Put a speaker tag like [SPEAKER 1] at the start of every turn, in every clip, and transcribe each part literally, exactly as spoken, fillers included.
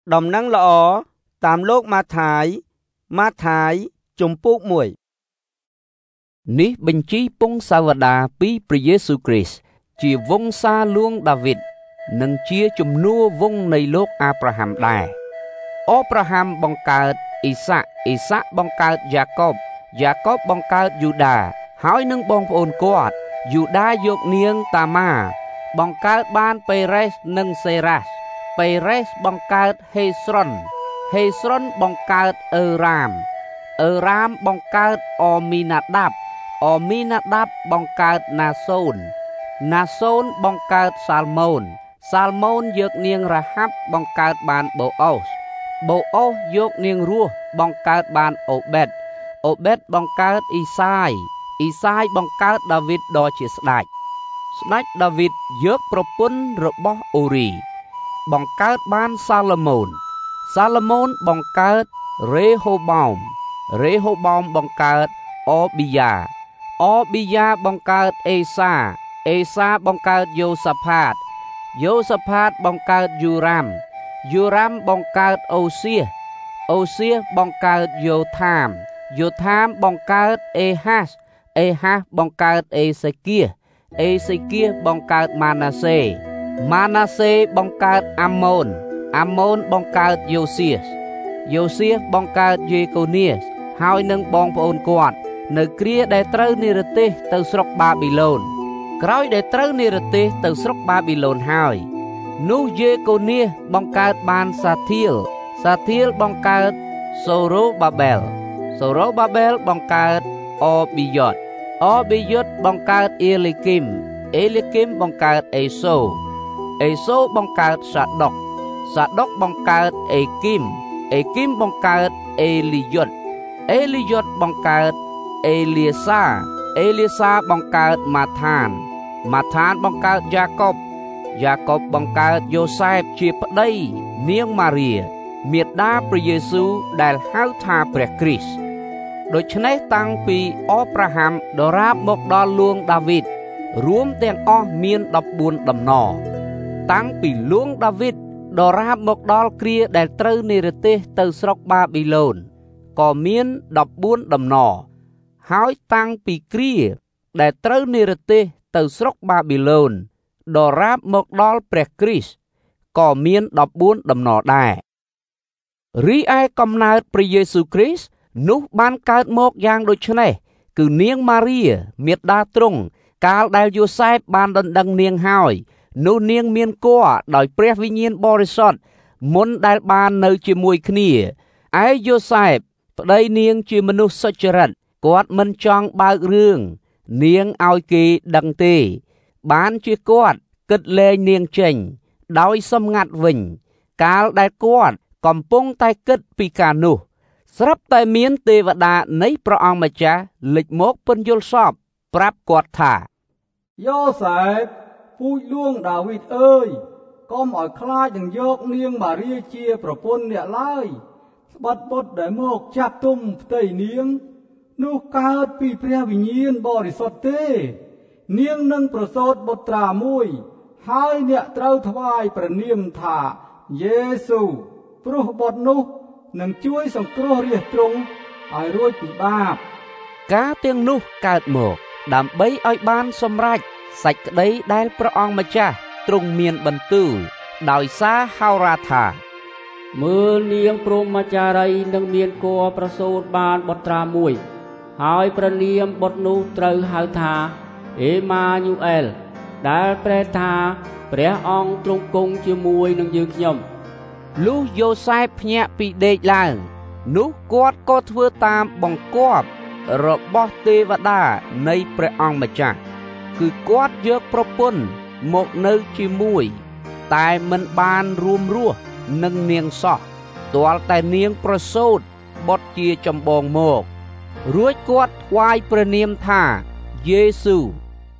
[SPEAKER 1] ដំណឹងល្អតាមលោកម៉ាថាយម៉ាថាយជំពូកមួយនេះបញ្ជីពងសាវតាពីព្រះយេស៊ូវគ្រីស្ទជាវង្សាលួងដាវីតនិងជាជំនួសវង្សនៃលោកអាប់រ៉ាហាំដែរអបរ៉ាហាំបង្កើតអ៊ីសាក់អ៊ីសាក់បង្កើតយ៉ាកុបយ៉ាកុបបង្កើតយូដាហើយនឹងបងប្អូនគាត់យូដាយកនាងតាម៉ាបង្កើតបានពេរេសនិងសេរ៉ាសពេរេសបង្កើតហេស្រុនហេស្រុនបង្កើតអឺរ៉ាមអឺរ៉ាមបង្កើតអមីណាដាប់អមីណាដាប់បង្កើតណាសូនណាសូនបង្កើតសាល់ម៉ូនសាល់ម៉ូនយកនាងរ៉ាហាប់បង្កើតបានបូអូសបូអូសយកនាងរស់បង្កើតបានអូបេតអូបេតបង្កើតអ៊ីសាយអ៊ីសាយបង្កើតដាវីតដ៏ជាស្ដេចស្ដេចដាវីតយកប្រពន្ធរបស់អូរីបង្កើតបានសាឡូមោនសាឡូមោនបង្កើតរេហូបោមរេហូបោមបង្កើតអប៊ីយ៉ាអប៊ីយ៉ាបង្កើតអេសាអេសាបង្កើតយូសាផាតយូសាផាតបង្កើតយូរ៉ាំយូរ៉ាំបង្កើតអូសៀសអូសៀសបង្កើតយ៉ូថាមយ៉ូថាមបង្កើតអេហាសអេហាសបង្កើតអេសេគៀសអេសេគៀសបង្កើតម៉ាណាសេម៉ាណាសេបង្កើតអាម៉ូនអាម៉ូនបង្កើតយ៉ូសៀសយ៉ូសៀសបង្កើតយេកូនីសហើយនឹងបងប្អូនគាត់នៅគ្រាដែលត្រូវនិរទេសទៅស្រុកបាប៊ីឡូនក្រោយដែលត្រូវនិរទេសទៅស្រុកបាប៊ីឡូនហើយនោះយេកូនីសបង្កើតបានសាធៀលសាធៀលបង្កើតសូរ៉ូបាបែលសូរ៉ូបាបែលបង្កើតអប៊ីយ៉តអប៊ីយ៉តបង្កើតអេលីគីមអេលីគីមបង្កើតអេសូអេសូបង្កើតសាដុកសាដុកបង្កើតអេគីមអេគីមបង្កើតអេលីយ៉តអេលីយ៉តបង្កើតអេលៀសាអេលៀសាបង្កើតម៉ាថានម៉ាថានបង្កើតយ៉ាកុបយ៉ាកុបបង្កើតយូសែបជាប្តីនាងម៉ារីមាតាព្រះយេស៊ូវដែលហៅថាព្រះគ្រីស្ទដូច្នេះតាំងពីអបរ៉ាហាំដរាបមកដល់លួងដាវីតរួមទាំងអស់មានដប់បួនដំណតាំងពីលួងដាវីតដរាបមកដល់គ្រាដែលត្រូវនិរទេសទៅស្រុកបាប៊ីឡូនក៏មានដប់បួនដំណហើយតាំងពីគ្រាដែលត្រូវនិរទេសទៅស្រុកបាប៊ីឡូនដរាបមកដល់ព្រះគ្រីស្ទក៏មានដប់បួនដំណដែររីឯកំណើតព្រះយេស៊ូវគ្រីស្ទនោះបានកើតមកយ៉ាងដូចនេះគឺនាងម៉ារីមាតាទ្រង់កាលដែលយូសែបបានដណ្ដឹងនាងហើយនោះនាងមានគភ៌ដោយព្រះវិញ្ញាណបរិសុទ្ធមុនដែលបាននៅជាមួយគ្នាឯយូសែបប្តីនាងជាមនុស្សសុចរិតគាត់មិនចង់បើករឿងនាងឲ្យគេដឹងទេបានជាគាត់គិតលែងនាងចេញដោយសម្ងាត់វិញកាលដែលគាត់កំពុងតែគិតពីការនោះស្រាប់តែមានទេវតានៃព្រះអង្គម្ចាស់លេចមកពន្យល់សពប្រាប់គាត់ថា
[SPEAKER 2] យ៉ូសែបពូជលួងដាវីតអើយកុំឲ្យខ្លាចនឹងយកនាងម៉ារីជាប្រពន្ធអ្នកឡើយស្បិតបុត្រដែលមកចាប់ទុំផ្ទៃនាងនោះកើតពីព្រះវិញ្ញាណបរិសុទ្ធទេនាងនឹងប្រសូតបុត្រាមួយហើយអ្នកត្រូវថ្វាយព្រះនាមថាយេស៊ូវព្រោះបុត្រនោះនឹងជួយសង្គ្រោះរាជទ្រង់ឲ្យរួចពីបាប
[SPEAKER 1] ការទាំងនោះកើតមកដើម្បីឲ្យបានសម្រេចសេចក្តីដែលព្រះអង្គម្ចាស់ទ្រង់មានបន្ទូលដោយសារហោរាថា
[SPEAKER 3] មើលនាងព្រហ្មចារីនឹងមានគភ៌ប្រសូតបានបុត្រាមួយហើយព្រះនាមបុត្រនោះត្រូវហៅថាអេម៉ាញូអែលដែលប្រែថាព្រះអង្គទ្រង់គង់ជាមួយនឹងយើងខ្ញុំ
[SPEAKER 1] លុះយូសែបភ្ញាក់ពីដេកឡើងនោះគាត់ក៏ធ្វើតាមបង្គាប់របស់ទេវតានៃព្រះអង្គម្ចាស់គឺគាត់យកប្រពន្ធមកនៅជាមួយតែមិនបានរួមរស់នឹងនាងសោះទាល់តែនាងប្រសូតបុត្រជាចម្បងមករួចគាត់ថ្វាយព្រះនាមថាយេស៊ូវ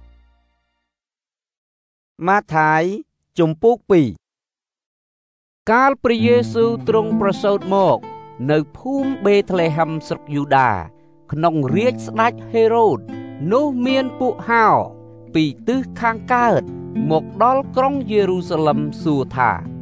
[SPEAKER 1] ម៉ាថាយជំពូកពីរកាលព្រះយេស៊ូវទ្រង់ប្រសូតមកនៅភូមិបេត្លេហឹមស្រុកយូដាក្នុងរាជស្ដេចហេរ៉ូតនោះមានពួកហោពីទិសខាងកើតមកដល់ក្រុងយេរូសាឡឹមសួរថា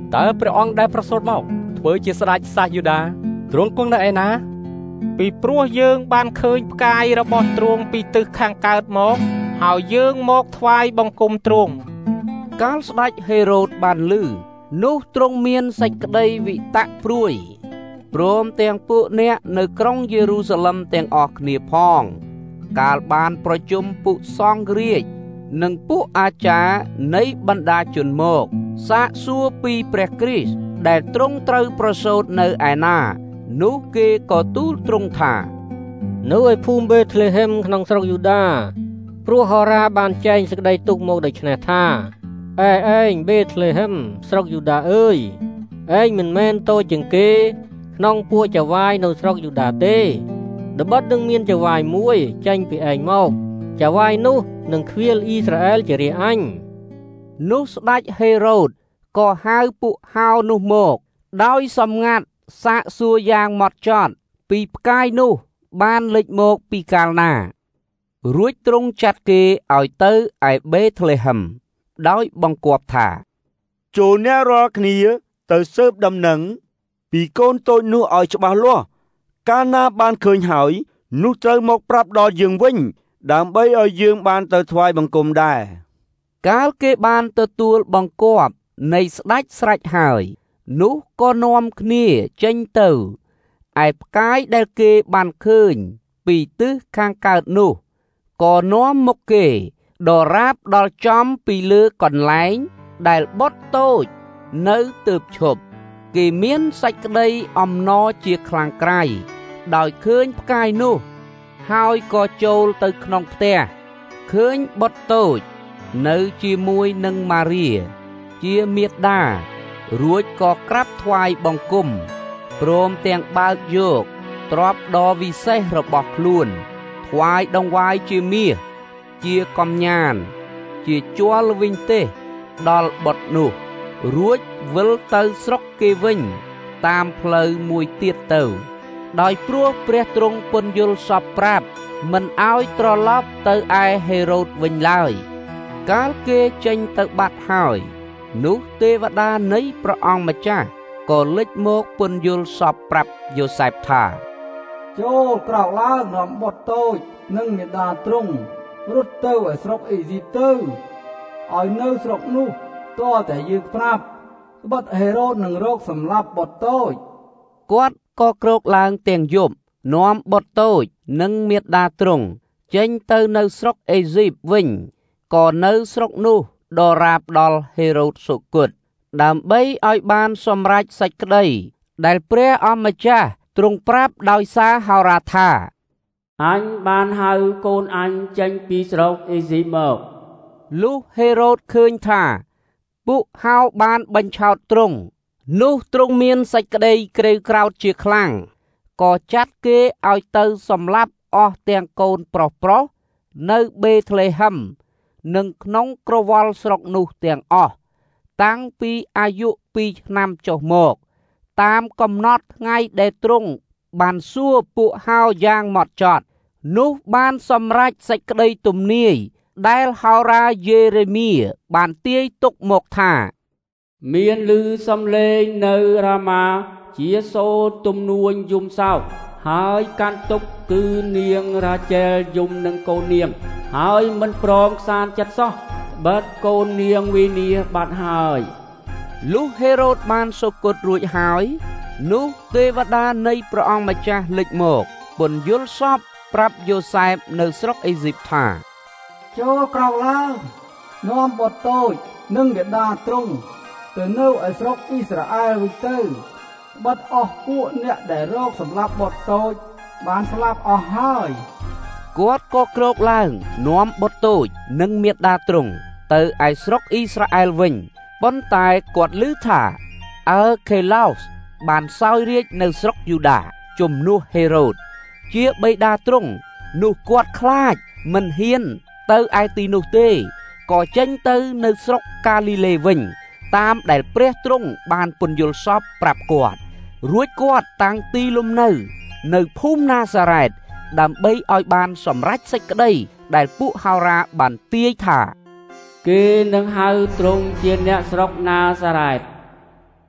[SPEAKER 4] តើព្រះអង្គដែលប្រសូតមកធ្វើជាស្ដេចសាសយូដាទ្រង់គង់នៅឯណា
[SPEAKER 5] ពីព្រោះយើងបានឃើញផ្កាយរបស់ទ្រង់ពីទិសខាងកើតមកហើយយើងមកថ្វាយបង្គំទ្រង់
[SPEAKER 1] កាលស្ដេចហេរ៉ូតបានឮនោះទ្រង់មានសេចក្តីវិតក្ព្រួយព្រមទាំងពួកអ្នកនៅក្រុងយេរូសាឡឹមទាំងអស់គ្នាផងកាលបានប្រជុំពួកសង្ឃរាជនិងពួកអាចារ្យនៃបណ្ដាជនមកសាកសួរពីព្រះគ្រីស្ទដែលទ្រង់ត្រូវប្រសូតនៅឯណានោះគេក៏ទូលទ្រង់ថា
[SPEAKER 6] នៅឯភូមិបេតលេហេមក្នុងស្រុកយូដាព្រោះហោរាបានចែងសេចក្តីទុកមកដូច្នេះថាអេឯងបេតលេហេមស្រុកយូដាអើយឯងមិនមែនតូចជាងគេក្នុងពួកចៅហ្វាយនៅស្រុកយូដាទេត្បិតនឹងមានចៅហ្វាយមួយចេញពីឯងមកចៅហ្វាយនោះនឹងឃ្វាលអ៊ីស្រាអែលជារាជអញ
[SPEAKER 1] នោះស្ដេចហេរ៉ូតក៏ហៅពួកហោនោះមកដោយសម្ងាត់សាកសួរយ៉ាងម៉ត់ចត់ពីផ្កាយនោះបានលេចមកពីកាលណារួចទ្រង់ចាត់គេឲ្យទៅឯបេតលេហឹមដោយបង្គាប់ថា
[SPEAKER 7] ចូលអ្នករាល់គ្នាទៅស៊ើបដំណឹងពីកូនតូចនោះឲ្យច្បាស់លាស់កាលណាបានឃើញហើយនោះត្រូវមកប្រាប់ដល់យើងវិញដើម្បីឲ្យយើងបានទៅថ្វាយបង្គំដែរ
[SPEAKER 1] កាលគេបានទទួលបង្គាប់នៃស្ដេចស្រេចហើយនោះក៏នាំគ្នាចេញទៅឯផ្កាយដែលគេបានឃើញពីទិសខាងកើតនោះក៏នាំមកគេដរាបដល់ចំពីលើកន្លែងដែលបុតតូចនៅទើបឈប់គេមានសេចក្តីអំណរជាខ្លាំងក្រៃដោយឃើញផ្កាយនោះហើយក៏ចូលទៅក្នុងផ្ទះឃើញបុតតូចនៅជាមួយនឹងម៉ារីជាមាតារួចក៏ក្រាបថ្វាយបង្គំព្រមទាំងបើកយកទ្រព្យដ៏វិសេសរបស់ខ្លួនថ្វាយដង្វាយជាមាសជាកំញានជាជ័រវិញទេដល់បុត្រនោះរួចវិលទៅស្រុកគេវិញតាមផ្លូវមួយទៀតទៅដោយព្រោះព្រះទ្រង់ពន្យល់សពប្រាប់មិនឲ្យត្រឡប់ទៅឯហេរ៉ូតវិញឡើយកាលគេចេញទៅបាត់ហើយនោះទេវតានៃព្រះអង្គម្ចាស់ក៏លេចមកពន្យល់សពប្រាប់យូសែបថា
[SPEAKER 2] ចូលក្រោកឡើងនាំបុត្រតូចនិងមាតាទ្រង់រត់ទៅឯស្រុកអេស៊ីបទៅឲ្យនៅស្រុកនោះតើតែយើងប្រាប់ត្បិតហេរ៉ូតនឹងរកសម្លាប់បុត្រតូច
[SPEAKER 1] គាត់ក៏ក្រោកឡើងទាំងយប់នាំបុត្រតូចនិងមាតាទ្រង់ចេញទៅនៅស្រុកអេស៊ីបវិញក៏នៅស្រុកនោះដរាបដល់ហេរ៉ូតសុគតដើម្បីឲ្យបានសម្រេចសេចក្តីដែលព្រះអម្ចាស់ទ្រង់ប្រាប់ដោយសារហោរាថា
[SPEAKER 3] អញបានហៅកូនអញចេញពីស្រុកអេស៊ីបមក
[SPEAKER 1] លុះហេរ៉ូតឃើញថាពួកហោបានបញ្ឆោតទ្រង់នោះទ្រង់មានសេចក្តីក្រេវក្រោធជាខ្លាំងក៏ចាត់គេឲ្យទៅសម្លាប់អស់ទាំងកូនប្រុសប្រុសនៅបេតលេហឹមនិងក្នុងក្រវល់ស្រុកនោះទាំងអស់តាំងពីអាយុពីរឆ្នាំចុះមកតាមកំណត់ថ្ងៃដែលទ្រង់បានសួរពួកហោយ៉ាងម៉ត់ចត់នោះបានសម្រេចសេចក្តីទំនាយដែលហោរាយេរេមៀបានទាយទុកមកថា
[SPEAKER 3] មានឮសំឡេងនៅរាមាជាសូរទំនួញយំសោកហើយកាន់ទុកគឺនាងរ៉ាជែលយំនឹងកូននាងហើយមិនព្រមខ្សានចិត្តសោះបាត់កូននាងវិនាសបាត់ហើយ
[SPEAKER 1] លុះហេរ៉ូតបានសុគតរួចហើយនោះទេវតានៃព្រះអង្គម្ចាស់លេចមកពន្យល់សពប្រាប់យូសែបនៅស្រុកអេស៊ីបថា
[SPEAKER 2] ចូលក្រោកឡើងនាំបុត្រតូចនិងមាតាទ្រង់ទៅនៅឯស្រុកអ៊ីស្រាអែលវិញទៅបាត់អស់ពួកអ្នកដែលរកសម្លាប់បុត្រតូចបានស្លាប់អស់ហើយ
[SPEAKER 1] គាត់ក៏ក្រោកឡើងនាំបុត្រតូចនិងមាតាទ្រង់ទៅឯស្រុកអ៊ីស្រាអែលវិញប៉ុន្តែគាត់ឮថាអើខេឡោសបានសោយរាជនៅស្រុកយូដាជំនួសហេរ៉ូតជាបិតាទ្រង់នោះគាត់ខ្លាចមិនហ៊ានទៅឯទីនោះទេក៏ចេញទៅនៅស្រុកកាលីលេវិញតាមដែលព្រះទ្រង់បានពន្យល់សពប្រាប់គាត់រួចគាត់តាំងទីលំនៅនៅភូមិណាសារ៉េតដើម្បីឲ្យបានសម្រេចសេចក្តីដែលពួកហោរាបានទាយថា
[SPEAKER 3] គេនឹងហៅទ្រង់ជាអ្នកស្រុកណាសារ៉េត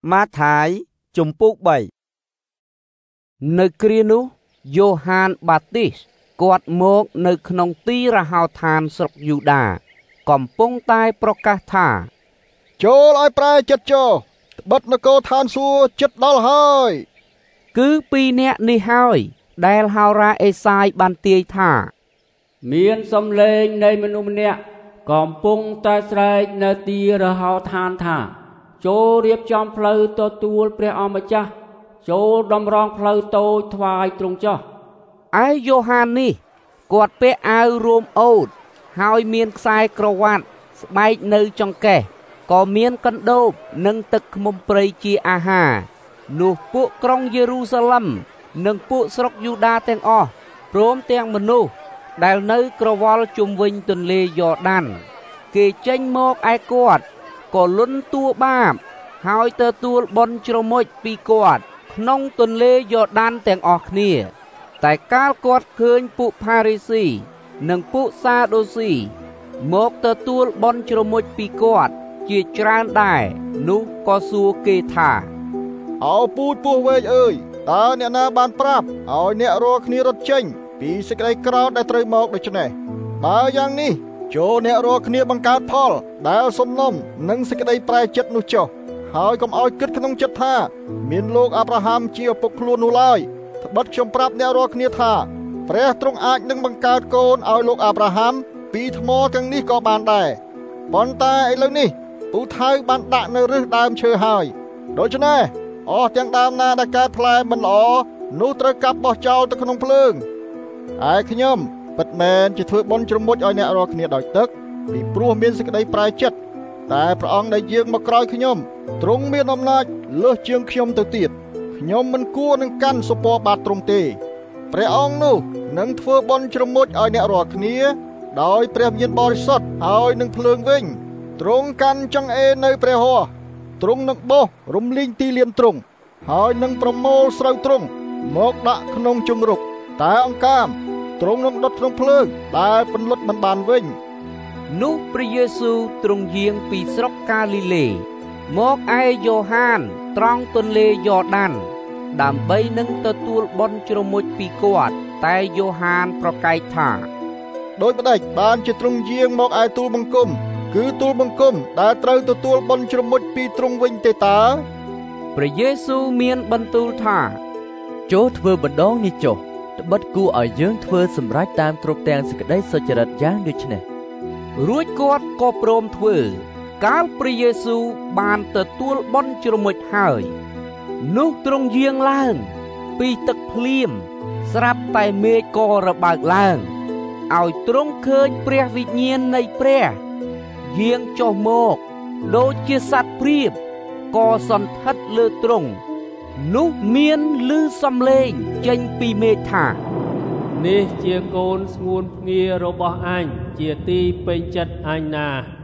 [SPEAKER 1] ម៉ាថាយជំពូកបីនៅគ្រានោះយូហានបាទីសគាត់មកនៅក្នុងទីរហោឋានស្រុកយូដាកំពុងតែប្រកាសថា
[SPEAKER 8] ចូលឲ្យប្រែចិត្តចុះត្បិតនគរឋានសួគ៌ចិត្តដល់ហើយ
[SPEAKER 1] គឺពីរនាក់នេះហើយដែលហោរាអេសាយបានទាយថា
[SPEAKER 3] មានសំឡេងនៃមនុស្សម្នាក់កំពុងតែស្រែកនៅទីរហោឋានថាចូលរៀបចំផ្លូវទទួលព្រះអម្ចាស់ចូលតម្រង់ផ្លូវតូចថ្វាយទ្រង់ចុះ
[SPEAKER 1] ឯយូហាននេះគាត់ពាក់អាវរួមអូតហើយមានខ្សែក្រវ៉ាត់ស្បែកនៅចង្កេះក៏មានកណ្ដូបនិងទឹកឃ្មុំព្រៃជាអាហារនោះពួកក្រុងយេរូសាឡឹមនិងពួកស្រុកយូដាទាំងអស់ព្រមទាំងមនុស្សដែលនៅក្រវល់ជុំវិញទន្លេយ៉ូដានគេចេញមកឯគាត់ក៏លន់តួបាបហើយទទួលបុណ្យជ្រមុជពីគាត់ក្នុងទន្លេយ៉ូដានទាំងអស់គ្នាតែកាលគាត់ឃើញពួកផារីស៊ីនិងពួកសាដូស៊ីមកទទួលបុណ្យជ្រមុជពីគាត់ជាច្រើនដែរនោះក៏សួរគេថា
[SPEAKER 8] អោពូជពោះវែកអើយតើអ្នកណាបានប្រាប់ឲ្យអ្នករាល់គ្នារត់ចេញពីសេចក្តីក្រោធដែលត្រូវមកដូច្នេះបើយ៉ាងនេះចូលអ្នករាល់គ្នាបង្កើតផលដែលសំណុំនឹងសេចក្តីប្រែចិត្តនោះចុះហើយកុំឲ្យគិតក្នុងចិត្តថាមានលោកអាប់រ៉ាហាំជាឪពុកខ្លួននោះឡើយត្បិតខ្ញុំប្រាប់អ្នករាល់គ្នាថាព្រះទ្រង់អាចនឹងបង្កើតកូនឲ្យលោកអាប់រ៉ាហាំពីថ្មទាំងនេះក៏បានដែរប៉ុន្តែឥឡូវនេះពូថៅបានដាក់នៅឫសដើមឈើហើយដូច្នេះអស់ទាំងដើមណាដែលកើតផ្លែមិនល្អនោះត្រូវកាប់បោះចោលទៅក្នុងភ្លើងឯខ្ញុំពិតមែនជាធ្វើបុណ្យជ្រមុជឲ្យអ្នករាល់គ្នាដោយទឹកពីព្រោះមានសេចក្តីប្រែចិត្តតែព្រះអង្គដែលយាងមកក្រោយខ្ញុំទ្រង់មានអំណាចលើសជាងខ្ញុំទៅទៀតខ្ញុំមិនគួរនឹងកាន់សុពណ៌បាតទ្រង់ទេព្រះអង្គនោះនឹងធ្វើបុណ្យជ្រមុជឲ្យអ្នករាល់គ្នាដោយព្រះវិញ្ញាណបរិសុទ្ធហើយនឹងភ្លើងវិញទ្រង់កាន់ចង្អេរនៅព្រះហស្ថទ្រង់នឹងបោះរំលីងទីលានទ្រង់ហើយនឹងប្រមូលស្រូវទ្រង់មកដាក់ក្នុងជង្រុកតែអង្កាមទ្រង់នឹងដុតក្នុងភ្លើងដែលពន្លត់មិនបានវិញ
[SPEAKER 1] នោះព្រះយេស៊ូវទ្រង់យាងពីស្រុកកាលីលេមកឯយ៉ូហានត្រង់ទន្លេយ៉ូដានដើម្បីនឹងទទួលបុណ្យជ្រមុជពីគាត់តែយ៉ូហានប្រកែកថា
[SPEAKER 8] ដូចម្តេចបានជាទ្រង់យាងមកឯទូលបង្គំគឺទូលបង្គំដែលត្រូវទទួលបុណ្យជ្រមុជពីទ្រង់វិញទេតើ
[SPEAKER 1] ព្រះយេស៊ូវមានបន្ទូលថា
[SPEAKER 9] ចូលធ្វើបណ្ដងនេះចុះត្បិតគួរឲ្យយើងធ្វើសម្រេចតាមគ្រប់ទាំងសេចក្តីសុចរិតយ៉ាងដូចនេះ
[SPEAKER 1] រួចគាត់ក៏ព្រមធ្វើកាលព្រះយេស៊ូវបានទទួលបុណ្យជ្រមុជហើយនោះទ្រង់យាងឡើងពីទឹកភ្លៀមស្រាប់តែមេឃក៏របើកឡើងឲ្យទ្រង់ឃើញព្រះវិញ្ញាណនៃព្រះយាងចុះមកដូចជាសត្វព្រាបក៏សន្ធិដ្ឋលើទ្រង់នោះមានឮសំឡេងចេញពីមេឃថា
[SPEAKER 3] នេះជាកូនស្ងួនភ្ងារបស់អញជាទីពេញចិត្តអញណាស់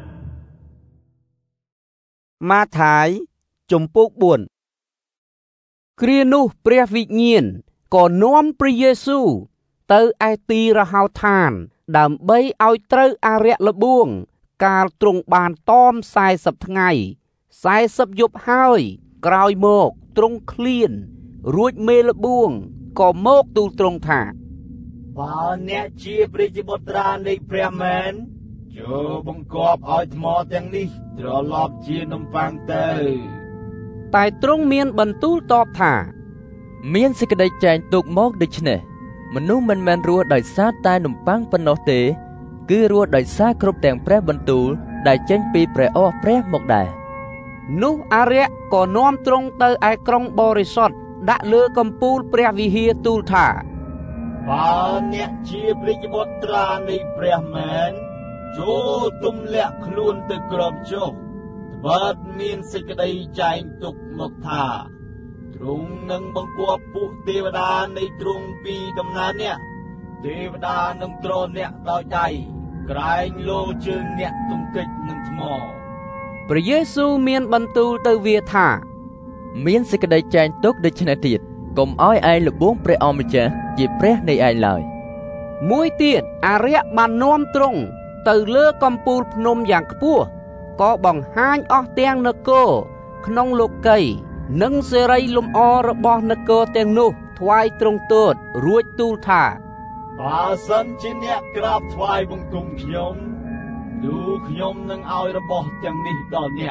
[SPEAKER 1] ម៉ាថាយជំពូកបួនគ្រានោះព្រះវិញ្ញាណក៏នាំព្រះយេស៊ូវទៅឯទីរហោឋានដើម្បីឲ្យត្រូវអារក្សល្បួងកាលទ្រង់បានតមសែសិបថ្ងៃសែសិបយប់ហើយក្រោយមកទ្រង់ឃ្លានរួចមេល្បួងក៏មកទូលទ្រង់ថា
[SPEAKER 10] បើអ្នកជាព្រះជាបុត្រានៃព្រះមែនចូលបង្គាប់ឲ្យថ្មទាំងនេះត្រឡប់ជានំប៉័ងទៅ
[SPEAKER 1] តែទ្រង់មានបន្ទូលតបថា
[SPEAKER 9] មានសេចក្តីចែងទុកមកដូច្នេះមនុស្សមិនមែនរស់ដោយសារតែនំប៉័ងប៉ុណ្ណោះទេគឺរស់ដោយសារគ្រប់ទាំងព្រះបន្ទូលដែលចេញពីព្រះអស់ព្រះមកដែរ
[SPEAKER 1] នោះអារក្សក៏នាំទ្រង់ទៅឯក្រុងបរិសុទ្ធដាក់លើកំពូលព្រះវិហារទូលថា
[SPEAKER 10] បើអ្នកជាព្រះជាបុត្រានៃព្រះមែនចូលទម្លាក់ខ្លួនទៅក្រោមចុះត្បិតមានសេចក្តីចែងទុកមកថាទ្រង់នឹងបង្គាប់ពួកទេវតានៃទ្រង់ពីដំណើរអ្នកទេវតានឹងទ្រអ្នកដោយដៃក្រែងលោជើងអ្នកទង្គិចនឹងថ្ម
[SPEAKER 1] ព្រះយេស៊ូវមានបន្ទូលទៅវាថា
[SPEAKER 9] មានសេចក្តីចែងទុកដូច្នេះទៀតកុំឲ្យឯងលបងព្រះអម្ចាស់ជាព្រះនៃឯងឡើយ
[SPEAKER 1] មួយទៀតអារក្សបាននាំទ្រង់ទៅលើកំពូលភ្នំយ៉ាងខ្ពស់ក៏បង្ហាញអស់ទាំងនគរក្នុងលោកីនិងសេរីលំអរបស់នគរទាំងនោះថ្វាយទ្រង់ទតរួចទូលថា
[SPEAKER 10] បើសិនជាអ្នកក្រាបថ្វាយបង្គំខ្ញុំទូខ្ញុំនឹងឲ្យរបស់ទាំងនេះដល់អ្នក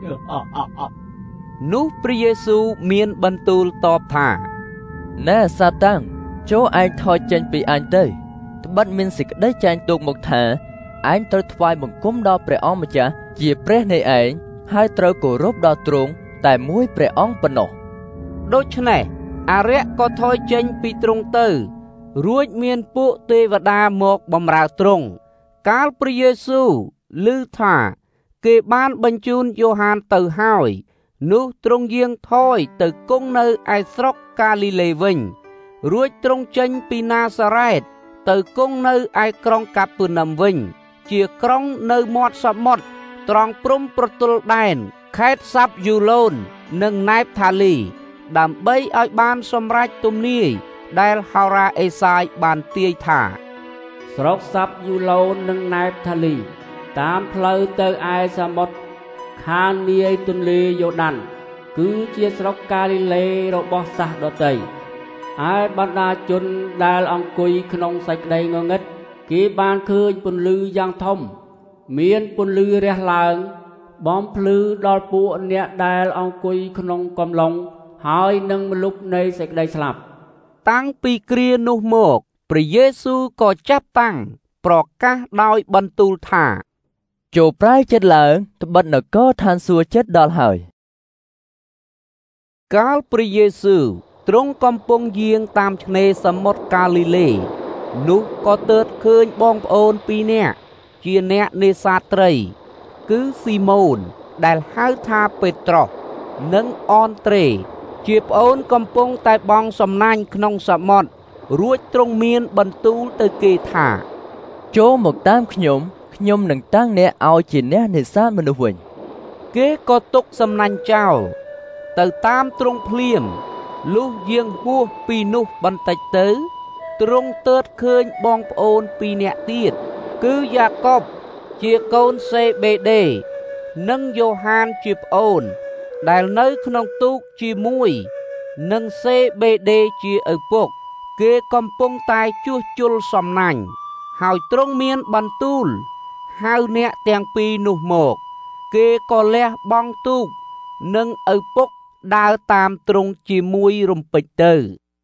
[SPEAKER 1] នោះព្រះយេស៊ូវមានបន្ទូលតបថា
[SPEAKER 9] ណែសាតាំងចូលឯងថយចេញពីអញទៅត្បិតមានសេចក្តីចែងទុកមកថាឯងត្រូវថ្វាយបង្គំដល់ព្រះអង្គម្ចាស់ជាព្រះនៃឯងហើយត្រូវគោរពដល់ទ្រង់តែមួយព្រះអង្គប៉ុណ្ណោះ
[SPEAKER 1] ដូច្នេះអារក្សក៏ថយចេញពីទ្រង់ទៅរួចមានពួកទេវតាមកបម្រើទ្រង់កាលព្រះយេស៊ូវឮថាគេបានបញ្ជូនយ៉ូហានទៅហើយនោះទ្រង់យាងថយទៅគង់នៅឯស្រុកកាលីលេវិញរួចទ្រង់ចេញពីណាសារ៉េតទៅគង់នៅឯក្រុងកាពឺណាំវិញជាក្រុងនៅមាត់សមុទ្រត្រង់ព្រំប្រទល់ដែនខេត្តសាប់យូឡូននិងណែបថាលីដើម្បីឲ្យបានសម្រេចទំនាយដែលហោរាអេសាយបានទាយថា
[SPEAKER 3] ស្រុកសាប់យូឡូននិងណែបថាលីតាមផ្លូវទៅឯសមុទ្រខាងនាយទន្លេយ៉ូដានគឺជាស្រុកកាលីលេរបស់សាសដទៃហើយបណ្ដាជនដែលអង្គុយក្នុងសេចក្តីងងឹតគេបានឃើញពន្លឺយ៉ាងធំមានពន្លឺរះឡើងបំភ្លឺដល់ពួកអ្នកដែលអង្គុយក្នុងកំឡុងហើយនឹងមលុបនៃសេចក្តីស្លាប់
[SPEAKER 1] តាំងពីគ្រានោះមកព្រះយេស៊ូវក៏ចាប់តាំងប្រកាសដោយបន្ទូលថា
[SPEAKER 9] ចូលប្រែចិត្តឡើងត្បិតនគរឋានសួគ៌ចិត្តដល់ហើយ
[SPEAKER 1] កាលព្រះយេស៊ូវទ្រង់កំពុងយាងតាមឆ្នេរសមុទ្រកាលីលេនោះក៏ទើបឃើញបងប្អូនពីរនាក់ជាអ្នកនេសាទត្រីគឺស៊ីម៉ូនដែលហៅថាពេត្រុសនិងអនត្រេជាប្អូនកំពុងតែបង់សំណាញ់ក្នុងសមុទ្ររួចទ្រង់មានបន្ទូលទៅគេថា
[SPEAKER 9] ចូលមកតាមខ្ញុំខ្ញុំនឹងតាំងអ្នកឲ្យជាអ្នកនេសាទមនុស្សវិញ
[SPEAKER 1] គេក៏ទុកសំណាញ់ចោលទៅតាមទ្រង់ភ្លាមលុះយាងហួសពីនោះបន្តិចទៅទ្រង់ទើបឃើញបងប្អូនពីរនាក់ទៀតគឺយ៉ាកុបជាកូនសេបេដេនិងយ៉ូហានជាប្អូនដែលនៅក្នុងទូកជាមួយនឹងសេបេដេជាឪពុកគេកំពុងតែជួសជុលសំណាញ់ហើយទ្រង់មានបន្ទូលហៅអ្នកទាំងពីរនោះមកគេក៏លះបង់ទូកនិងឪពុកដើរតាមទ្រង់ជាមួយរំពេចទៅ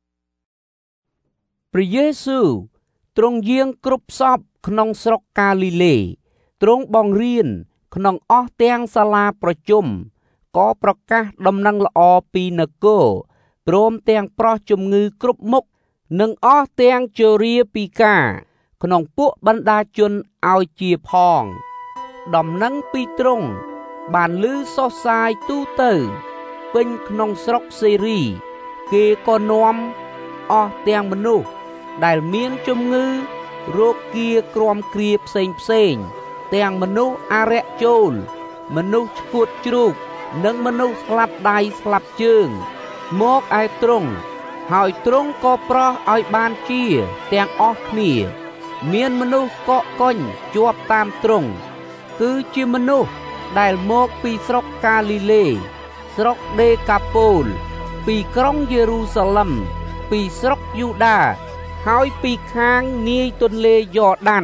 [SPEAKER 1] ព្រះយេស៊ូវទ្រង់យាងគ្រប់សពក្នុងស្រុកកាលីលេទ្រង់បង្រៀនក្នុងអស់ទាំងសាលាប្រជុំក៏ប្រកាសដំណឹងល្អពីនគរព្រមទាំងប្រោះជំងឺគ្រប់មុខនិងអស់ទាំងជរាពិការក្នុងពួកបណ្ដាជនឲ្យជាផងដំណឹងពីទ្រង់បានឮសុសសាយទូទៅពេញក្នុងស្រុកសេរីគេក៏នាំអស់ទាំងមនុស្សដែលមានជំងឺរោគគាគ្រាំគ្រាផ្សេងផ្សេងទាំងមនុស្សអារក្សចូលមនុស្សឆ្កួតជ្រូកនិងមនុស្សស្លាប់ដៃស្លាប់ជើងមកឯទ្រង់ហើយទ្រង់ក៏ប្រោសឲ្យបានជាទាំងអស់គ្នាមានមនុស្សកកកុញជាប់តាមទ្រង់គឺជាមនុស្សដែលមកពីស្រុកកាលីលេស្រុកដេកាពូលពីក្រុងយេរូសាឡឹមពីស្រុកយូដាហើយពីខាងនាយទន្លេយ៉ូដាន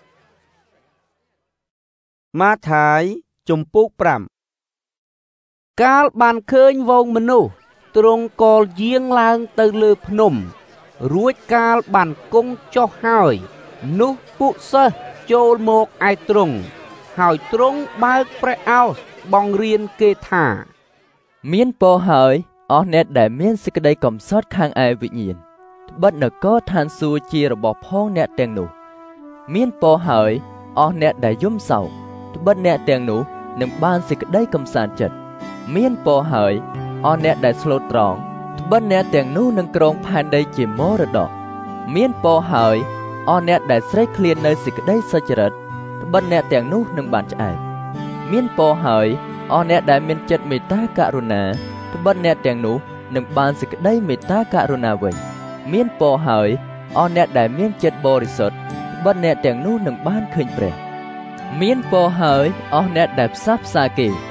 [SPEAKER 7] ម៉ាថាយជំពូកប្រាំ
[SPEAKER 1] កាលបានឃើញវងមនុស្សទ្រង់ក៏យាងឡើងទៅលើភ្នំរួចកាលបានគង់ចុះហើយនោះពួកសិស្សចូលមកឯទ្រង់ហើយទ្រង់បើកព្រះឱស្ឋបង្រៀនគេថា
[SPEAKER 9] មានពរហើយអស់អ្នកដែលមានសេចក្តីកំសត់ខាងឯវិញ្ញាណត្បិតនគរឋានសួគ៌ជារបស់ផងអ្នកទាំងនោះមានពរហើយអស់អ្នកដែលយំសោកត្បិតអ្នកទាំងនោះនឹងបានសេចក្តីកំសាន្តចិត្តមានពរហើយអស់អ្នកដែលស្លូតត្រង់ត្បិតអ្នកទាំងនោះនឹងគ្រងផែនដីជាមរតកមានពរហើយអស់អ្នកដែលស្រេកឃ្លាននៅសេចក្តីសុចរិតត្បិតអ្នកទាំងនោះនឹងបានឆ្អែតមានពរហើយអស់អ្នកដែលមានចិត្តមេត្តាករុណាត្បិតអ្នកទាំងនោះនឹងបានសេចក្តីមេត្តាករុណាវិញមានពរហើយអស់អ្នកដែលមានចិត្តបរិសុទ្ធត្បិតអ្នកទាំងនោះនឹងបានឃើញព្រះមានពរហើយអស់អ្នកដែលផ្សះផ្សាគេត្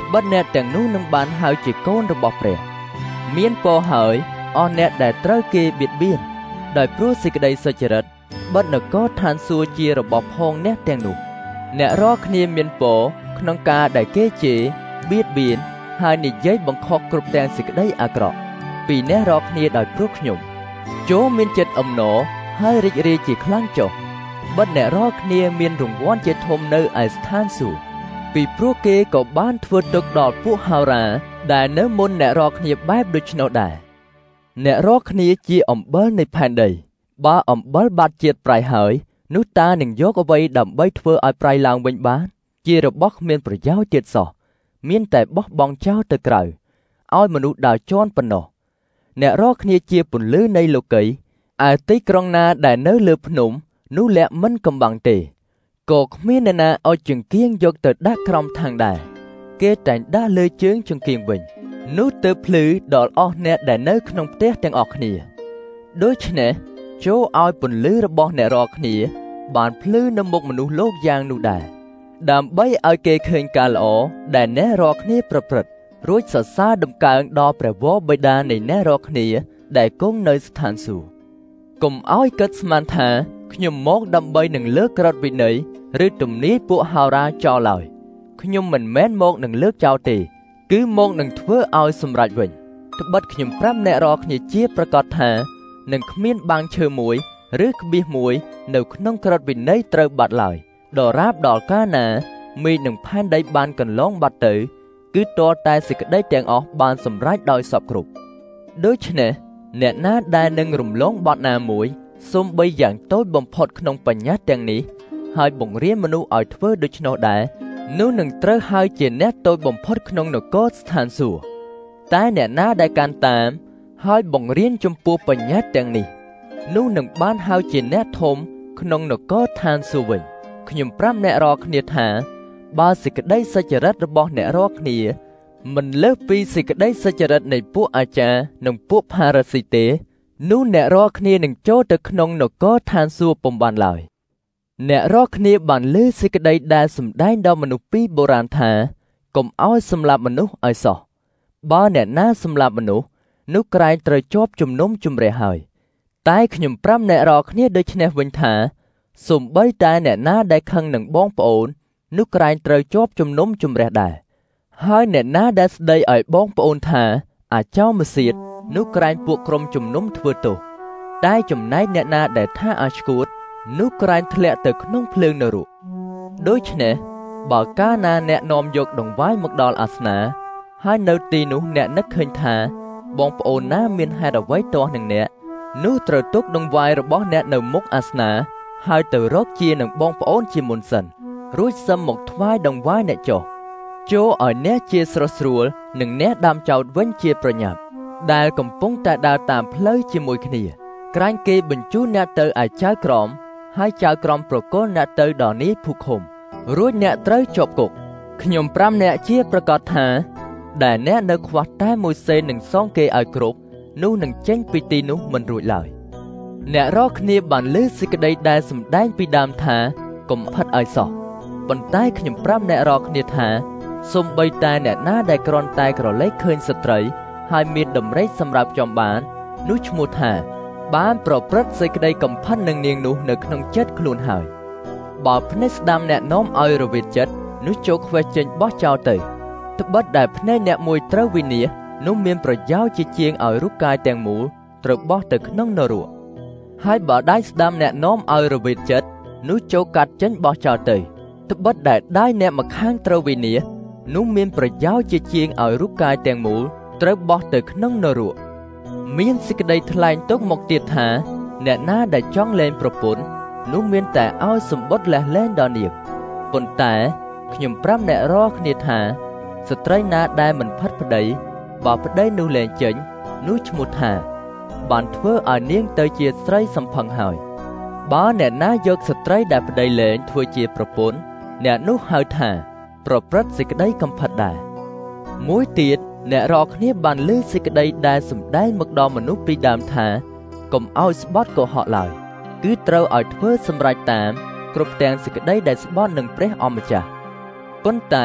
[SPEAKER 9] បិទអ្នកទាំងនោះនឹងបានហៅជាកូនរបស់ព្រះមានពរហើយអស់អ្នកដែលត្រូវគេបៀតបៀនដោយព្រោះសេចក្តីសុចរិតបិទនគរឋានសួគ៌ជារបស់ផងអ្នកទាំងនោះអ្នករាល់គ្នាមានពរក្នុងការដែលគេជេរបៀតបៀនហើយនិយាយបង្ខំគ្រប់ទាំងសេចក្តីអាក្រក់ពីអ្នករាល់គ្នាដោយព្រោះខ្ញុំចូលមានចិត្តអំណរហើយរីករាយជាខ្លាំងចុះបិទអ្នករាល់គ្នាមានរង្វាន់ជាធំនៅឯស្ថានសួគ៌ពីព្រោះគេក៏បានធ្វើទុកដល់ពួកហោរាដែលនៅមុនអ្នករាល់គ្នាបែបដូច្នោះដែរអ្នករាល់គ្នាជាអំបិលនៃផែនដីបើអំបិលបាត់ជាតិប្រៃហើយនោះតើនឹងយកអ្វីដើម្បីធ្វើឲ្យប្រៃឡើងវិញបានជារបស់គ្មានប្រយោជន៍ទៀតសោះមានតែបោះបង់ចោលទៅក្រៅឲ្យមនុស្សដើរជន់ប៉ុណ្ណោះអ្នករាល់គ្នាជាពន្លឺនៃលោកីឯទីក្រុងណាដែលនៅលើភ្នំនោះលាក់មិនកំបាំងទេក៏គ្មានអ្នកណាឲ្យចង្គៀងយកទៅដាក់ក្រោមທາງដែរគេតែងដាក់លើជើងចង្គៀងវិញនោះទៅភ្លឺដល់អស់អ្នកដែលនៅក្នុងផ្ទះទាំងអស់គ្នាដូច្នេះចូលឲ្យពន្លឺរបស់អ្នករាល់គ្នាបានភ្លឺនៅមុខមនុស្សលោកយ៉ាងនោះដែរដើម្បីឲ្យគេឃើញការល្អដែលអ្នករាល់គ្នាប្រព្រឹត្តរួចសរសើរដំកើងដល់ព្រះវរបិតានៃអ្នករាល់គ្នាដែលគង់នៅស្ថានសួគ៌កុំឲ្យគិតស្មានថាខ្ញុំមកដើម្បីនឹងលើកក្រឹតវិន័យឬទំនាយពួកហោរាចោលឡើយខ្ញុំមិនមែនមកនឹងលើកចោលទេគឺមកនឹងធ្វើឲ្យសម្រេចវិញត្បិតខ្ញុំប្រាប់អ្នករាល់គ្នាជាប្រកាសថានឹងគ្មានបាំងឈើមួយឬក្បៀសមួយនៅក្នុងក្រឹតវិន័យត្រូវបាត់ឡើយដរាបដល់កាលណាមេឃនឹងផែនដីបានកន្លងបាត់ទៅគឺទាល់តែសេចក្តីទាំងអស់បានសម្រេចដោយសពគ្រប់ដូច្នេះអ្នកណាដែលនឹងរំលងបទណាមួយសូម្បីយ៉ាងតូចបំផុតក្នុងបញ្ញត្តិទាំងនេះហើយបង្រៀនមនុស្សឲ្យធ្វើដូច្នោះដែរនោះនឹងត្រូវហៅជាអ្នកតូចបំផុតក្នុងនគរស្ថានសួគ៌តែអ្នកណាដែលកាន់តាមហើយបង្រៀនចំពោះបញ្ញត្តិទាំងនេះនោះនឹងបានហៅជាអ្នកធំក្នុងនគរឋានសួគ៌វិញខ្ញុំប្រាប់អ្នករាល់គ្នាថាបើសេចក្តីសុចរិតរបស់អ្នករាល់គ្នាមិនលើសពីសេចក្តីសុចរិតនៃពួកអាចារ្យនិងពួកផារ៉ាស៊ីទេនោះអ្នករាល់គ្នានឹងចូលទៅក្នុងនគរឋានសួគ៌ពុំបានឡើយអ្នករាល់គ្នាបានលើសេចក្តីដែលសម្ដែងដល់មនុស្សពីបុរាណថាកុំឲ្យសម្លាប់មនុស្សឲ្យសោះបើអ្នកណាសម្លាប់មនុស្សនោះក្រែងត្រូវជាប់ជំនុំជម្រះហើយតែខ្ញុំប្រាប់អ្នករាល់គ្នាដូចនេះវិញថាសូម្បីតែអ្នកណាដែលខឹងនឹងបងប្អូននោះក្រែងត្រូវជាប់ជំនុំជម្រះដែរហើយអ្នកណាដែលស្ដីឲ្យបងប្អូនថាអាចោរម្សៀតនោះក្រែងពួកក្រុមជំនុំធ្វើទោសតែចំណែកអ្នកណាដែលថាអាឆ្កួតនោះក្រែងធ្លាក់ទៅក្នុងភ្លើងនរកដូច្នេះបើកាលណាអ្នកនាំយកដង្វាយមកដល់អាសនាហើយនៅទីនោះអ្នកនឹកឃើញថាបងប្អូនណាមានហេតុអ្វីទាស់នឹងអ្នកនោះត្រូវទុកដង្វាយរបស់អ្នកនៅមុខអាសនាហើយទៅរកជានឹងបងប្អូនជាមុនសិនរួចសឹមមកថ្វាយដង្វាយអ្នកចុះចូលឲ្យអ្នកជាស្រស់ស្រួលនិងអ្នកដាំចោតវិញជាប្រញាប់ដែលកំពុងតែដើរតាមផ្លូវជាមួយគ្នាក្រែងគេបញ្ជូនអ្នកទៅឯចៅក្រមហើយចៅក្រមប្រគល់អ្នកទៅដល់នាយភូខុមរួចអ្នកត្រូវជាប់គុកខ្ញុំប្រាប់អ្នកជាប្រកាសថាដែលអ្នកនៅខ្វះតែមួយសេននឹងសងគេឲ្យគ្រប់នោះនឹងចេញពីទីនោះមិនរួចឡើយអ្នករាល់គ្នាបានលើសេចក្តីដែលសម្ដែងពីដើមថាកុំផិតឲ្យសោះប៉ុន្តែខ្ញុំប្រាប់អ្នករាល់គ្នាថាសូម្បីតែអ្នកណាដែលគ្រាន់តែក្រឡេកឃើញស្ត្រីហើយមានដំណេកសម្រាប់ចំបាននោះឈ្មោះថាបានប្រព្រឹត្តសេចក្តីកំផិតនឹងនាងនោះនៅក្នុងចិត្តខ្លួនហើយបើភ្នែកស្ដាំអ្នកនាំឲ្យរវិតចិត្តនោះចូលខ្វេះចេញបោះចោលទៅត្បិតដែលភ្នែកអ្នកមួយត្រូវវិនាសនោះមានប្រយោជន៍ជាជាងឲ្យរូបកាយទាំងមូលត្រូវបោះទៅក្នុងនរកហើយបើដៃស្ដាំអ្នកនាំឲ្យរវិតចិត្តនោះចូលកាត់ចេញបោះចោលទៅត្បិតដែលដៃអ្នកម្ខាងត្រូវវិនាសនោះមានប្រយោជន៍ជាជាងឲ្យរូបកាយទាំងមូលត្រូវបោះទៅក្នុងនរកមានសេចក្តីថ្លែងទុកមកទៀតថាអ្នកណាដែលចង់លែងប្រពន្ធនោះមានតែឲ្យសម្បត្តិលះលែងដល់នាងប៉ុន្តែខ្ញុំប្រាប់អ្នករាល់គ្នាថាស្ត្រីណាដែលមិនផិតប្តីបើប្តីនោះលែងចេញនោះឈ្មោះថាបានធ្វើឲ្យនាងទៅជាស្រីសំផឹងហើយបើអ្នកណាយកស្ត្រីដែលប្តីលែងធ្វើជាប្រពន្ធអ្នកនោះហៅថាប្រព្រឹត្តសេចក្តីកំផិតដែរមួយទៀតអ្នករាល់គ្នាបានលើសេចក្តីដែលសម្ដែងមកដល់មនុស្សពីដើមថាកុំឲ្យស្បត់កុហកឡើយគឺត្រូវឲ្យធ្វើសម្រេចតាមគ្រប់ទាំងសេចក្តីដែលស្បត់នឹងព្រះអម្ចាស់ប៉ុន្តែ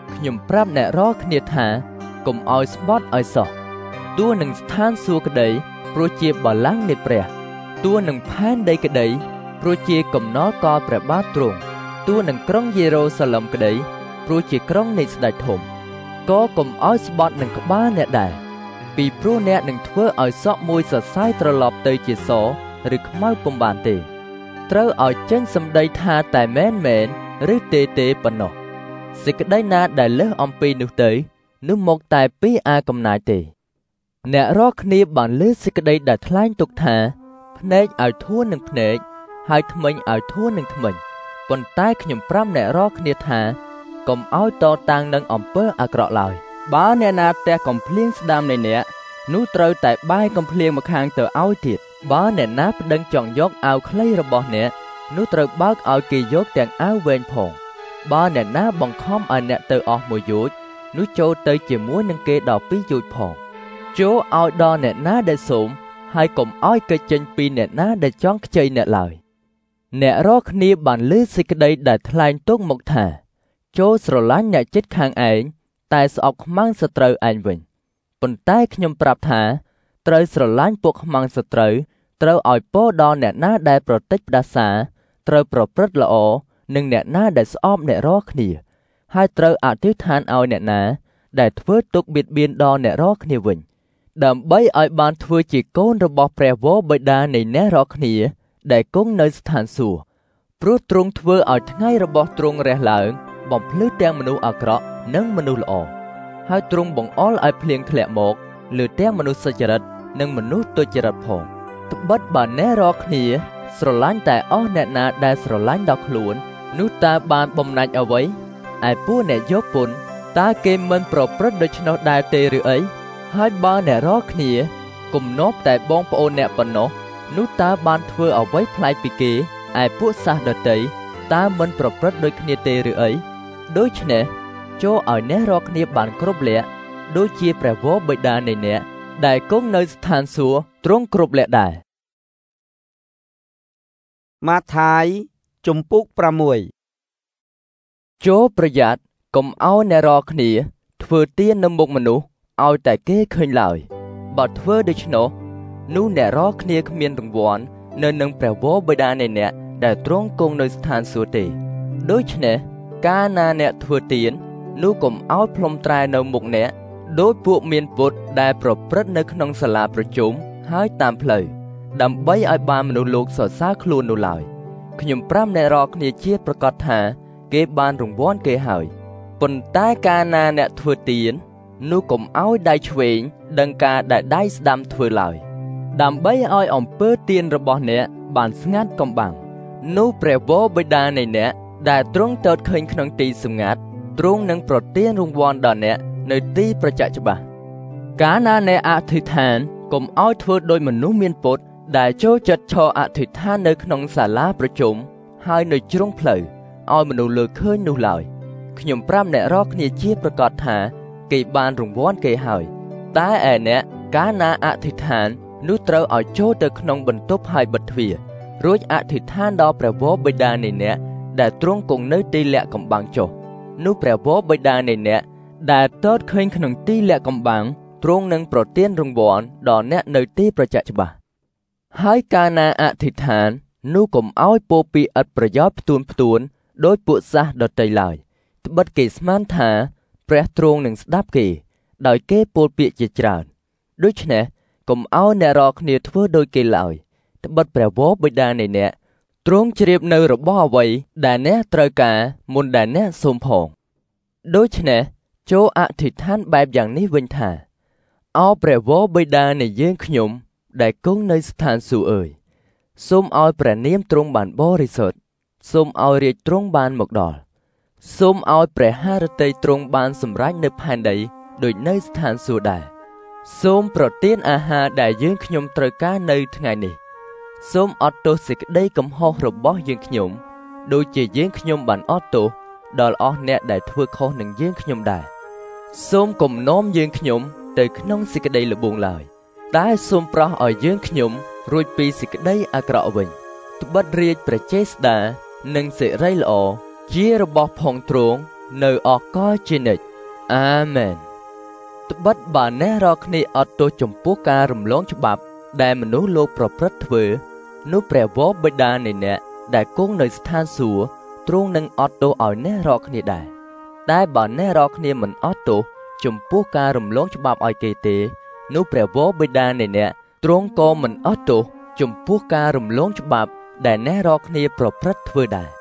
[SPEAKER 9] ខ្ញុំប្រាប់អ្នករាល់គ្នាថាកុំឲ្យស្បត់ឲ្យសោះទោះនឹងស្ថានសួគ៌ក្តីព្រោះជាបល្ល័ង្កនៃព្រះទោះនឹងផែនដីក្តីព្រោះជាកំណល់កលព្រះបាទទ្រង់ទោះនឹងក្រុងយេរូសាឡឹមក្តីព្រោះជាក្រុងនៃស្ដេចធំក៏កុំឲ្យស្បត់នឹងក្បាលអ្នកដែរពីព្រោះអ្នកនឹងធ្វើឲ្យសក់មួយសរសៃត្រឡប់ទៅជាសឬខ្មៅពុំបានទេត្រូវឲ្យចេញសម្ដីថាតែមែនមែនឬទេទេប៉ុណ្ណោះសេចក្តីណាដែលលើសអំពីនោះទៅនោះមកតែពីអាកំណាយទេអ្នករាល់គ្នាបានលើសេចក្តីដែលថ្លែងទុកថាភ្នែកឲ្យធួននឹងភ្នែកហើយធ្មេញឲ្យធួននឹងធ្មេញប៉ុន្តែខ្ញុំប្រាប់អ្នករាល់គ្នាថាកុំឲ្យតតាំងនឹងអំពើអាក្រក់ឡើយបើអ្នកណាទះកំភ្លៀងស្ដាមនៃអ្នកនោះត្រូវតែបែរកំភ្លៀងមកខាងទៅឲ្យទៀតបើអ្នកណាប្តឹងចង់យកអាវខ្លីរបស់អ្នកនោះត្រូវបើកឲ្យគេយកទាំងអាវវែងផងបើអ្នកណាបង្ខំឲ្យអ្នកទៅអស់មួយយោជនោះចូលទៅជាមួយនឹងគេដល់ពីរយោជផងចូលឲ្យដល់អ្នកណាដែលសូមហើយកុំឲ្យគេចេញពីអ្នកណាដែលចង់ខ្ចីអ្នកឡើយអ្នករាល់គ្នាបានលើសេចក្តីដែលថ្លែងទុកមកថាចូលស្រឡាញ់អ្នកជិតខាងឯងតែស្អប់ខ្មាំងសត្រូវឯងវិញប៉ុន្តែខ្ញុំប្រាប់ថាត្រូវស្រឡាញ់ពួកខ្មាំងសត្រូវត្រូវឲ្យពរដល់អ្នកណាដែលប្រតិចផ្ដាសាត្រូវប្រព្រឹត្តល្អនឹងអ្នកណាដែលស្អប់អ្នករាល់គ្នាហើយត្រូវអធិដ្ឋានឲ្យអ្នកណាដែលធ្វើទុកបៀតបៀនដល់អ្នករាល់គ្នាវិញដើម្បីឲ្យបានធ្វើជាកូនរបស់ព្រះវរបិតានៃអ្នករាល់គ្នាដែលគង់នៅស្ថានសួគ៌ព្រោះទ្រង់ធ្វើឲ្យថ្ងៃរបស់ទ្រង់រះឡើងបំភ្លឺទាំងមនុស្សអាក្រក់និងមនុស្សល្អហើយទ្រង់បង្អល់ឲ្យភ្លៀងធ្លាក់មកលើទាំងមនុស្សសុចរិតនិងមនុស្សទុច្ចរិតផងត្បិតបើអ្នករាល់គ្នាស្រឡាញ់តែអស់អ្នកណាដែលស្រឡាញ់ដល់ខ្លួននោះតើបានបំណាច់អ្វីឯពួកអ្នកយកពន្ធតើគេមិនប្រព្រឹត្តដូច្នោះដែរទេឬអីហើយបើអ្នករាល់គ្នាគំនាប់តែបងប្អូនអ្នកប៉ុណ្ណោះនោះតើបានធ្វើអ្វីប្លែកពីគេឯពួកសាសដតីតើមិនប្រព្រឹត្តដូចគ្នាទេឬអីដូច្នេះចូលឲ្យអ្នករាល់គ្នាបានគ្រប់លក្ខដូចជាព្រះវរបិតានៃអ្នកដែលគង់នៅស្ថានសួគ៌ទ្រង់គ្រប់លក្ខដែរ
[SPEAKER 1] ម៉ាថាយជំពូកប្រាំមួយ
[SPEAKER 9] ចូលប្រយ័ត្នកុំឲ្យអ្នករាល់គ្នាធ្វើទាននៅមុខមនុស្សឲ្យតែគេឃើញឡើយបើធ្វើដូច្នោះនោះអ្នករាល់គ្នាគ្មានរង្វាន់នៅនឹងព្រះវរបិតានៃអ្នកដែលទ្រង់គង់នៅស្ថានសួគ៌ទេដូច្នេះកាលណាអ្នកធ្វើទាននោះកុំឲ្យផ្លុំត្រែនៅមុខអ្នកដោយពួកមានពុតដែលប្រព្រឹត្តនៅក្នុងសាលាប្រជុំហើយតាមផ្លូវដើម្បីឲ្យបានមនុស្សលោកសរសើរខ្លួននោះឡើយខ្ញុំប្រាប់អ្នករាល់គ្នាជាប្រកាសថាគេបានរង្វាន់គេហើយប៉ុន្តែកាលណាអ្នកធ្វើទាននោះកុំឲ្យដៃឆ្វេងដឹងការដែលដៃស្ដាំធ្វើឡើយដើម្បីឲ្យអំពើទានរបស់អ្នកបានស្ងាត់កំបាំងនោះព្រះវរបិតានៃអ្នកដែលទ្រង់ទតឃើញក្នុងទីសម្ងាត់ទ្រង់នឹងប្រទានរង្វាន់ដល់អ្នកនៅទីប្រចាក់ច្បាស់កាលណាអ្នកអធិដ្ឋានកុំឲ្យធ្វើដោយមនុស្សមានពុតដែលចូលចិត្តឈរអធិដ្ឋាននៅក្នុងសាលាប្រជុំហើយនៅជ្រុងផ្លូវឲ្យមនុស្សលើឃើញនោះឡើយខ្ញុំប្រាប់អ្នករាល់គ្នាជាប្រកាសថាគេបានរង្វាន់គេហើយតែឯអ្នកកាលណាអធិដ្ឋាននោះត្រូវឲ្យចូលទៅក្នុងបន្ទប់ហើយបិទទ្វាររួចអធិដ្ឋានដល់ព្រះវរបិតានៃអ្នកដែលទ្រង់គង់នៅទីលាក់កំបាំងចុះនោះព្រះវរបិតានៃអ្នកដែលទតឃើញក្នុងទីលាក់កំបាំងទ្រង់នឹងប្រទានរង្វាន់ដល់អ្នកនៅទីប្រចាក់ច្បាស់ហើយកាលណាអធិដ្ឋាននោះកុំឲ្យពោលពីឥតប្រយោជន៍ផ្ទួនផ្ទួនដោយពួកសាសដតីឡើយត្បិតគេស្មានថាព្រះទ្រង់នឹងស្ដាប់គេដោយគេពោលពាក្យជាច្រើនដូច្នេះកុំឲ្យអ្នករាល់គ្នាធ្វើដូចគេឡើយត្បិតព្រះវរបិតានៃអ្នកទ្រង់ជ្រាបនៅរបស់អ្វីដែលអ្នកត្រូវការមុនដែលអ្នកសូមផងដូច្នេះចូលអធិដ្ឋានបែបយ៉ាងនេះវិញថាអោព្រះវរបិតានៃយើងខ្ញុំដែលគង់នៅស្ថានសួគ៌អើយសូមឲ្យព្រះនាមទ្រង់បានបរិសុទ្ធសូមឲ្យរាជទ្រង់បានមកដល់សូមឲ្យព្រះハរតីទ្រង់បានសម្រេចនៅផែនដីដូចនៅស្ថានសួគ៌ដែរសូមប្រទានអាហារដែលយើងខ្ញុំត្រូវការនៅថ្ងៃនេះសូមអត់ទោសសេចក្តីកំហុសរបស់យើងខ្ញុំដូចជាយើងខ្ញុំបានអត់ទោសដល់អស់អ្នកដែលធ្វើខុសនឹងយើងខ្ញុំដែរសូមកុំនាំយើងខ្ញុំទៅក្នុងសេចក្តីល្បួងឡើយតែសូមប្រោះឲ្យយើងខ្ញុំរួចពីសេចក្តីអាក្រក់វិញត្បិតរាជព្រះចេស្តានិងសិរីល្អជារបស់ផងទ្រង់នៅអកលជានិច្ចអាមែនត្បិតបើអ្នករាល់គ្នាអត់ទោសចំពោះការរំលងច្បាប់ដែលមនុស្សលោកប្រព្រឹត្តធ្វើនោះព្រះវរបិតានៃអ្នកដែលគង់នៅស្ថានសួគ៌ទ្រង់នឹងអត់ទោសឲ្យអ្នករាល់គ្នាដែរតែបើអ្នករាល់គ្នាមិនអត់ទោសចំពោះការរំលងច្បាប់ឲ្យគេទេនោះព្រះវរបិតានៃអ្នកទ្រង់ក៏មិនអត់ទោសចំពោះការរំលងច្បាប់ដែលអ្នករាល់គ្នាប្រព្រឹត្តធ្វើដែរ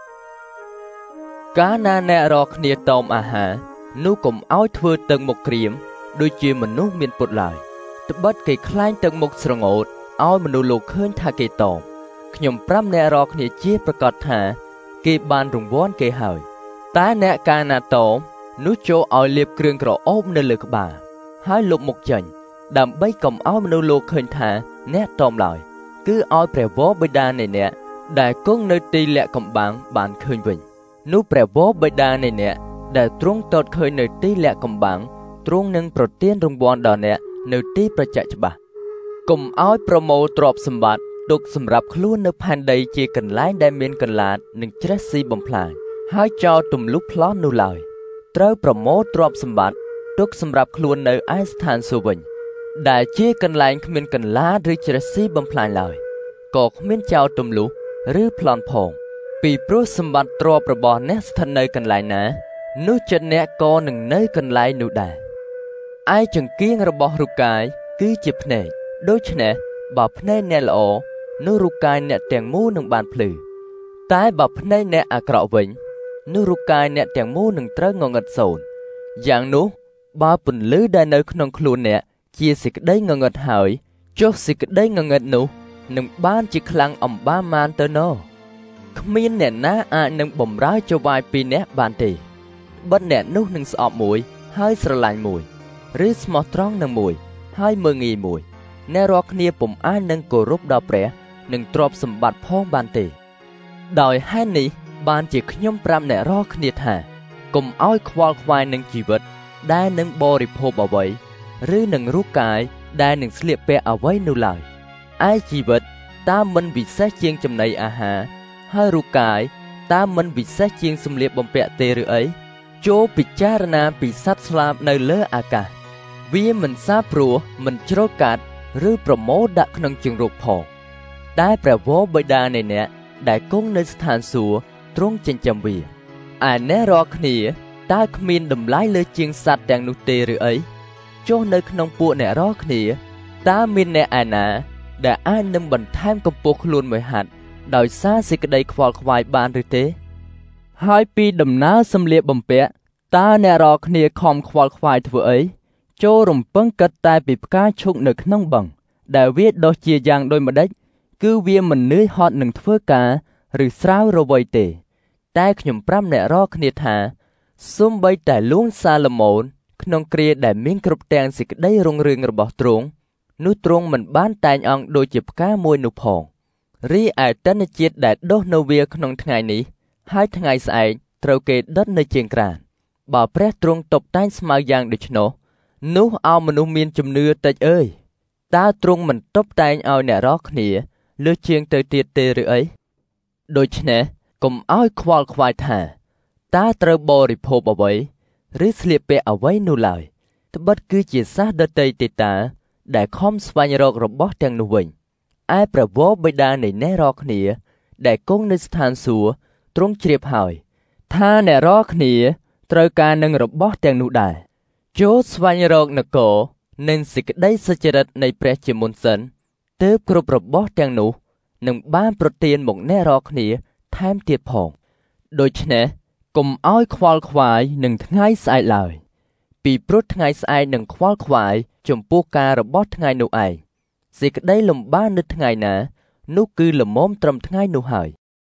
[SPEAKER 9] កាលណាអ្នករាល់គ្នាតមអាហារនោះកុំឲ្យធ្វើទឹកមុខក្រៀមដូចជាមនុស្សមានពុតឡើយត្បិតគេខ្លាញ់ទឹកមុខស្រងោតឲ្យមនុស្សលោកឃើញថាគេតមខ្ញុំប្រាប់អ្នករាល់គ្នាជាប្រកាសថាគេបានរង្វាន់គេហើយតែអ្នកកាលណាតមនោះចូលឲ្យលាបគ្រឿងក្រអូបនៅលើក្បាលហើយលុបមុខចេញដើម្បីកុំឲ្យមនុស្សលោកឃើញថាអ្នកតមឡើយគឺឲ្យព្រះវរបិតានៃអ្នកដែលគង់នៅទីលាក់កំបាំងបានឃើញវិញនោះព្រះវរបិតានៃអ្នកដែលទ្រង់តតឃើញនៅទីលាក់កំបាំងទ្រង់នឹងប្រទានរង្វាន់ដល់អ្នកនៅទីប្រជញ្ញច្បាស់កុំឲ្យប្រមូលទ្រព្យសម្បត្តិទុកសម្រាប់ខ្លួននៅផែនដីជាកន្លែងដែលមានកន្លាតនិងច្រេះស៊ីបំផ្លាញហើយចោលទម្លុះផ្លោះនោះឡើយត្រូវប្រមូលទ្រព្យសម្បត្តិទុកសម្រាប់ខ្លួននៅឯស្ថានសួគ៌វិញដែលជាកន្លែងគ្មានកន្លាតឬច្រេះស៊ីបំផ្លាញឡើយក៏គ្មានចោលទម្លុះឬប្លន់ផងពីព្រោះសម្បត្តិទ្រព្យរបស់អ្នកស្ថិតនៅកន្លែងណានោះចិត្តអ្នកក៏នឹងនៅកន្លែងនោះដែរឯចង្គៀងរបស់រូបកាយគឺជាភ្នែកដូច្នេះបើភ្នែកអ្នកល្អនោះរូបកាយអ្នកទាំងមូលនឹងបានភ្លឺតែបើភ្នែកអ្នកអាក្រក់វិញនោះរូបកាយអ្នកទាំងមូលនឹងត្រូវងងឹតសូន្យយ៉ាងនោះបើពន្លឺដែលនៅក្នុងខ្លួនអ្នកជាសេចក្តីងងឹតហើយចុះសេចក្តីងងឹតនោះនឹងបានជាខ្លាំងអំបាមានទៅណោះគ្មានអ្នកណាអាចនឹងបំរើចវាយពីអ្នកបានទេបិទអ្នកនោះនឹងស្អប់មួយហើយស្រឡាញ់មួយឬស្មោះត្រង់នឹងមួយហើយមើងងាយមួយអ្នករាល់គ្នាពុំអាចនឹងគោរពដល់ព្រះនិងទ្រព្យសម្បត្តិផងបានទេដោយហេតុនេះបានជាខ្ញុំប្រាប់អ្នករាល់គ្នាថាកុំឲ្យខ្វល់ខ្វាយនឹងជីវិតដែលនឹងបរិភោគអ្វីឬនឹងរូបកាយដែលនឹងស្លៀកពាក់អ្វីនោះឡើយឯជីវិតតើមិនវិសេសជាងចំណីអាហារហើយរូបកាយតើមិនវិសេសជាងសម្លៀកបំពាក់ទេឬអីចូលពិចារណាពីសត្វស្លាបនៅលើអាកាសវាមិនសាព្រោះមិនជ្រលកាត់ឬប្រមូលដាក់ក្នុងជង្រុកផងតែព្រះវរបិតានៃអ្នកដែលគង់នៅស្ថានសួគ៌ទ្រង់ចិញ្ចឹមវាឯអ្នករាល់គ្នាតើគ្មានតម្លៃលើជាងសត្វទាំងនោះទេឬអីចុះនៅក្នុងពួកអ្នករាល់គ្នាតើមានអ្នកឯណាដែលអាចនឹងបន្ថែមកម្ពស់ខ្លួនមួយហាត់ដោយសារសេចក្តីខ្វល់ខ្វាយបានឬទេហើយពីដំណើរសម្លៀកបំពាក់តើអ្នករាល់គ្នាខំខ្វល់ខ្វាយធ្វើអីចូលរំពឹងគិតតែពីផ្កាឈូកនៅក្នុងបឹងដែលវាដុះជាយ៉ាងដូចម្ដេចគឺវាមិននឿយហត់នឹងធ្វើការឬស្រាវរវៃទេតែខ្ញុំប្រាប់អ្នករាល់គ្នាថាសូម្បីតែលួងសាឡូមោនក្នុងគ្រាដែលមានគ្រប់ទាំងសេចក្តីរុងរឿងរបស់ទ្រង់នោះទ្រង់មិនបានតែងអង្គដូចជាផ្កាមួយនោះផងរីឯទិន្នជាតិដែលដុះនៅវាក្នុងថ្ងៃនេះហើយថ្ងៃស្អែកត្រូវគេដុតនៅជាងក្រានបើព្រះទ្រង់តុបតែងស្មៅយ៉ាងដូច្នោះនោះឲ្យមនុស្សមានជំនឿតិចអើយតើទ្រង់មិនតុបតែងឲ្យអ្នករាល់គ្នាលើសជាងទៅទៀតទេឬអីដូច្នេះកុំឲ្យខ្វល់ខ្វាយថាតើត្រូវបរិភោគអ្វីឬស្លៀកពាក់អ្វីនោះឡើយត្បិតគឺជាសាសដតីទេតាដែលខំស្វែងរករបស់ទាំងនោះវិញឯព្រះវរបិតានៃអ្នករាល់គ្នាដែលគង់នៅស្ថានសួគ៌ទ្រង់ជ្រាបហើយថាអ្នករាល់គ្នាត្រូវការនឹងរបស់ទាំងនោះដែរចូលស្វែងរកនគរនិងសេចក្តីសុចរិតនៃព្រះជាមុនសិនទើបគ្រប់របស់ទាំងនោះនឹងបានប្រទានមកអ្នករាល់គ្នាថែមទៀតផងដូច្នេះកុំឲ្យខ្វល់ខ្វាយនឹងថ្ងៃស្អែកឡើយពីព្រោះថ្ងៃស្អែកនឹងខ្វល់ខ្វាយចំពោះការរបស់ថ្ងៃនោះឯងសេចក្តីលំបាកនៅថ្ងៃណានោះគឺល្មមត្រឹមថ្ងៃនោះហើយ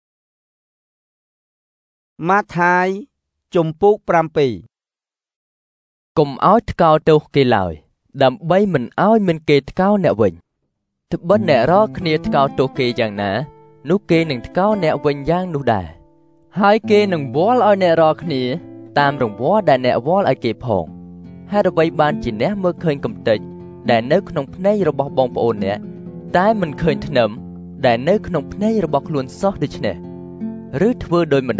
[SPEAKER 1] ម៉ាថាយជំពូកប្រាំពីរ
[SPEAKER 9] កុំឲ្យថ្កោលទោសគេឡើយដើម្បីមិនឲ្យមានគេថ្កោលអ្នកវិញត្បិតអ្នករាល់គ្នាថ្កោលទោសគេយ៉ាងណានោះគេនឹងថ្កោលអ្នកវិញយ៉ាងនោះដែរហើយគេនឹងវាល់ឲ្យអ្នករាល់គ្នាតាមរង្វាន់ដែលអ្នកវាល់ឲ្យគេផងហេតុអ្វីបានជាអ្នកមើលឃើញកំទេចដែលនៅក្នុងភ្នែករបស់បងប្អូនអ្នកតែមិនឃើញធ្នឹមដែលនៅក្នុងភ្នែករបស់ខ្លួនសោះដូច្នេះឬធ្វើដោយម្ដេច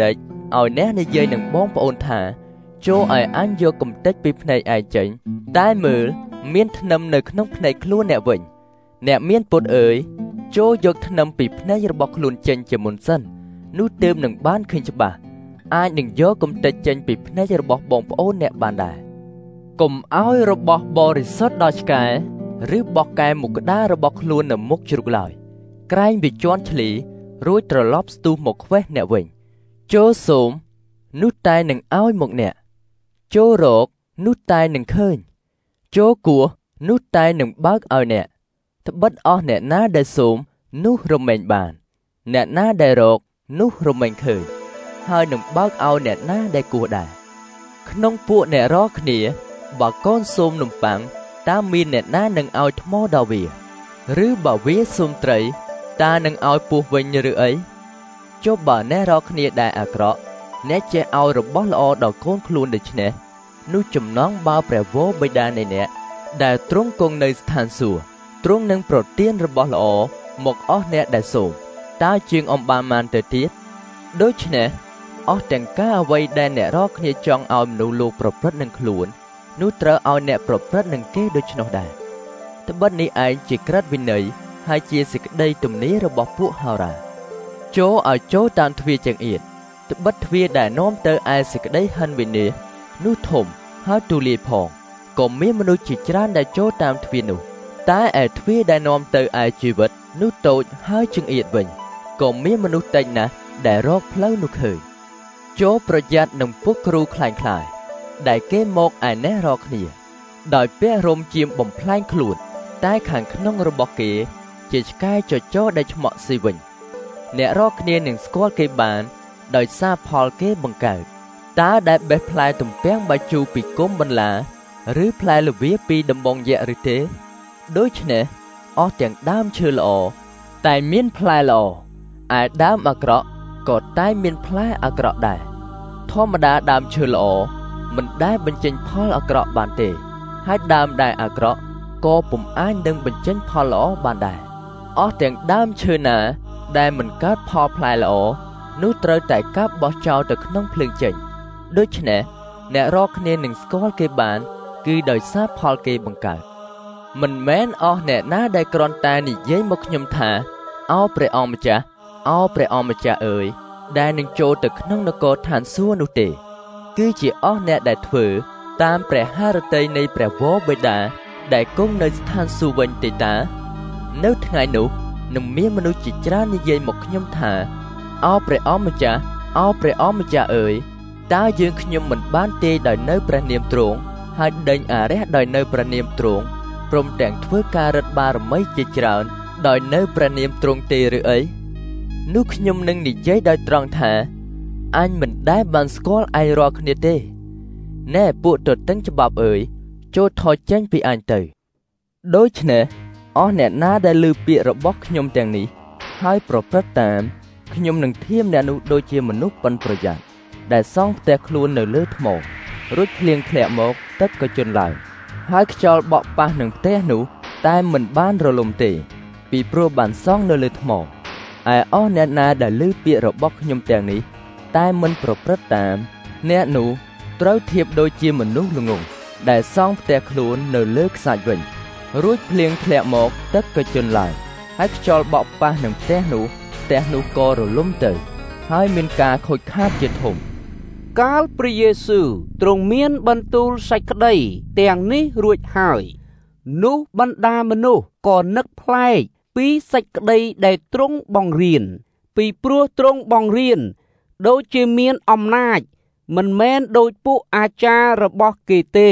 [SPEAKER 9] ឲ្យអ្នកនិយាយនឹងបងប្អូនថាចូលឲ្យអញយកកំទេចពីភ្នែកឯងចេញតែមើលមានថ្នាំនៅក្នុងភ្នែកខ្លួនអ្នកវិញអ្នកមានពុតអើយចូលយកថ្នាំពីភ្នែករបស់ខ្លួនចេញជាមុនសិននោះទើបនឹងបានឃើញច្បាស់អាចនឹងយកកំទេចចេញពីភ្នែករបស់បងប្អូនអ្នកបានដែរកុំឲ្យរបស់បរិសុទ្ធដល់ឆ្កែឬបោះកែមុខក្តាររបស់ខ្លួននៅមុខជ្រូកឡើយក្រែងវាជន់ឈ្លីរួចត្រឡប់ស្ទុះមកខ្វេះអ្នកវិញចូលសូមនោះតែនឹងឲ្យមកអ្នកចូលរកនោះតែនឹងឃើញចូលគោះនោះតែនឹងបើកឲ្យអ្នកត្បិតអស់អ្នកណាដែលសូមនោះរមែងបានអ្នកណាដែលរកនោះរមែងឃើញហើយនឹងបើកឲ្យអ្នកណាដែលគោះដែរក្នុងពួកអ្នករកគ្នាបើកូនសូមនំប៉័ងតើមានអ្នកណានឹងឲ្យថ្មដល់វាឬបើវាសូមត្រីតើនឹងឲ្យពស់វិញឬអីចុះបើអ្នករកគ្នាដែលអាក្រក់អ្នកចេះឲ្យរបស់ល្អដល់កូនខ្លួនដូច្នេះនោះចំណងបើព្រះវរបិតានៃអ្នកដែលទ្រង់គង់នៅស្ថានសួគ៌ទ្រង់នឹងប្រទានរបស់ល្អមកអស់អ្នកដែលសូមតើជាងអំបានបានទៅទៀតដូច្នេះអស់ទាំងការអ្វីដែលអ្នករកគ្នាចង់ឲ្យមនុស្សលោកប្រព្រឹត្តនឹងខ្លួននោះត្រូវឲ្យអ្នកប្រព្រឹត្តនឹងគេដូច្នោះដែរត្បិតនេះឯងជាក្រឹតវិន័យហើយជាសេចក្តីទំនាយរបស់ពួកហោរាចូលឲ្យចូលតាមទ្វារចង្អៀតត្បិតទ្វារដែលនាំទៅឯសេចក្តីហិនវិនាសនោះធំហើយទូលាយផងក៏មានមនុស្សជាច្រើនដែលចូលតាមទ្វារនោះតែឯទ្វារដែលនាំទៅឯជីវិតនោះតូចហើយចង្អៀតវិញក៏មានមនុស្សតិចណាស់ដែលរកផ្លូវនោះឃើញចូលប្រយ័ត្ននឹងពួកគ្រូខ្លាញ់ខ្លាយដែលគេមកឯអ្នករកគ្នាដោយពាក់រំជាមបំផ្លាញខ្លួនតែខាងក្នុងរបស់គេជាឆ្កែចចោដែលឆ្មក់ស៊ីវិញអ្នករកគ្នានឹងស្គាល់គេបានដោយសារផលគេបង្កើតតើដែលបេះផ្លែទំពាំងបាយជូរពីគុម្ពបន្លាឬផ្លែល្វាពីដំបងយក្សឬទេដូច្នេះអស់ទាំងដើមឈើល្អតែមានផ្លែល្អឯដើមអាក្រក់ក៏តែមានផ្លែអាក្រក់ដែរធម្មតាដើមឈើល្អមិនដែលបញ្ចេញផលអាក្រក់បានទេហើយដើមដែលអាក្រក់ក៏ពុំអាចនឹងបញ្ចេញផលល្អបានដែរអស់ទាំងដើមឈើណាដែលមិនកើតផលផ្លែល្អនោះត្រូវតែកាប់បោះចោលទៅក្នុងភ្លើងចេញដូច្នេះអ្នករកគ្នានឹងស្គាល់គេបានគឺដោយសារផលគេបង្កើតមិនមែនអស់អ្នកណាដែលគ្រាន់តែនិយាយមកខ្ញុំថាអោព្រះអង្គម្ចាស់អោព្រះអង្គម្ចាស់អើយដែលនឹងចូលទៅក្នុងនគរឋានសួគ៌នោះទេគឺជាអស់អ្នកដែលធ្វើតាមព្រះハរតីនៃព្រះវរបិតាដែលគង់នៅស្ថានសួគ៌វិញទេតានៅថ្ងៃនោះនឹងមានមនុស្សជាច្រើននិយាយមកខ្ញុំថាអោព្រះអង្គម្ចាស់អោព្រះអង្គម្ចាស់អើយតើយើងខ្ញុំមិនបានទេដោយនៅព្រះនាមទ្រង់ហើយដេញអារះដោយនៅព្រះនាមទ្រង់ព្រមទាំងធ្វើការរិទ្ធបារមីជាច្រើនដោយនៅព្រះនាមទ្រង់ទេឬអីនោះខ្ញុំនឹងនិយាយដោយត្រង់ថាអញមិនដែលបានស្គាល់ឯងរាល់គ្នាទេណែពួកទទឹងច្បាប់អើយចូលថយចេញពីអញទៅដូច្នេះអស់អ្នកណាដែលឮពាក្យរបស់ខ្ញុំទាំងនេះហើយប្រព្រឹត្តតាមខ្ញុំនឹងធៀមអ្នកនោះដូចជាមនុស្សប៉ិនប្រយ័ត្នដែលសង់ផ្ទះខ្លួននៅលើថ្មរួចភ្លៀងធ្លាក់មកទឹកក៏ជន់ឡើងហើយខ្យល់បក់ប៉ះនឹងផ្ទះនោះតែមិនបានរលំទេពីព្រោះបានសង់នៅលើថ្មឯអស់អ្នកណាដែលឮពាក្យរបស់ខ្ញុំទាំងនេះតែមិនប្រព្រឹត្តតាមអ្នកនោះត្រូវធៀបដូចជាមនុស្សល្ងង់ដែលសង់ផ្ទះខ្លួននៅលើខ្សាច់វិញរួចភ្លៀងធ្លាក់មកទឹកក៏ជន់ឡើងហើយខ្យល់បក់ប៉ះនឹងផ្ទះនោះផ្ទះនោះក៏រលំទៅហើយមានការខូចខាតជាធំ
[SPEAKER 1] កាលព្រះយេស៊ូវទ្រង់មានបន្ទូលសេចក្តីទាំងនេះរួចហើយនោះបណ្ដាមនុស្សក៏នឹកប្លែកពីសេចក្តីដែលទ្រង់បង្រៀនពីព្រោះទ្រង់បង្រៀនដូចជាមានអំណាចមិនមែនដូចពួកអាចារ្យរបស់គេទេ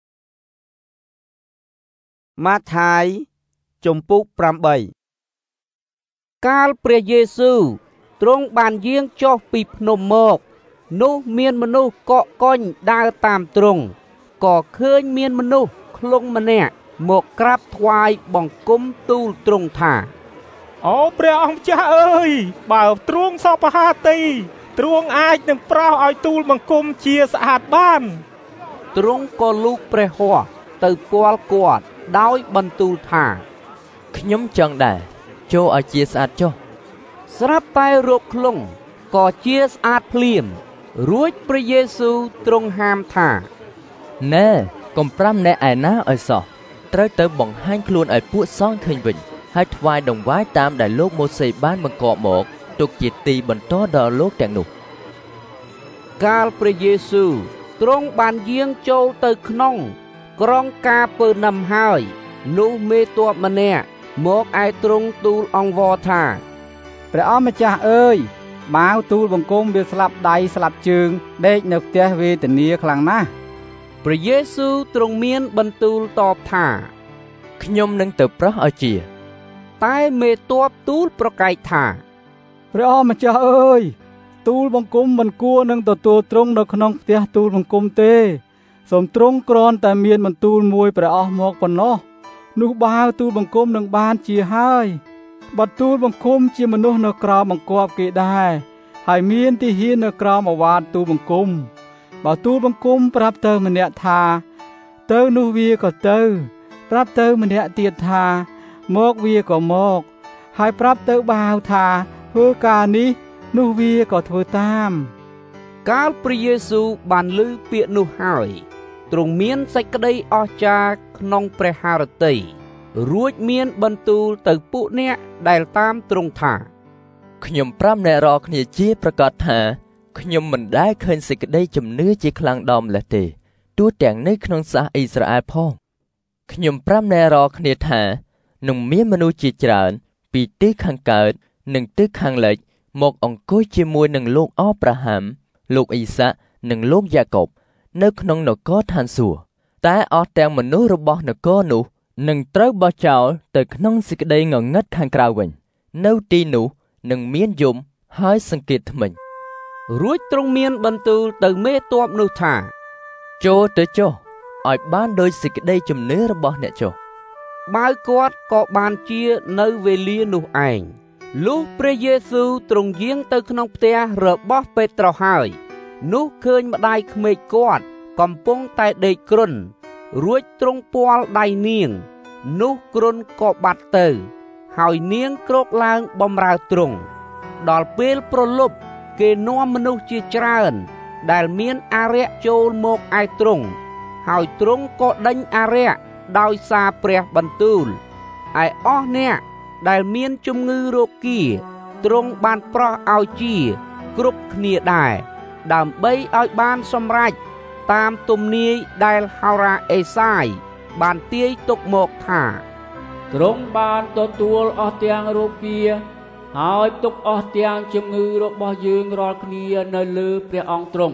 [SPEAKER 1] ម៉ាថាយជំពូកប្រាំបីកាលព្រះយេស៊ូវទ្រង់បានយាងចុះពីភ្នំមកនោះមានមនុស្សកកកុញដើរតាមទ្រង់ក៏ឃើញមានមនុស្សខ្លុងម្នាក់មកក្រាបថ្វាយបង្គំទូលទ្រង់ថា
[SPEAKER 5] អូព្រះអង្គចាស់អើយបើទ្រង់សពហាទីទ្រង់អាចនឹងប្រោសឲ្យទូលបង្គំជាស្អាតបាន
[SPEAKER 1] ទ្រង់ក៏លូកព្រះហស្ថទៅពាល់គាត់ដោយបន្ទូលថា
[SPEAKER 9] ខ្ញុំចង់ដែរចូលឲ្យជាស្អាតចុះ
[SPEAKER 1] ស្រាប់តែរោគខ្លុងក៏ជាស្អាតភ្លាមរួចព្រះយេស៊ូវទ្រង់ហាមថា
[SPEAKER 9] ណែកុំប្រាំអ្នកឯណាឲ្យសោះត្រូវទៅបង្ហាញខ្លួនឲ្យពួកសង្ឃឃើញវិញហើយថ្វាយដង្វាយតាមដែលលោកម៉ូសេបានបង្គាប់មកទុកជាទីបន្តដល់លោកទាំងនោះ
[SPEAKER 1] កាលព្រះយេស៊ូវទ្រង់បានយាងចូលទៅក្នុងក្រុងកាពឺណាំហើយនោះមេទ័ពម្នាក់មកឯទ្រង់ទូលអង្វរថា
[SPEAKER 2] ព្រះអម្ចាស់អើយបាវទូលបង្គំវាស្លាប់ដៃស្លាប់ជើងដេកនៅផ្ទះវេទនាខ្លាំងណាស់
[SPEAKER 1] ព្រះយេស៊ូវទ្រង់មានបន្ទូលតបថា
[SPEAKER 9] ខ្ញុំនឹងទៅប្រោះឲ្យជា
[SPEAKER 1] តែមេទ័ពទូលប្រកែកថា
[SPEAKER 2] ព្រះអម្ចាស់អើយទូលបង្គំមិនគួរនឹងទទួលទ្រង់នៅក្នុងផ្ទះទូលបង្គំទេសូមទ្រង់គ្រាន់តែមានបន្ទូលមួយព្រះអស់មកប៉ុណ្ណោះនោះបាវទូលបង្គំនឹងបានជាហើយបើទូលបង្គំជាមនុស្សនៅក្រោមបង្គាប់គេដែរហើយមានទីហ៊ាននៅក្រោមអាវាតទូលបង្គំបើទូលបង្គំប្រាប់ទៅម្នាក់ថាទៅនោះវាក៏ទៅប្រាប់ទៅម្នាក់ទៀតថាមកវាក៏មកហើយប្រាប់ទៅបាវថាធ្វើការនេះនោះវាក៏ធ្វើតាម
[SPEAKER 1] កាលព្រះយេស៊ូវបានឮពាក្យនោះហើយទ្រង់មានសេចក្តីអស្ចារ្យក្នុងព្រះハរតីរួចមានបន្ទូលទៅពួកអ្នកដែលតាមទ្រង់ថា
[SPEAKER 9] ខ្ញុំប្រាំអ្នករាល់គ្នាជាប្រកាសថាខ្ញុំមិនដែលឃើញសេចក្តីជំនឿជាខ្លាំងដល់ម្លេះទេទោះទាំងនៅក្នុងសាសអ៊ីស្រាអែលផងខ្ញុំប្រាំអ្នករាល់គ្នាថានឹងមានមនុស្សជាច្រើនពីទិសខាងកើតនិងទិសខាងលិចមកអង្គុយជាមួយនឹងលោកអប្រាហាំលោកអ៊ីសាក់និងលោកយ៉ាកុបនៅក្នុងនគរឋានសួគ៌តែអស់ទាំងមនុស្សរបស់នគរនោះនឹងត្រូវបោះចោលទៅក្នុងសេចក្តីងងឹតខាងក្រៅវិញនៅទីនោះនឹងមានយំហើយសង្កេតធ្មេញ
[SPEAKER 1] រួចទ្រង់មានបន្ទូលទៅមេទ័ពនោះថា
[SPEAKER 9] ចូលទៅចុះឲ្យបានដោយសេចក្តីជំនឿរបស់អ្នកចុះ
[SPEAKER 1] បើគាត់ក៏បានជានៅវេលានោះឯងលុះព្រះយេស៊ូវទ្រង់យាងទៅក្នុងផ្ទះរបស់ពេត្រុសហើយនោះឃើញម្ដាយក្មេកគាត់កំពុងតែដេកគ្រុនរួចទ្រង់ពាល់ដៃនាងនោះគ្រុនក៏បាត់ទៅហើយនាងក្រោកឡើងបម្រើទ្រង់ដល់ពេលប្រលប់គេនាំមនុស្សជាច្រើនដែលមានអារក្សចូលមកឯទ្រង់ហើយទ្រង់ក៏ដេញអារក្សដោយសារព្រះបន្ទូលឯអស់អ្នកដែលមានជំងឺរោគាទ្រង់បានប្រោះឲ្យជាគ្រប់គ្នាដែរដើម្បីឲ្យបានសម្រេចតាមទំនាយដែលហោរាអេសាយបានទាយទុកមកថា
[SPEAKER 3] ទ្រង់បានទទួលអស់ទាំងរោគាហើយទុកអស់ទាំងជំងឺរបស់យើងរាល់គ្នានៅលើព្រះអង្គទ្រង់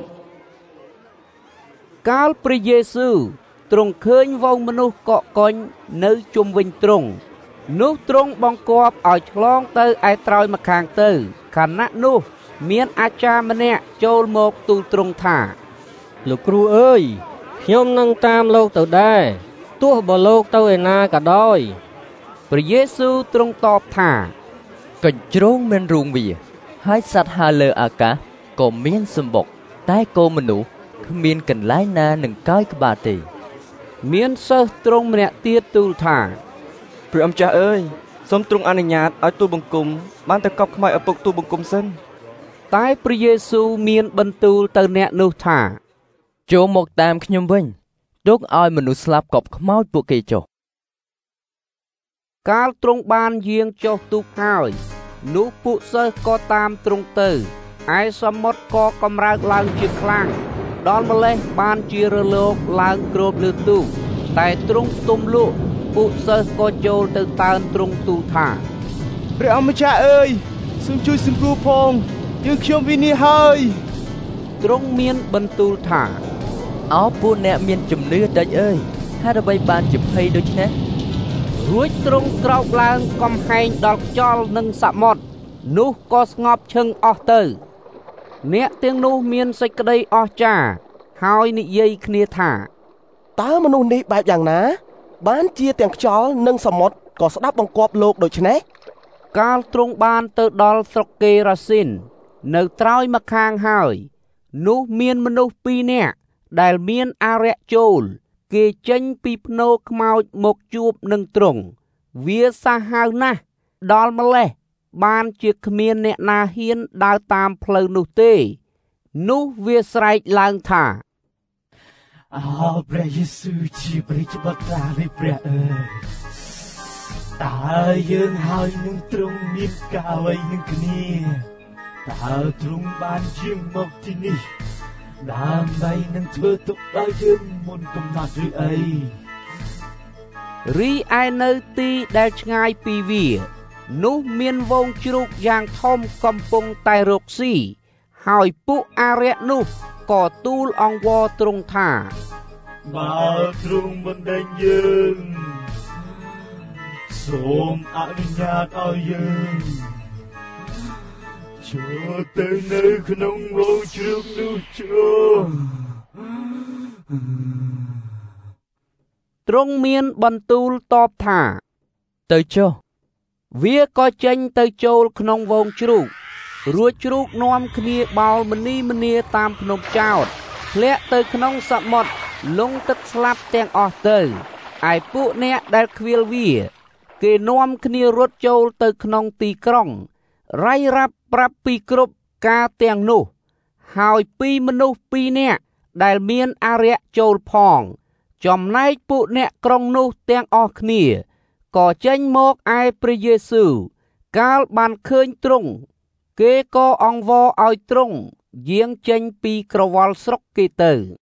[SPEAKER 1] កាលព្រះយេស៊ូវទ្រង់ឃើញវងមនុស្សកកកុញនៅជុំវិញទ្រង់នោះទ្រង់បង្គាប់ឲ្យឆ្លងទៅឯត្រើយម្ខាងទៅខណៈនោះមានអាចារ្យម្នាក់ចូលមកទូលទ្រង់ថា
[SPEAKER 6] លោកគ្រូអើយខ្ញុំនឹងតាមលោកទៅដែរទោះបើលោកទៅឯណាក៏ដោយ
[SPEAKER 1] ព្រះយេស៊ូវទ្រង់តបថា
[SPEAKER 9] កញ្ជ្រោងមានរូងវាហើយសត្វហើរលើអាកាសក៏មានសម្បុកតែកូនមនុស្សគ្មានកន្លែងណានឹងកើយក្បាលទេ
[SPEAKER 1] មានសិស្សទ្រង់ម្នាក់ទៀតទូលថា
[SPEAKER 7] ព្រះអម្ចាស់អើយសូមទ្រង់អនុញ្ញាតឲ្យទូលបង្គំបានទៅកប់ខ្មៅឪពុកទូលបង្គំសិន
[SPEAKER 1] តែព្រះយេស៊ូវមានបន្ទូលទៅអ្នកនោះថា
[SPEAKER 9] ចូលមកតាមខ្ញុំវិញទុកឲ្យមនុស្សស្លាប់កប់ខ្មោចពួកគេចុះ
[SPEAKER 1] កាលទ្រង់បានយាងចុះទូកហើយនោះពួកសិស្សក៏តាមទ្រង់ទៅឯសមុទ្រក៏កម្រើកឡើងជាខ្លាំងដល់ម្លេះបានជារលកឡើងគ្របលើទូកតែទ្រង់ទុំលក់ពួកសិស្សក៏ចូលទៅតើនទ្រង់ទូលថា
[SPEAKER 7] ព្រះអម្ចាស់អើយសូមជួយសង្គ្រោះផងយើងខ្ញុំវិនាសហើយ
[SPEAKER 1] ទ្រង់មានបន្ទូលថា
[SPEAKER 9] អោពួកអ្នកមានជំនឿតិចអើយហេតុអ្វីបានជាភ័យដូច្នេះ
[SPEAKER 1] រួចទ្រង់ក្រោកឡើងកំហែងដល់ខ្យល់និងសមុទ្រនោះក៏ស្ងប់ឈឹងអស់ទៅអ្នកទាំងនោះមានសេចក្តីអស្ចារ្យហើយនិយាយគ្នាថា
[SPEAKER 11] តើមនុស្សនេះបែបយ៉ាងណាបានជាទាំងខ្យល់និងសមុទ្រក៏ស្ដាប់បង្គាប់លោកដូច្នេះ
[SPEAKER 1] កាលទ្រង់បានទៅដល់ស្រុកកេរាស៊ីននៅត្រើយម្ខាងហើយនោះមានមនុស្សពីរនាក់ដែលមានអារក្សចូលគេចេញពីភ្នោខ្មោចមកជួបនឹងទ្រង់វាសាហាវណាស់ដល់ម្លេះបានជាគ្មានអ្នកណាហ៊ានដើរតាមផ្លូវនោះទេនោះវាស្រែកឡើងថា
[SPEAKER 10] អោព្រះយេស៊ូវជាព្រះជាបុត្រានៃព្រះអើយតើយើងហើយនឹងទ្រង់មានការអ្វីនឹងគ្នាតើទ្រង់បានជាមកទីនេះដើម្បីនឹងធ្វើទុកដល់យើងមុនកំណត់ឬអី
[SPEAKER 1] រីឯនៅទីដែលឆ្ងាយពីវានោះមានវងជ្រូកយ៉ាងធំកំពុងតែរកស៊ីហើយពួកអារក្សនោះក៏ទូលអង្វរទ្រង់ថា
[SPEAKER 10] បើទ្រង់បណ្ដេញយើងសូមអនុញ្ញាតឲ្យយើងចូលទៅនៅក្នុងវងជ្រូកនោះចូល
[SPEAKER 1] ទ្រង់មានបន្ទូលតបថា
[SPEAKER 9] ទៅចុះ
[SPEAKER 1] វាក៏ចេញទៅចូលក្នុងវងជ្រូករួចជ្រូកនាំគ្នាបោលមនីមនាតាមភ្នំចោតធ្លាក់ទៅក្នុងសមុទ្រលង់ទឹកស្លាប់ទាំងអស់ទៅឯពួកអ្នកដែលខ្វៀលវាគេនាំគ្នារត់ចូលទៅក្នុងទីក្រុងរៃរ៉ាប់ប្រាប់ពីគ្រប់ការទាំងនោះហើយពីមនុស្សពីរនាក់ដែលមានអារក្សចូលផងចំណែកពួកអ្នកក្រុងនោះទាំងអស់គ្នាក៏ចេញមកឯព្រះយេស៊ូវកាលបានឃើញទ្រង់គេក៏អង្វរឲ្យទ្រង់យាងចេញពីក្រវល់ស្រុកគេទៅ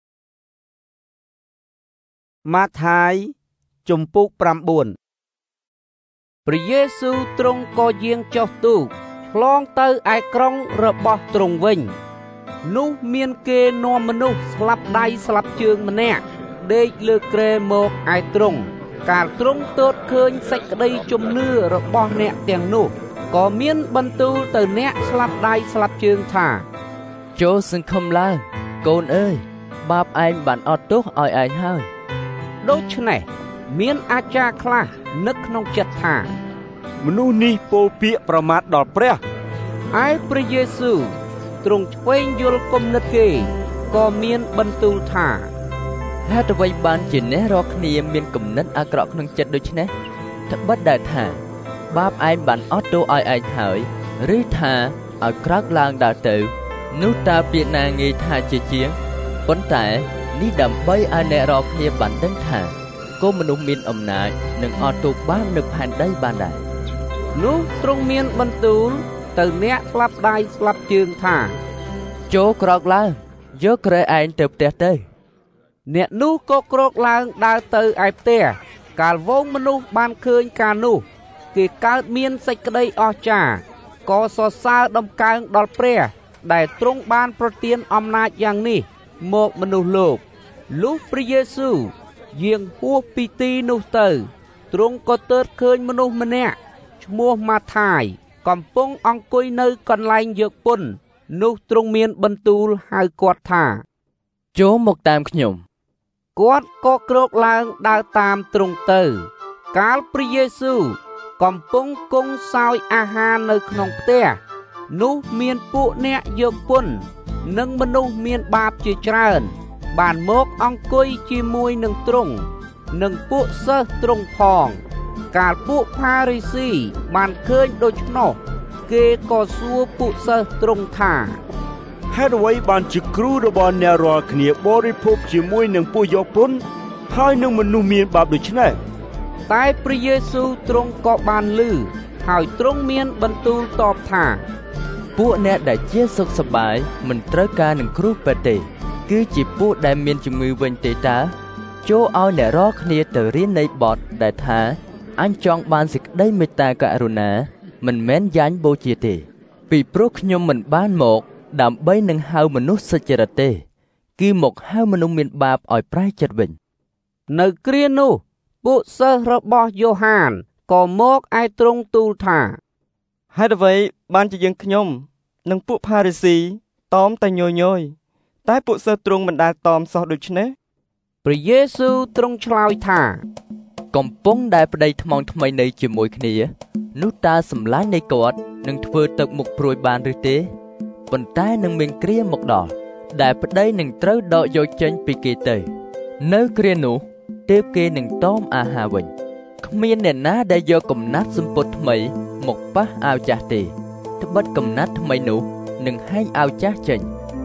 [SPEAKER 1] ម៉ាថាយជំពូកប្រាំបួនព្រះយេស៊ូវទ្រង់ក៏យាងចុះទូកឆ្លងទៅឯក្រុងរបស់ទ្រង់វិញនោះមានគេនាំមនុស្សស្លាប់ដៃស្លាប់ជើងម្នាក់ដេកលើគ្រែមកឯទ្រង់កាលទ្រង់ទតឃើញសេចក្តីជំនឿរបស់អ្នកទាំងនោះក៏មានបន្ទូលទៅអ្នកស្លាប់ដៃស្លាប់ជើងថា
[SPEAKER 9] ចូលសង្ឃឹមឡើងកូនអើយបាបឯងបានអត់ទោសឲ្យឯងហើយ
[SPEAKER 1] ដូច្នេះមានអាចារ្យខ្លះនឹកក្នុងចិត្តថា
[SPEAKER 7] មនុស្សនេះពោលពាក្យប្រមាថដល់ព្រះ
[SPEAKER 1] ឯព្រះយេស៊ូវទ្រង់ឆ្វេងយល់គំនិតគេក៏មានបន្ទូលថា
[SPEAKER 9] ហេតុអ្វីបានជាអ្នករាល់គ្នាមានគំនិតអាក្រក់ក្នុងចិត្តដូច្នេះត្បិតដែលថាបាបឯងបានអត់ទោសឲ្យឯងហើយឬថាឲ្យក្រោកឡើងដើរទៅនោះតើពាក្យណាងាយថាជាជាងប៉ុន្តែនេះដើម្បីឲ្យអ្នករាល់គ្នាបានដឹងថាកុំមនុស្សមានអំណាចនឹងអត់ទោសបាបនៅផែនដីបានដែរ
[SPEAKER 1] នោះទ្រង់មានបន្ទូលទៅអ្នកស្លាប់ដៃស្លាប់ជើងថា
[SPEAKER 9] ចូលក្រោកឡើងយកគ្រែឯងទៅផ្ទះទៅ
[SPEAKER 1] អ្នកនោះក៏ក្រោកឡើងដើរទៅឯផ្ទះកាលវងមនុស្សបានឃើញការនោះគេកើតមានសេចក្តីអស្ចារ្យក៏សរសើរដំកើងដល់ព្រះដែលទ្រង់បានប្រទានអំណាចយ៉ាងនេះមកមនុស្សលោកលុះព្រះយេស៊ូវយាងហួសពីទីនោះទៅទ្រង់ក៏ទតឃើញមនុស្សម្នាក់ឈ្មោះម៉ាថាយកំពុងអង្គុយនៅកន្លែងយកពន្ធនោះទ្រង់មានបន្ទូលហៅគាត់ថា
[SPEAKER 9] ចូលមកតាមខ្ញុំ
[SPEAKER 1] គាត់ក៏ក្រោកឡើងដើរតាមទ្រង់ទៅកាលព្រះយេស៊ូវកំពុងគង់សោយអាហារនៅក្នុងផ្ទះនោះមានពួកអ្នកយកពន្ធនិងមនុស្សមានបាបជាច្រើនបានមកអង្គុយជាមួយនឹងទ្រង់និងពួកសិស្សទ្រង់ផងកាលពួកផារីស៊ីបានឃើញដូច្នោះគេក៏សួរពួកសិស្សទ្រង់ថា
[SPEAKER 7] ហេតុអ្វីបានជាគ្រូរបស់អ្នករាល់គ្នាបរិភោគជាមួយនឹងពួកយកពន្ធហើយនឹងមនុស្សមានបាបដូច្នេះ
[SPEAKER 1] តែព្រះយេស៊ូវទ្រង់ក៏បានឮហើយទ្រង់មានបន្ទូលតបថា
[SPEAKER 9] ពួកអ្នកដែលជាសុខសប្បាយមិនត្រូវការនឹងគ្រូពេទ្យទេគឺជាពួកដែលមានជំងឺវិញទេតើចូលឲ្យអ្នករាល់គ្នាទៅរៀននៃបទដែលថាអញចង់បានសេចក្តីមេត្តាករុណាមិនមែនយ៉ាញ់បូជាទេពីព្រោះខ្ញុំមិនបានមកដើម្បីនឹងហៅមនុស្សសុចរិតទេគឺមកហៅមនុស្សមានបាបឲ្យប្រែចិត្តវិញ
[SPEAKER 1] នៅគ្រានោះពួកសិស្សរបស់យ៉ូហានក៏មកឯទ្រង់ទូលថា
[SPEAKER 12] ហេតុអ្វីបានជាយើងខ្ញុំនិងពួកផារីស៊ីតមតែញយញយតែពួកសិស្សទ្រង់មិនដែលតមសោះដូច្នេះ
[SPEAKER 1] ព្រះយេស៊ូវទ្រង់ឆ្លើយថា
[SPEAKER 9] កំពុងដែលប្តីថ្មងថ្មីនៅជាមួយគ្នានោះតើសម្លាញ់នៃគាត់នឹងធ្វើទឹកមុខព្រួយបានឬទេប៉ុន្តែនឹងមានគ្រាមកដល់ដែលប្តីនឹងត្រូវដកយកចេញពីគេទៅនៅគ្រានោះទើបគេនឹងតមអាហារវិញគ្មានអ្នកណាដែលយកកំណាត់សម្ពុតថ្មីមកប៉ះអាវចាស់ទេត្បិតកំណាត់ថ្មីនោះនឹងហែងអាវចាស់ចេញ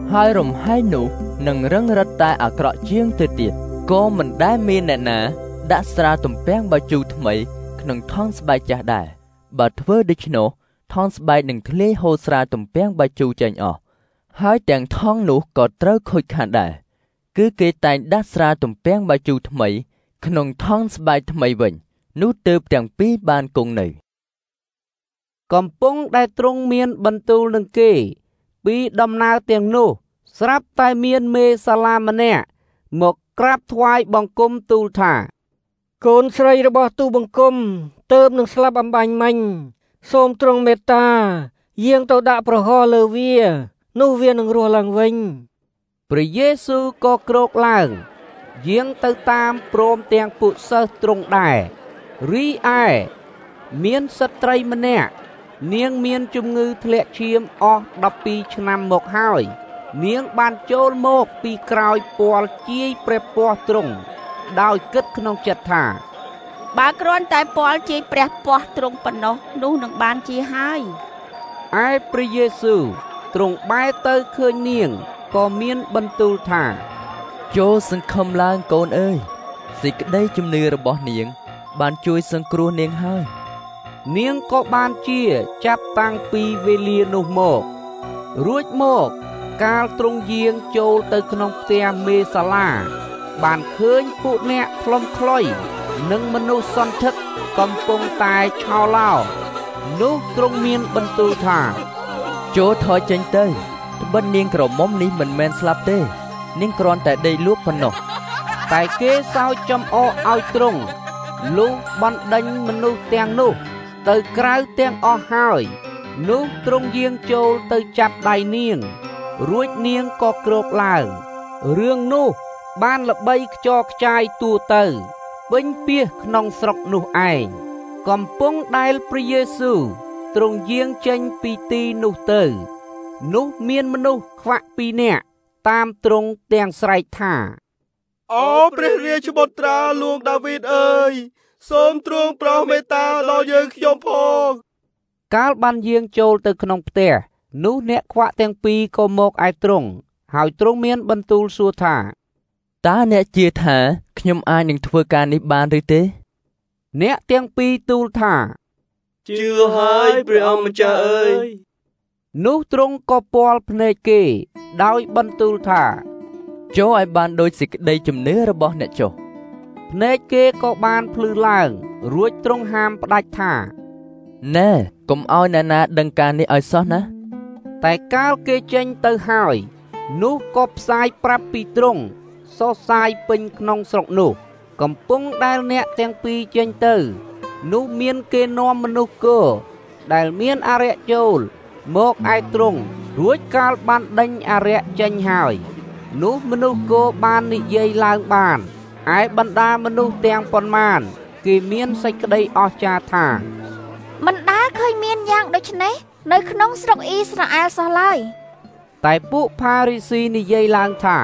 [SPEAKER 9] ហើយរំហាយនោះនឹងរឹងរិតតែអាក្រក់ជាងទៅទៀតក៏មិនដែលមានអ្នកណាដាក់ស្រាទំពាំងបាយជូរថ្មីក្នុងថង់ស្បែកចាស់ដែរបើធ្វើដូច្នោះថង់ស្បែកនឹងធ្លាយហូរស្រាទំពាំងបាយជូរចេញអស់ហើយទាំងថង់នោះក៏ត្រូវខូចខាតដែរគឺគេតែងដាក់ស្រាទំពាំងបាយជូរថ្មីក្នុងថង់ស្បែកថ្មីវិញនោះទើបទាំងពីរបានគង់នៅ
[SPEAKER 1] កំពុងដែលទ្រង់មានបន្ទូលនឹងគេពីដំណើរទាំងនោះស្រាប់តែមានមេសាឡាម្នាក់មកក្រាបថ្វាយបង្គំទូលថា
[SPEAKER 6] កូនស្រីរបស់ទូបង្គំទើបនឹងស្លាប់អំបញ្ញមិញសូមទ្រង់មេត្តាយាងទៅដាក់ប្រហរលើវានោះវានឹងរស់ឡើងវិញ
[SPEAKER 1] ព្រះយេស៊ូវក៏ក្រោកឡើងយាងទៅតាមព្រមទាំងពួកសិស្សទ្រង់ដែររីឯមានស្ត្រីម្នាក់នាងមានជំងឺធ្លាក់ឈាមអស់ដប់ពីរឆ្នាំមកហើយនាងបានចូលមកពីក្រោយពាល់ជាយព្រះពស្ត្រទ្រង់ដោយគិតក្នុងចិត្តថា
[SPEAKER 13] បើគ្រាន់តែពាល់ជាយព្រះពស្ត្រទ្រង់ប៉ុណ្ណោះនោះនឹងបានជាហើយ
[SPEAKER 1] ឯព្រះយេស៊ូវទ្រង់បែរទៅឃើញនាងក៏មានបន្ទូលថា
[SPEAKER 9] ចូលសង្ឃឹមឡើងកូនអើយសេចក្តីជំនឿរបស់នាងបានជួយសង្គ្រោះនាងហើយ
[SPEAKER 1] នាងក៏បានជាចាប់តាំងពីវេលានោះមករួចមកកាលទ្រង់យាងចូលទៅក្នុងផ្ទះមេសាឡាបានឃើញពួកអ្នកខ្លំខ្លុយនិងមនុស្សសន្ធឹកកំពុងតែឆោឡោនោះទ្រង់មានបន្ទូលថា
[SPEAKER 9] ចូលថយចេញទៅត្បិតនាងក្រមុំនេះមិនមែនស្លាប់ទេនាងគ្រាន់តែដេកលក់ប៉ុណ្ណោះ
[SPEAKER 1] តែគេសើចចំអកឲ្យទ្រង់លុះបណ្ដេញមនុស្សទាំងនោះទៅក្រៅទាំងអស់ហើយនោះទ្រង់យាងចូលទៅចាប់ដៃនាងរួចនាងក៏ក្រោកឡើងរឿងនោះបានល្បីខ្ចរខ្ចាយទូទៅពេញពាសក្នុងស្រុកនោះឯងកំពុងដែលព្រះយេស៊ូវទ្រង់យាងចេញពីទីនោះទៅនោះមានមនុស្សខ្វាក់ពីរនាក់តាមទ្រង់ទាំងស្រែកថា
[SPEAKER 7] អូព្រះរាជបុត្រាលោកដាវីតអើយសូមទ្រង់ប្រោសមេត្តាដល់យើងខ្ញុំផង
[SPEAKER 1] កាលបានយាងចូលទៅក្នុងផ្ទះនោះអ្នកខ្វាក់ទាំងពីរក៏មកឯទ្រង់ហើយទ្រង់មានបន្ទូលសួរថា
[SPEAKER 9] តើអ្នកជឿថាខ្ញុំអាចនឹងធ្វើការនេះបានឬទេ
[SPEAKER 1] អ្នកទាំងពីរទូលថា
[SPEAKER 7] ជឿហើយព្រះអង្គម្ចាស់អើយ
[SPEAKER 1] នោះទ្រង់ក៏ពាល់ភ្នែកគេដោយបន្ទូលថា
[SPEAKER 9] ចូលឲ្យបានដូចសេចក្តីជំនឿរបស់អ្នកចុះ
[SPEAKER 1] ភ្នែកគេក៏បានភ្លឺឡើងរួចទ្រង់ហាមផ្ដាច់ថា
[SPEAKER 9] ណែកុំឲ្យអ្នកណាដឹងការនេះឲ្យសោះណា
[SPEAKER 1] តែកាលគេចេញទៅហើយនោះក៏ផ្សាយប្រាប់ពីទ្រង់សរសាយពេញក្នុងស្រុកនោះកំពុងដែលអ្នកទាំងពីរចេញទៅនោះមានគេនាំមនុស្សគោដែលមានអរិយចូលមកឯទ្រង់រួចកាលបានដេញអរិយចេញហើយនោះមនុស្សគោបាននិយាយឡើងបានឯបណ្ដាមនុស្សទាំងប៉ុន្មានគេមានសេចក្តីអស្ចារ្យថា
[SPEAKER 13] មិនដែលឃើញមានយ៉ាងដូចនេះនៅក្នុងស្រុកអ៊ីស្រាអែលសោះឡើយ
[SPEAKER 1] តែពួកផារីស៊ីនិយាយឡើងថា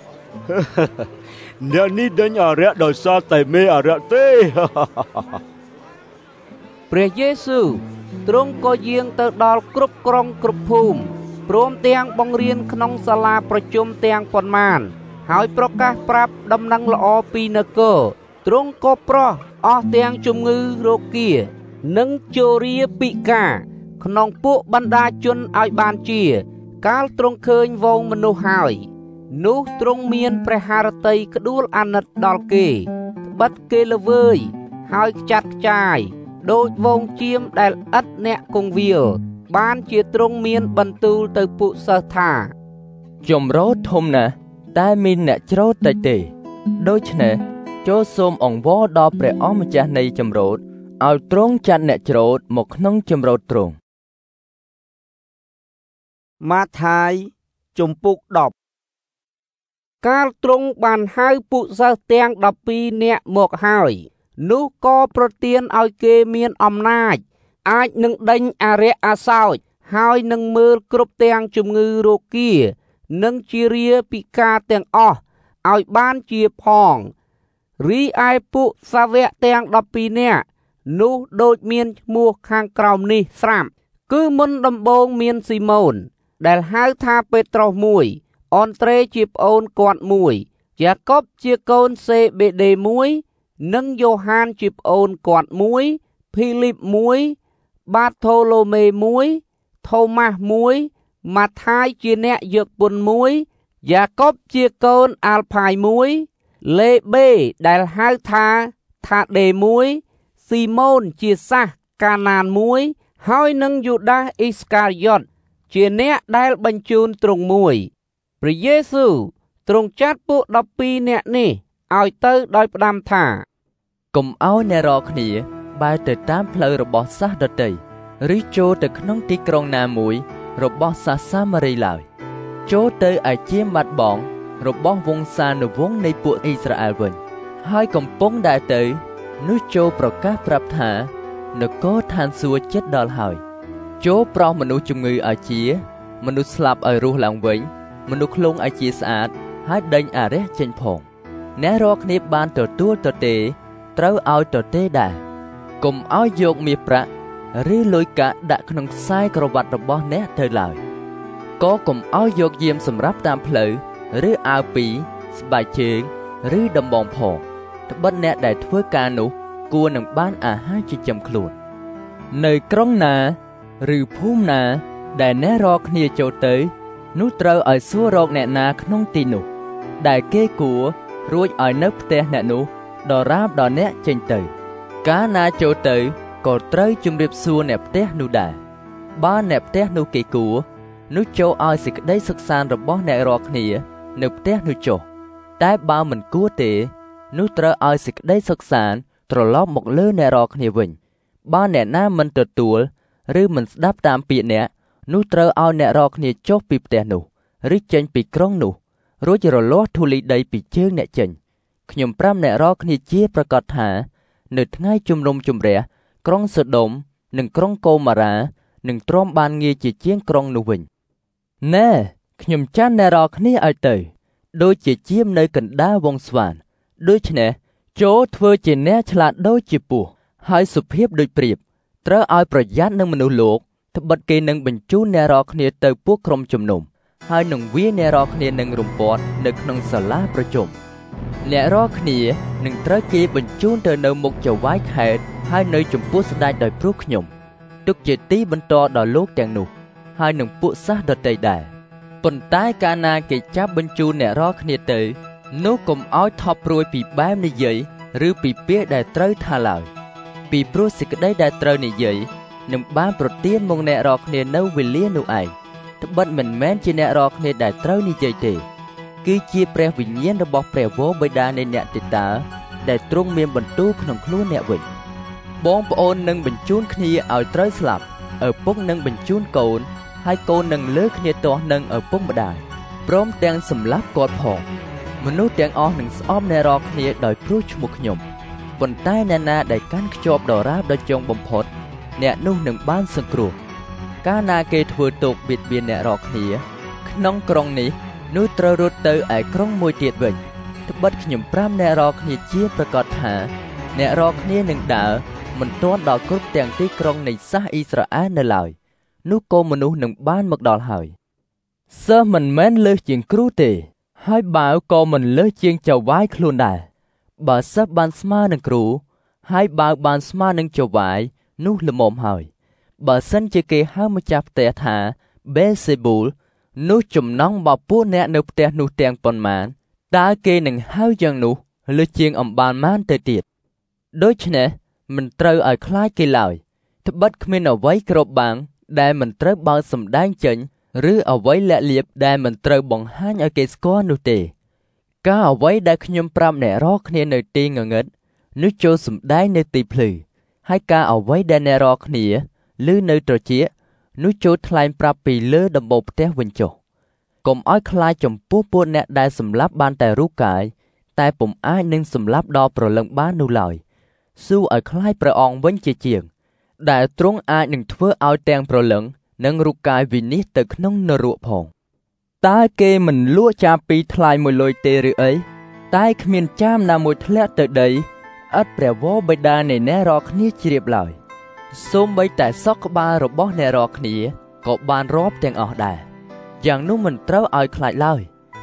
[SPEAKER 7] អ្នកនេះដេញអរិយដោយសារតែមេអរិយទេ
[SPEAKER 1] ព្រះយេស៊ូវទ្រង់ក៏យាងទៅដល់គ្រប់ក្រុងគ្រប់ភូមិព្រមទាំងបង្រៀនក្នុងសាលាប្រជុំទាំងប៉ុន្មានហើយប្រកាសប្រាប់ដំណឹងល្អពីនគរទ្រង់ក៏ប្រោះអស់ទាំងជំងឺរោគានិងជរាពិការក្នុងពួកបណ្ដាជនឲ្យបានជាកាលទ្រង់ឃើញវងមនុស្សហើយនោះទ្រង់មានព្រះハរតីក្ដួលអាណិតដល់គេត្បិតគេល្វើយហើយខ្ចាត់ខ្ចាយដូចវងជៀមដែលឥតអ្នកគង្វាលបានជាទ្រង់មានបន្ទូលទៅពួកសិស្សថា
[SPEAKER 9] ចម្រោតធំណាស់តែមានអ្នកច្រូតតិចទេដូច្នេះចូលសូមអង្វរដល់ព្រះអម្ចាស់នៃចម្រោតឲ្យទ្រង់ចាត់អ្នកច្រូតមកក្នុងចម្រោតទ្រង់
[SPEAKER 1] ម៉ាថាយជំពូកដប់កាលទ្រង់បានហៅពួកសិស្សទាំងដប់ពីរនាក់មកហើយនោះក៏ប្រទានឲ្យគេមានអំណាចអាចនឹងដេញអរិយអាសោចហើយនឹងមើលគ្រប់ទាំងជំងឺរោគានិងជារាពិការទាំងអស់ឲ្យបានជាផងរីឯពួកសាវកទាំងដប់ពីរនាក់នោះដូចមានឈ្មោះខាងក្រោមនេះស្រាប់គឺមុនដំបូងមានស៊ីម៉ូនដែលហៅថាពេត្រុសមួយអនត្រេជាប្អូនគាត់មួយយ៉ាកុបជាកូនសេបេដេមួយនិងយ៉ូហានជាប្អូនគាត់មួយភីលីបមួយបាថូឡូមេមួយថូម៉ាស់មួយម៉ាថាយជាអ្នកយកពន្ធមួយយ៉ាកុបជាកូនអាល់ផាយមួយលេបេដែលហៅថាថាដេមួយស៊ីម៉ូនជាសាសកាណានមួយហើយនឹងយូដាសអ៊ីស្ការីយ៉ុតជាអ្នកដែលបញ្ជូនទ្រង់មួយព្រះយេស៊ូវទ្រង់ចាត់ពួកដប់ពីរនាក់នេះឲ្យទៅដោយផ្ដាំថា
[SPEAKER 9] កុំឲ្យអ្នករាល់គ្នាបែរទៅតាមផ្លូវរបស់សាសដទៃឬចូលទៅក្នុងទីក្រុងណាមួយរបស់សាសសាម៉ារីឡើយចូលទៅឯជាបាត់បង់របស់វង្សានុវង្សនៃពួកអ៊ីស្រាអែលវិញហើយកំពុងដែលទៅនោះចូលប្រកាសប្រាប់ថានគរឋានសួគ៌ជិតដល់ហើយចូលប្រោសមនុស្សជំងឺឲ្យជាមនុស្សស្លាប់ឲ្យរស់ឡើងវិញមនុស្សឃ្លងឲ្យជាស្អាតហើយដេញអារះចេញផងអ្នករាល់គ្នាបានទទួលទទេត្រូវឲ្យទទេដែរកុំឲ្យយកមាសប្រាក់ឬលុយកាក់ដាក់ក្នុងខ្សែក្រវ៉ាត់របស់អ្នកទៅឡើយក៏កុំឲ្យយកយាមសម្រាប់តាមផ្លូវឬអាវពីរស្បែកជើងឬដំបងផងត្បិតអ្នកដែលធ្វើការនោះគួរនឹងបានអាហារចិញ្ចឹមខ្លួននៅក្រុងណាឬភូមិណាដែលអ្នករាល់គ្នាចូលទៅនោះត្រូវឲ្យសួររកអ្នកណាក្នុងទីនោះដែលគេគួររួចឲ្យនៅផ្ទះអ្នកនោះដរាបដល់អ្នកចេញទៅកាលណាចូលទៅក៏ត្រូវជម្រាបសួរអ្នកផ្ទះនោះដែរបើអ្នកផ្ទះនោះគេគួរនោះចូលឲ្យសេចក្តីសុខសាន្តរបស់អ្នករាល់គ្នានៅផ្ទះនោះចុះតែបើមិនគួរទេនោះត្រូវឲ្យសេចក្តីសុខសាន្តត្រឡប់មកលើអ្នករាល់គ្នាវិញបើអ្នកណាមិនទទួលឬមិនស្ដាប់តាមពាក្យអ្នកនោះត្រូវឲ្យអ្នករាល់គ្នាចុះពីផ្ទះនោះឬចេញពីក្រុងនោះរួចរលាស់ធូលីដីពីជើងអ្នកចេញខ្ញុំប្រាំអ្នករាល់គ្នាជាប្រកាសថានៅថ្ងៃជំនុំជម្រះក្រុងសូដុំនិងក្រុងកូម៉ារ៉ានឹងទ្រាំបានងាយជាជាងក្រុងនោះវិញណែខ្ញុំចាន់អ្នករាល់គ្នាឲ្យទៅដូចជាជាមនៅកណ្ដាលវងស្វានដូច្នេះចូលធ្វើជាអ្នកឆ្លាតដូចជាពស់ហើយសុភាពដូចព្រាបត្រូវឲ្យប្រយ័ត្ននឹងមនុស្សលោកត្បិតគេនឹងបញ្ជូនអ្នករាល់គ្នាទៅពួកក្រុមជំនុំហើយនឹងវាអ្នករាល់គ្នានឹងរំពាត់នៅក្នុងសាលាប្រជុំអ្នករាល់គ្នានឹងត្រូវគេបញ្ជូនទៅនៅមុខចៅហ្វាយខេត្តហើយនៅចំពោះស្ដេចដោយព្រោះខ្ញុំទុកជាទីបន្តដល់លោកទាំងនោះហើយនឹងពួកសាសដទៃដែរប៉ុន្តែកាលណាគេចាប់បញ្ជូនអ្នករាល់គ្នាទៅនោះកុំឲ្យថប់ព្រួយពីបែបនិយាយឬពីពាក្យដែលត្រូវថាឡើយពីព្រោះសេចក្តីដែលត្រូវនិយាយនឹងបានប្រទានមកអ្នករាល់គ្នានៅវេលានោះឯងត្បិតមិនមែនជាអ្នករាល់គ្នាដែលត្រូវនិយាយទេគឺជាព្រះវិញ្ញាណរបស់ព្រះវរបិតានៃអ្នកទិតាដែលទ្រង់មានបន្ទូលក្នុងខ្លួនអ្នកវិញបងប្អូននឹងបញ្ជូនគ្នាឲ្យត្រូវស្លាប់ឪពុកនឹងបញ្ជូនកូនហើយកូននឹងលើគ្នាទាស់នឹងឪពុកម្ដាយព្រមទាំងសម្លាប់គាត់ផងមនុស្សទាំងអស់នឹងស្អប់អ្នករាល់គ្នាដោយព្រោះឈ្មោះខ្ញុំប៉ុន្តែអ្នកណាដែលកាន់ខ្ជាប់ដរាបដល់ចុងបំផុតអ្នកនោះនឹងបានសង្គ្រោះកាលណាគេធ្វើទោសបៀតបៀនអ្នករាល់គ្នាក្នុងក្រុងនេះនោះត្រូវរត់ទៅឯក្រុងមួយទៀតវិញត្បិតខ្ញុំប្រាំអ្នករាល់គ្នាជាប្រកាសថាអ្នករាល់គ្នានឹងដើរមិនទាន់ដល់គ្រប់ទាំងទីក្រុងនៃសាសអ៊ីស្រាអែលនៅឡើយនោះក៏មនុស្សនឹងបានមកដល់ហើយសិស្សមិនមែនលើសជាងគ្រូទេហើយបាវក៏មិនលើសជាងចៅហ្វាយខ្លួនដែរបើសិស្សបានស្មើនឹងគ្រូហើយបាវបានស្មើនឹងចៅហ្វាយនោះល្មមហើយបើសិនជាគេហៅម្ចាស់ផ្ទះថាបេលសេប៊ូលនោះចំណងបពួកអ្នកនៅផ្ទះនោះទាំងប៉ុន្មានតើគេនឹងហៅយ៉ាងនោះលើសជាងអំបាលម៉ានទៅទៀតដូច្នេះមិនត្រូវឲ្យខ្លាចគេឡើយត្បិតគ្មានអ្វីគ្របបាំងដែលមិនត្រូវបើកសម្ដែងចេញឬអ្វីលាក់លៀបដែលមិនត្រូវបង្ហាញឲ្យគេស្គាល់នោះទេការអ្វីដែលខ្ញុំប្រាប់អ្នករាល់គ្នានៅទីងងឹតនោះចូលសម្ដែងនៅទីភ្លឺហើយការអ្វីដែលអ្នករាល់គ្នាឬនៅត្រចៀកនោះចូលថ្លែងប្រាប់ពីលើដំបូលផ្ទះវិញចុះកុំឲ្យខ្លាចចំពោះពួកអ្នកដែលសម្លាប់បានតែរូបកាយតែពុំអាចនឹងសម្លាប់ដល់ព្រលឹងបាននោះឡើយស៊ូឲ្យខ្លាចព្រះអង្គវិញជាជាងដែលទ្រង់អាចនឹងធ្វើឲ្យទាំងព្រលឹងនិងរូបកាយវិនិច្ឆ័យទៅក្នុងនរកផងតើគេមិនលួចចាពីថ្លៃមួយលុយទេឬអីតែគ្មានចាមណាមួយធ្លាក់ទៅដីឥតព្រះវរបិតានៃអ្នករាល់គ្នាជ្រាបឡើយសូម្បីតែសក់ក្បាលរបស់អ្នករាល់គ្នាក៏បានរាប់ទាំងអស់ដែរយ៉ាងនោះមិនត្រូវឲ្យខ្លាចឡើយ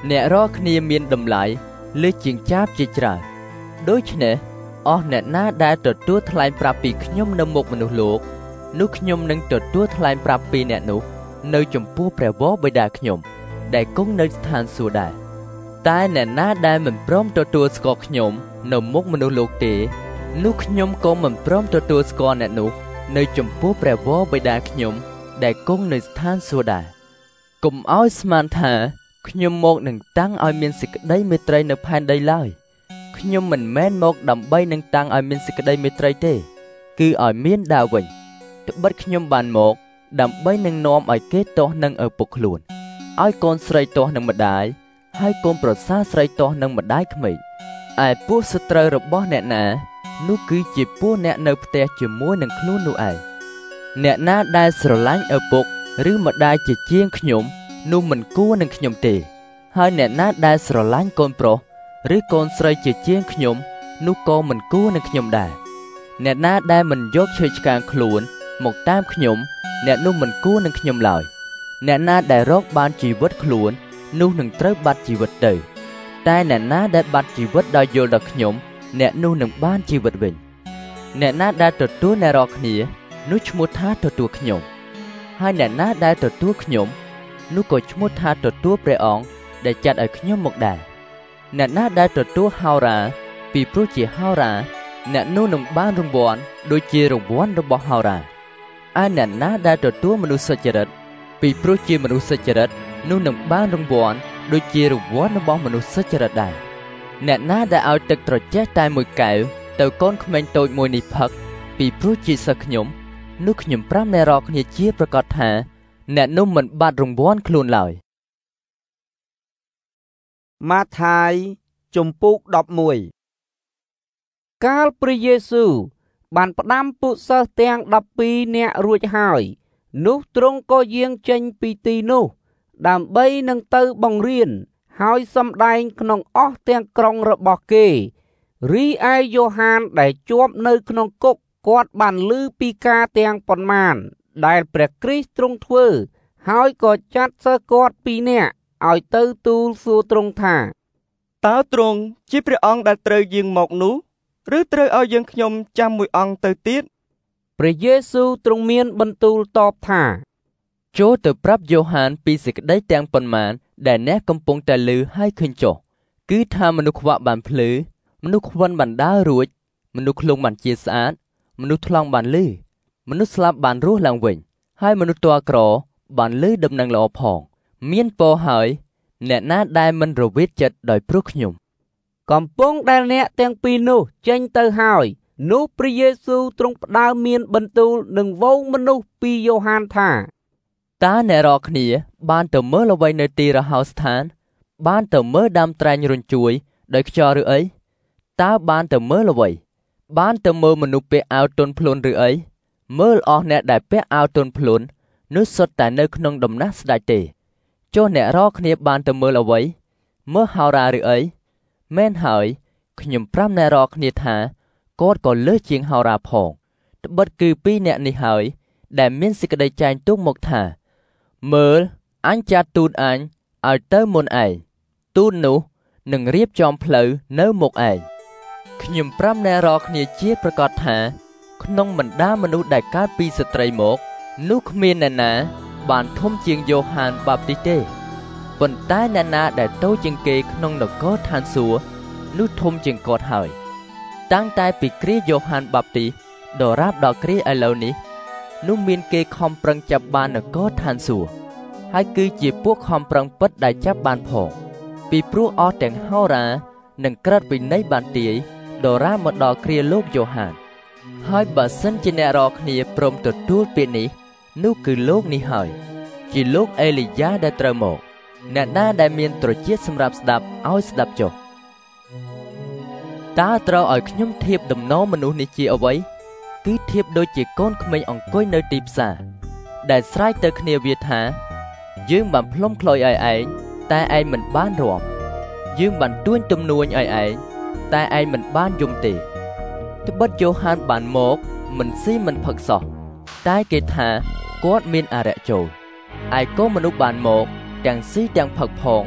[SPEAKER 9] អ្នករាល់គ្នាមានតម្លៃលើសជាងចាបជាច្រើនដូច្នេះអស់អ្នកណាដែលទទួលថ្លែងប្រាប់ពីខ្ញុំនៅមុខមនុស្សលោកនោះខ្ញុំនឹងទទួលថ្លែងប្រាប់ពីអ្នកនោះនៅចំពោះព្រះវរបិតាខ្ញុំដែលគង់នៅស្ថានសួគ៌ដែរតែអ្នកណាដែលមិនព្រមទទួលស្គាល់ខ្ញុំនៅមុខមនុស្សលោកទេនោះខ្ញុំក៏មិនព្រមទទួលស្គាល់អ្នកនោះនៅចំពោះព្រះវរបិតាខ្ញុំដែលគង់នៅស្ថានសួគ៌ដែរកុំឲ្យស្មានថាខ្ញុំមកនឹងតាំងឲ្យមានសេចក្តីមេត្រីនៅផែនដីឡើយខ្ញុំមិនមែនមកដើម្បីនឹងតាំងឲ្យមានសេចក្តីមេត្រីទេគឺឲ្យមានដើរវិញត្បិតខ្ញុំបានមកដើម្បីនឹងនាំឲ្យគេទាស់នឹងឪពុកខ្លួនឲ្យកូនស្រីទាស់នឹងម្ដាយហើយកូនប្រសាស្រីទាស់នឹងម្ដាយក្មេកឯពួកសត្រូវរបស់អ្នកណានោះគឺជាពួកអ្នកនៅផ្ទះជាមួយនឹងខ្លួននោះឯងអ្នកណាដែលស្រឡាញ់ឪពុកឬម្ដាយជាជាងខ្ញុំនោះមិនគួរនឹងខ្ញុំទេហើយអ្នកណាដែលស្រឡាញ់កូនប្រុសឬកូនស្រីជាជាងខ្ញុំនោះក៏មិនគួរនឹងខ្ញុំដែរអ្នកណាដែលមិនយកឈើឆ្កាងខ្លួនមកតាមខ្ញុំអ្នកនោះមិនគួរនឹងខ្ញុំឡើយអ្នកណាដែលរកបានជីវិតខ្លួននោះនឹងត្រូវបាត់ជីវិតទៅតែអ្នកណាដែលបាត់ជីវិតដោយយល់ដល់ខ្ញុំអ្នកនោះនឹងបានជីវិតវិញអ្នកណាដែលទទួលអ្នករាល់គ្នានោះឈ្មោះថាទទួលខ្ញុំហើយអ្នកណាដែលទទួលខ្ញុំនោះក៏ឈ្មោះថាទទួលព្រះអង្គដែលចាត់ឲ្យខ្ញុំមកដែរអ្នកណាដែលទទួលហោរាពីព្រោះជាហោរាអ្នកនោះនឹងបានរង្វាន់ដូចជារង្វាន់របស់ហោរាឯអ្នកណាដែលទទួលមនុស្សសុចរិតពីព្រោះជាមនុស្សសុចរិតនោះនឹងបានរង្វាន់ដូចជារង្វាន់របស់មនុស្សសុចរិតដែរអ្នកណាដែលឲ្យទឹកត្រជាក់តែមួយកែវទៅកូនក្មេងតូចមួយនេះផឹកពីព្រោះជាសិស្សខ្ញុំនោះខ្ញុំប្រាប់អ្នករាល់គ្នាជាប្រកាសថាអ្នកនោះមិនបាត់រង្វាន់ខ្លួនឡើយ
[SPEAKER 1] ម៉ាថាយជំពូកដប់មួយកាលព្រះយេស៊ូវបានផ្ដាំពួកសិស្សទាំងដប់ពីរនាក់រួចហើយនោះទ្រង់ក៏យាងចេញពីទីនោះដើម្បីនឹងទៅបង្រៀនហើយសម្ដែងក្នុងអស់ទាំងក្រុងរបស់គេរីឯយ៉ូហានដែលជាប់នៅក្នុងគុកគាត់បានឮពីការទាំងប៉ុន្មានដែលព្រះគ្រីស្ទទ្រង់ធ្វើហើយក៏ចាត់សិស្សគាត់ពីរនាក់ឲ្យទៅទូលសួរទ្រង់ថា
[SPEAKER 12] តើទ្រង់ជាព្រះអង្គដែលត្រូវយាងមកនោះឬត្រូវឲ្យយើងខ្ញុំចាំមួយអង្គទៅទៀត
[SPEAKER 1] ព្រះយេស៊ូវទ្រង់មានបន្ទូលតបថា
[SPEAKER 9] ចូលទៅប្រាប់យ៉ូហានពីសេចក្តីទាំងប៉ុន្មានដែលអ្នកកំពុងតែឮហើយឃើញចុះគឺថាមនុស្សខ្វាក់បានភ្លឺមនុស្សខ្វិនបានដើររួចមនុស្សឃ្លងបានជាស្អាតមនុស្សថ្លង់បានឮមនុស្សស្លាប់បានរស់ឡើងវិញហើយមនុស្សទាល់ក្របានឮដំណឹងល្អផងមានពរហើយអ្នកណាដែលមិនរវិតចិត្តដោយព្រោះខ្ញុំ
[SPEAKER 1] កំពុងដែលអ្នកទាំងពីរនោះចេញទៅហើយនោះព្រះយេស៊ូវទ្រង់ផ្ដើមមានបន្ទូលនឹងវងមនុស្សពីយ៉ូហានថា
[SPEAKER 9] តើអ្នករាល់គ្នាបានទៅមើលអ្វីនៅទីរហោស្ថានបានទៅមើលដើមត្រែងរញ្ជួយដោយខ្យល់ឬអីតើបានទៅមើលអ្វីបានទៅមើលមនុស្សពាក់អាវទន់ភ្លន់ឬអីមើលអស់អ្នកដែលពាក់អាវទន់ភ្លន់នោះសុទ្ធតែនៅក្នុងដំណះស្ដេចទេចុះអ្នករាល់គ្នាបានទៅមើលអ្វីមើលហោរាឬអីមែនហើយខ្ញុំប្រាប់អ្នករាល់គ្នាថាគាត់ក៏លើសជាងហោរាផងត្បិតគឺពីរអ្នកនេះហើយដែលមានសេចក្តីចែងទុកមកថាមើលអញចាត់ទូតអញឲ្យទៅមុនឯងទូតនោះនឹងរៀបចំផ្លូវនៅមុខឯងខ្ញុំប្រាប់អ្នករាល់គ្នាជាប្រកាសថាក្នុងបណ្ដាមនុស្សដែលកើតពីស្ត្រីមកនោះគ្មានអ្នកណាបានធំជាងយ៉ូហានបាបទីទេប៉ុន្តែអ្នកណាដែលតូចជាងគេក្នុងនគរឋានសួគ៌នោះធំជាងគាត់ហើយតាំងតែពីគ្រាយ៉ូហានបាបទីដរាបដល់គ្រាឥឡូវនេះនោះមានគេខំប្រឹងចាប់បាននគរឋានសួគ៌ហើយគឺជាពួកខំប្រឹងពិតដែលចាប់បានផងពីព្រោះអស់ទាំងហោរានិងក្រិតវិន័យបានទាយដរាបមកដល់គ្រាលោកយ៉ូហានហើយបើសិនជាអ្នករាល់គ្នាព្រមទទួលពាក្យនេះនោះគឺលោកនេះហើយជាលោកអេលីយ៉ាដែលត្រូវមកអ្នកណាដែលមានត្រចៀកសម្រាប់ស្ដាប់ឲ្យស្ដាប់ចុះតើត្រូវឲ្យខ្ញុំធៀបដំណរមនុស្សនេះជាអ្វីគឺធៀបដូចជាកូនក្មេងអង្គុយនៅទីផ្សារដែលស្រែកទៅគ្នាវាថាយើងបានផ្លុំខ្លុយឲ្យឯងតែឯងមិនបានរាំយើងបានទួញទំនួញឲ្យឯងតែឯងមិនបានយំទេត្បិតយ៉ូហានបានមកមិនស៊ីមិនផឹកសោះតែគេថាគាត់មានអរិយចូលឯកូនមនុស្សបានមកទាំងស៊ីទាំងផឹកផង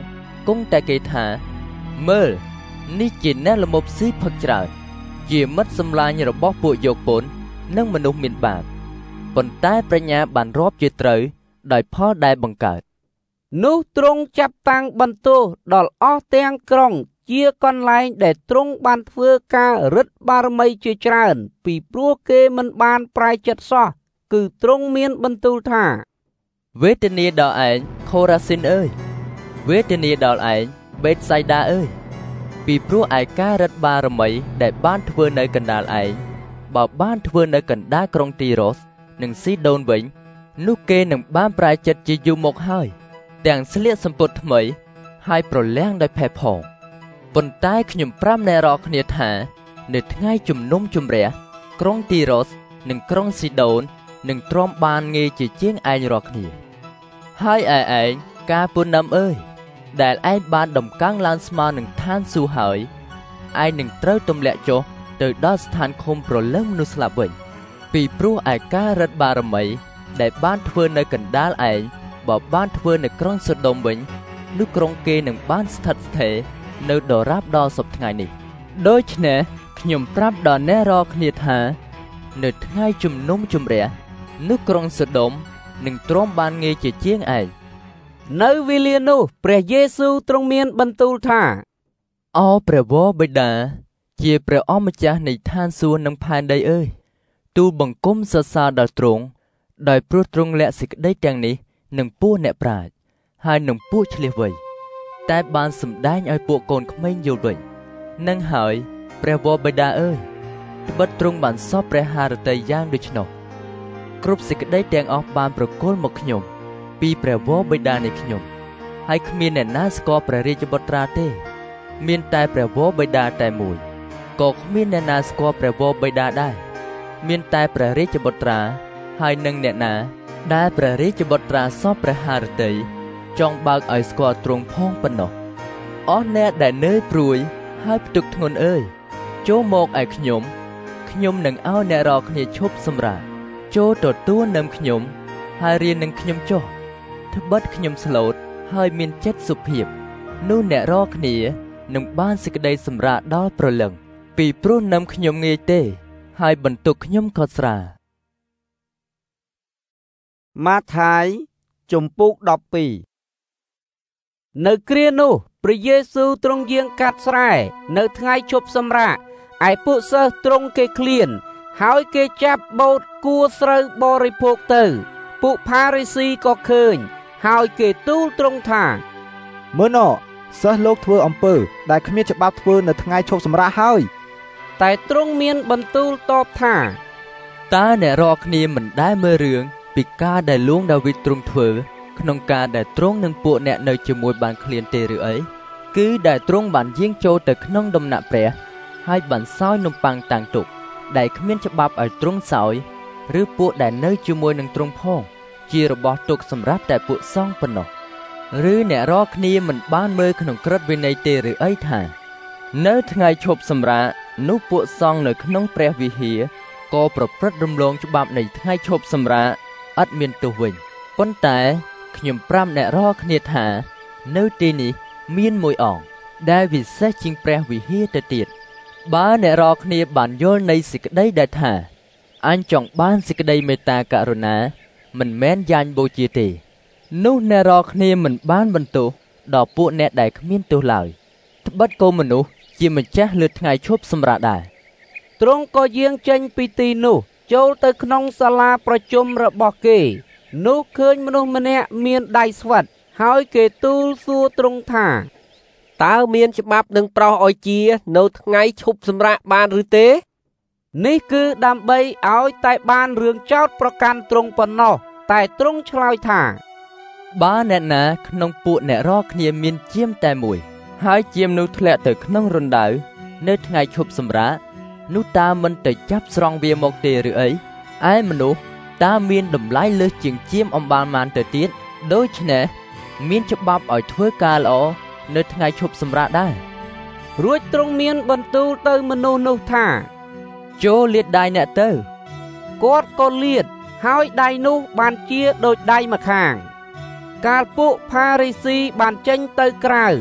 [SPEAKER 9] គង់តែគេថាមើលនេះជាអ្នកល្មប់ស៊ីផឹកច្រើនជាមិត្តសម្លាញ់របស់ពួកយកពន្ធនិងមនុស្សមានបាបប៉ុន្តែប្រាជ្ញាបានរាប់ជាត្រូវដោយផលដែលបង្កើត
[SPEAKER 1] នោះទ្រង់ចាប់តាំងបន្ទោសដល់អស់ទាំងក្រុងជាកន្លែងដែលទ្រង់បានធ្វើការរិទ្ធបារមីជាច្រើនពីព្រោះគេមិនបានប្រែចិត្តសោះគឺទ្រង់មានបន្ទូលថា
[SPEAKER 9] វេទនាដល់ឯងខូរ៉ាស៊ីនអើយវេទនាដល់ឯងបេតសៃដាអើយពីព្រោះឯការរិទ្ធបារមីដែលបានធ្វើនៅកណ្ដាលឯងបើបានធ្វើនៅកណ្ដាលក្រុងទីរ៉ូសនិងស៊ីដូនវិញនោះគេនឹងបានប្រែចិត្តជាយូរមកហើយទាំងស្លៀកសំពត់ថ្មីហើយប្រលាំងដោយផេះផងប៉ុន្តែខ្ញុំប្រាប់អ្នករាល់គ្នាថានៅថ្ងៃជំនុំជម្រះក្រុងទីរ៉ូសនិងក្រុងស៊ីដូននឹងទ្រាំបានងាយជាជាងឯងរាល់គ្នាហើយឯឯងការពុនណាំអើយដែលឯងបានដំកើងឡើងស្មើនឹងឋានសួគ៌ហើយឯងនឹងត្រូវទម្លាក់ចុះទៅដល់ស្ថានឃុំប្រលឹងមនុស្សស្លាប់វិញពីព្រោះឯការរិទ្ធបារមីដែលបានធ្វើនៅកណ្ដាលឯងបើបានធ្វើនៅក្រុងសូដុំវិញនោះក្រុងគេនឹងបានស្ថិតស្ថេរនៅដរាបដល់សព្វថ្ងៃនេះដូច្នេះខ្ញុំប្រាប់ដល់អ្នករាល់គ្នាថានៅថ្ងៃជំនុំជម្រះនោះក្រុងសូដុំនឹងទ្រាំបានងាយជាជាងឯង
[SPEAKER 1] នៅវេលានោះព្រះយេស៊ូវទ្រង់មានបន្ទូលថា
[SPEAKER 9] អោព្រះវរបិតាជាព្រះអម្ចាស់នៃឋានសួគ៌និងផែនដីអើយទូលបង្គំសរសើរដល់ទ្រង់ដោយព្រោះទ្រង់លាក់សេចក្តីទាំងនេះនឹងពួកអ្នកប្រាជ្ញហើយនឹងពួកឆ្លៀសវៃតែបានសម្ដែងឲ្យពួកកូនក្មេងយល់វិញនឹងហើយព្រះវរបិតាអើយត្បិតទ្រង់បានសពព្រះハរតីយ៉ាងដូច្នោះគ្រប់សេចក្តីទាំងអស់បានប្រគល់មកខ្ញុំពីព្រះវរបិតានៃខ្ញុំហើយគ្មានអ្នកណាស្គាល់ព្រះរាជបុត្រាទេមានតែព្រះវរបិតាតែមួយក៏គ្មានអ្នកណាស្គាល់ព្រះវរបិតាដែរមានតែព្រះរាជបុត្រាហើយនឹងអ្នកណាដែលព្រះរាជបុត្រាសពព្រះハរតីចង់បើកឲ្យស្គាល់ទ្រង់ផងប៉ុណ្ណោះអស់អ្នកដែលនឿយព្រួយហើយផ្ទុកធ្ងន់អើយចូលមកឯខ្ញុំខ្ញុំនឹងឲ្យអ្នករាល់គ្នាឈប់សម្រាកចូលទទួលនឹមខ្ញុំហើយរៀននឹងខ្ញុំចុះត្បិតខ្ញុំស្លូតហើយមានចិត្តសុភាពនោះអ្នករាល់គ្នានឹងបានសេចក្តីសម្រាកដល់ព្រលឹងពីព្រោះនឹមខ្ញុំងាយទេហើយបន្ទុកខ្ញុំក៏ស្រាល
[SPEAKER 1] ម៉ាថាយជំពូកដប់ពីរនៅគ្រានោះព្រះយេស៊ូវទ្រង់យាងកាត់ស្រែនៅថ្ងៃឈប់សម្រាកឯពួកសិស្សទ្រង់គេឃ្លានហើយគេចាប់បូតគួរស្រូវបរិភោគទៅពួកផារីស៊ីក៏ឃើញហើយគេទូលទ្រង់ថា
[SPEAKER 14] មើលណោសិស្សលោកធ្វើអំពើដែលគ្មានច្បាប់ធ្វើនៅថ្ងៃឈប់សម្រាកហើយ
[SPEAKER 1] តែទ្រង់មានបន្ទូលតបថា
[SPEAKER 9] តើអ្នករាល់គ្នាមិនដែលមើលរឿងពីការដែលលួងដាវីតទ្រង់ធ្វើក្នុងការដែលទ្រង់នឹងពួកអ្នកនៅជាមួយបានឃ្លានទេឬអីគឺដែលទ្រង់បានយាងចូលទៅក្នុងដំណាក់ព្រះហើយបានសោយនំប៉័ងតាំងទុកដែលគ្មានច្បាប់ឲ្យទ្រង់សោយឬពួកដែលនៅជាមួយនឹងទ្រង់ផងជារបស់ទុកសម្រាប់តែពួកសង្ឃប៉ុណ្ណោះឬអ្នករាល់គ្នាមិនបានមើលក្នុងក្រឹតវិន័យទេឬអីថានៅថ្ងៃឈប់សម្រាកនោះពួកសង្ឃនៅក្នុងព្រះវិហារក៏ប្រព្រឹត្តរំលងច្បាប់នៃថ្ងៃឈប់សម្រាកឥតមានទោសវិញប៉ុន្តែខ្ញុំប្រាប់អ្នករាល់គ្នាថានៅទីនេះមានមួយអង្គដែលវិសេសជាងព្រះវិហារទៅទៀតបើអ្នករាល់គ្នាបានយល់នៃសេចក្តីដែលថាអញចង់បានសេចក្តីមេត្តាករុណាមិនមែនយ៉ាញ់បូជាទេនោះអ្នករាល់គ្នាមិនបានបន្ទោសដល់ពួកអ្នកដែលគ្មានទោសឡើយត្បិតកូនមនុស្សជាម្ចាស់លើថ្ងៃឈប់សម្រាកដែរ
[SPEAKER 1] ទ្រង់ក៏យាងចេញពីទីនោះចូលទៅក្នុងសាលាប្រជុំរបស់គេនោះឃើញមនុស្សម្នាក់មានដៃស្វិតហើយគេទូលសួរទ្រង់ថា
[SPEAKER 6] តើមានច្បាប់នឹងប្រោសឲ្យជានៅថ្ងៃឈប់សម្រាកបានឬទេ
[SPEAKER 1] នេះគឺដើម្បីឲ្យតែបានរឿងចោទប្រកាន់ទ្រង់ប៉ុណ្ណោះតែទ្រង់ឆ្លើយថា
[SPEAKER 9] បើអ្នកណាក្នុងពួកអ្នករាល់គ្នាមានជាមតែមួយហើយជាមនោះធ្លាក់ទៅក្នុងរណ្ដៅនៅថ្ងៃឈប់សម្រាកនោះតើមិនទៅចាប់ស្រង់វាមកទេឬអីឯមនុស្សតើមានតម្លៃលើសជាងជាមអំបាលម៉ានទៅទៀតដូច្នេះមានច្បាប់ឲ្យធ្វើការល្អនៅថ្ងៃឈប់សម្រាកដែរ
[SPEAKER 1] រួចទ្រង់មានបន្ទូលទៅមនុស្សនោះថា
[SPEAKER 9] ចូលលាតដៃអ្នកទៅ
[SPEAKER 1] គាត់ក៏លាតហើយដៃនោះបានជាដូចដៃម្ខាងកាលពួកផារីស៊ីបានចេញទៅក្រៅ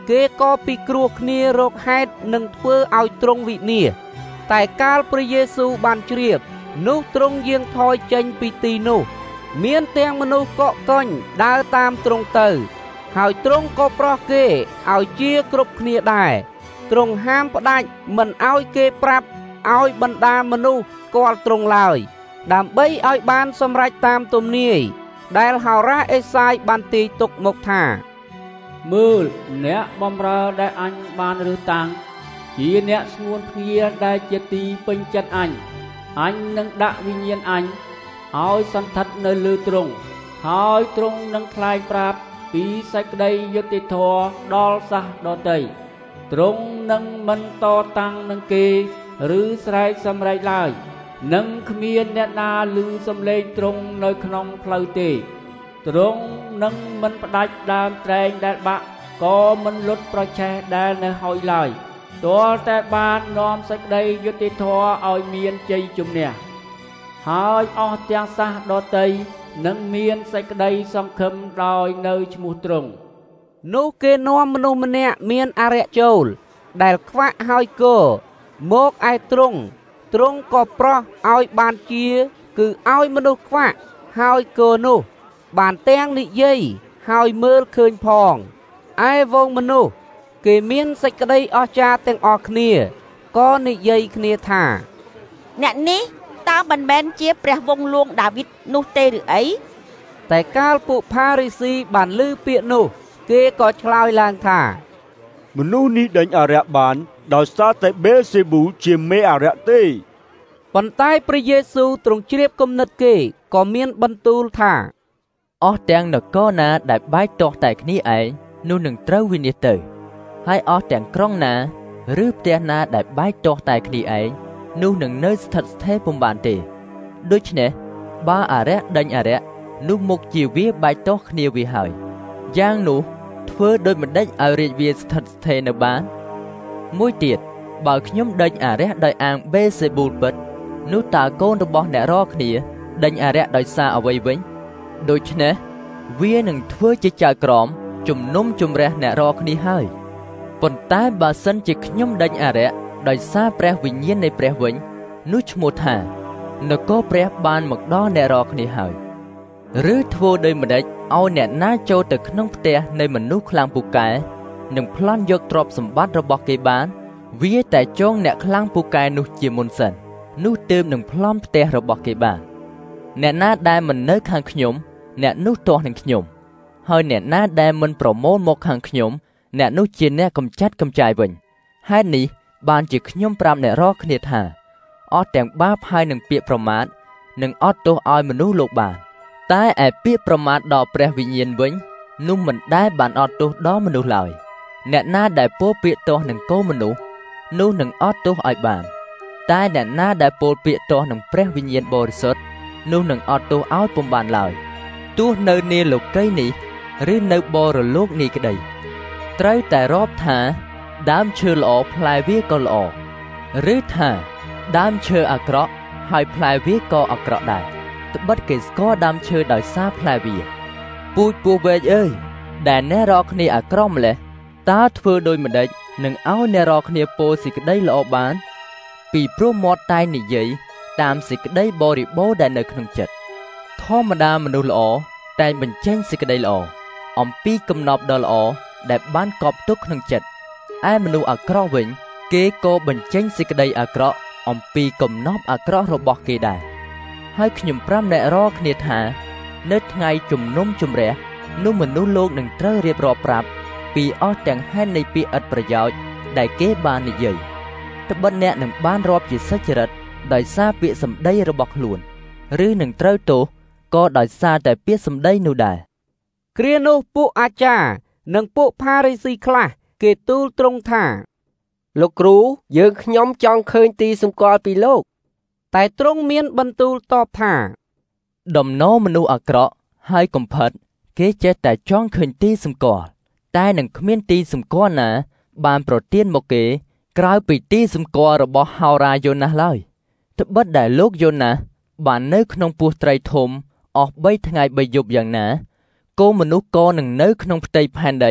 [SPEAKER 1] គេក៏ពិគ្រោះគ្នារកហេតុនឹងធ្វើឲ្យទ្រង់វិនាសតែកាលព្រះយេស៊ូវបានជ្រាបនោះទ្រង់យាងថយចេញពីទីនោះមានទាំងមនុស្សកកកុញដើរតាមទ្រង់ទៅហើយទ្រង់ក៏ប្រោះគេឲ្យជាគ្រប់គ្នាដែរទ្រង់ហាមផ្ដាច់មិនឲ្យគេប្រាប់ឲ្យបណ្ដាមនុស្សស្គាល់ទ្រង់ឡើយដើម្បីឲ្យបានសម្រេចតាមទំនាយដែលហោរាអេសាយបានទាយទុកមកថា
[SPEAKER 3] មើលអ្នកបម្រើដែលអញបានរើសតាំងជាអ្នកស្ងួនភ្ងាដែលជាទីពេញចិត្តអញអញនឹងដាក់វិញ្ញាណអញឲ្យសន្ធិដ្ឋនៅលើទ្រង់ហើយទ្រង់នឹងថ្លែងប្រាប់ពីសេចក្តីយុត្តិធម៌ដល់សាសដទៃទ្រង់នឹងមិនតតាំងនឹងគេឬស្រែកសម្រែកឡើយនឹងគ្មានអ្នកណាឮសំឡេងទ្រង់នៅក្នុងផ្លូវទេទ្រង់នឹងមិនផ្ដាច់ដើមត្រែងដែលបាក់ក៏មិនលុតប្រឆេះដែលនៅហើយឡើយទាល់តែបាននាំសេចក្តីយុត្តិធម៌ឲ្យមានជ័យជំនះហើយអស់ទាំងសាសដទៃនឹងមានសេចក្តីសង្ឃឹមដោយនៅឈ្មោះទ្រង់
[SPEAKER 1] នោះគេនាំមនុស្សម្នាក់មានអារក្សចូលដែលខ្វាក់ហើយគោមកឯទ្រង់ទ្រង់ក៏ប្រោះឲ្យបានជាគឺឲ្យមនុស្សខ្វាក់ហើយគោនោះបានទាំងនិយាយហើយមើលឃើញផងឯវងមនុស្សគេមានសេចក្តីអស្ចារ្យទាំងអស់គ្នាក៏និយាយគ្នាថា
[SPEAKER 13] អ្នកនេះតើមិនមែនជាព្រះវង្សលួងដាវីតនោះទេឬអី
[SPEAKER 1] តែកាលពួកផារីស៊ីបានឮពាក្យនោះគេក៏ឆ្លើយឡើងថា
[SPEAKER 7] មនុស្សនេះដេញអារក្សបានដោយសារតែបេលសេប៊ូជាមេអារក្សទេ
[SPEAKER 1] ប៉ុន្តែព្រះយេស៊ូវទ្រង់ជ្រាបគំនិតគេក៏មានបន្ទូលថា
[SPEAKER 9] អស់ទាំងនគរណាដែលបែកទាស់តែគ្នាឯងនោះនឹងត្រូវវិនាសទៅហើយអស់ទាំងក្រុងណាឬផ្ទះណាដែលបែកទាស់តែគ្នាឯងនោះនឹងនៅស្ថិតស្ថេរពុំបានទេដូច្នេះបើអារក្សដេញអារក្សនោះមុខជាវាបែកទាស់គ្នាវាហើយយ៉ាងនោះធ្វើដោយមិនដេចឲ្យរាជវាស្ថិតស្ថេរនៅបានមួយទៀតបើខ្ញុំដេញអារក្សដោយអាងបេសេប៊ូលពិតនោះតើកូនរបស់អ្នករាល់គ្នាដេញអារក្សដោយសារអ្វីវិញដូច្នេះវានឹងធ្វើជាចៅក្រមជំនុំជម្រះអ្នករាល់គ្នាហើយប៉ុន្តែបើសិនជាខ្ញុំដេញអារក្សដោយសារព្រះវិញ្ញាណនៃព្រះវិញនោះឈ្មោះថានគរព្រះបានមកដល់អ្នករាល់គ្នាហើយឬធ្វើដោយម្ដេចឲ្យអ្នកណាចូលទៅក្នុងផ្ទះនៃមនុស្សខ្លាំងពូកែនិងប្លន់យកទ្រព្យសម្បត្តិរបស់គេបានវាតែចងអ្នកខ្លាំងពូកែនោះជាមុនសិននោះទើបនឹងប្លន់ផ្ទះរបស់គេបានអ្នកណាដែលមិននៅខាងខ្ញុំអ្នកនោះទាស់នឹងខ្ញុំហើយអ្នកណាដែលមិនប្រមូលមកខាងខ្ញុំអ្នកនោះជាអ្នកកំចាត់កំចាយវិញហេតុនេះបានជាខ្ញុំប្រាប់អ្នករាល់គ្នាថាអស់ទាំងបាបហើយនឹងពាក្យប្រមាថនឹងអត់ទោសឲ្យមនុស្សលោកបានតែឯពាក្យប្រមាថដល់ព្រះវិញ្ញាណវិញនោះមិនដែលបានអត់ទោសដល់មនុស្សឡើយអ្នកណាដែលពោលពាក្យទាស់នឹងកូនមនុស្សនោះនឹងអត់ទោសឲ្យបានតែអ្នកណាដែលពោលពាក្យទាស់នឹងព្រះវិញ្ញាណបរិសុទ្ធនោះនឹងអត់ទោសឲ្យពុំបានឡើយទោះនៅនាលោកីយ៍នេះឬនៅបរលោកនេះក្តីត្រូវតែរាប់ថាដើមឈើល្អផ្លែវាក៏ល្អឬថាដើមឈើអាក្រក់ហើយផ្លែវាក៏អាក្រក់ដែរត្បិតគេស្គាល់ដើមឈើដោយសារផ្លែវាពូជពស់វែកអើយដែលអ្នករាល់គ្នាអាក្រក់ម្លេះតើធ្វើដោយម្ដេចនឹងឲ្យអ្នករាល់គ្នាពោលសេចក្តីល្អបានពីព្រោះមាត់តែនិយាយតាមសេចក្តីបរិបូរណ៍ដែលនៅក្នុងចិត្តធម្មតាមនុស្សល្អតែងបញ្ចេញសេចក្តីល្អអំពីកំណប់ដ៏ល្អដែលបានកប់ទុកក្នុងចិត្តឯមនុស្សអាក្រក់វិញគេក៏បញ្ចេញសេចក្តីអាក្រក់អំពីកំណប់អាក្រក់របស់គេដែរហើយខ្ញុំប្រាំអ្នករាល់គ្នាថានៅថ្ងៃជំនុំជម្រះនោះមនុស្សលោកនឹងត្រូវរៀបរាប់ប្រាប់ពីអស់ទាំងហេតុនៃពាក្យឥតប្រយោជន៍ដែលគេបាននិយាយត្បិតអ្នកនឹងបានរាប់ជាសុចរិតដោយសារពាក្យសម្ដីរបស់ខ្លួនឬនឹងត្រូវទោសក៏ដោយសារតែពាក្យសម្ដីនោះដែរ
[SPEAKER 1] គ្រានោះពួកអាចារ្យនិងពួកផារីស៊ីខ្លះគេទូលទ្រង់ថា
[SPEAKER 6] លោកគ្រូយើងខ្ញុំចង់ឃើញទីសម្គាល់ពីលោក
[SPEAKER 1] តែទ្រង់មានបន្ទូលតបថា
[SPEAKER 9] ដំណរមនុស្សអាក្រក់ហើយកំផិតគេចេះតែចង់ឃើញទីសម្គាល់តែនឹងគ្មានទីសម្គាល់ណាបានប្រទានមកគេក្រៅពីទីសម្គាល់របស់ហោរាយ៉ូណាសឡើយត្បិតដែលលោកយ៉ូណាសបាននៅក្នុងពោះត្រីធំអស់បីថ្ងៃបីយប់យ៉ាងណាកូនមនុស្សក៏នឹងនៅក្នុងផ្ទៃផែនដី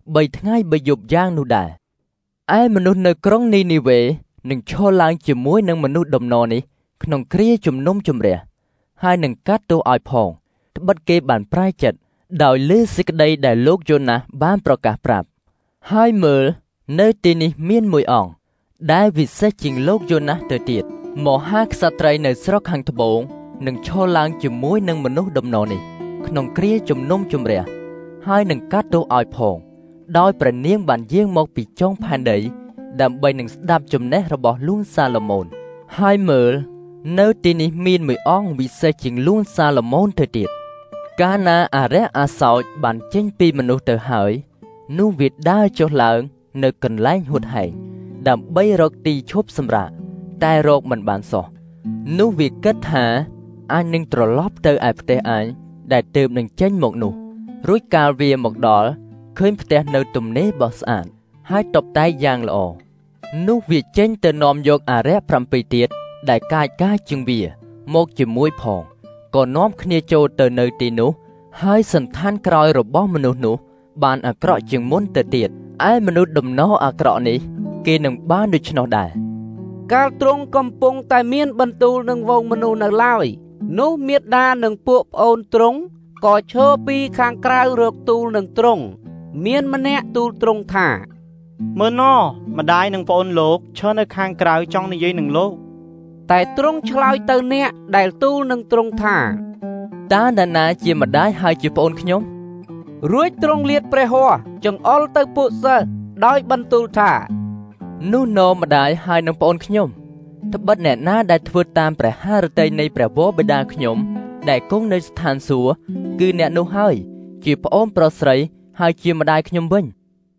[SPEAKER 9] បីថ្ងៃបីយប់យ៉ាងនោះដែរឯមនុស្សនៅក្រុងនីនីវេនឹងឈរឡើងជាមួយនឹងមនុស្សដំណរនេះក្នុងគ្រាជំនុំជម្រះហើយនឹងកាត់ទោសឲ្យផងត្បិតគេបានប្រែចិត្តដោយលើសេចក្តីដែលលោកយ៉ូណាសបានប្រកាសប្រាប់ហើយមើលនៅទីនេះមានមួយអង្គដែលវិសេសជាងលោកយ៉ូណាសទៅទៀតមហាក្សត្រីនៅស្រុកខាងត្បូងនឹងឈរឡើងជាមួយនឹងមនុស្សដំណរនេះក្នុងគ្រាជំនុំជម្រះហើយនឹងកាត់ទោសឲ្យផងដោយព្រះនាងបានយាងមកពីចុងផែនដីដើម្បីនឹងស្ដាប់ចំណេះរបស់លួងសាឡូមោនហើយមើលនៅទីនេះមានមួយអង្គវិសេសជាងលួងសាឡូមោនទៅទៀតកាលណាអារះអាសោចបានចេញពីមនុស្សទៅហើយនោះវាដើរចុះឡើងនៅកន្លែងហួតហែងដើម្បីរកទីឈប់សម្រាកតែរកមិនបានសោះនោះវាគិតថាអញនឹងត្រឡប់ទៅឯផ្ទះអញដែលទើបនឹងចេញមកនោះរួចកាលវាមកដល់ឃើញផ្ទះនៅទំនេរបោះស្អាតហើយតុបតែងយ៉ាងល្អនោះវាចេញទៅនាំយកអារះប្រាំពីរទៀតដែលកាចកាចជាងវាមកជាមួយផងក៏នាំគ្នាចូលទៅនៅទីនោះហើយសន្តានក្រោយរបស់មនុស្សនោះបានអាក្រក់ជាងមុនទៅទៀតឯមនុស្សដំណរអាក្រក់នេះគេនឹងបានដូច្នោះដែរ
[SPEAKER 1] កាលទ្រង់កំពុងតែមានបន្ទូលនឹងវងមនុស្សនៅឡើយនោះមាតានិងពួកប្អូនទ្រង់ក៏ឈរពីខាងក្រៅរកទូលនឹងទ្រង់មានម្នាក់ទូលទ្រង់ថា
[SPEAKER 12] មើលណម្ដាយនិងប្អូនលោកឈរនៅខាងក្រៅចង់និយាយនឹងលោក
[SPEAKER 1] តែទ្រង់ឆ្លើយទៅអ្នកដែលទូលនឹងទ្រង់ថា
[SPEAKER 9] តើនរណាជាម្ដាយហើយជាប្អូនខ្ញុំ
[SPEAKER 1] រួចទ្រង់លាតព្រះហស្ថចង្អុលទៅពួកសិស្សដោយបន្ទូលថា
[SPEAKER 9] នោះណោម្ដាយហើយនឹងប្អូនខ្ញុំត្បិតអ្នកណាដែលធ្វើតាមព្រះハរតីនៃព្រះវរបិតាខ្ញុំដែលគង់នៅស្ថានសួគ៌គឺអ្នកនោះហើយជាប្អូនប្រុសស្រីហើយជាម្ដាយខ្ញុំវិញ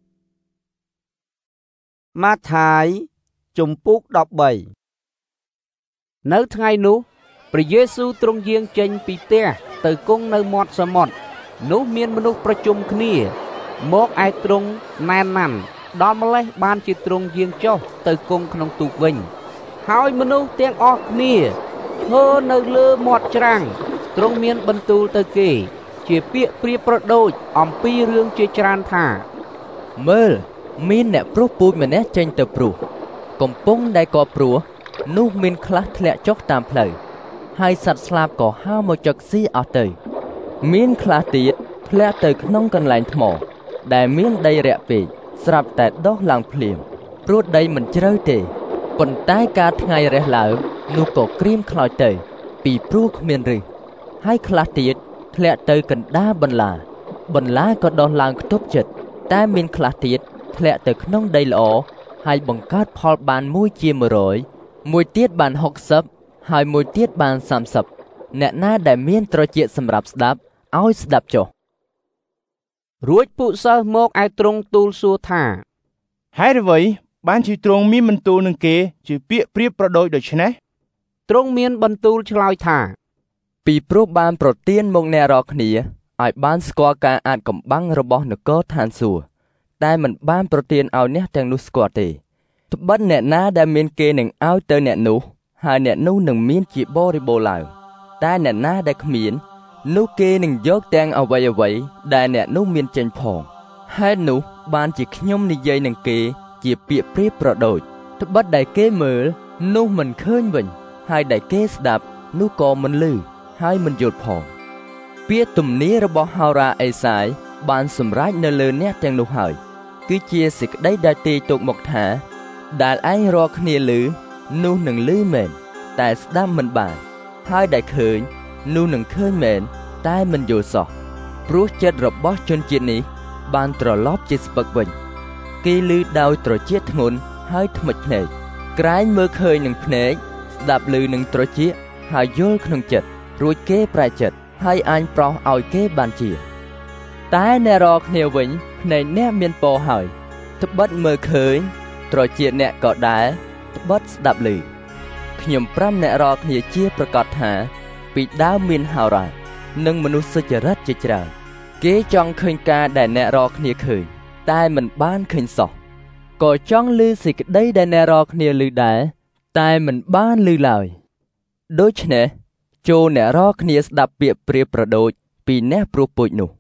[SPEAKER 1] ម៉ាថាយជំពូកដប់បីនៅថ្ងៃនោះព្រះយេស៊ូវទ្រង់យាងចេញពីផ្ទះទៅគង់នៅមាត់សមុទ្រនោះមានមនុស្សប្រជុំគ្នាមកឯទ្រង់ណែនណាន់ដល់ម្លេះបានជាទ្រង់យាងចុះទៅគង់ក្នុងទូកវិញហើយមនុស្សទាំងអស់គ្នាឈរនៅលើមាត់ច្រាំងទ្រង់មានបន្ទូលទៅគេជាពាក្យប្រៀបប្រដូចអំពីរឿងជាច្រើនថា
[SPEAKER 9] មើលមានអ្នកព្រោះពូចម្នាក់ចេញទៅព្រោះកំពុងដែលក៏ព្រោះនោះមានខ្លះធ្លាក់ចុះតាមផ្លូវហើយសត្វស្លាបក៏ហើរមកចឹកស៊ីអស់ទៅមានខ្លះទៀតធ្លាក់ទៅក្នុងកន្លែងថ្មដែលមានដីរាក់ពេកស្រាប់តែដុះឡើងភ្លាមព្រោះដីមិនជ្រៅទេប៉ុន្តែការថ្ងៃរះឡើងនោះក៏ក្រៀមខ្លោចទៅពីព្រោះគ្មានឫសហើយខ្លះទៀតធ្លាក់ទៅកណ្ដាលបន្លាបន្លាក៏ដុះឡើងខ្ទប់ចិត្តតែមានខ្លះទៀតធ្លាក់ទៅក្នុងដីល្អហើយបង្កើតផលបានមួយជាមួយរយមួយទៀតបានហុកសិបហើយមួយទៀតបានសាំសិបអ្នកណាដែលមានត្រចៀកសម្រាប់ស្ដាប់ឲ្យស្ដាប់ចុះ
[SPEAKER 1] រួចពួកសិស្សមកឯទ្រង់ទូលសួរថា
[SPEAKER 12] ហេតុអ្វីបានជាទ្រង់មានបន្ទូលនឹងគេជាពាក្យប្រៀបប្រដូចដូច្នេះ
[SPEAKER 1] ទ្រង់មានបន្ទូលឆ្លើយថា
[SPEAKER 9] ពីព្រោះបានប្រទានមកអ្នករាល់គ្នាឲ្យបានស្គាល់ការអាចកំបាំងរបស់នគរឋានសួគ៌តែមិនបានប្រទានឲ្យអ្នកទាំងនោះស្គាល់ទេត្បិតអ្នកណាដែលមានគេនឹងឲ្យទៅអ្នកនោះហើយអ្នកនោះនឹងមានជាបរិបូរណ៍ឡើងតែអ្នកណាដែលគ្មាននោះគេនឹងយកទាំងអ្វីអ្វីដែលអ្នកនោះមានចេញផងហេតុនោះបានជាខ្ញុំនិយាយនឹងគេជាពាក្យប្រៀបប្រដូចត្បិតដែលគេមើលនោះមិនឃើញវិញហើយដែលគេស្ដាប់នោះក៏មិនឮហើយមិនយល់ផងពាក្យទំនាយរបស់ហោរ៉ាអេសាយបានសម្រេចនៅលើអ្នកទាំងនោះហើយគឺជាសេចក្តីដែលទាយទុកមកថាដែលឯងរាល់គ្នាឮនោះនឹងឮមែនតែស្ដាប់មិនបានហើយដែលឃើញនោះនឹងឃើញមែនតែមិនយល់សោះព្រោះចិត្តរបស់ជនជាតិនេះបានត្រឡប់ជាស្ពឹកវិញគេឮដោយត្រចៀកធ្ងន់ហើយធ្មេចភ្នែកក្រែងមើលឃើញនឹងភ្នែកស្ដាប់ឮនឹងត្រចៀកហើយយល់ក្នុងចិត្តរួចគេប្រែចិត្តហើយអញប្រោសឲ្យគេបានជាតែអ្នករាល់គ្នាវិញភ្នែកអ្នកមានពរហើយត្បិតមើលឃើញត្រចៀកអ្នកក៏ដែរត្បិតស្ដាប់ឮខ្ញុំប្រាំអ្នករាល់គ្នាជាប្រកាសថាពីដើមមានហោរ៉ានិងមនុស្សសុចរិតជាច្រើនគេចង់ឃើញការដែលអ្នករាល់គ្នាឃើញតែមិនបានឃើញសោះក៏ចង់ឮសេចក្តីដែលអ្នករាល់គ្នាឮដែរតែមិនបានឮឡើយដូច្នេះចូលអ្នករាល់គ្នាស្ដាប់ពាក្យប្រៀបប្រដូចពីអ្នកព្រោះពូជនោះ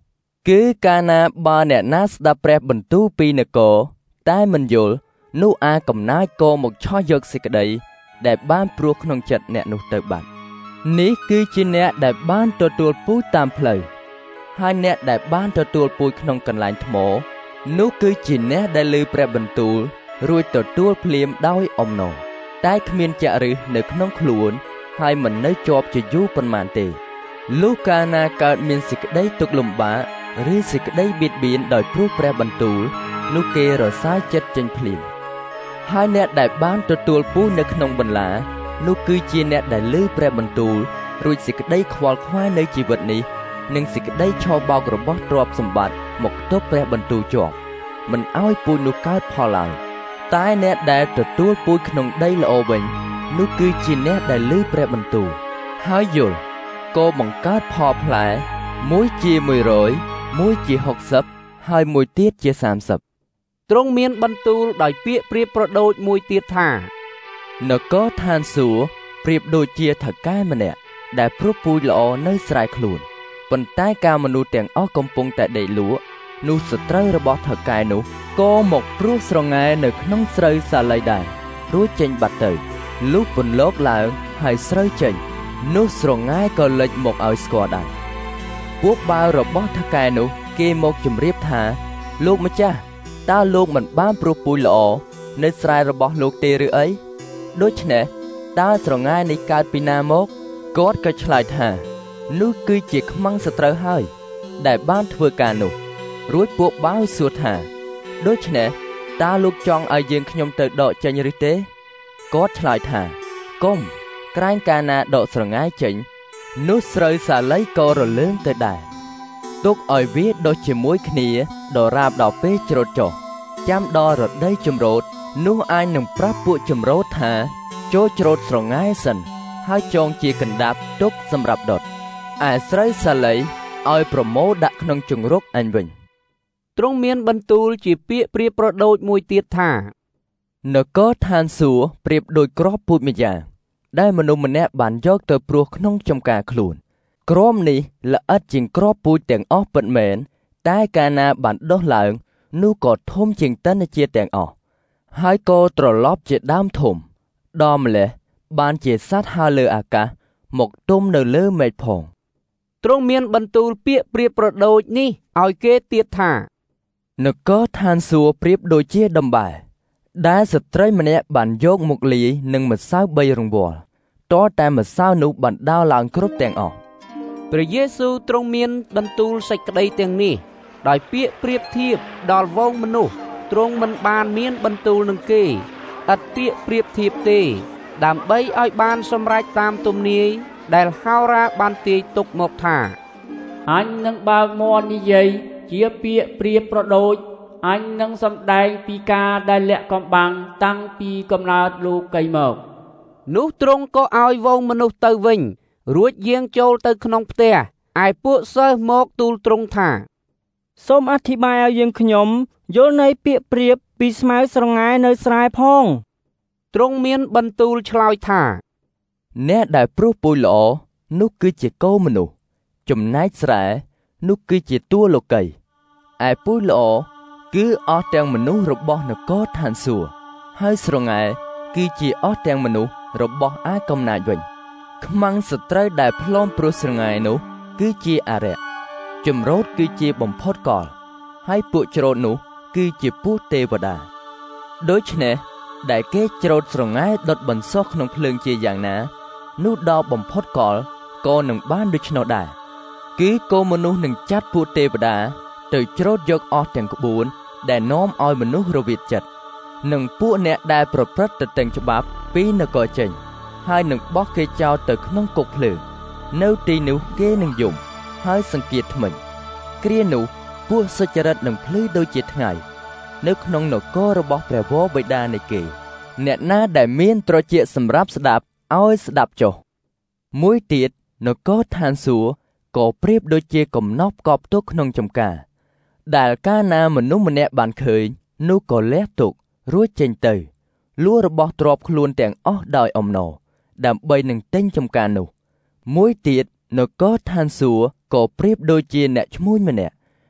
[SPEAKER 9] គឺកាលណាបើអ្នកណាស្ដាប់ព្រះបន្ទូលពីនគរតែមិនយល់នោះអាចកំណាចក៏មកឆោះយកសេចក្តីដែលបានព្រោះក្នុងចិត្តអ្នកនោះទៅបាត់នេះគឺជាអ្នកដែលបានទទួលពូជតាមផ្លូវហើយអ្នកដែលបានទទួលពូជក្នុងកន្លែងថ្មនោះគឺជាអ្នកដែលឮព្រះបន្ទូលរួចទទួលភ្លាមដោយអំណរតែគ្មានចរិតនៅក្នុងខ្លួនហើយមិននៅជាប់ជាយូរប៉ុន្មានទេលុះកាលណាកើតមានសេចក្តីទុក្ខលំបាកឬសេចក្តីបៀតបៀនដោយព្រោះព្រះបន្ទូលនោះគេរសាយចិត្តចេញភ្លាមហើយអ្នកដែលបានទទួលពូជនៅក្នុងបន្លានោះគឺជាអ្នកដែលឮព្រះបន្ទូលរួចសេចក្តីខ្វល់ខ្វាយនៅជីវិតនេះនិងសេចក្តីឆោបោករបស់ទ្រព្យសម្បត្តិមកទប់ព្រះបន្ទូលជាប់មិនឲ្យពូជនោះកើតផលឡើយតែអ្នកដែលទទួលពូជក្នុងដីល្អវិញនោះគឺជាអ្នកដែលឮព្រះបន្ទូលហើយយល់ក៏បង្កើតផលផ្លែមួយជាមួយរយមួយជាហុកសិបហើយមួយទៀតជាសាមសិប
[SPEAKER 1] ទ្រង់មានបន្ទូលដោយពាក្យប្រៀបប្រដូចមួយទៀតថា
[SPEAKER 9] នគរឋានសួគ៌ប្រៀបដូចជាថៅកែម្នាក់ដែលព្រោះពូជល្អនៅស្រែខ្លួនប៉ុន្តែការមនុស្សទាំងអស់កំពុងតែដេកលក់នោះសត្រូវរបស់ថៅកែនោះក៏មកព្រោះស្រងែនៅក្នុងស្រូវសាលីដែររួចចេញបាត់ទៅលុះពន្លកឡើងហើយស្រូវចេញនោះស្រងែក៏លេចមកឲ្យស្គាល់ដែរពួកបាវរបស់ថៅកែនោះគេមកជម្រាបថាលោកម្ចាស់តើលោកមិនបានព្រោះពូជល្អនៅស្រែរបស់លោកទេឬអីដូច្នេះតើស្រងែនេះកើតពីណាមកគាត់ក៏ឆ្លើយថានោះគឺជាខ្មាំងសត្រូវហើយដែលបានធ្វើការនោះរួចពួកបាវសួរថាដូច្នេះតើលោកចង់ឲ្យយើងខ្ញុំទៅដកចេញឬទេគាត់ឆ្លើយថាកុំក្រែងកាលណាដកស្រងែចេញនោះស្រូវសាលីក៏រលើងទៅដែរទុកឲ្យវាដុះជាមួយគ្នាដរាបដល់ពេលច្រូតចុះចាំដល់រដូវចម្រូតនោះអាចនឹងប្រាប់ពួកចម្រូតថាចូលច្រូតស្រងែសិនហើយចងជាកណ្ដាប់ទុកសម្រាប់ដុតឯស្រូវសាលីឲ្យប្រមូលដាក់ក្នុងជង្រុកអញវិញ
[SPEAKER 1] ទ្រង់មានបន្ទូលជាពាក្យប្រៀបប្រដូចមួយទៀតថា
[SPEAKER 9] នគរឋានសួគ៌ប្រៀបដូចគ្រាប់ពូជម្យ៉ាងដែលមនុស្សម្នាក់បានយកទៅព្រោះក្នុងចំការខ្លួនគ្រាប់នេះល្អិតជាងគ្រាប់ពូជទាំងអស់ពិតមែនតែកាលណាបានដុះឡើងនោះក៏ធំជាងទិន្នជាតិទាំងអស់ហើយក៏ត្រឡប់ជាដើមធំដល់ម្លេះបានជាសត្វហើរលើអាកាសមកទុំនៅលើមេឃផង
[SPEAKER 1] ទ្រង់មានបន្ទូលពាក្យប្រៀបប្រដូចនេះឲ្យគេទៀតថា
[SPEAKER 9] នគរឋានសួគ៌ប្រៀបដូចជាដំបែដែលស្ត្រីម្នាក់បានយកមកលាយនឹងម្សៅបីរង្វាល់តរតែម្សៅនោះបណ្ដាលឡើងគ្រប់ទាំងអស់
[SPEAKER 1] ព្រះយេស៊ូវទ្រង់មានបន្ទូលសេចក្តីទាំងនេះដោយពាក្យប្រៀបធៀបដល់វងមនុស្សទ្រង់មិនបានមានបន្ទូលនឹងគេឥតពាក្យប្រៀបធៀបទេដើម្បីឲ្យបានសម្រេចតាមទំនាយដែលហោរាបានទាយទុកមកថា
[SPEAKER 3] អញនឹងបើកមាត់និយាយជាពាក្យប្រៀបប្រដូចអញនឹងសម្ដែងពីការដែលលាក់កំបាំងតាំងពីកំណើតលោកីមក
[SPEAKER 1] នោះទ្រង់ក៏ឲ្យវងមនុស្សទៅវិញរួចយាងចូលទៅក្នុងផ្ទះឯពួកសិស្សមកទូលទ្រង់ថា
[SPEAKER 15] សូមអធិប្បាយឲ្យយើងខ្ញុំយល់នៃពាក្យប្រៀបពីស្មៅស្រងែនៅស្រែផង
[SPEAKER 1] ទ្រង់មានបន្ទូលឆ្លើយថា
[SPEAKER 9] អ្នកដែលព្រោះពូជល្អនោះគឺជាកូនមនុស្សចំណែកស្រែនោះគឺជាតួលោកីឯពូជល្អគឺអស់ទាំងមនុស្សរបស់នគរឋានសួគ៌ហើយស្រងែគឺជាអស់ទាំងមនុស្សរបស់អាកំណាចវិញខ្មាំងសត្រូវដែលផ្លុំព្រោះស្រងែនោះគឺជាអរិយចម្រូតគឺជាបំផុតកលហើយពួកច្រូតនោះគឺជាពួកទេវតាដូច្នេះដែលគេច្រូតស្រងែដុតបន្សោះក្នុងភ្លើងជាយ៉ាងណានោះដល់បំផុតកលក៏នឹងបានដូច្នោះដែរគឺកូនមនុស្សនឹងចាត់ពួកទេវតាទៅច្រូតយកអស់ទាំងក្បួនដែលនាំឲ្យមនុស្សរវិតចិត្តនិងពួកអ្នកដែលប្រព្រឹត្តទៅទាំងច្បាប់ពីនគរចេញហើយនឹងបោះគេចោលទៅក្នុងគុកភ្លើងនៅទីនោះគេនឹងយំហើយសង្កៀតថ្មិញគ្រានោះពួកសុចរិតនឹងភ្លឺដូចជាថ្ងៃនៅក្នុងនគររបស់ព្រះវរបិតានៃគេអ្នកណាដែលមានត្រចៀកសម្រាប់ស្ដាប់ឲ្យស្ដាប់ចុះមួយទៀតនគរឋានសួគ៌ក៏ប្រៀបដូចជាកំណប់កប់ទុកក្នុងចំការដែលកាលណាមនុស្សម្នាក់បានឃើញនោះក៏លះទុករួចចេញទៅលួចរបស់ទ្រព្យខ្លួនទាំងអស់ដោយអំណរដើម្បីនឹងទិញចំការនោះមួយទៀតនគរឋានសួគ៌ក៏ប្រៀបដូចជាអ្នកឈ្មួញម្នាក់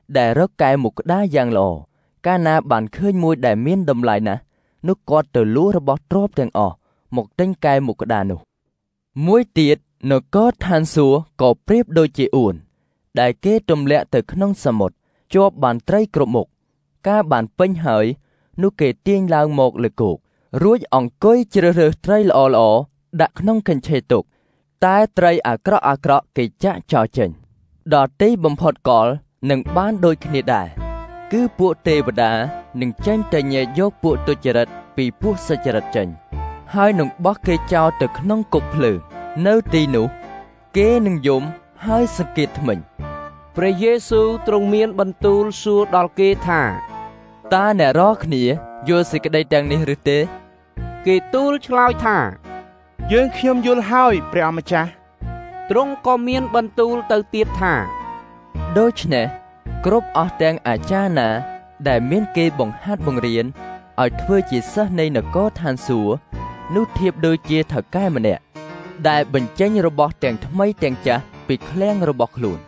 [SPEAKER 9] ដែលរកកែមុខក្តារយ៉ាងល្អកាលណាបានឃើញមួយដែលមានតម្លៃណាស់នោះគាត់ទៅលួចរបស់ទ្រព្យទាំងអស់មកទិញកែមុខក្តារនោះមួយទៀតនគរឋានសួគ៌ក៏ប្រៀបដូចជាអួនដែលគេទម្លាក់ទៅក្នុងសមុទ្រជាប់បានត្រីគ្រប់មុខកាលបានពេញហើយនោះគេទាញឡើងមកលើគោករួចអង្គុយជ្រើសរើសត្រីល្អល្អដាក់ក្នុងកញ្ឆេរទុកតែត្រីអាក្រក់អាក្រក់គេចាក់ចោលចេញដល់ទីបំផុតកលនឹងបានដូចគ្នាដែរគឺពួកទេវតានឹងចេញទៅញែកយកពួកទុច្ចរិតពីពួកសុចរិតចេញហើយនឹងបោះគេចោលទៅក្នុងគុកភ្លើងនៅទីនោះគេនឹងយំហើយសង្កេតធ្មេញ
[SPEAKER 1] ព្រះយេស៊ូវទ្រង់មានបន្ទូលសួរដល់គេថា
[SPEAKER 9] តើអ្នករាល់គ្នាយល់សេចក្តីទាំងនេះឬទេ
[SPEAKER 1] គេទូលឆ្លើយថា
[SPEAKER 16] យើងខ្ញុំយល់ហើយព្រះអម្ចាស់
[SPEAKER 1] ទ្រង់ក៏មានបន្ទូលទៅទៀតថា
[SPEAKER 9] ដូច្នេះគ្រប់អស់ទាំងអាចារ្យណាដែលមានគេបង្ហាត់បង្រៀនឲ្យធ្វើជាសិស្សនៃនគរឋានសួគ៌នោះធៀបដូចជាថៅកែម្នាក់ដែលបញ្ចេញរបស់ទាំងថ្មីទាំងចាស់ពីឃ្លាំងរបស់ខ្លួន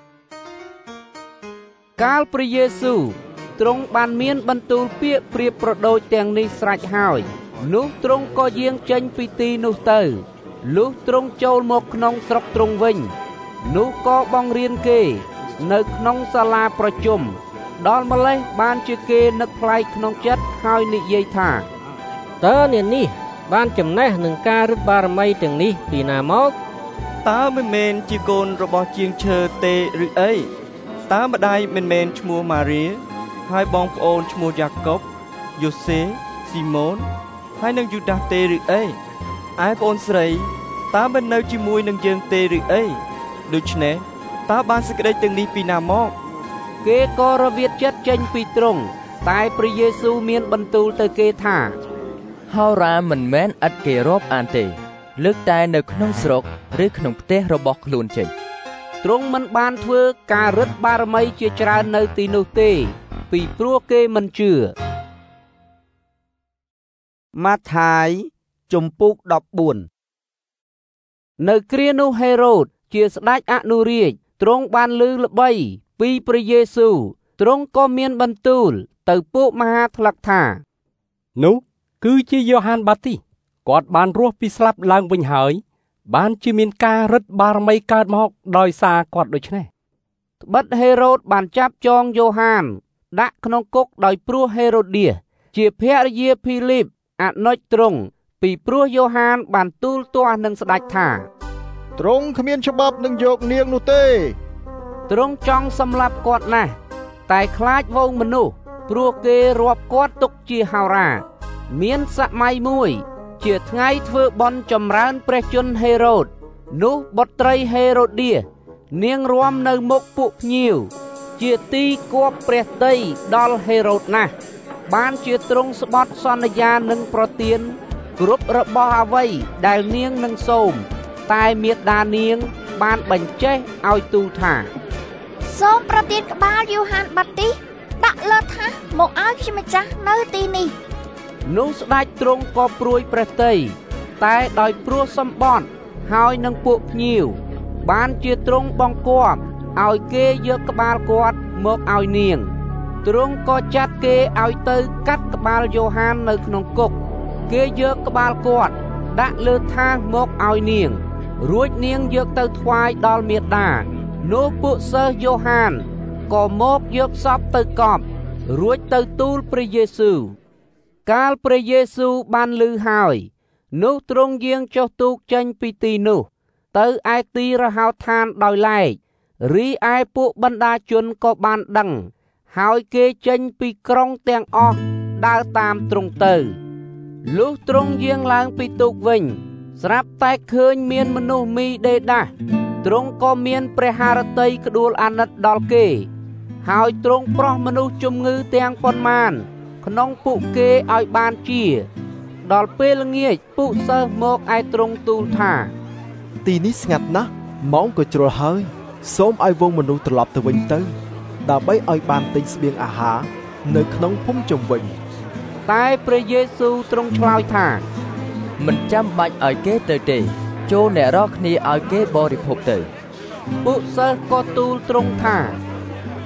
[SPEAKER 1] កាលព្រះយេស៊ូវទ្រង់បានមានបន្ទូលពាក្យប្រៀបប្រដូចទាំងនេះស្រេចហើយនោះទ្រង់ក៏យាងចេញពីទីនោះទៅលុះទ្រង់ចូលមកក្នុងស្រុកទ្រង់វិញនោះក៏បង្រៀនគេនៅក្នុងសាលាប្រជុំដល់ម្លេះបានជាគេនឹកប្លែកក្នុងចិត្តហើយនិយាយថា
[SPEAKER 6] តើអ្នកនេះបានចំណេះនឹងការរឹតបារមីទាំងនេះពីណាមក
[SPEAKER 12] តើមិនមែនជាកូនរបស់ជាងឈើទេឬអីតើម្ដាយមិនមែនឈ្មោះម៉ារីហើយបងប្អូនឈ្មោះយ៉ាកុបយូសេស៊ីម៉ូនហើយនឹងយូដាសទេឬអីឯប្អូនស្រីតើមិននៅជាមួយនឹងយើងទេឬអីដូច្នេះតើបានសេចក្តីទាំងនេះពីណាមក
[SPEAKER 1] គេក៏រវិតចិត្តចេញពីទ្រង់តែព្រះយេស៊ូវមានបន្ទូលទៅគេថា
[SPEAKER 9] ហោរាមិនមែនឥតគេរាប់អានទេលើកតែនៅក្នុងស្រុកឬក្នុងផ្ទះរបស់ខ្លួនចេញ
[SPEAKER 1] ទ្រង់មិនបានធ្វើការរឹតបារមីជាច្រើននៅទីនោះទេពីព្រោះគេមិនជឿម៉ាថាយជំពូកដប់បួននៅគ្រានោះហេរ៉ូតជាស្ដេចអនុរាជទ្រង់បានឮល្បីពីព្រះយេស៊ូវទ្រង់ក៏មានបន្ទូលទៅពួកមហាថ្លឹកថា
[SPEAKER 4] នោះគឺជាយ៉ូហានបាទីសគាត់បានរស់ពីស្លាប់ឡើងវិញហើយបានជាមានការរឹតបារមីកើតមកដោយសារគាត់ដូច្នេះ
[SPEAKER 1] ត្បិតហេរ៉ូតបានចាប់ចងយ៉ូហានដាក់ក្នុងគុកដោយព្រោះហេរ៉ូឌាសជាភរិយាភីលីបអនុជទ្រង់ពីព្រោះយ៉ូហានបានទូលទាស់នឹងស្ដេចថា
[SPEAKER 8] ទ្រង់គ្មានច្បាប់នឹងយកនាងនោះទេ
[SPEAKER 1] ទ្រង់ចង់សម្លាប់គាត់ណាស់តែខ្លាចវងមនុស្សព្រោះគេរាប់គាត់ទុកជាហោរាមានសម័យមួយជាថ្ងៃធ្វើបុណ្យចម្រើនព្រះជន្មហេរ៉ូតនោះបុត្រីហេរ៉ូឌាសនាងរាំនៅមុខពួកភ្ញៀវជាទីគប់ព្រះតីដល់ហេរ៉ូតណាស់បានជាទ្រង់ស្បត់សន្យានឹងប្រទានគ្រប់របស់អ្វីដែលនាងនឹងសូមតែមាតានាងបានបញ្ចេះឲ្យទូលថា
[SPEAKER 13] សូមប្រទានក្បាលយ៉ូហានបាទីសដាក់លើថាសមកឲ្យខ្ញុំម្ចាស់នៅទីនេះ
[SPEAKER 1] នោះស្ដេចទ្រង់ក៏ព្រួយព្រះតីតែដោយព្រោះសម្បត្តិហើយនឹងពួកភ្ញៀវបានជាទ្រង់បង្គាប់ឲ្យគេយកក្បាលគាត់មកឲ្យនាងទ្រង់ក៏ចាត់គេឲ្យទៅកាត់ក្បាលយ៉ូហាននៅក្នុងគុកគេយកក្បាលគាត់ដាក់លើថាសមកឲ្យនាងរួចនាងយកទៅថ្វាយដល់មាតានោះពួកសិស្សយ៉ូហានក៏មកយកសពទៅកប់រួចទៅទូលព្រះយេស៊ូវកាលព្រះយេស៊ូវបានឮហើយនោះទ្រង់យាងចុះទូកចេញពីទីនោះទៅឯទីរហោឋានដោយឡែករីឯពួកបណ្ដាជនក៏បានដឹងហើយគេចេញពីក្រុងទាំងអស់ដើរតាមទ្រង់ទៅលុះទ្រង់យាងឡើងពីទូកវិញស្រាប់តែឃើញមានមនុស្សមីដេដាសទ្រង់ក៏មានព្រះハរតីក្ដួលអាណិតដល់គេហើយទ្រង់ប្រោះមនុស្សជំងឺទាំងប៉ុន្មានក្នុងពួកគេឲ្យបានជាដល់ពេលល្ងាចពួកសិស្សមកឯទ្រង់ទូលថា
[SPEAKER 11] ទីនេះស្ងាត់ណាស់ម៉ោងក៏ជ្រុលហើយសូមឲ្យវងមនុស្សត្រឡប់ទៅវិញទៅដើម្បីឲ្យបានទិញស្បៀងអាហារនៅក្នុងភូមិជុំវិញ
[SPEAKER 1] តែព្រះយេស៊ូវទ្រង់ឆ្លើយថា
[SPEAKER 9] មិនចាំបាច់ឲ្យគេទៅទេចូលអ្នករាល់គ្នាឲ្យគេបរិភោគទៅ
[SPEAKER 1] ពួកសិស្សក៏ទូលទ្រង់ថា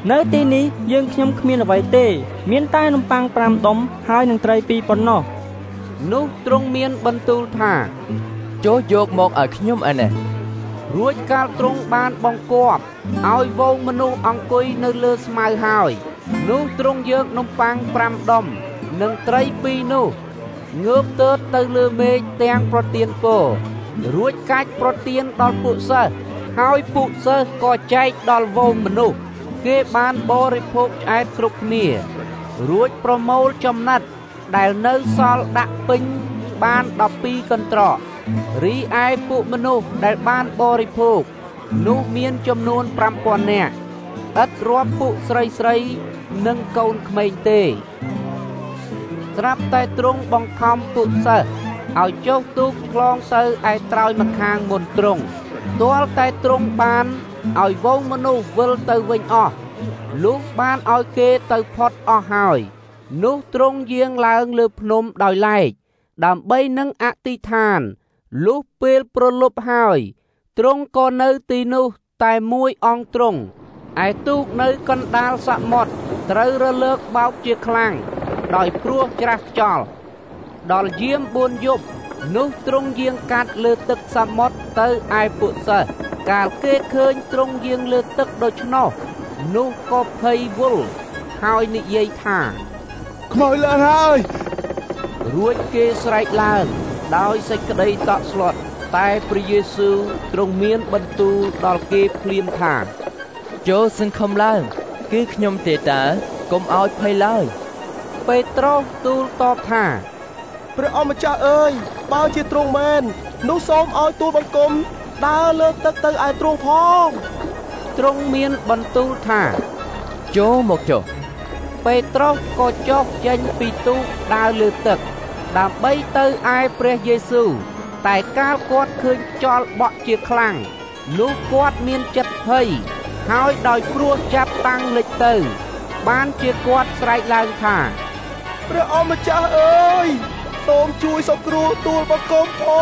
[SPEAKER 15] នៅទីនេះយើងខ្ញុំគ្មានអ្វីទេមានតែនំប៉័ងប្រាំដុំហើយនឹងត្រីពីរប៉ុណ្ណោះ
[SPEAKER 1] នោះទ្រង់មានបន្ទូលថា
[SPEAKER 9] ចូលយកមកឲ្យខ្ញុំឯនេះ
[SPEAKER 1] រួចកាលទ្រង់បានបង្គាប់ឲ្យវងមនុស្សអង្គុយនៅលើស្មៅហើយនោះទ្រង់យកនំប៉័ងប្រាំដុំនិងត្រីពីរនោះងើបទើបទៅលើមេឃទាំងប្រទានពររួចកាច់ប្រទានដល់ពួកសិស្សហើយពួកសិស្សក៏ចែកដល់វងមនុស្សគេបានបរិភោគឆ្អែតគ្រប់គ្នារួចប្រមូលចំណិតដែលនៅសល់ដាក់ពេញបានដប់ពីរកន្ត្រករីឯពួកមនុស្សដែលបានបរិភោគនោះមានចំនួនប្រាំពាន់នាក់ឥតរាប់ពួកស្រីស្រីនិងកូនក្មេងទេស្រាប់តែទ្រង់បង្ខំពួកសិស្សឲ្យចុះទូកឆ្លងទៅឯត្រើយម្ខាងមុនទ្រង់ទាល់តែទ្រង់បានឲ្យវងមនុស្សវិលទៅវិញអស់លុះបានឲ្យគេទៅផុតអស់ហើយនោះទ្រង់យាងឡើងលើភ្នំដោយឡែកដើម្បីនឹងអធិដ្ឋានលុះពេលប្រលប់ហើយទ្រង់ក៏នៅទីនោះតែមួយអង្គទ្រង់ឯទូកនៅកណ្ដាលសមុទ្រត្រូវរលើកបោកជាខ្លាំងដោយព្រោះច្រាស់ខ្យល់ដល់យាមបួនយប់នោះទ្រង់យាងកាត់លើទឹកសមុទ្រទៅឯពួកសិស្សកាលគេឃើញទ្រង់យាងលើទឹកដូច្នោះនោះក៏ភ័យវល់ហើយនិយាយថា
[SPEAKER 16] ខ្មោចឡើងហើយ
[SPEAKER 1] រួចគេស្រែកឡើងដោយសេចក្តីតក់ស្លុតតែព្រះយេស៊ូវទ្រង់មានបន្ទូលដល់គេភ្លាមថា
[SPEAKER 9] ចូលសង្ឃឹមឡើងគឺខ្ញុំទេតើកុំឲ្យភ័យឡើយ
[SPEAKER 1] ពេត្រុសទូលតបថា
[SPEAKER 11] ព្រះអម្ចាស់អើយបើជាទ្រង់មែននោះសូមឲ្យទូលបង្គំដើរលើទឹកទៅឯទ្រង់ផង
[SPEAKER 1] ទ្រង់មានបន្ទូលថា
[SPEAKER 9] ចូលមកចុះ
[SPEAKER 1] ពេត្រុសក៏ចុះចេញពីទូកដើរលើទឹកដើម្បីទៅឯព្រះយេស៊ូវតែកាលគាត់ឃើញខ្យល់បក់ជាខ្លាំងនោះគាត់មានចិត្តភ័យហើយដោយព្រោះចាប់តាំងលិចទៅបានជាគាត់ស្រែកឡើងថា
[SPEAKER 11] ព្រះអម្ចាស់អើយសូមជួយសង្គ្រោះទូលបង្គំផង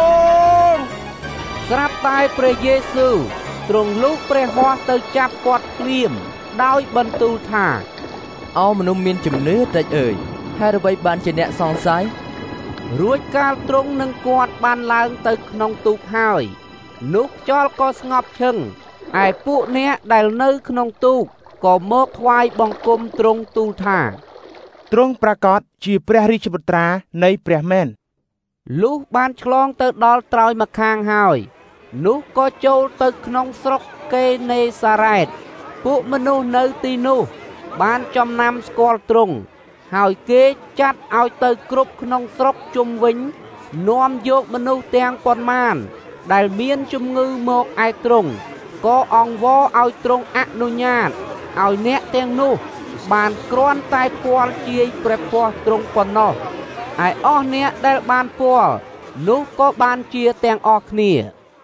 [SPEAKER 1] ស្រាប់តែព្រះយេស៊ូវទ្រង់លូកព្រះហស្ថទៅចាប់គាត់ភ្លាមដោយបន្ទូលថា
[SPEAKER 9] អោមនុស្សមានជំនឿតិចអើយហេតុអ្វីបានជាអ្នកសង្ស័យ
[SPEAKER 1] រួចកាលទ្រង់នឹងគាត់បានឡើងទៅក្នុងទូកហើយនោះខ្យល់ក៏ស្ងប់ឈឹងឯពួកអ្នកដែលនៅក្នុងទូកក៏មកថ្វាយបង្គំទ្រង់ទូលថា
[SPEAKER 16] ទ្រង់ប្រកាសជាព្រះរាជបុត្រានៃព្រះមែន
[SPEAKER 1] លុះបានឆ្លងទៅដល់ត្រើយម្ខាងហើយនោះក៏ចូលទៅក្នុងស្រុកកេនេសារ៉េតពួកមនុស្សនៅទីនោះបានចំណាំស្គាល់ទ្រង់ហើយគេចាត់ឲ្យទៅគ្រប់ក្នុងស្រុកជុំវិញនាំយកមនុស្សទាំងប៉ុន្មានដែលមានជំងឺមកឯទ្រង់ក៏អង្វរឲ្យទ្រង់អនុញ្ញាតឲ្យអ្នកទាំងនោះបានគ្រាន់តែពាល់ជាយព្រះពស្ត្រទ្រង់ប៉ុណ្ណោះឯអស់អ្នកដែលបានពាល់នោះក៏បានជាទាំងអស់គ្នា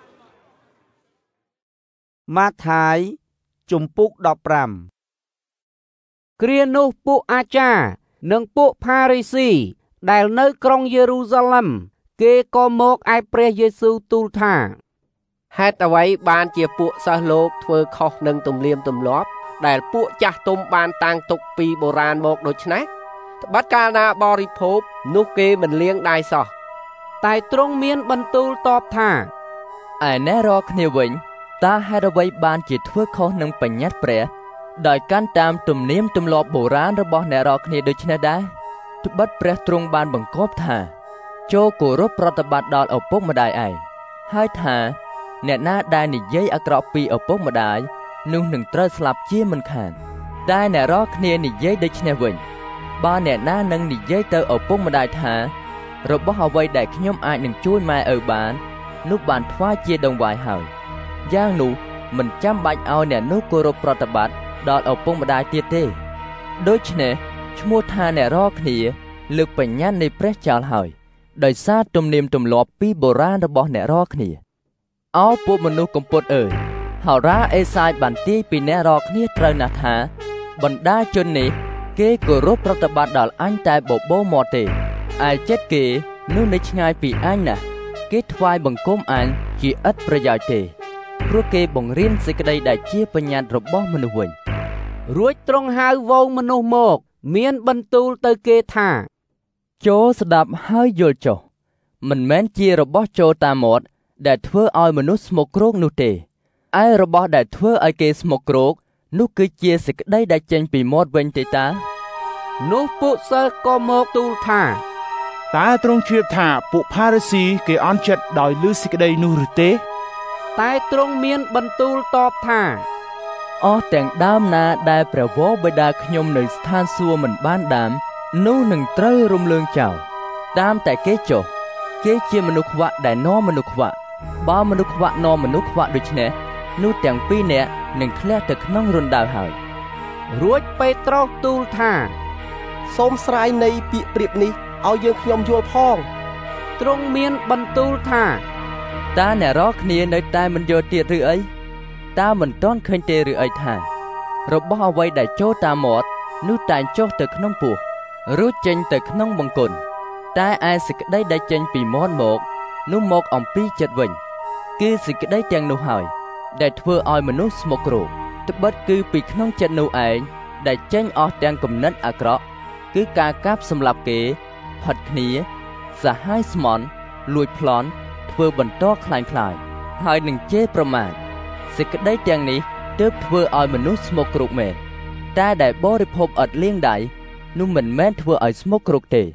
[SPEAKER 1] ម៉ាថាយជំពូកដប់ប្រាំគ្រានោះពួកអាចារ្យនិងពួកផារីស៊ីដែលនៅក្រុងយេរូសាឡិមគេក៏មកឯព្រះយេស៊ូវទូលថា
[SPEAKER 6] ហេតុអ្វីបានជាពួកសិស្សលោកធ្វើខុសនឹងទំនៀមទម្លាប់ដែលពួកចាស់ទុំបានតាំងទុកពីបុរាណមកដូច្នេះត្បិតកាលណាបរិភោគនោះគេមិនលាងដៃសោះ
[SPEAKER 1] តែទ្រង់មានបន្ទូលតបថា
[SPEAKER 9] ឯអ្នករាល់គ្នាវិញតើហេតុអ្វីបានជាធ្វើខុសនឹងបញ្ញត្តិព្រះដោយកាន់តាមទំនៀមទម្លាប់បុរាណរបស់អ្នករាល់គ្នាដូច្នេះដែរត្បិតព្រះទ្រង់បានបង្គាប់ថាចូលគោរពប្រតិបត្តិដល់ឪពុកម្ដាយឯងហើយថាអ្នកណាដែលនិយាយអាក្រក់ពីឪពុកម្ដាយនោះនឹងត្រូវស្លាប់ជាមិនខានតែអ្នករាល់គ្នានិយាយដូច្នេះវិញបើអ្នកណានឹងនិយាយទៅឪពុកម្ដាយថារបស់អ្វីដែលខ្ញុំអាចនឹងជួយម៉ែឪបាននោះបានថ្វាយជាដង្វាយហើយយ៉ាងនោះមិនចាំបាច់ឲ្យអ្នកនោះគោរពប្រតិបត្តិដល់ឪពុកម្ដាយទៀតទេដូច្នេះឈ្មោះថាអ្នករាល់គ្នាលើកបញ្ញត្តិនៃព្រះចោលហើយដោយសារទំនៀមទម្លាប់ពីបុរាណរបស់អ្នករាល់គ្នាអោពួកមនុស្សកំពត់អើយហោរាអេសាយបានទាយពីអ្នករាល់គ្នាត្រូវណាស់ថាបណ្ដាជននេះគេគោរពប្រតិបត្តិដល់អញតែបបោមាត់ទេឯចិត្តគេនោះនៅឆ្ងាយពីអញណាស់គេថ្វាយបង្គំអញជាឥតប្រយោជន៍ទេព្រោះគេបង្រៀនសេចក្តីដែលជាបញ្ញត្តិរបស់មនុស្សវិញ
[SPEAKER 1] រួចទ្រង់ហៅវងមនុស្សមកមានបន្ទូលទៅគេថា
[SPEAKER 9] ចូលស្ដាប់ហើយយល់ចុះមិនមែនជារបស់ចូលតាមមាត់ដែលធ្វើឲ្យមនុស្សស្មុគគ្រោកនោះទេឯរបស់ដែលធ្វើឲ្យគេស្មុគគ្រោកនោះគឺជាសេចក្តីដែលចេញពីមាត់វិញទេតា
[SPEAKER 1] នោះពួកសិស្សក៏មកទូលថា
[SPEAKER 16] តើទ្រង់ជ្រាបថាពួកផារីស៊ីគេអន់ចិត្តដោយឮសេចក្តីនោះឬទេ
[SPEAKER 1] តែទ្រង់មានបន្ទូលតបថា
[SPEAKER 9] អស់ទាំងដើមណាដែលព្រះវរបិតាខ្ញុំនៅស្ថានសួគ៌មិនបានដាំនោះនឹងត្រូវរំលើងចោលតាមតែគេចុះគេជាមនុស្សខ្វាក់ដែលនាំមនុស្សខ្វាក់បើមនុស្សខ្វាក់នាំមនុស្សខ្វាក់ដូច្នេះនោះទាំងពីរនាក់នឹងធ្លាក់ទៅក្នុងរណ្ដៅហើយ
[SPEAKER 1] រួចពេត្រុសទូលថា
[SPEAKER 17] សូមស្រាយនៃពាក្យប្រៀបនេះឲ្យយើងខ្ញុំយល់ផង
[SPEAKER 1] ទ្រង់មានបន្ទូលថា
[SPEAKER 9] តើអ្នករាល់គ្នានៅតែមិនយល់ទៀតឬអីតើមិនទាន់ឃើញទេឬអីថារបស់អ្វីដែលចូលតាមមាត់នោះតែងចុះទៅក្នុងពោះរួចចេញទៅក្នុងបង្គន់តែឯសេចក្តីដែលចេញពីមាត់មកនោះមកអំពីចិត្តវិញគឺសេចក្តីទាំងនោះហើយដែលធ្វើឲ្យមនុស្សស្មុគគ្រោកត្បិតគឺពីក្នុងចិត្តនោះឯងដែលចេញអស់ទាំងគំនិតអាក្រក់គឺការកាប់សម្លាប់គេផិតគ្នាសាហាយស្មន់លួចប្លន់ធ្វើបន្តខ្លាញ់ខ្លាយហើយនឹងជេរប្រមាថសេចក្តីទាំងនេះទើបធ្វើឲ្យមនុស្សស្មុគគ្រោកមែនតែដែលបរិភោគឥតលាងដៃនោះមិនមែនធ្វើឲ្យស្មុគគ្រោកទេ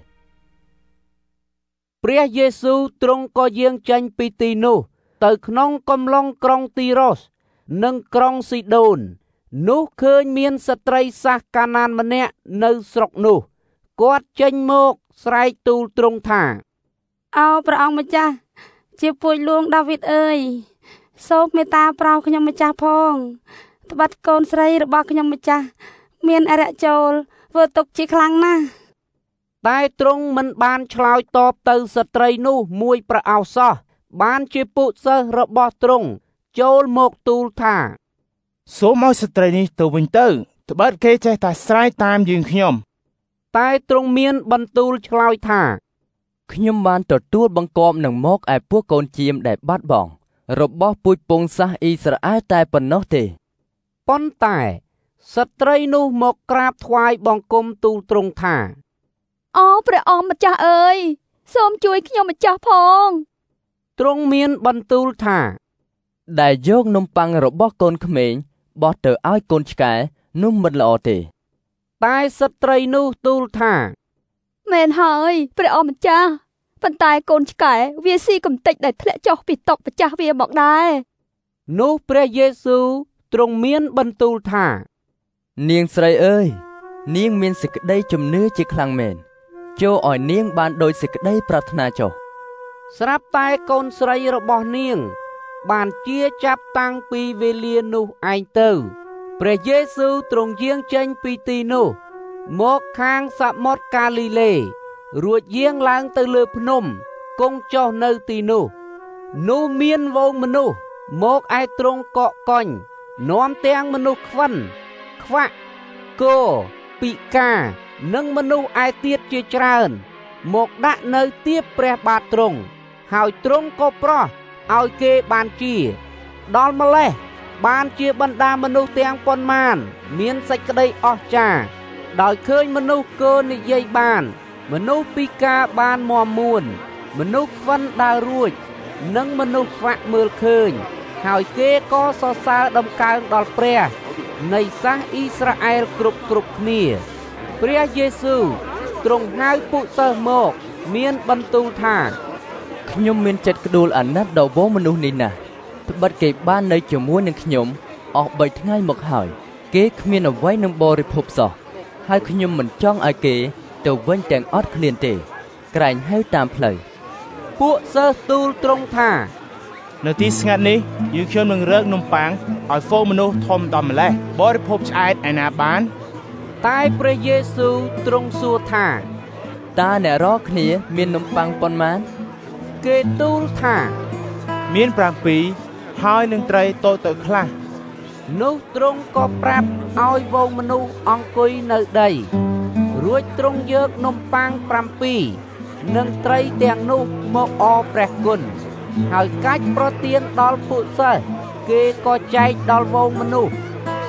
[SPEAKER 1] ព្រះយេស៊ូវទ្រង់ក៏យាងចេញពីទីនោះទៅក្នុងកំឡុងក្រុងទីរ៉ូសនិងក្រុងស៊ីដូននោះឃើញមានស្ត្រីសាសកាណានម្នាក់នៅស្រុកនោះគាត់ចេញមកស្រែកទូលទ្រង់ថា
[SPEAKER 18] អោព្រះអង្គម្ចាស់ជាពូជលួងដាវីតអើយសូមមេត្តាប្រោសខ្ញុំម្ចាស់ផងត្បិតកូនស្រីរបស់ខ្ញុំម្ចាស់មានអរិយចូលធ្វើទុកជាខ្លាំងណាស់
[SPEAKER 1] តែទ្រង់មិនបានឆ្លើយតបទៅស្ត្រីនោះមួយប្រអោសោះបានជាពួកសិស្សរបស់ទ្រង់ចូលមកទូលថា
[SPEAKER 16] សូមឲ្យស្ត្រីនេះទៅវិញទៅត្បិតគេចេះតែស្រែកតាមយើងខ្ញុំ
[SPEAKER 1] តែទ្រង់មានបន្ទូលឆ្លើយថា
[SPEAKER 9] ខ្ញុំបានទទួលបង្គាប់នឹងមកឯពួកកូនជាមដែលបាត់បង់របស់ពូជពង្សសាសអ៊ីស្រាអែលតែប៉ុណ្ណោះទេ
[SPEAKER 1] ប៉ុន្តែស្ត្រីនោះមកក្រាបថ្វាយបង្គំទូលទ្រង់ថា
[SPEAKER 18] អូព្រះអង្គម្ចាស់អើយសូមជួយខ្ញុំម្ចាស់ផង
[SPEAKER 1] ទ្រង់មានបន្ទូលថា
[SPEAKER 9] ដែលយកនំប៉័ងរបស់កូនក្មេងបោះទៅឲ្យកូនឆ្កែនោះមិនល្អទេ
[SPEAKER 1] តែស្ត្រីនោះទូលថា
[SPEAKER 18] មែនហើយព្រះអង្គម្ចាស់ប៉ុន្តែកូនឆ្កែវាស៊ីកំតិចដែលធ្លាក់ចុះពីតុម្ចាស់វាមកដែរ
[SPEAKER 1] នោះព្រះយេស៊ូវទ្រង់មានបន្ទូលថា
[SPEAKER 9] នាងស្រីអើយនាងមានសេចក្តីជំនឿជាខ្លាំងមែនចូលឲ្យនាងបានដោយសេចក្តីប្រាថ្នាចុះ
[SPEAKER 1] ស្រាប់តែកូនស្រីរបស់នាងបានជាចាប់តាំងពីវេលានោះឯងទៅព្រះយេស៊ូវទ្រង់យាងចេញពីទីនោះមកខាងសមុទ្រកាលីលេរួចយាងឡើងទៅលើភ្នំគង់ចុះនៅទីនោះនោះមានវងមនុស្សមកឯទ្រង់កកកុញនាំទាំងមនុស្សខ្វិនខ្វាក់គោពិការនិងមនុស្សឯទៀតជាច្រើនមកដាក់នៅទៀបព្រះបាទទ្រង់ហើយទ្រង់ក៏ប្រោះឲ្យគេបានជាដល់ម្លេះបានជាបណ្ដាមនុស្សទាំងប៉ុន្មានមានសេចក្តីអស្ចារ្យដោយឃើញមនុស្សគោនិយាយបានមនុស្សពិការបានមាំមួនមនុស្សខ្វិនដើររួចនិងមនុស្សខ្វាក់មើលឃើញហើយគេក៏សរសើរដំកើងដល់ព្រះនៃសាសអ៊ីស្រាអែលគ្រប់គ្រប់គ្នាព្រះយេស៊ូវទ្រង់ហៅពួកសិស្សមកមានបន្ទូលថា
[SPEAKER 9] ខ្ញុំមានចិត្តក្ដួលអាណិតដល់វងមនុស្សនេះណាស់ត្បិតគេបាននៅជាមួយនឹងខ្ញុំអស់បីថ្ងៃមកហើយគេគ្មានអ្វីនឹងបរិភោគសោះហើយខ្ញុំមិនចង់ឲ្យគេទៅវិញទាំងអត់ឃ្លានទេក្រែងហៅតាមផ្លូវ
[SPEAKER 1] ពួកសិស្សទូលទ្រង់ថា
[SPEAKER 16] នៅទីស្ងាត់នេះយើងខ្ញុំនឹងរើកនំប៉័ងឲ្យហ្វូមនុស្សធំដល់ម្លេះបរិភោគឆ្អែតឯណាបាន
[SPEAKER 1] តែព្រះយេស៊ូវទ្រង់សួរថា
[SPEAKER 9] តើអ្នករាល់គ្នាមាននំប៉័ងប៉ុន្មាន
[SPEAKER 1] គេទូលថា
[SPEAKER 16] មានប្រាំពីរហើយនឹងត្រីតូចៗខ្លះ
[SPEAKER 1] នោះទ្រង់ក៏ប្រាប់ឲ្យវងមនុស្សអង្គុយនៅដីរួចទ្រង់យកនំប៉័ងប្រាំពីរនិងត្រីទាំងនោះមកអរព្រះគុណហើយកាច់ប្រទានដល់ពួកសិស្សគេក៏ចែកដល់វងមនុស្ស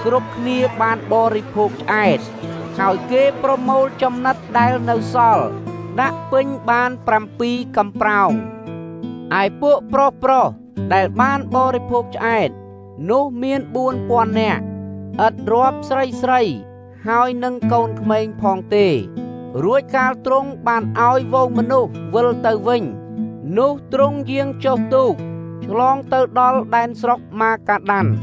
[SPEAKER 1] គ្រប់គ្នាបានបរិភោគឆ្អែតហើយគេប្រមូលចំណិតដែលនៅសល់ដាក់ពេញបានប្រាំពីរកំប្រោងឯពួកប្រុសប្រុសដែលបានបរិភោគឆ្អែតនោះមានបួនពាន់នាក់ឥតរាប់ស្រីស្រីហើយនឹងកូនក្មេងផងទេរួចកាលទ្រង់បានឲ្យវងមនុស្សវិលទៅវិញនោះទ្រង់យាងចុះទូកឆ្លងទៅដល់ដែនស្រុកម៉ាកាដាន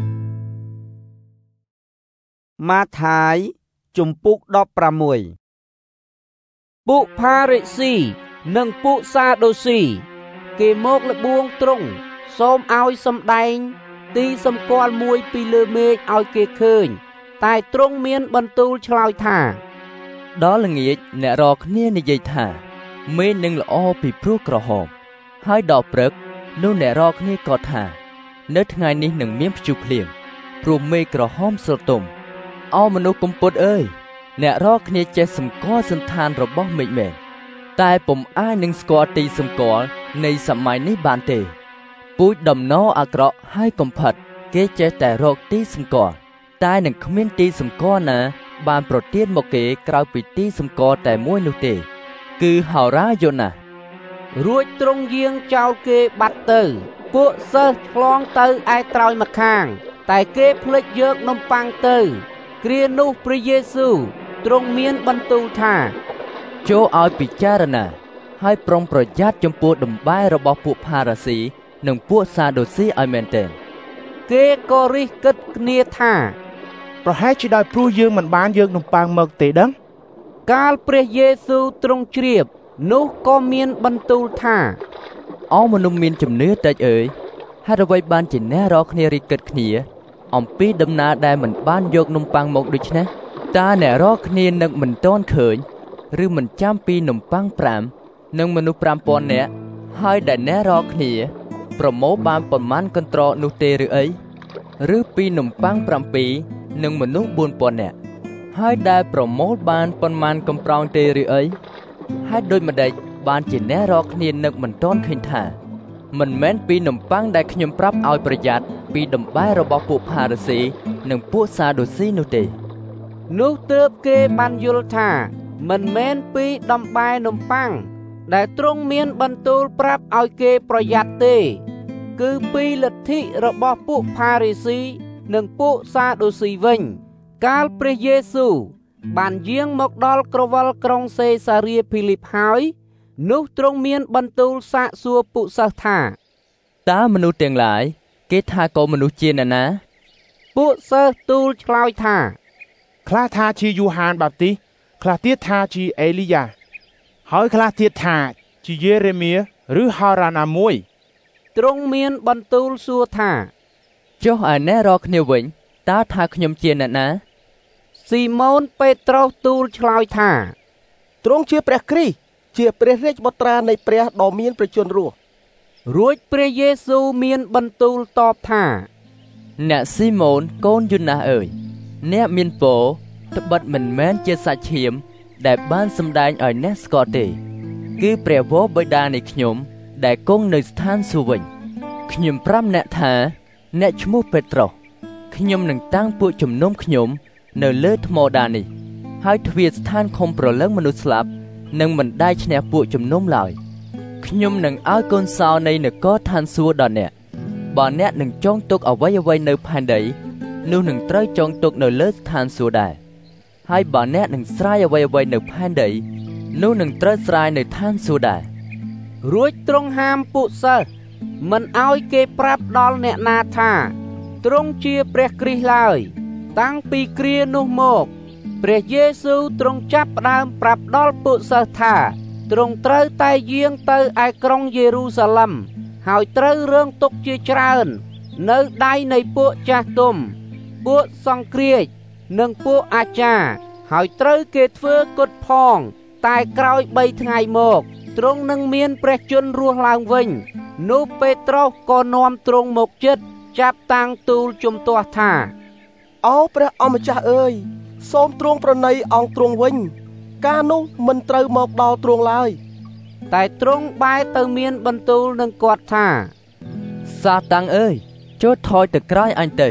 [SPEAKER 1] ម៉ាថាយជំពូកដប់ប្រាំមួយពួកផារីស៊ីនិងពួកសាដូស៊ីគេមកលបួងទ្រង់សូមឲ្យសម្ដែងទីសម្គាល់មួយពីលើមេឃឲ្យគេឃើញតែទ្រង់មានបន្ទូលឆ្លើយថា
[SPEAKER 9] ដល់ល្ងាចអ្នករកគ្នានិយាយថាមេឃនឹងល្អពីព្រោះក្រហមហើយដល់ព្រឹកនោះអ្នករកគ្នាក៏ថានៅថ្ងៃនេះនឹងមានព្យុះភ្លៀងព្រោះមេឃក្រហមស្រទុំអោមនុស្សកំពត់អើយអ្នករកគ្នាចេះសម្គាល់សន្តានរបស់មេឃមែនតែពុំអាចនឹងស្គាល់ទីសម្គាល់នៃសម័យនេះបានទេពូជដំណរអាក្រក់ហើយកំផិតគេចេះតែរកទីសម្គាល់តែនឹងគ្មានទីសម្គាល់ណាបានប្រទានមកគេក្រៅពីទីសម្គាល់តែមួយនោះទេគឺហោរាយ៉ូណា
[SPEAKER 1] រួចទ្រង់យាងចោលគេបាត់ទៅពួកសិស្សឆ្លងទៅឯត្រើយម្ខាងតែគេភ្លេចយកនំប៉័ងទៅគ្រានោះព្រះយេស៊ូវទ្រង់មានបន្ទូលថា
[SPEAKER 9] ចូលឲ្យពិចារណាហើយប្រុងប្រយ័ត្នចំពោះដំបែរបស់ពួកផារ៉ាស៊ីនិងពួកសាដូស៊ីឲ្យមែនទែន
[SPEAKER 1] គេក៏រិះគិតគ្នាថា
[SPEAKER 16] ប្រហែលជាដោយព្រោះយើងមិនបានយកនំប៉័ងមកទេដឹង
[SPEAKER 1] កាលព្រះយេស៊ូវទ្រង់ជ្រាបនោះក៏មានបន្ទូលថា
[SPEAKER 9] អោមនុស្សមានជំនឿតិចអើយហេតុអ្វីបានជាអ្នករកគ្នារិះគិតគ្នាអំពីដំណើរដែលមិនបានយកនំប៉័ងមកដូច្នេះតើអ្នករកគ្នានឹងមិនទាន់ឃើញឬមិនចាំពីនំប៉័ងប្រាំនិងមនុស្សប្រាំពាន់នាក់ហើយដែលអ្នករកគ្នាប្រមូលបានប៉ុន្មានកន្ត្រកនោះទេឬអីឬពីនំប៉័ងប្រាំពីរនិងមនុស្សបួនពាន់នាក់ហើយដែលប្រមូលបានប៉ុន្មានកំប្រោងទេឬអីហើយដូចម្ដេចបានជាអ្នករកគ្នានឹកមិនទាន់ឃើញថាមិនមែនពីនំប៉័ងដែលខ្ញុំប្រាប់ឲ្យប្រយ័ត្នពីដំបែរបស់ពួកផារ៉ាស៊ីនិងពួកសាដូស៊ីនោះទេ
[SPEAKER 1] នោះទើបគេបានយល់ថាមិនមែនពីដំបែនំប៉័ងដែលទ្រង់មានបន្ទូលប្រាប់ឲ្យគេប្រយ័ត្នទេគឺពីលទ្ធិរបស់ពួកផារីស៊ីនិងពួកសាដូស៊ីវិញកាលព្រះយេស៊ូវបានយាងមកដល់ក្រវិលក្រុងសេសារាភីលីបហើយនោះទ្រង់មានបន្ទូលសាកសួរពួកសិស្សថា
[SPEAKER 9] តើមនុស្សទាំងឡាយគេថាកូនមនុស្សជាអ្នកណា
[SPEAKER 1] ពួកសិស្សទូលឆ្លើយថា
[SPEAKER 16] ខ្លះថាជាយូហានបាបទីខ្លះទៀតថាជាអេលីយ៉ាហើយខ្លះទៀតថាជាយេរេមៀឬហោរ៉ាណាមួយ
[SPEAKER 1] ទ្រង់មានបន្ទូលសួរថា
[SPEAKER 9] ចុះឯអ្នករកគ្នាវិញតើថាខ្ញុំជាអ្នកណា
[SPEAKER 1] ស៊ីម៉ូនពេត្រុសទូលឆ្លើយថា
[SPEAKER 17] ទ្រង់ជាព្រះគ្រីស្ទជាព្រះរាជបុត្រានៃព្រះដ៏មានព្រះជន្មរស់
[SPEAKER 1] រួចព្រះយេស៊ូវមានបន្ទូលតបថា
[SPEAKER 9] អ្នកស៊ីម៉ូនកូនយូណាសអើយអ្នកមានពរត្បិតមិនមែនជាសាច់ឈាមដែលបានសម្ដែងឲ្យអ្នកស្គាល់ទេគឺព្រះវរបិតានៃខ្ញុំដែលគង់នៅស្ថានសួគ៌វិញខ្ញុំប្រាប់អ្នកថាអ្នកឈ្មោះពេត្រុសខ្ញុំនឹងតាំងពួកជំនុំខ្ញុំនៅលើថ្មដានេះហើយទ្វារស្ថានខំប្រលឹងមនុស្សស្លាប់នឹងមិនដាច់ឈ្នះពួកជំនុំឡើយខ្ញុំនឹងឲ្យកូនសោនៃនគរឋានសួគ៌ដល់អ្នកបើអ្នកនឹងចងទុកអ្វីអ្វីនៅផែនដីនោះនឹងត្រូវចងទុកនៅលើស្ថានសួគ៌ដែរហើយបើអ្នកនឹងស្រាយអ្វីអ្វីនៅផែនដីនោះនឹងត្រូវស្រាយនៅឋានសួគ៌ដែរ
[SPEAKER 1] រួចទ្រង់ហាមពួកសិស្សមិនឲ្យគេប្រាប់ដល់អ្នកណាថាទ្រង់ជាព្រះគ្រីស្ទឡើយតាំងពីគ្រានោះមកព្រះយេស៊ូវទ្រង់ចាប់ផ្ដើមប្រាប់ដល់ពួកសិស្សថាទ្រង់ត្រូវតែយាងទៅឯក្រុងយេរូសាឡិមហើយត្រូវរងទុក្ខជាច្រើននៅដៃនៃពួកចាស់ទុំពួកសង្គ្រាចនិងពួកអាចារ្យហើយត្រូវគេធ្វើគុតផងតែក្រោយបីថ្ងៃមកទ្រង់នឹងមានព្រះជន្មរស់ឡើងវិញនោះពេត្រុសក៏នាំទ្រង់មកជិតចាប់តាំងទូលជំទាស់ថា
[SPEAKER 17] អូព្រះអម្ចាស់អើយសូមទ្រង់ប្រណីអង្គទ្រង់វិញការនោះមិនត្រូវមកដល់ទ្រង់ឡើយ
[SPEAKER 1] តែទ្រង់បែរទៅមានបន្ទូលនឹងគាត់ថា
[SPEAKER 9] សាតាំងអើយចូលថយទៅក្រោយអញទៅ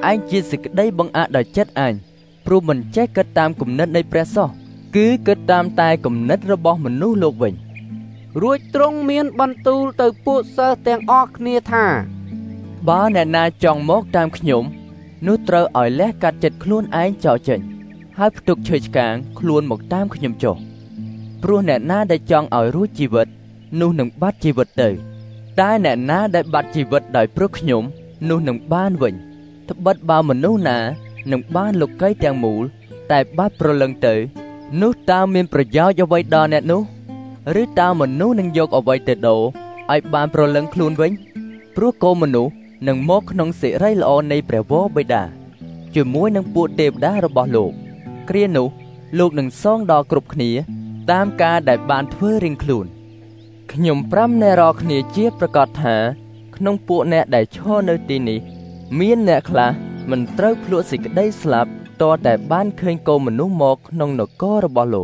[SPEAKER 9] ឯងជាសេចក្តីបង្អាក់ដោយចិត្តអញព្រោះមិនចេះគិតតាមគំនិតនៃព្រះសោះគឺគិតតាមតែគំនិតរបស់មនុស្សលោកវិញ
[SPEAKER 1] រួចទ្រង់មានបន្ទូលទៅពួកសិស្សទាំងអស់គ្នាថា
[SPEAKER 9] បើអ្នកណាចង់មកតាមខ្ញុំនោះត្រូវឲ្យលះកាត់ចិត្តខ្លួនឯងចោលចេញហើយផ្ទុកឈើឆ្កាងខ្លួនមកតាមខ្ញុំចុះព្រោះអ្នកណាដែលចង់ឲ្យរួចជីវិតនោះនឹងបាត់ជីវិតទៅតែអ្នកណាដែលបាត់ជីវិតដោយព្រោះខ្ញុំនោះនឹងបានវិញត្បិតបើមនុស្សណានឹងបានលោកីយ៍ទាំងមូលតែបាត់ព្រលឹងទៅនោះតើមានប្រយោជន៍អ្វីដល់អ្នកនោះឬតើមនុស្សនឹងយកអ្វីទៅដូរឲ្យបានប្រលឹងខ្លួនវិញព្រោះកូនមនុស្សនឹងមកក្នុងសិរីល្អនៃព្រះវរបិតាជាមួយនឹងពួកទេវតារបស់លោកគ្រានោះលោកនឹងសងដល់គ្រប់គ្នាតាមការដែលបានធ្វើរៀងខ្លួនខ្ញុំប្រាំអ្នករាល់គ្នាជាប្រកាសថាក្នុងពួកអ្នកដែលឈរនៅទីនេះមានអ្នកខ្លះមិនត្រូវភ្លក់សេចក្តីស្លាប់តតែបានឃើញកូនមនុស្សមកក្នុងនគររបស់លោក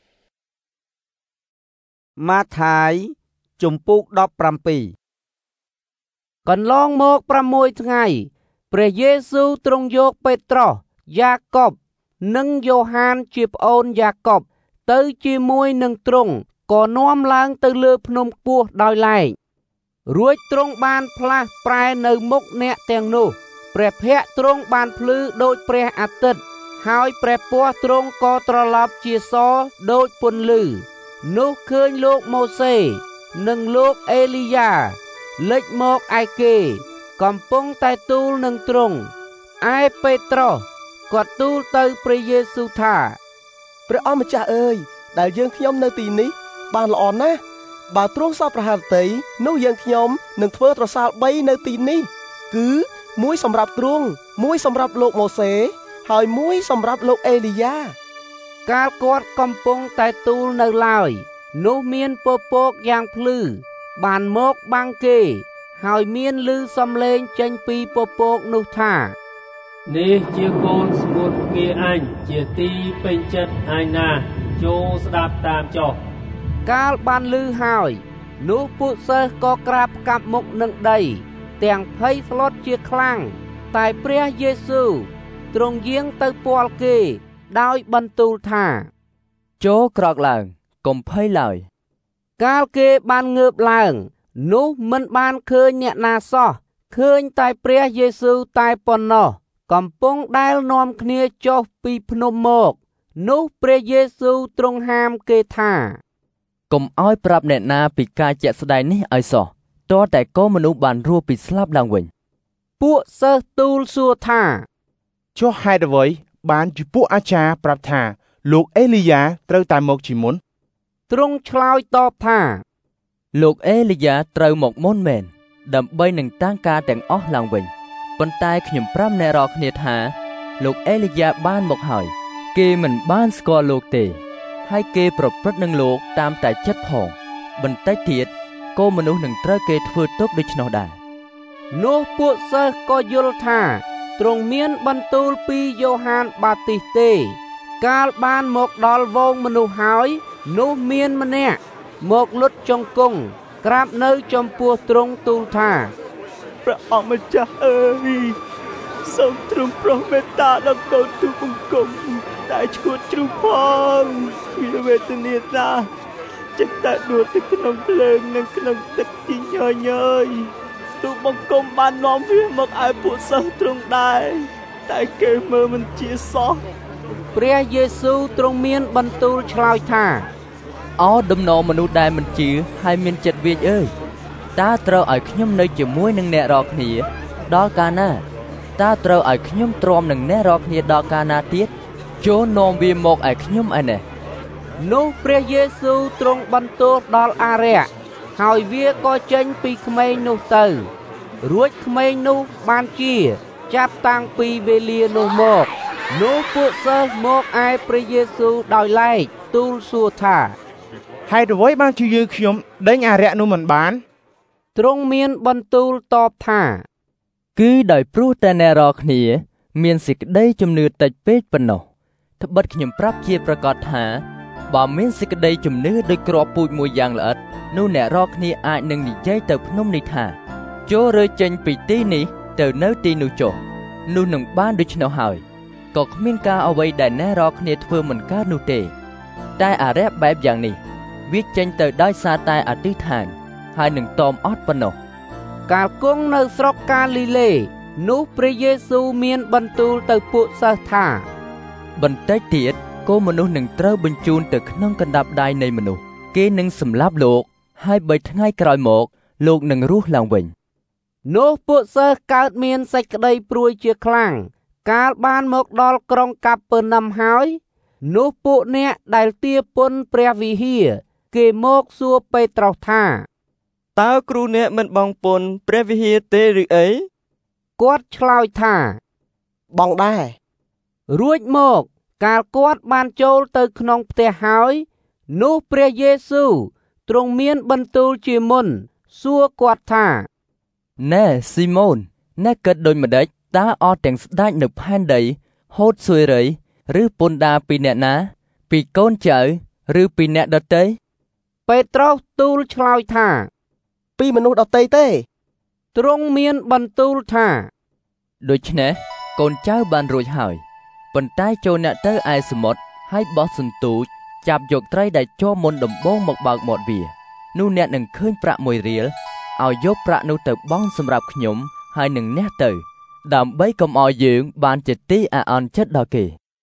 [SPEAKER 1] ម៉ាថាយជំពូកដប់ប្រាំពីរកន្លងមកប្រាំមួយថ្ងៃព្រះយេស៊ូវទ្រង់យកពេត្រុសយ៉ាកុបនិងយ៉ូហានជាប្អូនយ៉ាកុបទៅជាមួយនឹងទ្រង់ក៏នាំឡើងទៅលើភ្នំខ្ពស់ដោយឡែករួចទ្រង់បានផ្លាស់ប្រែនៅមុខអ្នកទាំងនោះព្រះភ័ក្ត្រទ្រង់បានភ្លឺដូចព្រះអាទិត្យហើយព្រះពស្ត្រទ្រង់ក៏ត្រឡប់ជាសដូចពន្លឺនោះឃើញលោកម៉ូសេនិងលោកអេលីយ៉ាលេចមកឯគេកំពុងតែទូលនឹងទ្រង់ឯពេត្រុសក៏ទូលទៅព្រះយេស៊ូវថា
[SPEAKER 17] ព្រះអម្ចាស់អើយដែលយើងខ្ញុំនៅទីនេះបានល្អណាស់បើទ្រង់សពប្រហារតីនោះយើងខ្ញុំនឹងធ្វើត្រសាលបីនៅទីនេះគឺមួយសម្រាប់ទ្រង់មួយសម្រាប់លោកម៉ូសេហើយមួយសម្រាប់លោកអេលីយ៉ា
[SPEAKER 1] កាលគាត់កំពុងតែទូលនៅឡើយនោះមានពពកយ៉ាងភ្លឺបានមកបាំងគេហើយមានឮសំឡេងចេញពីពពកនោះថា
[SPEAKER 3] នេះជាកូនស្ងួតងាអញជាទីពេញចិត្តអញណាស់ចូលស្ដាប់តាមចុះ
[SPEAKER 1] កាលបានឮហើយនោះពួកសិស្សក៏ក្រាបកាប់មុខនឹងដីទាំងភ័យស្លុតជាខ្លាំងតែព្រះយេស៊ូវទ្រង់យាងទៅពាល់គេដោយបន្ទូលថា
[SPEAKER 9] ចូលក្រោកឡើងកុំភ័យឡើយ
[SPEAKER 1] កាលគេបានងើបឡើងនោះមិនបានឃើញអ្នកណាសោះឃើញតែព្រះយេស៊ូវតែប៉ុណ្ណោះកំពុងដែលនាំគ្នាចុះពីភ្នំមកនោះព្រះយេស៊ូវទ្រង់ហាមគេថា
[SPEAKER 9] កុំឲ្យប្រាប់អ្នកណាពីការជាក់ស្ដែងនេះឲ្យសោះតើតែកូនមនុស្សបានរស់ពីស្លាប់ឡើងវិញ
[SPEAKER 1] ពួកសិស្សទូលសួរថា
[SPEAKER 16] ចុះហេតុអ្វីបានជាពួកអាចារ្យប្រាប់ថាលោកអេលីយ៉ាត្រូវតែមកជាមុន
[SPEAKER 1] ទ្រង់ឆ្លើយតបថា
[SPEAKER 9] លោកអេលីយ៉ាត្រូវមកមុនមែនដើម្បីនឹងតាំងការទាំងអស់ឡើងវិញប៉ុន្តែខ្ញុំប្រាប់អ្នករាល់គ្នាថាលោកអេលីយ៉ាបានមកហើយគេមិនបានស្គាល់លោកទេហើយគេប្រព្រឹត្តនឹងលោកតាមតែចិត្តផងបន្តិចទៀតកូនមនុស្សនឹងត្រូវគេធ្វើទុកដូច្នោះដែរ
[SPEAKER 1] នោះពួកសិស្សក៏យល់ថាទ្រង់មានបន្ទូលពីយ៉ូហានបាទីសទេកាលបានមកដល់វងមនុស្សហើយនោះមានម្នាក់មកលុតចង្គង់ក្រាបនៅចំពោះទ្រង់ទូលថា
[SPEAKER 7] ព្រះអម្ចាស់អើយសូមទ្រង់ប្រោសមេត្តាដល់កូនទូលបង្គំតែឈួតជ្រុះផងវាវេទនាណាស់ចិត្តតែដួលទៅក្នុងភ្លើងនិងក្នុងទឹកជាញយយទូលបង្គំបាននាំវាមកឲ្យពួកសិស្សទ្រង់ដែរតែគេមើលមិនជាសោះ
[SPEAKER 1] ព្រះយេស៊ូវទ្រង់មានបន្ទូលឆ្លើយថា
[SPEAKER 9] អោដំណរមនុស្សដែលមិនជឿហើយមានចិត្តវាចអើយតើត្រូវឲ្យខ្ញុំនៅជាមួយនឹងអ្នករាល់គ្នាដល់កាលណាតើត្រូវឲ្យខ្ញុំទ្រាំនឹងអ្នករាល់គ្នាដល់កាលណាទៀតចូលនាំវាមកឲ្យខ្ញុំឯនេះ
[SPEAKER 1] នោះព្រះយេស៊ូវទ្រង់បន្ទោសដល់អារក្សហើយវាក៏ចេញពីក្មេងនោះទៅរួចក្មេងនោះបានជាចាប់តាំងពីវេលានោះមកនោះពួកសិស្សមកឯព្រះយេស៊ូវដោយឡែកទូលសួរថា
[SPEAKER 16] ហេតុអ្វីបានជាយើងខ្ញុំដេញអារក្សនោះមិនបាន
[SPEAKER 1] ទ្រង់មានបន្ទូលតបថា
[SPEAKER 9] គឺដោយព្រោះតែអ្នករាល់គ្នាមានសេចក្តីជំនឿតិចពេកប៉ុណ្ណោះត្បិតខ្ញុំប្រាប់ជាប្រកាសថាបើមានសេចក្តីជំនឿដូចគ្រាប់ពូជមួយយ៉ាងល្អិតនោះអ្នករាល់គ្នាអាចនឹងនិយាយទៅភ្នំនេះថាចូលរើចេញពីទីនេះទៅនៅទីនោះចុះនោះនឹងបានដូច្នោះហើយក៏គ្មានការអ្វីដែលអ្នករាល់គ្នាធ្វើមិនកើតនោះទេតែអរិយបែបយ៉ាងនេះវាចេញទៅដោយសារតែអធិដ្ឋានហើយនឹងតមអត់ប៉ុណ្ណោះ
[SPEAKER 1] កាលគង់នៅស្រុកកាលីលេនោះព្រះយេស៊ូវមានបន្ទូលទៅពួកសិស្សថា
[SPEAKER 9] បន្តិចទៀតកូនមនុស្សនឹងត្រូវបញ្ជូនទៅក្នុងកណ្ដាប់ដៃនៃមនុស្សគេនឹងសម្លាប់លោកហើយបីថ្ងៃក្រោយមកលោកនឹងរស់ឡើងវិញ
[SPEAKER 1] នោះពួកសិស្សកើតមានសេចក្តីព្រួយជាខ្លាំងកាលបានមកដល់ក្រុងកាពឺណាំហើយនោះពួកអ្នកដែលទារពន្ធព្រះវិហារគេមកសួរពេត្រុសថា
[SPEAKER 12] តើគ្រូអ្នកមិនបង់ពន្ធព្រះវិហារទេឬអី
[SPEAKER 1] គាត់ឆ្លើយថា
[SPEAKER 17] បង់ដែរ
[SPEAKER 1] រួចមកកាលគាត់បានចូលទៅក្នុងផ្ទះហើយនោះព្រះយេស៊ូវទ្រង់មានបន្ទូលជាមុនសួរគាត់ថា
[SPEAKER 9] ណែស៊ីម៉ូនអ្នកគិតដូចម្ដេចតើអស់ទាំងស្ដេចនៅផែនដីហូតសួយរៃឬពន្ធដារពីអ្នកណាពីកូនចៅឬពីអ្នកដទៃ
[SPEAKER 1] ពេត្រុសទូលឆ្លើយថា
[SPEAKER 17] ពីមនុស្សដទៃទេ
[SPEAKER 1] ទ្រង់មានបន្ទូលថា
[SPEAKER 9] ដូច្នេះកូនចៅបានរួចហើយប៉ុន្តែចូលអ្នកទៅឯសមុទ្រហើយបោះសន្ទូចចាប់យកត្រីដែលជាប់មុនដំបងមកបើកមាត់វានោះអ្នកនឹងឃើញប្រាក់មួយរៀលឲ្យយកប្រាក់នោះទៅបង់សម្រាប់ខ្ញុំហើយនឹងអ្នកទៅដើម្បីកុំឲ្យយើងបានជាទីអាអន់ចិត្តដល់គេ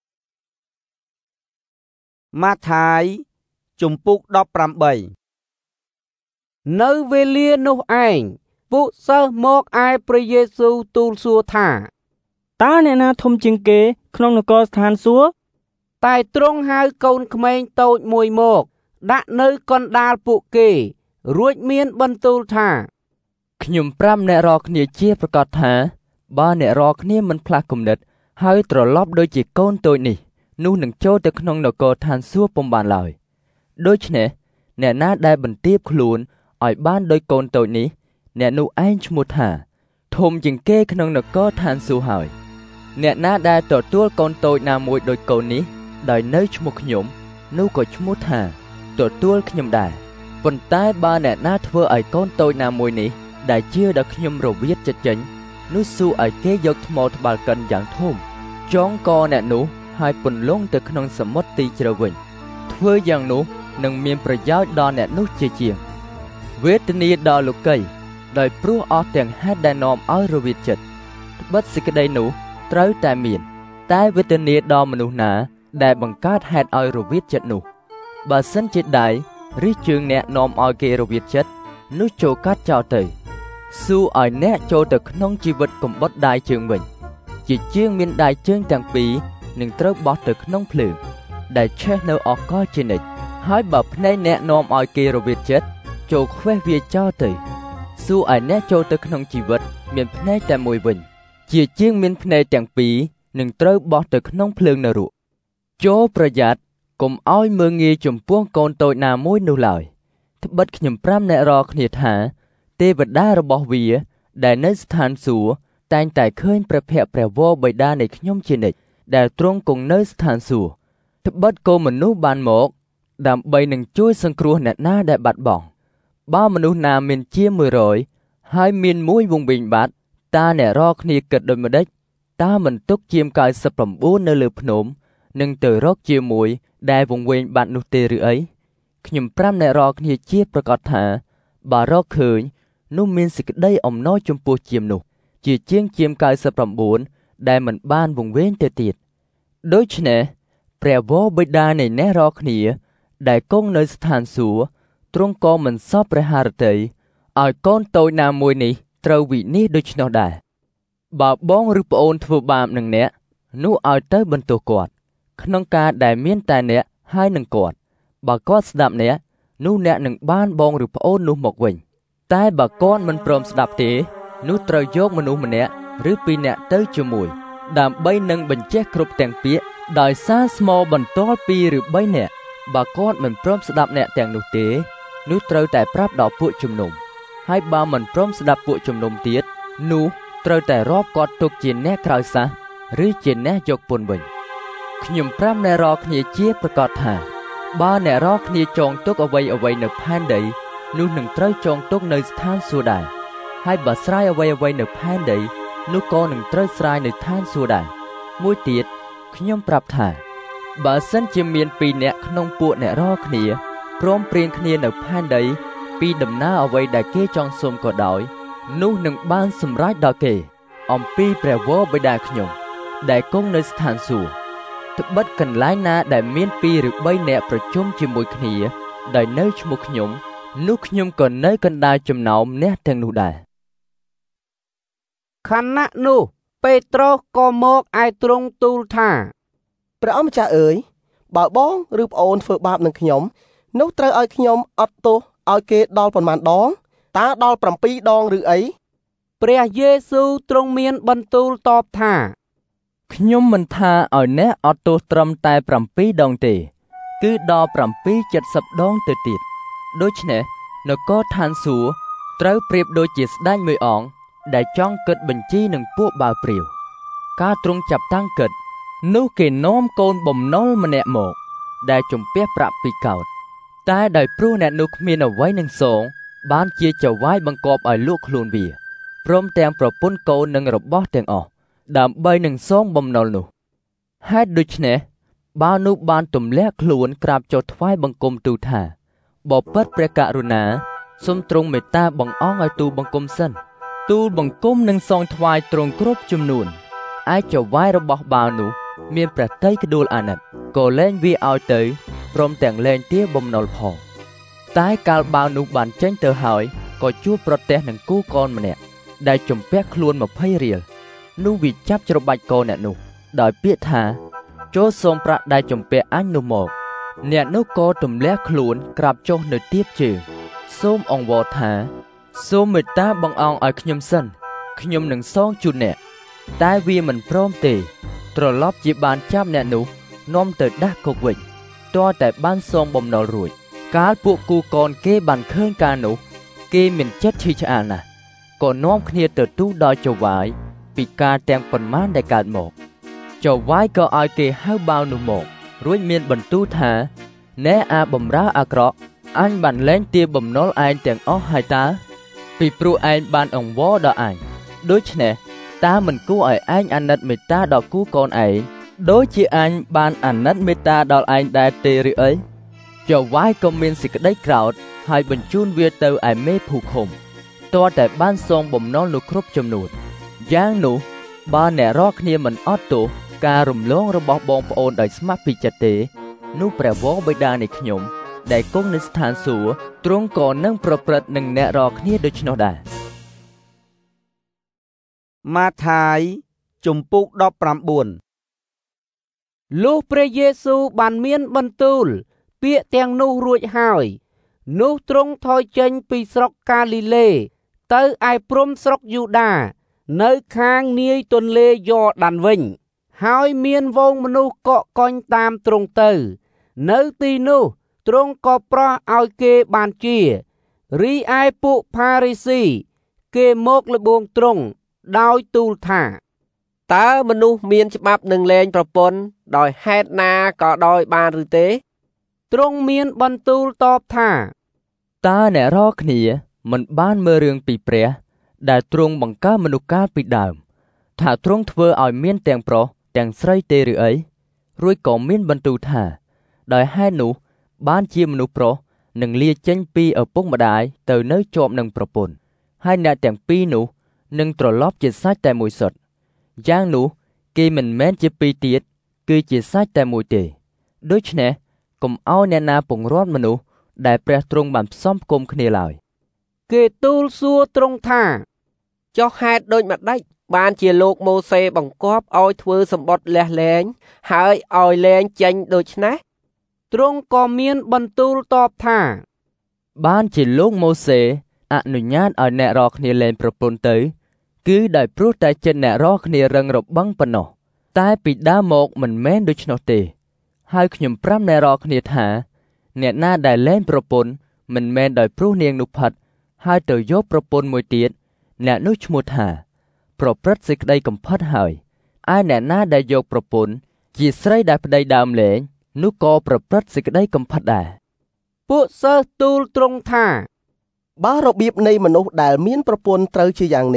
[SPEAKER 1] ម៉ាថាយជំពូកដប់ប្រាំបីនៅវេលានោះឯងពួកសិស្សមកឯព្រះយេស៊ូវទូលសួរថា
[SPEAKER 15] តើអ្នកណាធំជាងគេក្នុងនគរស្ថានសួគ៌
[SPEAKER 1] តែទ្រង់ហៅកូនក្មេងតូចមួយមកដាក់នៅកណ្ដាលពួកគេរួចមានបន្ទូលថា
[SPEAKER 9] ខ្ញុំប្រាំអ្នករាល់គ្នាជាប្រកាសថាបើអ្នករាល់គ្នាមិនផ្លាស់គំនិតហើយត្រឡប់ដូចជាកូនតូចនេះនោះនឹងចូលទៅក្នុងនគរឋានសួគ៌ពុំបានឡើយដូច្នេះអ្នកណាដែលបន្ទាបខ្លួនឲ្យបានដោយកូនតូចនេះអ្នកនោះឯងឈ្មោះថាធំជាងគេក្នុងនគរឋានសួគ៌ហើយអ្នកណាដែលទទួលកូនតូចណាមួយដោយកូននេះដោយនៅឈ្មោះខ្ញុំនោះក៏ឈ្មោះថាទទួលខ្ញុំដែរប៉ុន្តែបើអ្នកណាធ្វើឲ្យកូនតូចណាមួយនេះដែលជឿដល់ខ្ញុំរវិតចិត្តចេញនោះសួរឲ្យគេយកថ្មត្បាល់កិនយ៉ាងធំចងកអ្នកនោះហើយពន្លង់ទៅក្នុងសមុទ្រទីជ្រៅវិញធ្វើយ៉ាងនោះនឹងមានប្រយោជន៍ដល់អ្នកនោះជាជាងវេទនាដល់លោកីដោយព្រោះអស់ទាំងហេតុដែលនាំឲ្យរវិតចិត្តត្បិតសេចក្តីនោះត្រូវតែមានតែវេទនាដល់មនុស្សណាដែលបង្កើតហេតុឲ្យរវិតចិត្តនោះបើសិនជាដៃឬជើងអ្នកនាំឲ្យគេរវិតចិត្តនោះចូលកាត់ចោលទៅសួរឲ្យអ្នកចូលទៅក្នុងជីវិតកំបុតដៃជើងវិញជាជាងមានដៃជើងទាំងពីរនឹងត្រូវបោះទៅក្នុងភ្លើងដែលឆេះនៅអកលជានិច្ចហើយបើភ្នែកអ្នកនាំឲ្យគេរវិតចិត្តចូលខ្វេះវាចោលទៅសួរឲ្យអ្នកចូលទៅក្នុងជីវិតមានភ្នែកតែមួយវិញជាជាងមានភ្នែកទាំងពីរនឹងត្រូវបោះទៅក្នុងភ្លើងនរកចូលប្រយ័ត្នកុំឲ្យមើងងាយចំពោះកូនតូចណាមួយនោះឡើយត្បិតខ្ញុំប្រាំអ្នករាល់គ្នាថាទេវតារបស់វាដែលនៅស្ថានសួគ៌តែងតែឃើញព្រះភ័ក្ត្រព្រះវរបិតានៃខ្ញុំជានិច្ចដែលទ្រង់គង់នៅស្ថានសួគ៌ត្បិតកូនមនុស្សបានមកដើម្បីនឹងជួយសង្គ្រោះអ្នកណាដែលបាត់បង់បើមនុស្សណាមានជាមួយរយហើយមានមួយវង្វេងបាត់តើអ្នករាល់គ្នាគិតដូចម្ដេចតើមិនទុកជាមកៅសិបប្រាំបួននៅលើភ្នំនឹងទៅរកជាមួយដែលវង្វេងបាត់នោះទេឬអីខ្ញុំប្រាំអ្នករាល់គ្នាជាប្រកាសថាបើរកឃើញនោះមានសេចក្តីអំណរចំពោះជាមនោះជាជាងជាមកៅសិបប្រាំបួនដែលមិនបានវង្វេងទៅទៀតដូច្នេះព្រះវរបិតានៃអ្នករាល់គ្នាដែលគង់នៅស្ថានសួគ៌ទ្រង់ក៏មិនសពព្រះハរតីឲ្យកូនតូចណាមួយនេះត្រូវវិនិច្ឆ័យដូច្នោះដែរបើបងឬប្អូនធ្វើបាបនឹងអ្នកនោះឲ្យទៅបន្ទោសគាត់ក្នុងការដែលមានតែអ្នកហើយនឹងគាត់បើគាត់ស្ដាប់អ្នកនោះអ្នកនឹងបានបងឬប្អូននោះមកវិញតែបើគាត់មិនព្រមស្ដាប់ទេនោះត្រូវយកមនុស្សម្នាក់ឬពីរនាក់ទៅជាមួយដើម្បីនឹងបញ្ជាគ្រប់ទាំងពាក្យដោយសារស្មោបន្ទាល់ពីរឬបីនាក់បើគាត់មិនព្រមស្ដាប់អ្នកទាំងនោះទេនោះត្រូវតែប្រាប់ដល់ពួកជំនុំហើយបើមិនព្រមស្ដាប់ពួកជំនុំទៀតនោះត្រូវតែរាប់គាត់ទុកជាអ្នកក្រោយសះឬជាអ្នកយកពន្ធវិញខ្ញុំប្រាំអ្នករាល់គ្នាជាប្រកាសថាបើអ្នករាល់គ្នាចងទុកអ្វីអ្វីនៅផែនដីនោះនឹងត្រូវចងទុកនៅស្ថានសួគ៌ដែរហើយបើស្រ័យអ្វីអ្វីនៅផែនដីនោះក៏នឹងត្រូវស្រាយនៅឋានសួគ៌ដែរមួយទៀតខ្ញុំប្រាប់ថាបើសិនជាមានពីរនាក់ក្នុងពួកអ្នករាល់គ្នាព្រមព្រៀងគ្នានៅផែនដីពីដំណើរអ្វីដែលគេចង់សុំក៏ដោយនោះនឹងបានសម្រេចដល់គេអំពីព្រះវរបិតាខ្ញុំដែលគង់នៅស្ថានសួគ៌ត្បិតកន្លែងណាដែលមានពីរឬបីនាក់ប្រជុំជាមួយគ្នាដោយនៅឈ្មោះខ្ញុំនោះខ្ញុំក៏នៅកណ្ដាលចំណោមអ្នកទាំងនោះដែរ
[SPEAKER 1] ខណៈនោះពេត្រុសក៏មកឯទ្រង់ទូលថា
[SPEAKER 17] ព្រះអម្ចាស់អើយបើបងឬប្អូនធ្វើបាបនឹងខ្ញុំនោះត្រូវឲ្យខ្ញុំអត់ទោសឲ្យគេដល់ប៉ុន្មានដងតើដល់ប្រាំពីរដងឬអី
[SPEAKER 1] ព្រះយេស៊ូវទ្រង់មានបន្ទូលតបថា
[SPEAKER 9] ខ្ញុំមិនថាឲ្យអ្នកអត់ទោសត្រឹមតែប្រាំពីរដងទេគឺដល់ប្រាំពីរចិតសិបដងទៅទៀតដូច្នេះនគរឋានសួគ៌ត្រូវប្រៀបដូចជាស្ដេចមួយអង្គដែលចង់គិតបញ្ជីនឹងពួកបាវព្រាវកាលទ្រង់ចាប់តាំងគិតនោះគេនាំកូនបំណុលម្នាក់មកដែលជំពះប្រាក់ពីកោដ្ឋតែដោយព្រោះអ្នកនោះគ្មានអ្វីនឹងសងបានជាចៅហ្វាយបង្គាប់ឲ្យលក់ខ្លួនវាព្រមទាំងប្រពន្ធកូននិងរបស់ទាំងអស់ដើម្បីនឹងសងបំណុលនោះហេតុដូច្នេះបាវនោះបានទម្លាក់ខ្លួនក្រាបចុះថ្វាយបង្គំទូលថាបបិទ្ធព្រះករុណាសូមទ្រង់មេត្តាបង្អង់ឲ្យទូលបង្គំសិនទូលបង្គំនឹងសងថ្វាយទ្រង់គ្រប់ចំនួនឯចៅហ្វាយរបស់បាវនោះមានព្រះទ័យក្ដួលអាណិតក៏លែងវាឲ្យទៅព្រមទាំងលែងទារបំណុលផងតែកាលបាវនោះបានចេញទៅហើយក៏ជួបប្រទះនឹងគូកនម្នាក់ដែលជំពាក់ខ្លួនម្ភៃរៀលនោះវាចាប់ច្របាច់កូនអ្នកនោះដោយពាក្យថាចូលសូមប្រាក់ដែលជំពាក់អញនោះមកអ្នកនោះក៏ទម្លាក់ខ្លួនក្រាបចុះនៅទៀបជើងសូមអង្វរថាសូមមេត្តាបង្អង់ឲ្យខ្ញុំសិនខ្ញុំនឹងសងជូនអ្នកតែវាមិនព្រមទេត្រឡប់ជាបានចាប់អ្នកនោះនាំទៅដាក់គុកវិញទាល់តែបានសងបំណុលរួចកាលពួកគូកនគេបានឃើញការនោះគេមានចិត្តឈឺឆ្អាលណាស់ក៏នាំគ្នាទៅទូលដល់ចៅហ្វាយពីការទាំងប៉ុន្មានដែលកើតមកចៅហ្វាយក៏ឲ្យគេហៅបាវនោះមករួចមានបន្ទូលថាណែអាបំរើអាក្រក់អញបានលែងទារបំណុលឯងទាំងអស់ហើយតើពីព្រោះឯងបានអង្វរដល់អញដូច្នេះតើមិនគួរឲ្យឯងអាណិតមេត្តាដល់គូកូនឯងដូចជាអញបានអាណិតមេត្តាដល់ឯងដែរទេឬអីចៅហ្វាយក៏មានសេចក្តីក្រោធហើយបញ្ជូនវាទៅឯមេភូមិឃុំទាល់តែបានសងបំណុលនោះគ្រប់ចំនួនយ៉ាងនោះបើអ្នករាល់គ្នាមិនអត់ទោសការរំលងរបស់បងប្អូនដោយស្ម័គ្រពីចិត្តទេនោះព្រះវរបិតានៃខ្ញុំដែលគង់នៅស្ថានសួគ៌ទ្រង់ក៏នឹងប្រព្រឹត្តនឹងអ្នករាល់គ្នាដូច្នោះដែរ
[SPEAKER 1] ម៉ាថាយជំពូកដប់ប្រាំបួនលុះព្រះយេស៊ូវបានមានបន្ទូលពាក្យទាំងនោះរួចហើយនោះទ្រង់ថយចេញពីស្រុកកាលីលេទៅឯព្រំស្រុកយូដានៅខាងនាយទន្លេយ៉រដានវិញហើយមានវងមនុស្សកកកុញតាមទ្រង់ទៅនៅទីនោះទ្រង់ក៏ប្រោះឲ្យគេបានជារីឯពួកផារីស៊ីគេមកល្បួងទ្រង់ដោយទូលថា
[SPEAKER 6] តើមនុស្សមានច្បាប់នឹងលែងប្រពន្ធដោយហេតុណាក៏ដោយបានឬទេ
[SPEAKER 1] ទ្រង់មានបន្ទូលតបថា
[SPEAKER 9] តើអ្នករាល់គ្នាមិនបានមើលរឿងពីព្រះដែលទ្រង់បង្កើតមនុស្សកាលពីដើមថាទ្រង់ធ្វើឲ្យមានទាំងប្រុសទាំងស្រីទេឬអីរួចក៏មានបន្ទូលថាដោយហេតុនោះបានជាមនុស្សប្រុសនឹងលាចេញពីឪពុកម្ដាយទៅនៅជាប់នឹងប្រពន្ធហើយអ្នកទាំងពីរនោះនឹងត្រឡប់ជាសាច់តែមួយសុទ្ធយ៉ាងនោះគេមិនមែនជាពីរទៀតគឺជាសាច់តែមួយទេដូច្នេះកុំឲ្យអ្នកណាពង្រាត់មនុស្សដែលព្រះទ្រង់បានផ្សំផ្គុំគ្នាឡើយ
[SPEAKER 1] គេទូលសួរទ្រង់ថា
[SPEAKER 6] ចុះហេតុដូចម្ដេចបានជាលោកម៉ូសេបង្គាប់ឲ្យធ្វើសម្បត្តិលះលែងហើយឲ្យលែងចេញដូច្នេះ
[SPEAKER 1] ទ្រង់ក៏មានបន្ទូលតបថា
[SPEAKER 9] បានជាលោកម៉ូសេអនុញ្ញាតឲ្យអ្នករាល់គ្នាលែងប្រពន្ធទៅគឺដោយព្រោះតែចិត្តអ្នករាល់គ្នារឹងរបឹងប៉ុណ្ណោះតែពីដើមមកមិនមែនដូច្នោះទេហើយខ្ញុំប្រាប់អ្នករាល់គ្នាថាអ្នកណាដែលលែងប្រពន្ធមិនមែនដោយព្រោះនាងនោះផិតហើយទៅយកប្រពន្ធមួយទៀតអ្នកនោះឈ្មោះថាប្រព្រឹត្តសេចក្តីកំផិតហើយឯអ្នកណាដែលយកប្រពន្ធជាស្រីដែលប្តីដើមលែងនោះក៏ប្រព្រឹត្តសេចក្តីកំផិតដែរ
[SPEAKER 1] ពួកសិស្សទូលទ្រង់ថា
[SPEAKER 17] បើរបៀបនៃមនុស្សដែលមានប្រពន្ធត្រូវជាយ៉ាងនេះ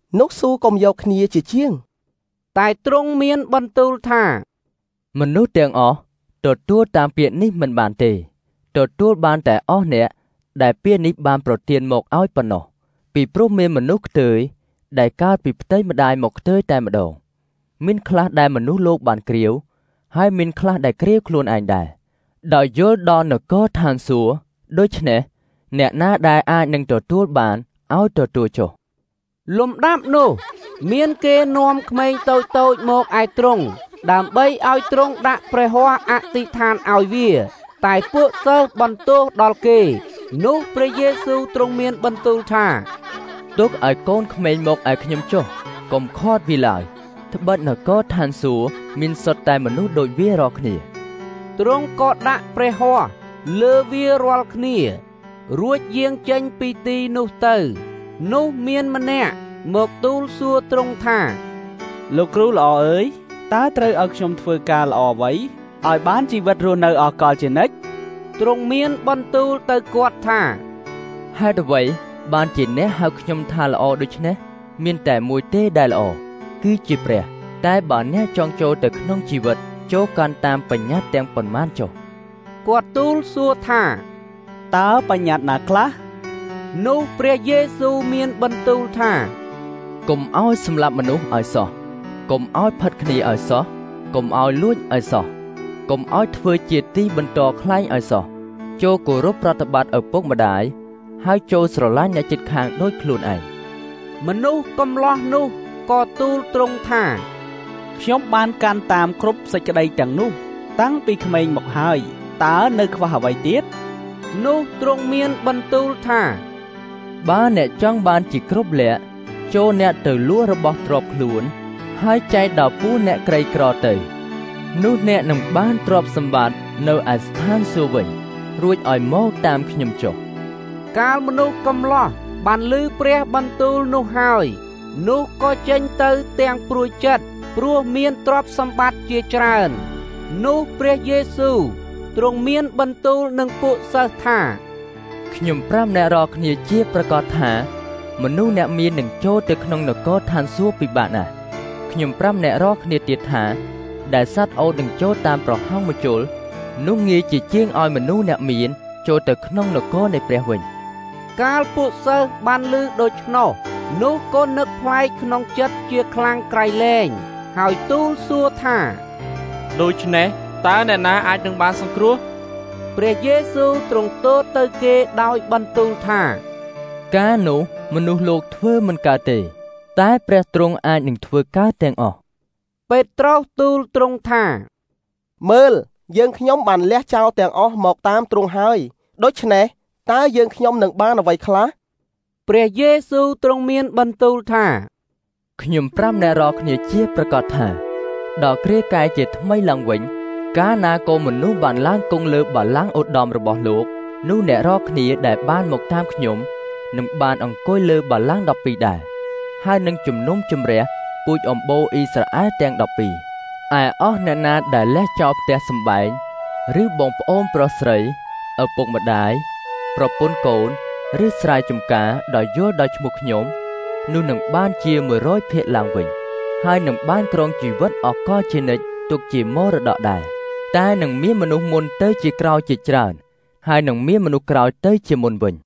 [SPEAKER 17] នោះស៊ូកុំយកគ្នាជាជាង
[SPEAKER 1] តែទ្រង់មានបន្ទូលថា
[SPEAKER 9] មនុស្សទាំងអស់ទទួលតាមពាក្យនេះមិនបានទេទទួលបានតែអស់អ្នកដែលពាក្យនេះបានប្រទានមកឲ្យប៉ុណ្ណោះពីព្រោះមានមនុស្សខ្ទើយដែលកើតពីផ្ទៃម្ដាយមកខ្ទើយតែម្ដងមានខ្លះដែលមនុស្សលោកបានគ្រាវហើយមានខ្លះដែលគ្រាវខ្លួនឯងដែរដោយយល់ដល់នគរឋានសួគ៌ដូច្នេះអ្នកណាដែលអាចនឹងទទួលបានឲ្យទទួលចុះ
[SPEAKER 1] លំដាប់នោះមានគេនាំក្មេងតូចតូចមកឯទ្រង់ដើម្បីឲ្យទ្រង់ដាក់ព្រះហស្ថអធិដ្ឋានឲ្យវាតែពួកសិស្សបន្ទោសដល់គេនោះព្រះយេស៊ូវទ្រង់មានបន្ទូលថា
[SPEAKER 9] ទុកឲ្យកូនក្មេងមកឲ្យខ្ញុំចុះកុំខាត់វាឡើយត្បិតនគរឋានសួគ៌មានសុទ្ធតែមនុស្សដូចវារាល់គ្នា
[SPEAKER 1] ទ្រង់ក៏ដាក់ព្រះហស្ថលើវារាល់គ្នារួចយាងចេញពីទីនោះទៅនោះមានម្នាក់មកទូលសួរទ្រង់ថា
[SPEAKER 19] លោកគ្រូល្អអើយតើត្រូវឲ្យខ្ញុំធ្វើការល្អអ្វីឲ្យបានជីវិតរស់នៅអកលជានិច្ច
[SPEAKER 1] ទ្រង់មានបន្ទូលទៅគាត់ថា
[SPEAKER 9] ហេតុអ្វីបានជាអ្នកហៅខ្ញុំថាល្អដូច្នេះមានតែមួយទេដែលល្អគឺជាព្រះតែបើអ្នកចង់ចូលទៅក្នុងជីវិតចូលកាន់តាមបញ្ញត្តិទាំងប៉ុន្មានចុះ
[SPEAKER 1] គាត់ទូលសួរថា
[SPEAKER 19] តើបញ្ញត្តិណាខ្លះ
[SPEAKER 1] នោះព្រះយេស៊ូវមានបន្ទូលថា
[SPEAKER 9] កុំឲ្យសម្លាប់មនុស្សឲ្យសោះកុំឲ្យផិតគ្នាឲ្យសោះកុំឲ្យលួចឲ្យសោះកុំឲ្យធ្វើជាទីបន្តខ្លែងឲ្យសោះចូលគោរពប្រតិបត្តិឪពុកម្ដាយហើយចូលស្រឡាញ់អ្នកជិតខាងដូចខ្លួនឯង
[SPEAKER 1] មនុស្សកំឡោះនោះក៏ទូលទ្រង់ថា
[SPEAKER 19] ខ្ញុំបានកាន់តាមគ្រប់សេចក្តីទាំងនោះតាំងពីក្មេងមកហើយតើនៅខ្វះអ្វីទៀត
[SPEAKER 1] នោះទ្រង់មានបន្ទូលថា
[SPEAKER 9] បើអ្នកចង់បានជាគ្រប់លក្ខចូលអ្នកទៅលួចរបស់ទ្រព្យខ្លួនហើយចែកដល់ពួកអ្នកក្រីក្រទៅនោះអ្នកនឹងបានទ្រព្យសម្បត្តិនៅឯស្ថានសួគ៌វិញរួចឲ្យមកតាមខ្ញុំចុះ
[SPEAKER 1] កាលមនុស្សកំឡោះបានឮព្រះបន្ទូលនោះហើយនោះក៏ចេញទៅទាំងព្រួយចិត្តព្រោះមានទ្រព្យសម្បត្តិជាច្រើននោះព្រះយេស៊ូវទ្រង់មានបន្ទូលនឹងពួកសិស្សថា
[SPEAKER 9] ខ្ញុំប្រាប់អ្នករាល់គ្នាជាប្រកាសថាមនុស្សអ្នកមាននឹងចូលទៅក្នុងនគរឋានសួគ៌ពិបាកណាស់ខ្ញុំប្រាប់អ្នករាល់គ្នាទៀតថាដែលសត្វអូតនឹងចូលតាមប្រហោងមជុលនោះងាយជាជាងឲ្យមនុស្សអ្នកមានចូលទៅក្នុងនគរនៃព្រះវិញ
[SPEAKER 1] កាលពួកសិស្សបានឮដូច្នោះនោះក៏នឹកប្លែកក្នុងចិត្តជាខ្លាំងក្រៃលែងហើយទូលសួរថា
[SPEAKER 5] ដូច្នេះតើអ្នកណាអាចនឹងបានសង្គ្រោះ
[SPEAKER 1] ព្រះយេស៊ូវទ្រង់ទូលទៅគេដោយបន្ទូលថា
[SPEAKER 9] ការនោះមនុស្សលោកធ្វើមិនកើតទេតែព្រះទ្រង់អាចនឹងធ្វើកើតទាំងអស់
[SPEAKER 1] ពេត្រុសទូលទ្រង់ថា
[SPEAKER 17] មើលយើងខ្ញុំបានលះចោលទាំងអស់មកតាមទ្រង់ហើយដូច្នេះតើយើងខ្ញុំនឹងបានអ្វីខ្លះ
[SPEAKER 1] ព្រះយេស៊ូវទ្រង់មានបន្ទូលថា
[SPEAKER 9] ខ្ញុំប្រាប់អ្នករាល់គ្នាជាប្រកាសថាដល់គ្រាកាយជាថ្មីឡើងវិញកាលណាកូនមនុស្សបានឡើងគង់លើបល្ល័ង្កឧត្តមរបស់លោកនោះអ្នករាល់គ្នាដែលបានមកតាមខ្ញុំនឹងបានអង្គុយលើបល្ល័ង្កដប់ពីរដែរហើយនឹងជំនុំជម្រះពូជអម្បូរអ៊ីស្រាអែលទាំងដប់ពីរឯអស់អ្នកណាដែលលះចោលផ្ទះសម្បែងឬបងប្អូនប្រុសស្រីឪពុកម្ដាយប្រពន្ធកូនឬស្រែចម្ការដោយយល់ដោយឈ្មោះខ្ញុំនោះនឹងបានជាមួយរយភាគឡើងវិញហើយនឹងបានគ្រងជីវិតអកលជានិច្ចទុកជាមរតកដែរតែនឹងមានមនុស្សមុនទៅជាក្រោយជាច្រើនហើយនឹងមានមនុស្សក្រោយទៅជាមុនវិញ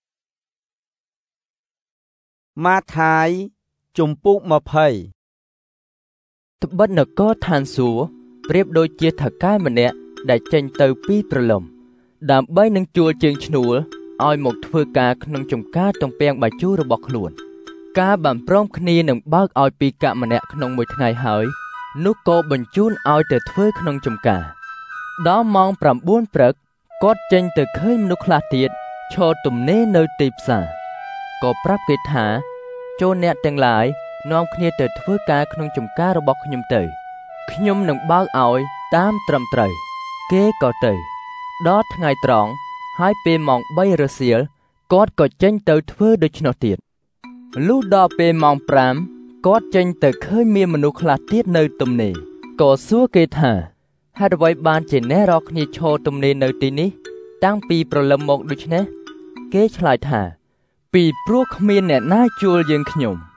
[SPEAKER 1] ម៉ាថាយជំពូកម្ភៃ
[SPEAKER 9] ត្បិតនគរឋានសួគ៌ប្រៀបដូចជាថៅកែម្នាក់ដែលចេញទៅពីព្រលឹមដើម្បីនឹងជួលជើងឈ្នួលឲ្យមកធ្វើការក្នុងចំការទំពាំងបាយជូររបស់ខ្លួនការបានព្រមគ្នានឹងបើកឲ្យពីកៈម្នាក់ក្នុងមួយថ្ងៃហើយនោះក៏បញ្ជូនឲ្យទៅធ្វើក្នុងចំការដល់ម៉ោងប្រាំបួនព្រឹកគាត់ចេញទៅឃើញមនុស្សខ្លះទៀតឈរទំនេរនៅទីផ្សារក៏ប្រាប់គេថាចូលអ្នកទាំងឡាយនាំគ្នាទៅធ្វើការក្នុងចំការរបស់ខ្ញុំទៅខ្ញុំនឹងបើកឲ្យតាមត្រឹមត្រូវគេក៏ទៅដល់ថ្ងៃត្រង់ហើយពេលម៉ោងបីរសៀលគាត់ក៏ចេញទៅធ្វើដូច្នោះទៀតលុះដល់ពេលម៉ោងប្រាំគាត់ចេញទៅឃើញមានមនុស្សខ្លះទៀតនៅទំនេរក៏សួរគេថាហេតុអ្វីបានជាអ្នករាល់គ្នាឈរទំនេរនៅទីនេះតាំងពីព្រលឹមមកដូច្នេះគេឆ្លើយថាពីព្រោះគ្មានអ្នកណាជួលយើងខ្ញុំ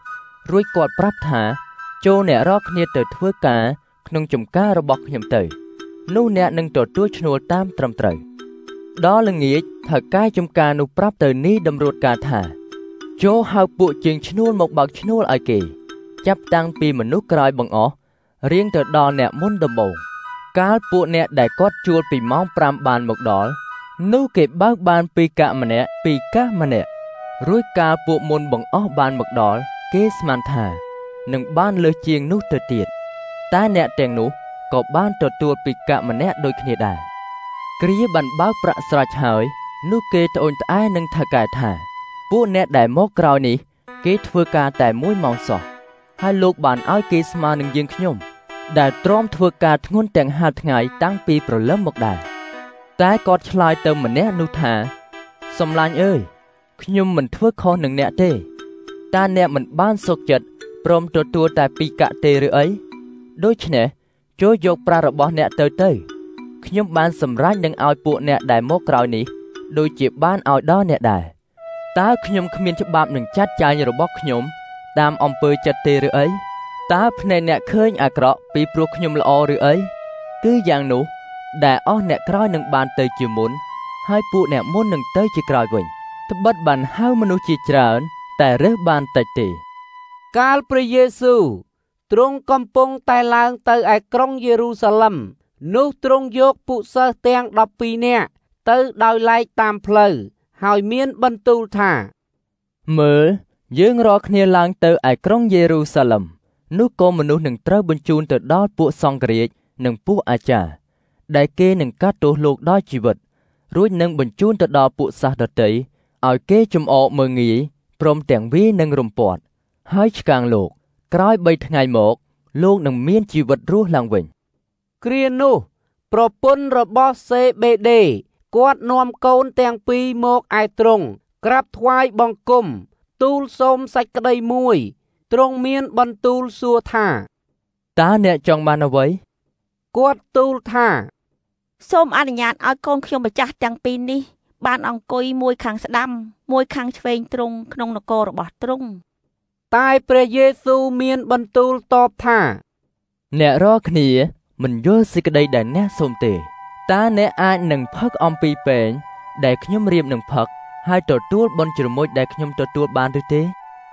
[SPEAKER 9] រួចគាត់ប្រាប់ថាចូលអ្នករាល់គ្នាទៅធ្វើការក្នុងចំការរបស់ខ្ញុំទៅនោះអ្នកនឹងទទួលឈ្នួលតាមត្រឹមត្រូវដល់ល្ងាចថៅកែចំការនោះប្រាប់ទៅនេះតម្រួតការថាចូលហៅពួកជាងឈ្នួលមកបើកឈ្នួលឲ្យគេចាប់តាំងពីមនុស្សក្រោយបង្អស់រៀងទៅដល់អ្នកមុនដំបូងកាលពួកអ្នកដែលគាត់ជួលពីម៉ោងប្រាំបានមកដល់នោះគេបើកបានពីកាម្នាក់ពីកាម្នាក់រួចកាលពួកមុនបង្អស់បានមកដល់គេស្មានថានឹងបានលើសជាងនោះទៅទៀតតែអ្នកទាំងនោះក៏បានទទួលពីកាម្នាក់ដូចគ្នាដែរគ្រាបានបើកប្រាក់ស្រេចហើយនោះគេត្អូញត្អែនឹងថៅកែថាពួកអ្នកដែលមកក្រោយនេះគេធ្វើការតែមួយម៉ោងសោះហើយលោកបានឲ្យគេស្មើនឹងយើងខ្ញុំដែលទ្រាំធ្វើការធ្ងន់ទាំងហាលថ្ងៃតាំងពីព្រលឹមមកដែរតែគាត់ឆ្លើយទៅម្នាក់នោះថាសំឡាញ់អើយខ្ញុំមិនធ្វើខុសនឹងអ្នកទេតើអ្នកមិនបានសុខចិត្តព្រមទទួលតែពីកាក់ទេឬអីដូច្នេះចូលយកប្រាក់របស់អ្នកទៅទៅខ្ញុំបានសម្រេចនឹងឲ្យពួកអ្នកដែលមកក្រោយនេះដូចជាបានឲ្យដល់អ្នកដែរតើខ្ញុំគ្មានច្បាប់នឹងចាត់ចែងរបស់ខ្ញុំតាមអំពើចិត្តទេឬអីតើភ្នែកអ្នកឃើញអាក្រក់ពីព្រោះខ្ញុំល្អឬអីគឺយ៉ាងនោះដែលអស់អ្នកក្រោយនឹងបានទៅជាមុនហើយពួកអ្នកមុននឹងទៅជាក្រោយវិញត្បិតបានហៅមនុស្សជាច្រើនតែរើសបានតិចទេ
[SPEAKER 1] កាលព្រះយេស៊ូវទ្រង់កំពុងតែឡើងទៅឯក្រុងយេរូសាឡឹមនោះទ្រង់យកពួកសិស្សទាំងដប់ពីរនាក់ទៅដោយឡែកតាមផ្លូវហើយមានបន្ទូលថា
[SPEAKER 9] មើលយើងរាល់គ្នាឡើងទៅឯក្រុងយេរូសាឡឹមនោះក៏មនុស្សនឹងត្រូវបញ្ជូនទៅដល់ពួកសង្ឃរាជនិងពួកអាចារ្យដែលគេនឹងកាត់ទោសលោកដល់ជីវិតរួចនឹងបញ្ជូនទៅដល់ពួកសាសដទៃឲ្យគេចំអកមើងងាយព្រមទាំងវានឹងរំពាត់ហើយឆ្កាងលោកក្រោយបីថ្ងៃមកលោកនឹងមានជីវិតរស់ឡើងវិញ
[SPEAKER 1] គ្រានោះប្រពន្ធរបស់សេបេដេគាត់នាំកូនទាំងពីរមកឯទ្រង់ក្រាបថ្វាយបង្គំទូលសូមសេចក្តីមួយទ្រង់មានបន្ទូលសួរថា
[SPEAKER 9] តើអ្នកចង់បានអ្វី
[SPEAKER 1] គាត់ទូលថា
[SPEAKER 13] សូមអនុញ្ញាតឲ្យកូនខ្ញុំម្ចាស់ទាំងពីរនេះបានអង្គុយមួយខាងស្ដាំមួយខាងឆ្វេងទ្រង់ក្នុងនគររបស់ទ្រង់
[SPEAKER 1] តែព្រះយេស៊ូវមានបន្ទូលតបថា
[SPEAKER 9] អ្នករាល់គ្នាមិនយល់សេចក្តីដែលអ្នកសូមទេតើអ្នកអាចនឹងផឹកអំពីពែងដែលខ្ញុំរៀបនឹងផឹកហើយទទួលបុណ្យជ្រមុជដែលខ្ញុំទទួលបានឬទេ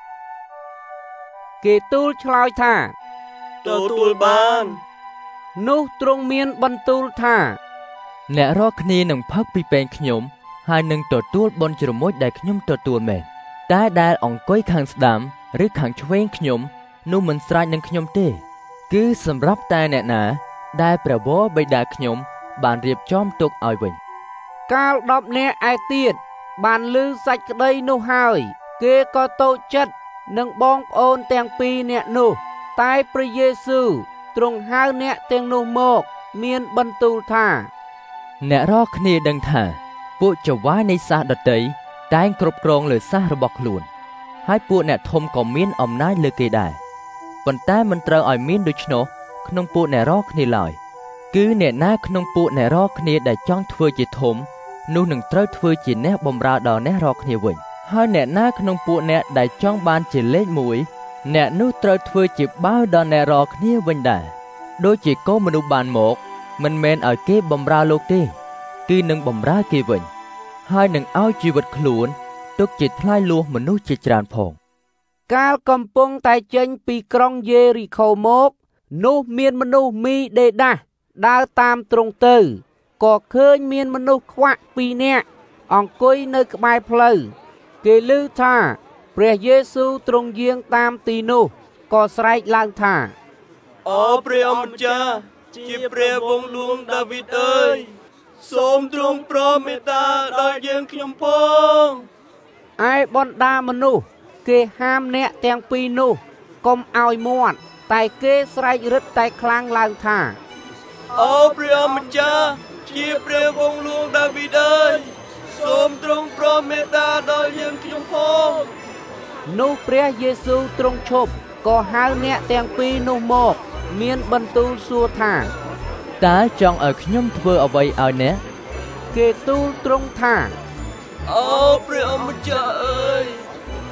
[SPEAKER 1] គេទូលឆ្លើយថា
[SPEAKER 10] ទទួលបាន
[SPEAKER 1] នោះទ្រង់មានបន្ទូលថា
[SPEAKER 9] អ្នករាល់គ្នានឹងផឹកពីពែងខ្ញុំហើយនឹងទទួលបុណ្យជ្រមុជដែលខ្ញុំទទួលមែនតែដែលអង្គុយខាងស្ដាំឬខាងឆ្វេងខ្ញុំនោះមិនស្រេចនឹងខ្ញុំទេគឺសម្រាប់តែអ្នកណាដែលព្រះវរបិតាខ្ញុំបានរៀបចំទុកឲ្យវិញ
[SPEAKER 1] កាលដប់នាក់ឯទៀតបានឮសេចក្តីនោះហើយគេក៏តូចចិត្តនឹងបងប្អូនទាំងពីរនាក់នោះតែព្រះយេស៊ូវទ្រង់ហៅអ្នកទាំងនោះមកមានបន្ទូលថា
[SPEAKER 9] អ្នករាល់គ្នាដឹងថាពួកចៅហ្វាយនៃសាសដទៃតែងគ្រប់គ្រងលើសាសរបស់ខ្លួនហើយពួកអ្នកធំក៏មានអំណាចលើគេដែរប៉ុន្តែមិនត្រូវឲ្យមានដូច្នោះក្នុងពួកអ្នករាល់គ្នាឡើយគឺអ្នកណាក្នុងពួកអ្នករាល់គ្នាដែលចង់ធ្វើជាធំនោះនឹងត្រូវធ្វើជាអ្នកបម្រើដល់អ្នករាល់គ្នាវិញហើយអ្នកណាក្នុងពួកអ្នកដែលចង់បានជាលេខមួយអ្នកនោះត្រូវធ្វើជាបាវដល់អ្នករាល់គ្នាវិញដែរដូចជាកូនមនុស្សបានមកមិនមែនឲ្យគេបម្រើលោកទេគឺនឹងបម្រើគេវិញហើយនឹងឲ្យជីវិតខ្លួនទុកជាថ្លៃលួសមនុស្សជាច្រើនផង
[SPEAKER 1] កាលកំពុងតែចេញពីក្រុងយេរីខូមកនោះមានមនុស្សមីដេដាសដើរតាមទ្រង់ទៅក៏ឃើញមានមនុស្សខ្វាក់ពីរនាក់អង្គុយនៅក្បែរផ្លូវគេឮថាព្រះយេស៊ូវទ្រង់យាងតាមទីនោះក៏ស្រែកឡើងថា
[SPEAKER 10] អូព្រះអម្ចាស់ជាព្រះវង្សលួងដាវីតអើយសូមទ្រង់ប្រមេត្តាដល់យើងខ្ញុំផង
[SPEAKER 1] ឯបណ្ដាមនុស្សគេហាមអ្នកទាំងពីរនោះកុំឲ្យមាត់តែគេស្រែករឹតតែខ្លាំងឡើងថា
[SPEAKER 10] អូព្រះអម្ចាស់ជាព្រះវង្សលួងដាវីតអើយសូមទ្រង់ប្រមេត្តាដល់យើងខ្ញុំផង
[SPEAKER 1] នោះព្រះយេស៊ូវទ្រង់ឈប់ក៏ហៅអ្នកទាំងពីរនោះមកមានបន្ទូលសួរថា
[SPEAKER 9] តើចង់ឲ្យខ្ញុំធ្វើអ្វីឲ្យអ្នក
[SPEAKER 1] គេទូលទ្រង់ថា
[SPEAKER 10] អូព្រះអម្ចាស់អើយ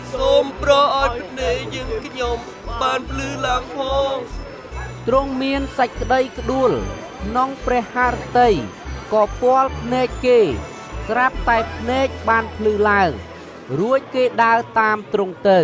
[SPEAKER 9] សូមប្រោសឲ្យភ្នែកយើងខ្ញុំបានភ្លឺឡើងផង
[SPEAKER 1] ទ្រង់មានសេចក្តីក្ដួលក្នុងព្រះハរតីក៏ពាល់ភ្នែកគេស្រាប់តែភ្នែកបានភ្លឺឡើងរួចគេដើរតាមទ្រង់ទៅ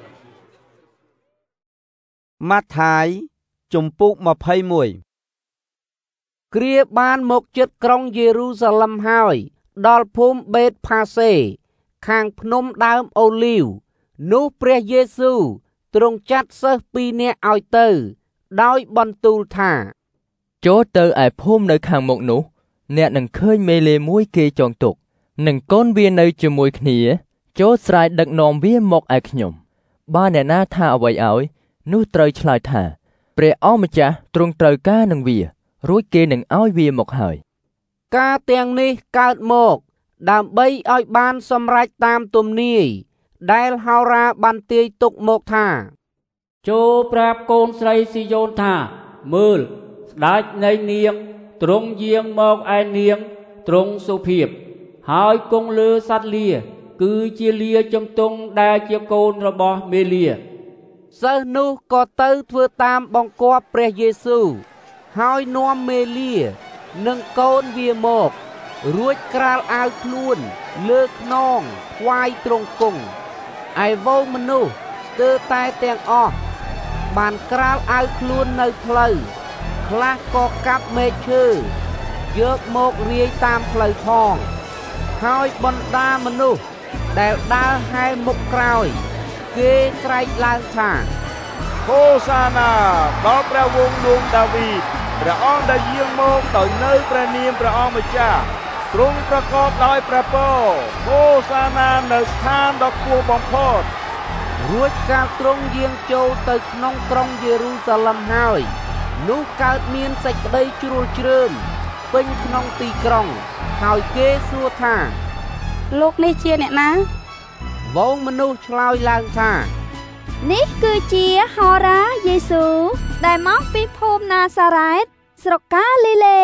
[SPEAKER 1] ម៉ាថាយជំពូកម្ភៃមួយគ្រាបានមកជិតក្រុងយេរូសាឡិមហើយដល់ភូមិបេតផាសេខាងភ្នំដើមអូលីវនោះព្រះយេស៊ូវទ្រង់ចាត់សិស្សពីរនាក់ឲ្យទៅដោយបន្ទូលថា
[SPEAKER 9] ចូលទៅឯភូមិនៅខាងមុខនោះអ្នកនឹងឃើញមេលេមួយគេចងទុកនឹងកូនវានៅជាមួយគ្នាចូលស្រែកដឹកនាំវាមកឯខ្ញុំបើអ្នកណាថាអ្វីឲ្យនោះត្រូវឆ្លើយថាព្រះអម្ចាស់ទ្រង់ត្រូវការនឹងវារួចគេនឹងឲ្យវាមកហើយ
[SPEAKER 1] ការទាំងនេះកើតមកដើម្បីឲ្យបានសម្រេចតាមទំនាយដែលហោរាបានទាយទុកមកថា
[SPEAKER 3] ចូលប្រាប់កូនស្រីស៊ីយ៉ូនថាមើលស្ដេចនៃនាងទ្រង់យាងមកឯនាងទ្រង់សុភាពហើយគង់លើសត្វលាគឺជាលាជំទង់ដែលជាកូនរបស់មេលា
[SPEAKER 1] សិស្សនោះក៏ទៅធ្វើតាមបង្គាប់ព្រះយេស៊ូវហើយនាំមេលានិងកូនវាមករួចក្រាលអាវខ្លួនលើខ្នងថ្វាយទ្រង់គង់ឯវងមនុស្សស្ទើរតែទាំងអស់បានក្រាលអាវខ្លួននៅផ្លូវខ្លះក៏កាប់មែកឈើយកមករាយតាមផ្លូវផងហើយបណ្ដាមនុស្សដែលដើរហែមុខក្រោយគេស្រែកឡើងថា
[SPEAKER 7] ហូសាណាដល់ព្រះវង្សឌួងដាវីតព្រះអង្គដែលយាងមកដោយនៅព្រះនាមព្រះអង្គម្ចាស់ទ្រង់ប្រកបដោយព្រះពរហូសាណានៅស្ថានដ៏ខ្ពស់បំផុត
[SPEAKER 1] រួចកាលទ្រង់យាងចូលទៅក្នុងក្រុងយេរូសាឡិមហើយនោះកើតមានសេចក្តីជ្រួលជ្រើមពេញក្នុងទីក្រុងហើយគេសួរថា
[SPEAKER 18] លោកនេះជាអ្នកណា
[SPEAKER 1] វងមនុស្សឆ្លើយឡើងថា
[SPEAKER 20] នេះគឺជាហោរាយេស៊ូដែលមកពីភូមិណាសារ៉េតស្រុកកាលីលេ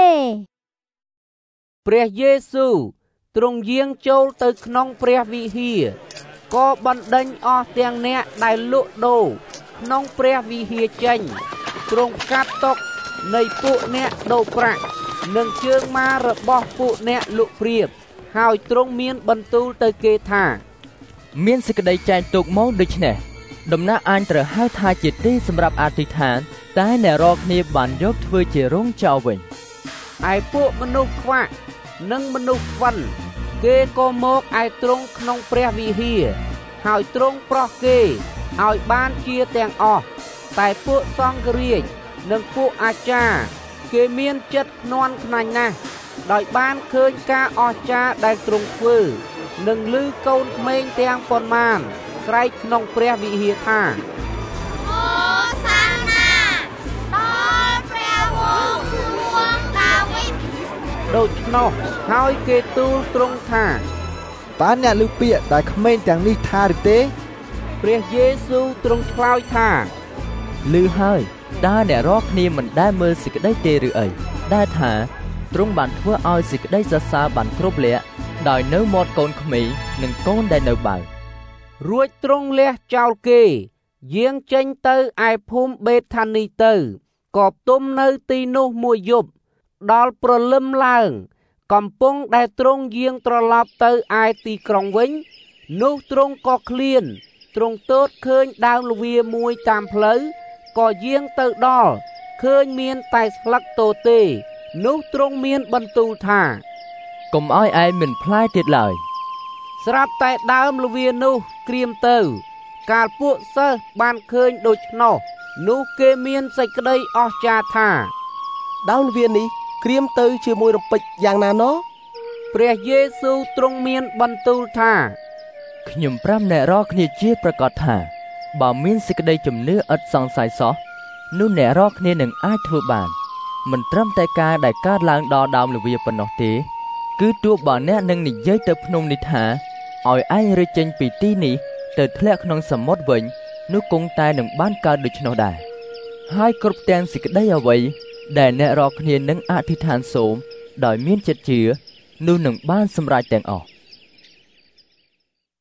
[SPEAKER 1] ព្រះយេស៊ូវទ្រង់យាងចូលទៅក្នុងព្រះវិហារក៏បណ្ដេញអស់ទាំងអ្នកដែលលក់ដូរក្នុងព្រះវិហារចេញទ្រង់កាត់តុនៃពួកអ្នកដូរប្រាក់និងជើងម៉ារបស់ពួកអ្នកលក់ព្រាបហើយទ្រង់មានបន្ទូលទៅគេថា
[SPEAKER 9] មានសេចក្តីចែងទុកមកដូច្នេះដំណាក់អានត្រូវហៅថាជាទីសម្រាប់អធិដ្ឋានតែអ្នករកគ្នាបានយកធ្វើជារោងចោលវិញ
[SPEAKER 1] ឯពួកមនុស្សខ្វាក់និងមនុស្សខ្វិនគេក៏មកឯទ្រង់ក្នុងព្រះវិហារហើយទ្រង់ប្រោះគេឲ្យបានជាទាំងអស់តែពួកសង្ឃរាជនិងពួកអាចារ្យគេមានចិត្តខ្នាន់ខ្នាញ់ណាស់ដោយបានឃើញការអស្ចារ្យដែលទ្រង់ធ្វើនិងឮកូនក្មេងទាំងប៉ុន្មានស្រែកក្នុងព្រះវិហារថា
[SPEAKER 20] ហូសាណាដល់ព្រះវង្សឌួងដាវីត
[SPEAKER 1] ដូច្នោះហើយគេទូលទ្រង់ថា
[SPEAKER 14] តើអ្នកឮពាក្យដែលក្មេងទាំងនេះថាឬទេ
[SPEAKER 1] ព្រះយេស៊ូវទ្រង់ឆ្លើយថា
[SPEAKER 9] ឮហើយតើអ្នករកគ្នាមិនដែលមើលសេចក្តីទេឬអីដែលថាទ្រង់បានធ្វើឲ្យសេចក្តីសរសើរបានគ្រប់លក្ខដោយនៅមាត់កូនក្មេងនិងកូនដែលនៅបើ
[SPEAKER 1] រួចទ្រង់លះចោលគេយាងចេញទៅឯភូមិបេថានីទៅក៏ផ្ទុំនៅទីនោះមួយយប់ដល់ព្រលឹមឡើងកំពុងដែលទ្រង់យាងត្រឡប់ទៅឯទីក្រុងវិញនោះទ្រង់ក៏ឃ្លានទ្រង់ទតឃើញដើមល្វាមួយតាមផ្លូវក៏យាងទៅដល់ឃើញមានតែស្លឹកតូទេនោះទ្រង់មានបន្ទូលថា
[SPEAKER 9] កុំឲ្យឯងមិនផ្លែទៀតឡើយ
[SPEAKER 1] ស្រាប់តែដើមល្វានោះក្រៀមទៅកាលពួកសិស្សបានឃើញដូច្នោះនោះគេមានសេចក្តីអស្ចារ្យថា
[SPEAKER 17] ដើមល្វានេះក្រៀមទៅជាមួយរពេចយ៉ាងណាណោះ
[SPEAKER 1] ព្រះយេស៊ូវទ្រង់មានបន្ទូលថា
[SPEAKER 9] ខ្ញុំប្រាប់អ្នករាល់គ្នាជាប្រកាសថាបើមានសេចក្តីជំនឿឥតសង្ស័យសោះនោះអ្នករាល់គ្នានឹងអាចធ្វើបានមិនត្រឹមតែការដែលកើតឡើងដល់ដើមល្វាប៉ុណ្ណោះទេគឺទោះបើអ្នកនឹងនិយាយទៅភ្នំនេះថាឲ្យឯងរើចេញពីទីនេះទៅធ្លាក់ក្នុងសមុទ្រវិញនោះគង់តែនឹងបានកើតដូច្នោះដែរហើយគ្រប់ទាំងសេចក្តីអ្វីដែលអ្នករាល់គ្នានឹងអធិដ្ឋានសូមដោយមានចិត្តជឿនោះនឹងបានសម្រេចទាំងអស់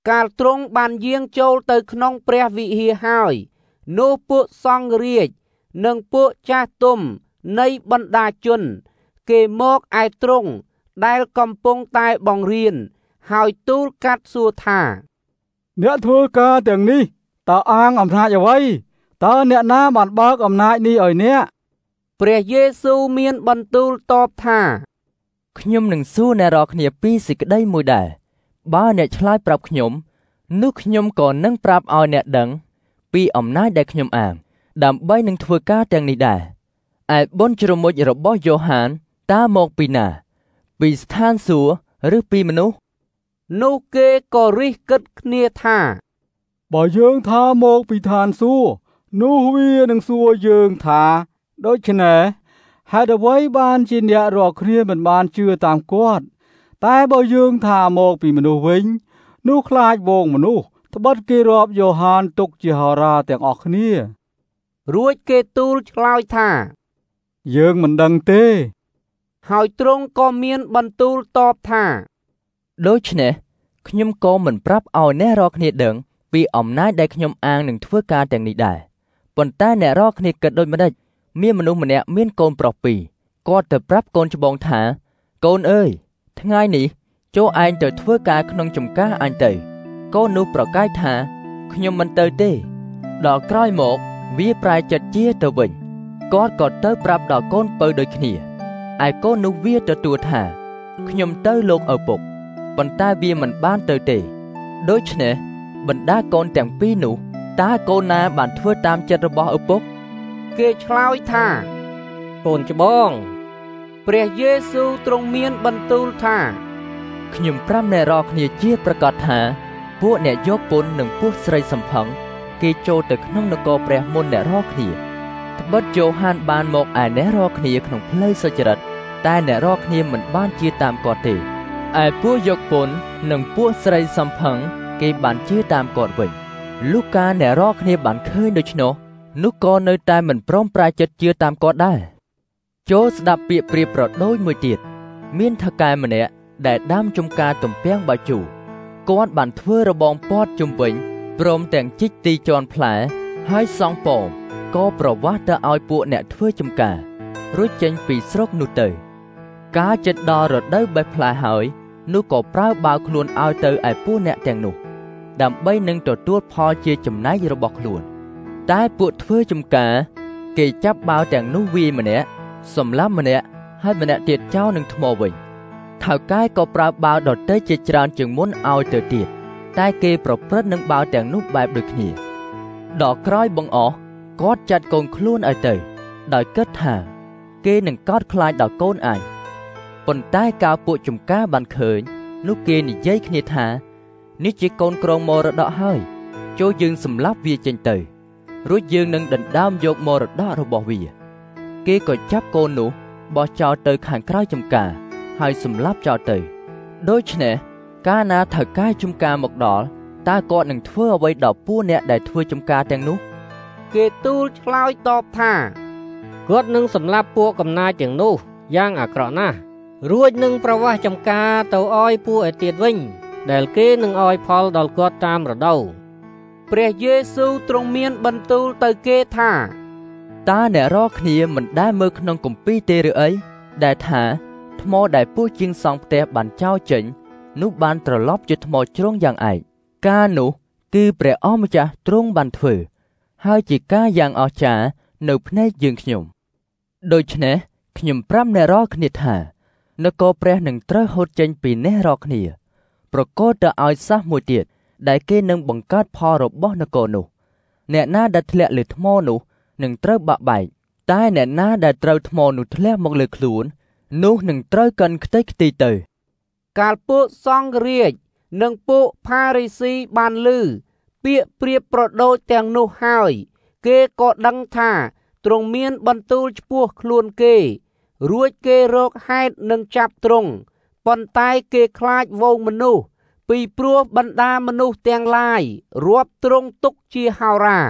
[SPEAKER 1] កាលទ្រង់បានយាងចូលទៅក្នុងព្រះវិហារហើយនោះពួកសង្ឃរាជនិងពួកចាស់ទុំនៃបណ្ដាជនគេមកឯទ្រង់ដែលកំពុងតែបង្រៀនហើយទូលកាត់សួរថា
[SPEAKER 2] អ្នកធ្វើការទាំងនេះតើអាងអំណាចអ្វីតើអ្នកណាបានបើកអំណាចនេះឲ្យអ្នក
[SPEAKER 1] ព្រះយេស៊ូវមានបន្ទូលតបថា
[SPEAKER 9] ខ្ញុំនឹងសួរអ្នករាល់គ្នាពីសេចក្តីមួយដែរបើអ្នកឆ្លើយប្រាប់ខ្ញុំនោះខ្ញុំក៏នឹងប្រាប់ឲ្យអ្នកដឹងពីអំណាចដែលខ្ញុំអាងដើម្បីនឹងធ្វើការទាំងនេះដែរឯបុណ្យជ្រមុជរបស់យ៉ូហានតើមកពីណាពីស្ថានសួគ៌ឬពីមនុស្ស
[SPEAKER 1] នោះគេក៏រិះគិតគ្នាថា
[SPEAKER 2] បើយើងថាមកពីឋានសួគ៌នោះវានឹងសួរយើងថាដូច្នេះហេតុអ្វីបានជាអ្នករាល់គ្នាមិនបានជឿតាមគាត់តែបើយើងថាមកពីមនុស្សវិញនោះខ្លាចវងមនុស្សត្បិតគេរាប់យ៉ូហានទុកជាហោរាទាំងអស់គ្នា
[SPEAKER 1] រួចគេទូលឆ្លើយថា
[SPEAKER 2] យើងមិនដឹងទេ
[SPEAKER 1] ហើយទ្រង់ក៏មានបន្ទូលតបថា
[SPEAKER 9] ដូច្នេះខ្ញុំក៏មិនប្រាប់ឲ្យអ្នករាល់គ្នាដឹងពីអំណាចដែលខ្ញុំអាងនឹងធ្វើការទាំងនេះដែរប៉ុន្តែអ្នករាល់គ្នាគិតដូចម្ដេចមានមនុស្សម្នាក់មានកូនប្រុសពីរគាត់ទៅប្រាប់កូនច្បងថាកូនអើយថ្ងៃនេះចូលឯងទៅធ្វើការក្នុងចម្ការអញទៅកូននោះប្រកែកថាខ្ញុំមិនទៅទេដល់ក្រោយមកវាប្រែចិត្តជាទៅវិញគាត់ក៏ទៅប្រាប់ដល់កូនពៅដូចគ្នាឯកូននោះវាទទួលថាខ្ញុំទៅលោកឪពុកប៉ុន្តែវាមិនបានទៅទេដូច្នេះបណ្ដាកូនទាំងពីរនោះតើកូនណាបានធ្វើតាមចិត្តរបស់ឪពុក
[SPEAKER 1] គេឆ្លើយថា
[SPEAKER 6] កូនច្បង
[SPEAKER 1] ព្រះយេស៊ូវទ្រង់មានបន្ទូលថា
[SPEAKER 9] ខ្ញុំប្រាប់អ្នករាល់គ្នាជាប្រកាសថាពួកអ្នកយកពន្ធនិងពួកស្រីសំផឹងគេចូលទៅក្នុងនគរព្រះមុនអ្នករាល់គ្នាត្បិតយ៉ូហានបានមកឯអ្នករាល់គ្នាក្នុងផ្លូវសុចរិតតែអ្នករាល់គ្នាមិនបានជឿតាមគាត់ទេឯពួកយកពន្ធនិងពួកស្រីសំផឹងគេបានជឿតាមគាត់វិញលុះកាលអ្នករាល់គ្នាបានឃើញដូច្នោះនោះក៏នៅតែមិនព្រមប្រាចិត្តជឿតាមគាត់ដែរចូលស្ដាប់ពាក្យប្រៀបប្រដូចមួយទៀតមានថៅកែម្នាក់ដែលដាំចំការទំពាំងបាជូគាត់បានធ្វើរបងព័ទ្ធជុំវិញព្រមទាំងជីកទីជាន់ផ្លែហើយសង់ប៉មក៏ប្រវាស់ទៅឲ្យពួកអ្នកធ្វើចំការរួចចេញពីស្រុកនោះទៅកាលជិតដល់រដូវបេះផ្លែហើយនោះក៏ប្រើបាវខ្លួនឲ្យទៅឯពួកអ្នកទាំងនោះដើម្បីនឹងទទួលផលជាចំណែករបស់ខ្លួនតែពួកធ្វើចំការគេចាប់បាវទាំងនោះវាយម្នាក់សម្លាប់ម្នាក់ហើយម្នាក់ទៀតចោលនឹងថ្មវិញថៅកែក៏ប្រើបាវដទៃជាច្រើនជាងមុនឲ្យទៅទៀតតែគេប្រព្រឹត្តនឹងបាវទាំងនោះបែបដូចគ្នាដល់ក្រោយបង្អស់គាត់ចាត់កូនខ្លួនឲ្យទៅដោយគិតថាគេនឹងកោតខ្លាចដល់កូនអញប៉ុន្តែកាលពួកចំការបានឃើញនោះគេនិយាយគ្នាថានេះជាកូនក្រងមរតកហើយចូលយើងសម្លាប់វាចេញទៅរួចយើងនឹងដណ្ដើមយកមរតករបស់វាគេក៏ចាប់កូននោះបោះចោលទៅខាងក្រៅចំការហើយសម្លាប់ចោលទៅដូច្នេះកាលណាថៅកែចំការមកដល់តើគាត់នឹងធ្វើអ្វីដល់ពួកអ្នកដែលធ្វើចំការទាំងនោះ
[SPEAKER 1] គេទូលឆ្លើយតបថា
[SPEAKER 6] គាត់នឹងសម្លាប់ពួកកំណាចទាំងនោះយ៉ាងអាក្រក់ណាស់រួចនឹងប្រវាស់ចំការទៅឲ្យពួកឯទៀតវិញដែលគេនឹងឲ្យផលដល់គាត់តាមរដូវ
[SPEAKER 1] ព្រះយេស៊ូវទ្រង់មានបន្ទូលទៅគេថា
[SPEAKER 9] តើអ្នករាល់គ្នាមិនដែលមើលក្នុងគម្ពីរទេឬអីដែលថាថ្មដែលពួកជាងសង់ផ្ទះបានចោលចេញនោះបានត្រឡប់ជាថ្មជ្រុងយ៉ាងឯកការនោះគឺព្រះអម្ចាស់ទ្រង់បានធ្វើហើយជាការយ៉ាងអស្ចារ្យនៅភ្នែកយើងខ្ញុំដូច្នេះខ្ញុំប្រាប់អ្នករាល់គ្នាថានគរព្រះនឹងត្រូវហូតចេញពីអ្នករាល់គ្នាប្រកល់ទៅឲ្យសះមួយទៀតដែលគេនឹងបង្កើតផលរបស់នគរនោះអ្នកណាដែលធ្លាក់លើថ្មនោះនឹងត្រូវបាក់បែកតែអ្នកណាដែលត្រូវថ្មនោះធ្លាក់មកលើខ្លួននោះនឹងត្រូវកាន់ខ្ទេចខ្ទីទៅ
[SPEAKER 1] កាលពួកសង្ឃរាជនិងពួកផារីស៊ីបានឮពាក្យប្រៀបប្រដូចទាំងនោះហើយគេក៏ដឹងថាទ្រង់មានបន្ទូលឆ្ពោះខ្លួនគេរួចគេរកហេតុនឹងចាប់ទ្រង់ប៉ុន្តែគេខ្លាចវងមនុស្សពីព្រោះបណ្ដាមនុស្សទាំងឡាយរាប់ទ្រង់ទុកជាហោរា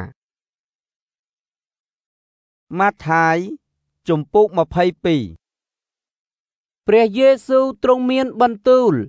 [SPEAKER 7] ម៉ាថាយជំពូកម្ភៃពីរព្រះ
[SPEAKER 1] យេស៊ូវទ្រង់មានបន្ទូល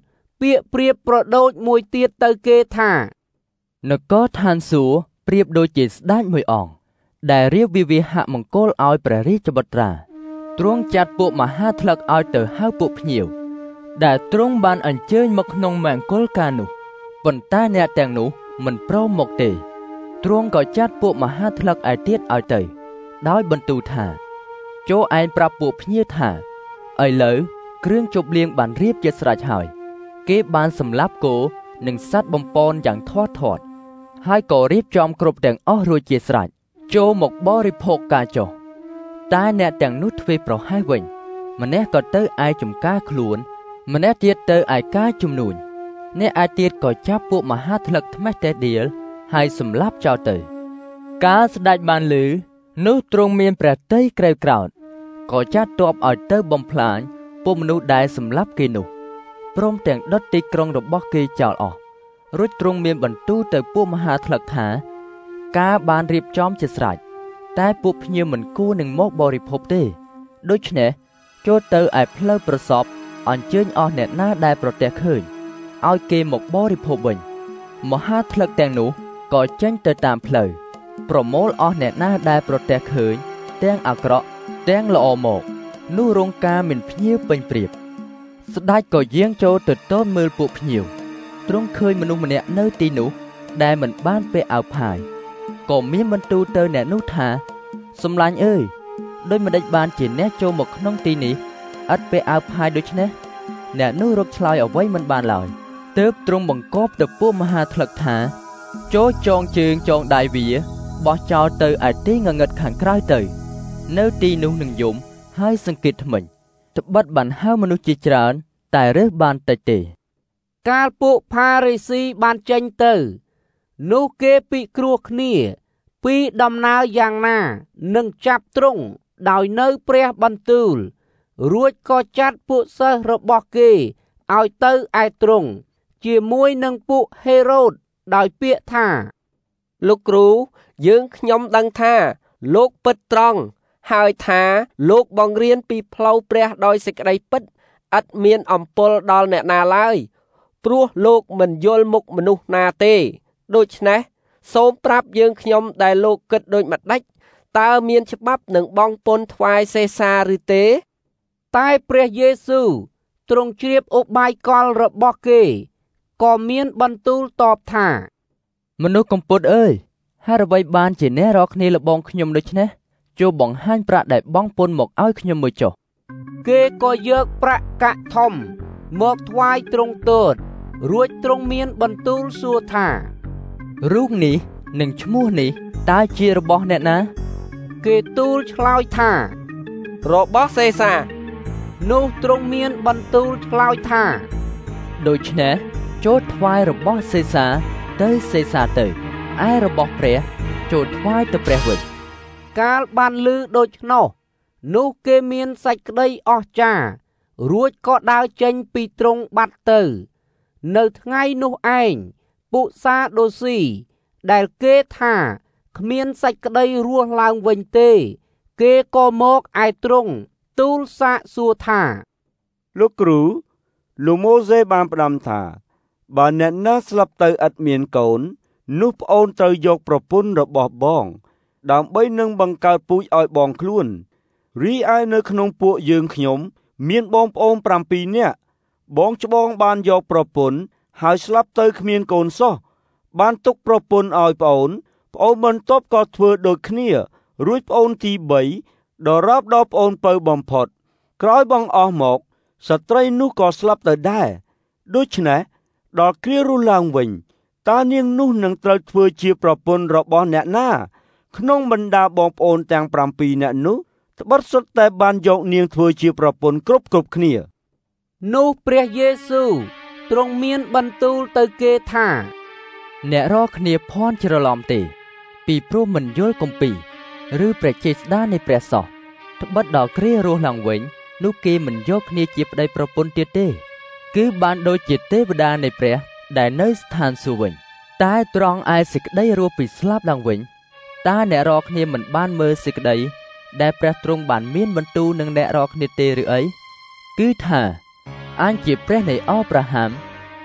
[SPEAKER 1] ពាក្យប្រៀបប្រដូចមួយទៀតទៅគេថា
[SPEAKER 9] នគរឋានសួគ៌ប្រៀបដូចជាស្ដេចមួយអង្គដែលរៀបវិវាហមង្គលឲ្យព្រះរាជបុត្រាទ្រង់ចាត់ពួកមហាថ្លឹកឲ្យទៅហៅពួកភ្ញៀវដែលទ្រង់បានអញ្ជើញមកក្នុងមង្គលការនោះប៉ុន្តែអ្នកទាំងនោះមិនព្រមមកទេទ្រង់ក៏ចាត់ពួកមហាថ្លឹកឯទៀតឲ្យទៅដោយបន្ទូលថាចូលឯងប្រាប់ពួកភ្ញៀវថាឥឡូវគ្រឿងជប់លៀងបានរៀបជាស្រេចហើយគេបានសម្លាប់គោនិងសត្វបំពន់យ៉ាងធាត់ធាត់ហើយក៏រៀបចំគ្រប់ទាំងអស់រួចជាស្រេចចូលមកបរិភោគការចុះតែអ្នកទាំងនោះធ្វេសប្រហែសវិញម្នាក់ក៏ទៅឯចំការខ្លួនម្នាក់ទៀតទៅឯការជំនួញអ្នកឯទៀតក៏ចាប់ពួកមហាថ្លឹកថ្មេះតេដៀលហើយសម្លាប់ចោលទៅកាលស្ដេចបានឮនោះទ្រង់មានព្រះទ័យក្រេវក្រោធក៏ចាត់ទ័ពឲ្យទៅបំផ្លាញពួកមនុស្សដែលសម្លាប់គេនោះព្រមទាំងដុតទីក្រុងរបស់គេចោលអស់រួចទ្រង់មានបន្ទូលទៅពួកមហាថ្លឹកថាការបានរៀបចំជាស្រេចតែពួកភ្ញៀវមិនគួរនឹងមកបរិភោគទេដូច្នេះចូលទៅឯផ្លូវប្រសពអញ្ជើញអស់អ្នកណាដែលប្រទះឃើញឲ្យគេមកបរិភោគវិញមហាថ្លឹកទាំងនោះក៏ចេញទៅតាមផ្លូវប្រមូលអស់អ្នកណាដែលប្រទះឃើញទាំងអាក្រក់ទាំងល្អមកនោះរងការមានភ្ញៀវពេញព្រៀបស្ដេចក៏យាងចូលទៅទនមើលពួកភ្ញៀវទ្រង់ឃើញមនុស្សម្នាក់នៅទីនោះដែលមិនបានពាក់អាវផាយក៏មានបន្ទូលទៅអ្នកនោះថាសំឡាញ់អើយដូចម្ដេចបានជាអ្នកចូលមកក្នុងទីនេះឥតពាក់អាវផាយដូច្នេះអ្នកនោះរកឆ្លើយអ្វីមិនបានឡើយទើបទ្រង់បង្គាប់ទៅពួកមហាថ្លឹកថាចូលចងជើងចងដៃវាបោះចោលទៅឯទីងងឹតខាងក្រៅទៅនៅទីនោះនឹងយំហើយសង្កេតថ្មិញត្បិតបានហៅមនុស្សជាច្រើនតែរើសបានតិចទេ
[SPEAKER 1] កាលពួកផារីស៊ីបានចេញទៅនោះគេពិគ្រោះគ្នាពីដំណើរយ៉ាងណានឹងចាប់ទ្រង់ដោយនៅព្រះបន្ទូលរួចក៏ចាត់ពួកសិស្សរបស់គេឲ្យទៅឯទ្រង់ជាមួយនឹងពួកហេរ៉ូតដោយពាក្យថា
[SPEAKER 6] លោកគ្រូយើងខ្ញុំដឹងថាលោកពិតត្រង់ហើយថាលោកបង្រៀនពីផ្លូវព្រះដោយសេចក្តីពិតឥតមានអំពើដល់អ្នកណាឡើយព្រោះលោកមិនយល់មុខមនុស្សណាទេដូច្នេះសូមប្រាប់យើងខ្ញុំដែលលោកគិតដូចម្ដេចតើមានច្បាប់នឹងបង់ពន្ធថ្វាយសេសាឬទេ
[SPEAKER 1] តែព្រះយេស៊ូវទ្រង់ជ្រាបឧបាយកលរបស់គេក៏មានបន្ទូលតបថា
[SPEAKER 9] មនុស្សកំពត់អើយហេតុអ្វីបានជាអ្នករកគ្នាលបងខ្ញុំដូច្នេះចូលបង្ហាញប្រាក់ដែលបង់ពន្ធមកឲ្យខ្ញុំមួយចុះ
[SPEAKER 1] គេក៏យកប្រាក់កាក់ធំមកថ្វាយទ្រង់ទតរួចទ្រង់មានបន្ទូលសួរថា
[SPEAKER 9] រូបនេះនិងឈ្មោះនេះតើជារបស់អ្នកណា
[SPEAKER 1] គេទូលឆ្លើយថា
[SPEAKER 6] របស់សេសា
[SPEAKER 1] នោះទ្រង់មានបន្ទូលឆ្លើយថា
[SPEAKER 9] ដូច្នេះចូលថ្វាយរបស់សេសាទៅសេសាទៅឯរបស់ព្រះចូលថ្វាយទៅព្រះវិញ
[SPEAKER 1] កាលបានឮដូច្នោះនោះគេមានសេចក្តីអស្ចារ្យរួចក៏ដើរចេញពីទ្រង់បាត់ទៅនៅថ្ងៃនោះឯងពុសាដូស៊ីដែលគេថាគ្មានសេចក្តីរស់ឡើងវិញទេគេក៏មកឯទ្រង់ទូលសាកសួរថា
[SPEAKER 7] លោកគ្រូលោកម៉ូសេបានផ្ដាំថាបើអ្នកណាស្លាប់ទៅឥតមានកូននោះប្អូនត្រូវយកប្រពន្ធរបស់បងដើម្បីនឹងបង្កើតពូជឲ្យបងខ្លួនរីឯនៅក្នុងពួកយើងខ្ញុំមានបងប្អូនប្រាំពីរនាក់បងច្បងបានយកប្រពន្ធហើយស្លាប់ទៅគ្មានកូនសោះបានទុកប្រពន្ធឲ្យប្អូនប្អូនបន្ទាប់ក៏ធ្វើដូចគ្នារួចប្អូនទីបីដរាបដល់ប្អូនពៅបំផុតក្រោយបងអស់មកស្ត្រីនោះក៏ស្លាប់ទៅដែរដូច្នេះដល់គ្រារស់ឡើងវិញតើនាងនោះនឹងត្រូវធ្វើជាប្រពន្ធរបស់អ្នកណាក្នុងបរ្ដាបងប្អូនទាំងប្រាំពីរនាក់នោះត្បិតសុទ្ធតែបានយកនាងធ្វើជាប្រពន្ធគ្រប់គ្រប់គ្នា
[SPEAKER 1] នោះព្រះយេស៊ូវទ្រង់មានបន្ទូលទៅគេថា
[SPEAKER 9] អ្នករកគ្នាភ័ន្តច្រឡំទេពីព្រោះមិនយល់គម្ពីរឬព្រះចេស្តានៃព្រះសោះត្បិតដល់គ្រារស់ឡើងវិញនោះគេមិនយកគ្នាជាប្តីប្រពន្ធទៀតទេគឺបានដូចជាទេវតានៃព្រះដែលនៅស្ថានសួគ៌វិញតែត្រង់ឯសេចក្តីរស់ពីស្លាប់ឡើងវិញតើអ្នករកគ្នាមិនបានមើលសេចក្តីដែលព្រះទ្រង់បានមានបន្ទូលនឹងអ្នករកគ្នាទេឬអីគឺថាអញជាព្រះនៃអબ્រាហាំ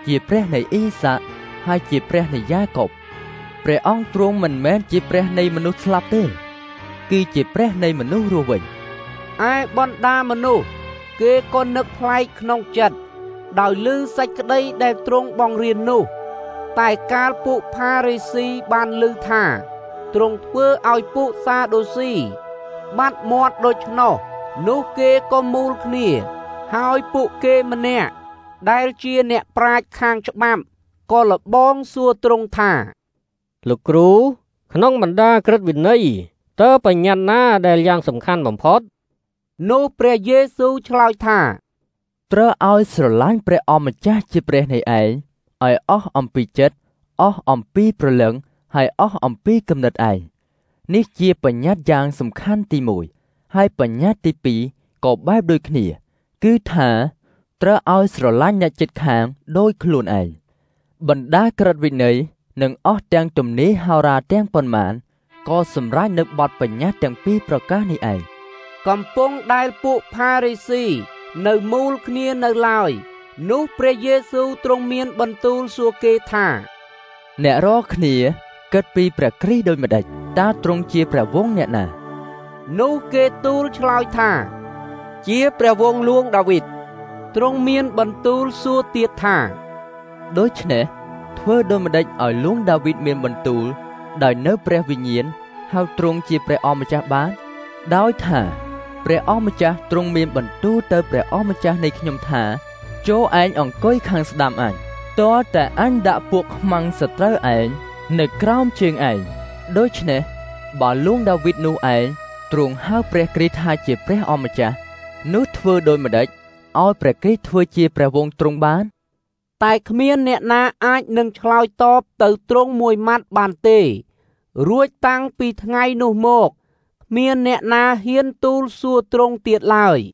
[SPEAKER 9] ជាព្រះនៃអ៊ីសាក់ហើយជាព្រះនៃយ៉ាកុបព្រះអង្គទ្រង់មិនមែនជាព្រះនៃមនុស្សស្លាប់ទេគឺជាព្រះនៃមនុស្សរស់វិញ
[SPEAKER 1] ឯបណ្ដាមនុស្សគេក៏នឹកប្លែកក្នុងចិត្តដោយឮសេចក្តីដែលទ្រង់បង្រៀននោះតែកាលពួកផារីស៊ីបានឮថាទ្រង់ធ្វើឲ្យពួកសាដូស៊ីបាត់មាត់ដូច្នោះនោះគេក៏មូលគ្នាហើយពួកគេម្នាក់ដែលជាអ្នកប្រាជ្ញខាងច្បាប់ក៏លបងសួរទ្រង់ថា
[SPEAKER 6] លោកគ្រូក្នុងបណ្ដាក្រឹតវិន័យតើបញ្ញត្តិណាដែលយ៉ាងសំខាន់បំផុត
[SPEAKER 1] នោះព្រះយេស៊ូវឆ្លើយថា
[SPEAKER 9] ត្រូវឲ្យស្រឡាញ់ព្រះអម្ចាស់ជាព្រះនៃឯងឲ្យអស់អំពីចិត្តអស់អំពីព្រលឹងហើយអស់អំពីគំនិតឯងនេះជាបញ្ញត្តិយ៉ាងសំខាន់ទីមួយហើយបញ្ញត្តិទីពីរក៏បែបដូចគ្នាគឺថាត្រូវឲ្យស្រឡាញ់អ្នកជិតខាងដូចខ្លួនឯងបណ្ដាក្រឹតវិន័យនិងអស់ទាំងទំនេរហោរាទាំងប៉ុន្មានក៏សម្រេចនៅបទបញ្ញត្តិទាំងពីរប្រការនេះឯង
[SPEAKER 1] កំពុងដែលពួកផារីស៊ីនៅមូលគ្នានៅឡើយនោះព្រះយេស៊ូវទ្រង់មានបន្ទូលសួរគេថា
[SPEAKER 9] អ្នករាល់គ្នាគិតពីព្រះគ្រីស្ទដូចម្ដេចតើទ្រង់ជាព្រះវង្សអ្នកណា
[SPEAKER 1] នោះគេទូលឆ្លើយថាជាព្រះវង្សលួងដាវីតទ្រង់មានបន្ទូលសួរទៀតថា
[SPEAKER 9] ដូច្នេះធ្វើដូចម្ដេចឲ្យលួងដាវីតមានបន្ទូលដោយនៅព្រះវិញ្ញាណហៅទ្រង់ជាព្រះអម្ចាស់បានដោយថាព្រះអម្ចាស់ទ្រង់មានបន្ទូលទៅព្រះអម្ចាស់នៃខ្ញុំថាចូលឯងអង្គុយខាងស្ដាំអញទាល់តែអញដាក់ពួកខ្មាំងសត្រូវឯងនៅក្រោមជើងឯងដូច្នេះបើលួងដាវីតនោះឯងទ្រង់ហៅព្រះគ្រីស្ទថាជាព្រះអម្ចាស់នោះធ្វើដូចម្ដេចឲ្យព្រះគ្រីស្ទធ្វើជាព្រះវង្សទ្រង់បាន
[SPEAKER 1] តែគ្មានអ្នកណាអាចនឹងឆ្លើយតបទៅទ្រង់មួយម៉ាត់បានទេរួចតាំងពីថ្ងៃនោះមកគ្មានអ្នកណាហ៊ានទូលសួរទ្រង់ទៀតឡើយ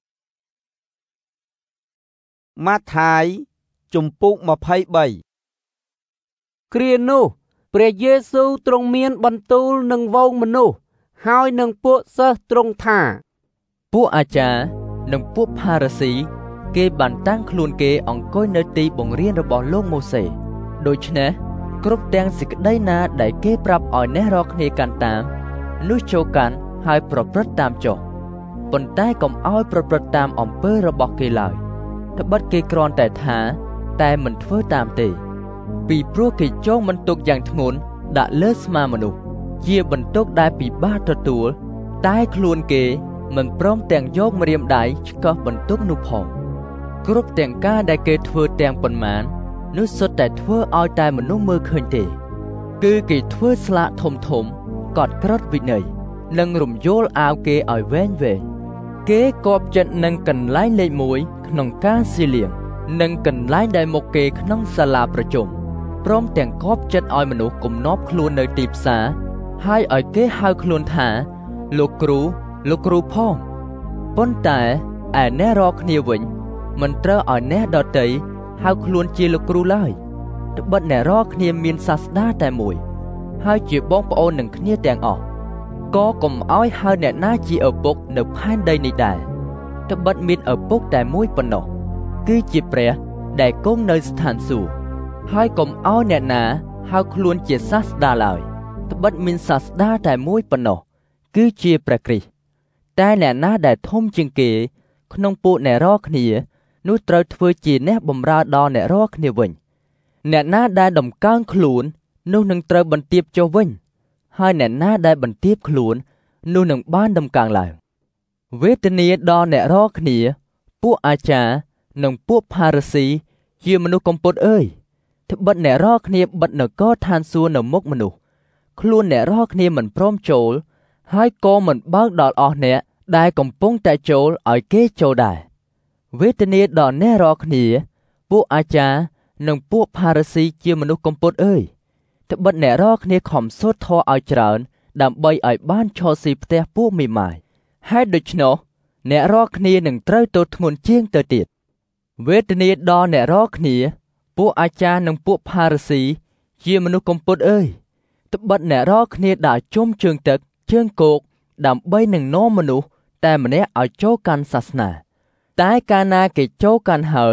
[SPEAKER 1] ម៉ាថាយជំពូកម្ភៃបីគ្រានោះព្រះយេស៊ូវទ្រង់មានបន្ទូលនឹងវងមនុស្សហើយនឹងពួកសិស្សទ្រង់ថា
[SPEAKER 9] ពួកអាចារ្យនិងពួកផារីស៊ីគេបានតាំងខ្លួនគេអង្គុយនៅទីបង្រៀនរបស់លោកម៉ូសេដូច្នេះគ្រប់ទាំងសេចក្តីណាដែលគេប្រាប់ឲ្យអ្នករាល់គ្នាកាន់តាមនោះចូលកាន់ហើយប្រព្រឹត្តតាមចុះប៉ុន្តែកុំឲ្យប្រព្រឹត្តតាមអំពើរបស់គេឡើយត្បិតគេគ្រាន់តែថាតែមិនធ្វើតាមទេពីព្រោះគេចងបន្ទុកយ៉ាងធ្ងន់ដាក់លើស្មាមនុស្សជាបន្ទុកដែលពិបាកទទួលតែខ្លួនគេមិនព្រមទាំងយកម្រាមដៃឆ្កឹះបន្ទុកនោះផងគ្រប់ទាំងការដែលគេធ្វើទាំងប៉ុន្មាននោះសុទ្ធតែធ្វើឲ្យតែមនុស្សមើលឃើញទេគឺគេធ្វើស្លាកធំធំកត់ក្រឹតវិន័យនិងរំយោលអាវគេឲ្យវែងវែងគេគប់ចិត្តនឹងកន្លែងលេខមួយក្នុងការស៊ីលៀងនិងកន្លែងដែលមុខគេក្នុងសាលាប្រជុំព្រមទាំងគប់ចិត្តឲ្យមនុស្សគំនាប់ខ្លួននៅទីផ្សារហើយឲ្យគេហៅខ្លួនថាលោកគ្រូលោកគ្រូផងប៉ុន្តែឯអ្នករាល់គ្នាវិញមិនត្រូវឲ្យអ្នកដទៃហៅខ្លួនជាលោកគ្រូឡើយត្បិតអ្នករាល់គ្នាមានសាស្តាតែមួយហើយជាបងប្អូននឹងគ្នាទាំងអស់ក៏កុំឲ្យហៅអ្នកណាជាឪពុកនៅផែនដីនេះដែរត្បិតមានឪពុកតែមួយប៉ុណ្ណោះគឺជាព្រះដែលគង់នៅស្ថានសួគ៌ហើយកុំឲ្យអ្នកណាហៅខ្លួនជាសាស្តាឡើយត្បិតមានសាស្តាតែមួយប៉ុណ្ណោះគឺជាព្រះគ្រីស្ទតែអ្នកណាដែលធំជាងគេក្នុងពួកអ្នករាល់គ្នានោះត្រូវធ្វើជាអ្នកបម្រើដល់អ្នករាល់គ្នាវិញអ្នកណាដែលដំកើងខ្លួននោះនឹងត្រូវបន្ទាបចុះវិញហើយអ្នកណាដែលបន្ទាបខ្លួននោះនឹងបានដំកើងឡើងវេទនាដល់អ្នករាល់គ្នាពួកអាចារ្យនិងពួកផារីស៊ីជាមនុស្សកំពត់អើយត្បិតអ្នករាល់គ្នាបិទនគរឋានសួគ៌នៅមុខមនុស្សខ្លួនអ្នករាល់គ្នាមិនព្រមចូលហើយក៏មិនបើកដល់អស់អ្នកដែលកំពុងតែចូលឲ្យគេចូលដែរវេទនាដល់អ្នករាល់គ្នាពួកអាចារ្យនិងពួកផារីស៊ីជាមនុស្សកំពត់អើយត្បិតអ្នករាល់គ្នាខំសូត្រធម៌ឲ្យច្រើនដើម្បីឲ្យបានឈរស៊ីផ្ទះពួកមេម៉ាយហើយដូច្នោះអ្នករាល់គ្នានឹងត្រូវទោសធ្ងន់ជាងទៅទៀតវេទនាដល់អ្នករាល់គ្នាពួកអាចារ្យនិងពួកផារីស៊ីជាមនុស្សកំពត់អើយត្បិតអ្នករាល់គ្នាដើរជុំជើងទឹកជើងគោកដើម្បីនឹងនាំមនុស្សតែម្នាក់ឲ្យចូលកាន់សាសនាតែកាលណាគេចូលកាន់ហើយ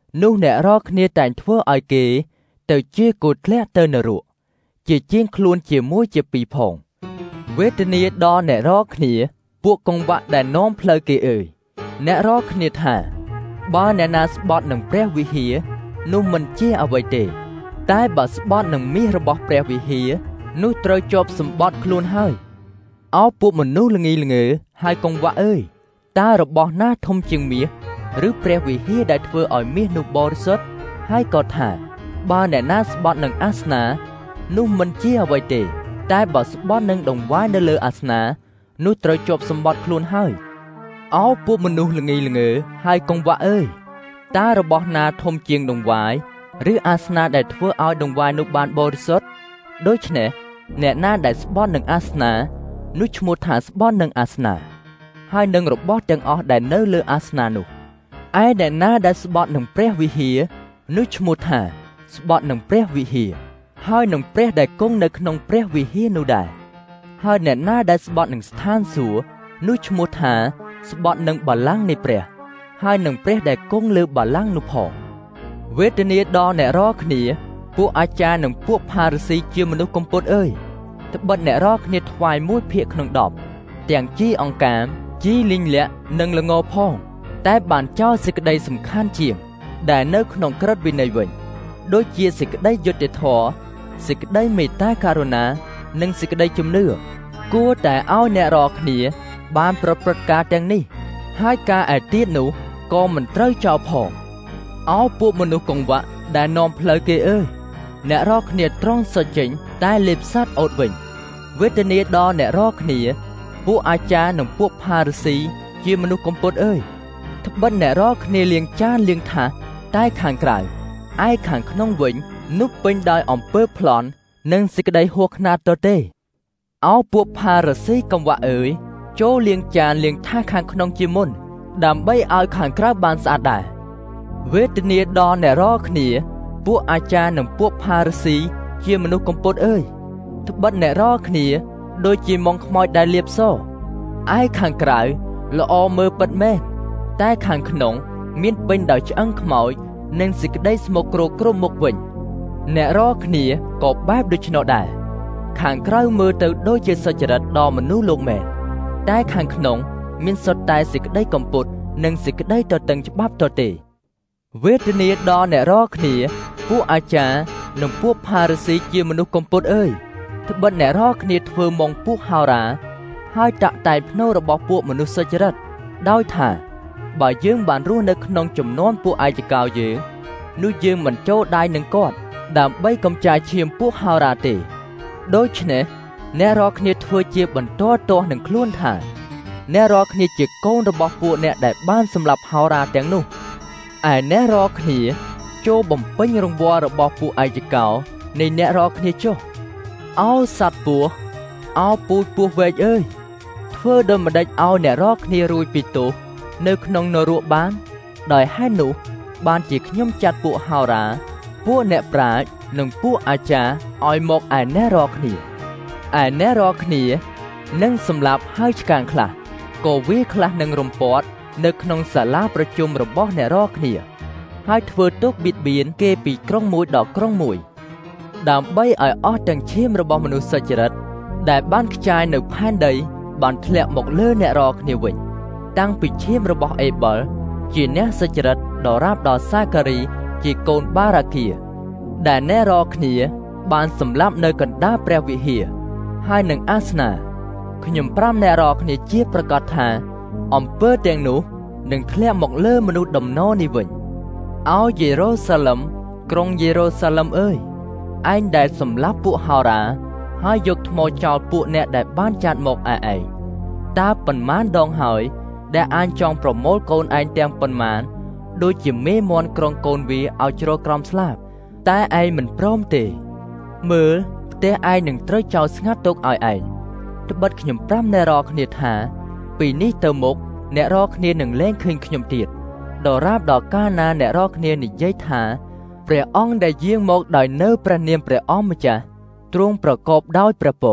[SPEAKER 9] នោះអ្នករាល់គ្នាតែងធ្វើឲ្យគេទៅជាគោធ្លាក់ទៅនរកជាជាងខ្លួនជាមួយជាពីរផងវេទនាដល់អ្នករាល់គ្នាពួកកង្វក់ដែលនាំផ្លូវគេអើយអ្នករាល់គ្នាថាបើអ្នកណាស្បត់នឹងព្រះវិហារនោះមិនជាអ្វីទេតែបើស្បត់នឹងមាសរបស់ព្រះវិហារនោះត្រូវជាប់សម្បត្តិខ្លួនហើយអោពួកមនុស្សល្ងីល្ងើហើយកង្វក់អើយតើរបស់ណាធំជាងមាសឬព្រះវិហារដែលធ្វើឲ្យមាសនោះបរិសុទ្ធហើយក៏ថាបើអ្នកណាស្បត់នឹងអាសនានោះមិនជាអ្វីទេតែបើស្បត់នឹងដង្វាយនៅលើអាសនានោះត្រូវជាប់សម្បត្តិខ្លួនហើយអោពួកមនុស្សល្ងីល្ងើហើយកង្វក់អើយតើរបស់ណាធំជាងដង្វាយឬអាសនាដែលធ្វើឲ្យដង្វាយនោះបានបរិសុទ្ធដូច្នេះអ្នកណាដែលស្បត់នឹងអាសនានោះឈ្មោះថាស្បត់នឹងអាសនាហើយនឹងរបស់ទាំងអស់ដែលនៅលើអាសនានោះឯអ្នកណាដែលស្បត់នឹងព្រះវិហារនោះឈ្មោះថាស្បត់នឹងព្រះវិហារហើយនឹងព្រះដែលគង់នៅក្នុងព្រះវិហារនោះដែរហើយអ្នកណាដែលស្បត់នឹងស្ថានសួគ៌នោះឈ្មោះថាស្បត់នឹងបល្ល័ង្កនៃព្រះហើយនឹងព្រះដែលគង់លើបល្ល័ង្កនោះផងវេទនាដល់អ្នករាល់គ្នាពួកអាចារ្យនិងពួកផារីស៊ីជាមនុស្សកំពត់អើយត្បិតអ្នករាល់គ្នាថ្វាយមួយភាគក្នុងដប់ទាំងជីអង្កាមជីលីងលាក់និងល្ងផងតែបានចោលសេចក្តីសំខាន់ជាងដែលនៅក្នុងក្រឹតវិន័យវិញដូចជាសេចក្តីយុត្តិធម៌សេចក្តីមេត្តាករុណានិងសេចក្តីជំនឿគួរតែឲ្យអ្នករាល់គ្នាបានប្រព្រឹត្តការទាំងនេះហើយការឯទៀតនោះក៏មិនត្រូវចោលផងអោពួកមនុស្សកង្វក់ដែលនាំផ្លូវគេអើយអ្នករាល់គ្នាត្រង់សុចចេញតែលេបសត្វអូតវិញវេទនាដល់អ្នករាល់គ្នាពួកអាចារ្យនិងពួកផារីស៊ីជាមនុស្សកំពត់អើយត្បិតអ្នករាល់គ្នាលាងចានលាងថាសតែខាងក្រៅឯខាងក្នុងវិញនោះពេញដោយអំពើប្លន់និងសេចក្តីហួសខ្នាតទទេអោពួកផារីស៊ីកង្វក់អើយចូលលាងចានលាងថាសខាងក្នុងជាមុនដើម្បីឲ្យខាងក្រៅបានស្អាតដែរវេទនាដល់អ្នករាល់គ្នាពួកអាចារ្យនិងពួកផារីស៊ីជាមនុស្សកំពត់អើយត្បិតអ្នករាល់គ្នាដូចជាមងខ្មោចដែលលាបសឯខាងក្រៅល្អមើលពិតមែនតែខាងក្នុងមានពេញដោយឆ្អឹងខ្មោចនិងសេចក្តីស្មុគគ្រោកគ្រប់មុខវិញអ្នករាល់គ្នាក៏បែបដូច្នោះដែរខាងក្រៅមើលទៅដូចជាសុចរិតដល់មនុស្សលោកមែនតែខាងក្នុងមានសុទ្ធតែសេចក្តីកំពត់និងសេចក្តីទទឹងច្បាប់ទទេវេទនាដល់អ្នករាល់គ្នាពួកអាចារ្យនិងពួកផារីស៊ីជាមនុស្សកំពត់អើយត្បិតអ្នករាល់គ្នាធ្វើមងពួកហោរាហើយតាក់តែងភ្នូររបស់ពួកមនុស្សសុចរិតដោយថាបើយើងបានរស់នៅក្នុងជំនាន់ពួកឯកកោយើងនោះយើងមិនចូលដៃនឹងគាត់ដើម្បីកំចាយឈាមពួកហោរាទេដូច្នេះអ្នករាល់គ្នាធ្វើជាបន្តទាស់នឹងខ្លួនថាអ្នករាល់គ្នាជាកូនរបស់ពួកអ្នកដែលបានសម្លាប់ហោរាទាំងនោះឯអ្នករាល់គ្នាចូលបំពេញរង្វាន់របស់ពួកឯកកោនៃអ្នករាល់គ្នាចុះអោសត្វពស់អោពូជពស់វែកអើយធ្វើដូចម្ដេចឲ្យអ្នករាល់គ្នារួចពីទោសនៅក្នុងនរកបានដោយហេតុនោះបានជាខ្ញុំចាត់ពួកហោរាពួកអ្នកប្រាជ្ញនិងពួកអាចារ្យឲ្យមកឯអ្នករាល់គ្នាឯអ្នករាល់គ្នានឹងសម្លាប់ហើយឆ្កាងខ្លះក៏វាខ្លះនឹងរំពាត់នៅក្នុងសាលាប្រជុំរបស់អ្នករាល់គ្នាហើយធ្វើទុកបៀតបៀនគេពីក្រុងមួយដល់ក្រុងមួយដើម្បីឲ្យអស់ទាំងឈាមរបស់មនុស្សសុចរិតដែលបានខ្ចាយនៅផែនដីបានធ្លាក់មកលើអ្នករាល់គ្នាវិញតាំងពីឈាមរបស់អេបលជាអ្នកសុចរិតដល់រាបដល់សាការីជាកូនបារ៉ាគៀដែលអ្នករាល់គ្នាបានសម្លាប់នៅកណ្ដាលព្រះវិហារហើយនឹងអាសនាខ្ញុំប្រាំអ្នករាល់គ្នាជាប្រកាសថាអំពើទាំងនោះនឹងធ្លាក់មកលើមនុស្សដំណរនេះវិញអោយេរូសាឡឹមក្រុងយេរូសាឡឹមអើយឯងដែលសម្លាប់ពួកហោរាហើយយកថ្មចោលពួកអ្នកដែលបានចាត់មកឯឯងតើប៉ុន្មានដងហើយដែលអញចង់ប្រមូលកូនឯងទាំងប៉ុន្មានដូចជាមេមន់ក្រុងកូនវាឲ្យជ្រកក្រោមស្លាបតែឯងមិនព្រមទេមើលផ្ទះឯងនឹងត្រូវចោលស្ងាត់ទុកឲ្យឯងត្បិតខ្ញុំប្រាំអ្នករាល់គ្នាថាពីនេះទៅមុខអ្នករាល់គ្នានឹងលែងឃើញខ្ញុំទៀតដរាបដល់កាលណាអ្នករាល់គ្នានិយាយថាព្រះអង្គដែលយាងមកដោយនៅព្រះនាមព្រះអង្គម្ចាស់ទ្រង់ប្រកបដោយព្រះពរ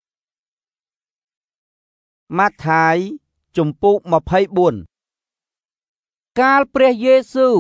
[SPEAKER 1] ម៉ាថាយជំពូកម្ភៃបួនកាលព្រះយេស៊ូវ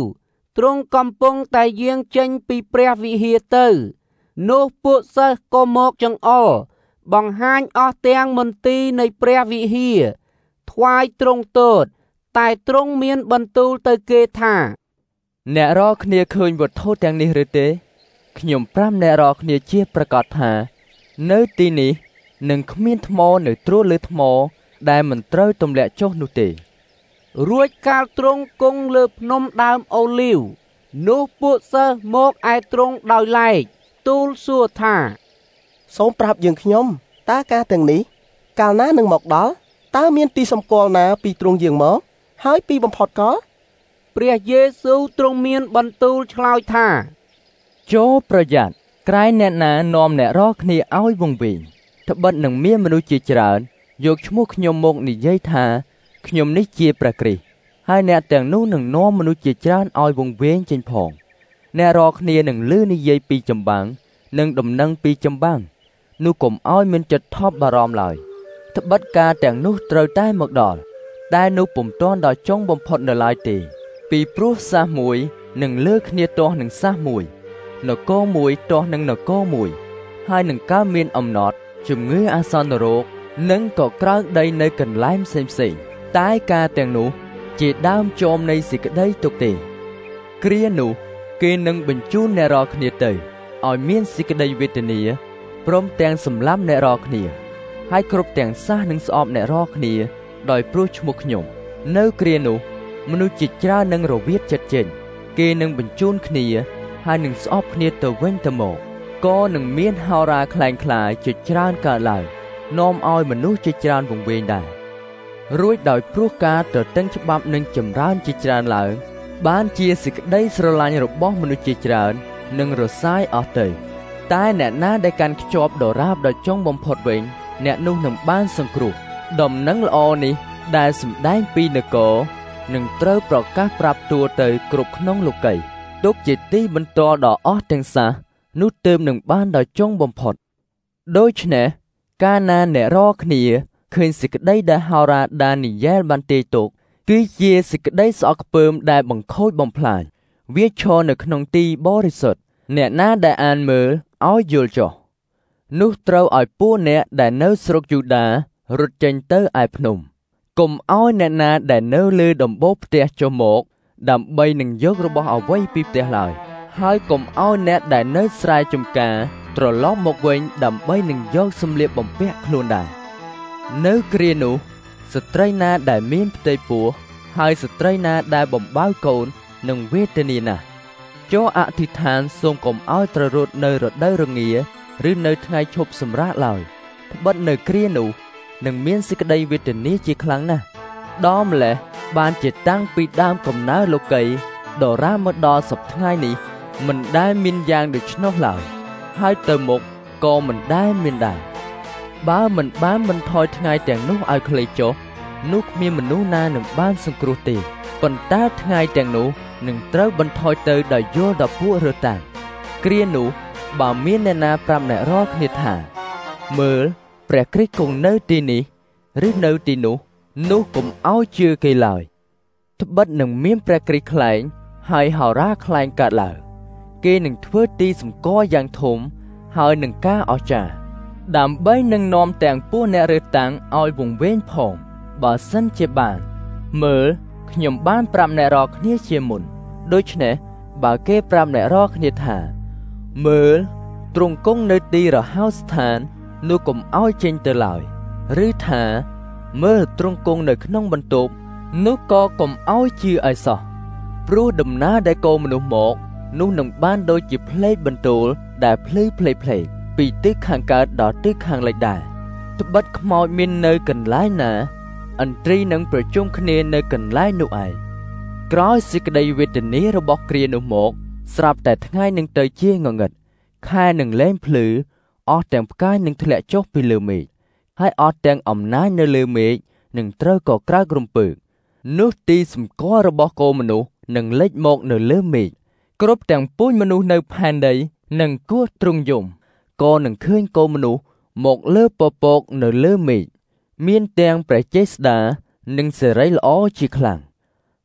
[SPEAKER 1] ទ្រង់កំពុងតែយាងចេញពីព្រះវិហារទៅនោះពួកសិស្សក៏មកចង្អុលបង្ហាញអស់ទាំងមន្ទីរនៃព្រះវិហារថ្វាយទ្រង់ទតតែទ្រង់មានបន្ទូលទៅគេថា
[SPEAKER 9] អ្នករាល់គ្នាឃើញវត្ថុទាំងនេះឬទេខ្ញុំប្រាប់អ្នករាល់គ្នាជាប្រកាសថានៅទីនេះនឹងគ្មានថ្មនៅត្រួតលើថ្មដែលមិនត្រូវទម្លាក់ចុះនោះទេ
[SPEAKER 1] រួចកាលទ្រង់គង់លើភ្នំដើមអូលីវនោះពួកសិស្សមកឯទ្រង់ដោយឡែកទូលសួរថា
[SPEAKER 17] សូមប្រាប់យើងខ្ញុំតើការទាំងនេះកាលណានឹងមកដល់តើមានទីសម្គាល់ណាពីទ្រង់យាងមកហើយពីបំផុតក៏
[SPEAKER 1] ព្រះយេស៊ូវទ្រង់មានបន្ទូលឆ្លើយថា
[SPEAKER 9] ចូលប្រយ័ត្នក្រែងអ្នកណានាំអ្នករាល់គ្នាឲ្យវង្វេងត្បិតនឹងមានមនុស្សជាច្រើនយកឈ្មោះខ្ញុំមកនិយាយថាខ្ញុំនេះជាព្រះគ្រីស្ទហើយអ្នកទាំងនោះនឹងនាំមនុស្សជាច្រើនឲ្យវង្វេងចេញផងអ្នករាល់គ្នានឹងឮនិយាយពីចម្បាំងនិងដំណឹងពីចម្បាំងនោះកុំឲ្យមានចិត្តថប់បារម្ភឡើយត្បិតការទាំងនោះត្រូវតែមកដល់តែនោះពុំទាន់ដល់ចុងបំផុតនៅឡើយទេពីព្រោះសាសមួយនឹងលើគ្នាទាស់នឹងសាសមួយនគរមួយទាស់នឹងនគរមួយហើយនឹងកើតមានអំណត់ជំងឺអាសន្នរោគនិងក៏ក្រើកដីនៅកន្លែងផ្សេងផ្សេងតែការទាំងនោះជាដើមចោមនៃសេចក្តីទុក្ខទេគ្រានោះគេនឹងបញ្ជូនអ្នករាល់គ្នាទៅឲ្យមានសេចក្តីវេទនាព្រមទាំងសម្លាប់អ្នករាល់គ្នាហើយគ្រប់ទាំងសះនឹងស្អប់អ្នករាល់គ្នាដោយព្រោះឈ្មោះខ្ញុំនៅគ្រានោះមនុស្សជាច្រើននឹងរវៀតចិត្តចេញគេនឹងបញ្ជូនគ្នាហើយនឹងស្អប់គ្នាទៅវិញទៅមកក៏នឹងមានហោរាខ្លែងខ្លាយជាច្រើនកើតឡើងនាំឲ្យមនុស្សជាច្រើនវង្វេងដែររួចដោយព្រោះការទទឹងច្បាប់នឹងចម្រើនជាច្រើនឡើងបានជាសេចក្តីស្រឡាញ់របស់មនុស្សជាច្រើននឹងរសាយអស់ទៅតែអ្នកណាដែលកាន់ខ្ជាប់ដរាបដល់ចុងបំផុតវិញអ្នកនោះនឹងបានសង្គ្រោះដំណឹងល្អនេះដែលសម្ដែងពីនគរនឹងត្រូវប្រកាសប្រាប់ទូទៅគ្រប់ក្នុងលោកីទុកជាទីបន្ទាល់ដល់អស់ទាំងសាសនោះទើបនឹងបានដល់ចុងបំផុតដូច្នេះកាលណាអ្នករាល់គ្នាឃើញសេចក្តីដែលហោរាដានីយ៉ែលបានទាយទុកគឺជាសេចក្តីស្អកខ្ពើមដែលបង្ខូចបំផ្លាញវាឈរនៅក្នុងទីបរិសុទ្ធអ្នកណាដែលអានមើលឲ្យយល់ចុះនោះត្រូវឲ្យពួកអ្នកដែលនៅស្រុកយូដារត់ចេញទៅឯភ្នំកុំឲ្យអ្នកណាដែលនៅលើដំបូលផ្ទះចុះមកដើម្បីនឹងយករបស់អ្វីពីផ្ទះឡើយហើយកុំឲ្យអ្នកដែលនៅស្រែចម្ការត្រឡប់មកវិញដើម្បីនឹងយកសម្លៀកបំពាក់ខ្លួនដែរនៅគ្រានោះស្ត្រីណាដែលមានផ្ទៃពោះហើយស្ត្រីណាដែលបំបៅកូននឹងវេទនាណាស់ចូលអធិដ្ឋានសូមកុំឲ្យត្រូវរត់នៅរដូវរងាឬនៅថ្ងៃឈប់សម្រាកឡើយត្បិតនៅគ្រានោះនឹងមានសេចក្តីវេទនាជាខ្លាំងណាស់ដល់ម្លេះបានជាតាំងពីដើមកំណើតលោកីដរាបមកដល់សព្វថ្ងៃនេះមិនដែលមានយ៉ាងដូច្នោះឡើយហើយទៅមុខក៏មិនដែលមានដែរបើមិនបានបន្ថយថ្ងៃទាំងនោះឲ្យខ្លីចុះនោះគ្មានមនុស្សណានឹងបានសង្គ្រោះទេប៉ុន្តែថ្ងៃទាំងនោះនឹងត្រូវបន្ថយទៅដោយយល់ដល់ពួករើតាំងគ្រានោះបើមានអ្នកណាប្រាប់អ្នករាល់គ្នាថាមើលព្រះគ្រីស្ទគង់នៅទីនេះឬនៅទីនោះនោះកុំឲ្យជឿគេឡើយត្បិតនឹងមានព្រះគ្រីស្ទខ្លែងហើយហោរាខ្លែងកើតឡើងគេនឹងធ្វើទីសម្គាល់យ៉ាងធំហើយនឹងការអស្ចារ្យដើម្បីនឹងនាំទាំងពួកអ្នករើតាំងឲ្យវង្វេងផងបើសិនជាបានមើលខ្ញុំបានប្រាប់អ្នករាល់គ្នាជាមុនដូច្នេះបើគេប្រាប់អ្នករាល់គ្នាថាមើលទ្រង់គង់នៅទីរហោស្ថាននោះកុំឲ្យចេញទៅឡើយឬថាមើលទ្រង់គង់នៅក្នុងបន្ទប់នោះក៏កុំឲ្យជឿឲ្យសោះព្រោះដំណើរដែលកូនមនុស្សមកនោះនឹងបានដូចជាផ្លេកបន្ទូលដែលភ្លឺផ្លេកផ្លេកពីទិសខាងកើតដល់ទិសខាងលិចដែរត្បិតខ្មោចមាននៅកន្លែងណាឥន្ទ្រីនឹងប្រជុំគ្នានៅកន្លែងនោះឯងក្រោយសេចក្តីវេទនារបស់គ្រានោះមកស្រាប់តែថ្ងៃនឹងទៅជាងងឹតខែនឹងលែងភ្លឺអស់ទាំងផ្កាយនឹងធ្លាក់ចុះពីលើមេឃហើយអស់ទាំងអំណាចនៅលើមេឃនឹងត្រូវក៏ក្រើករំពើកនោះទីសម្គាល់របស់កូនមនុស្សនឹងលេចមកនៅលើមេឃគ្រប់ទាំងពូជមនុស្សនៅផែនដីនឹងគោះទ្រង់យំក៏នឹងឃើញកូនមនុស្សមកលើពពកនៅលើមេឃមានទាំងព្រះចេស្តានិងសេរីល្អជាខ្លាំង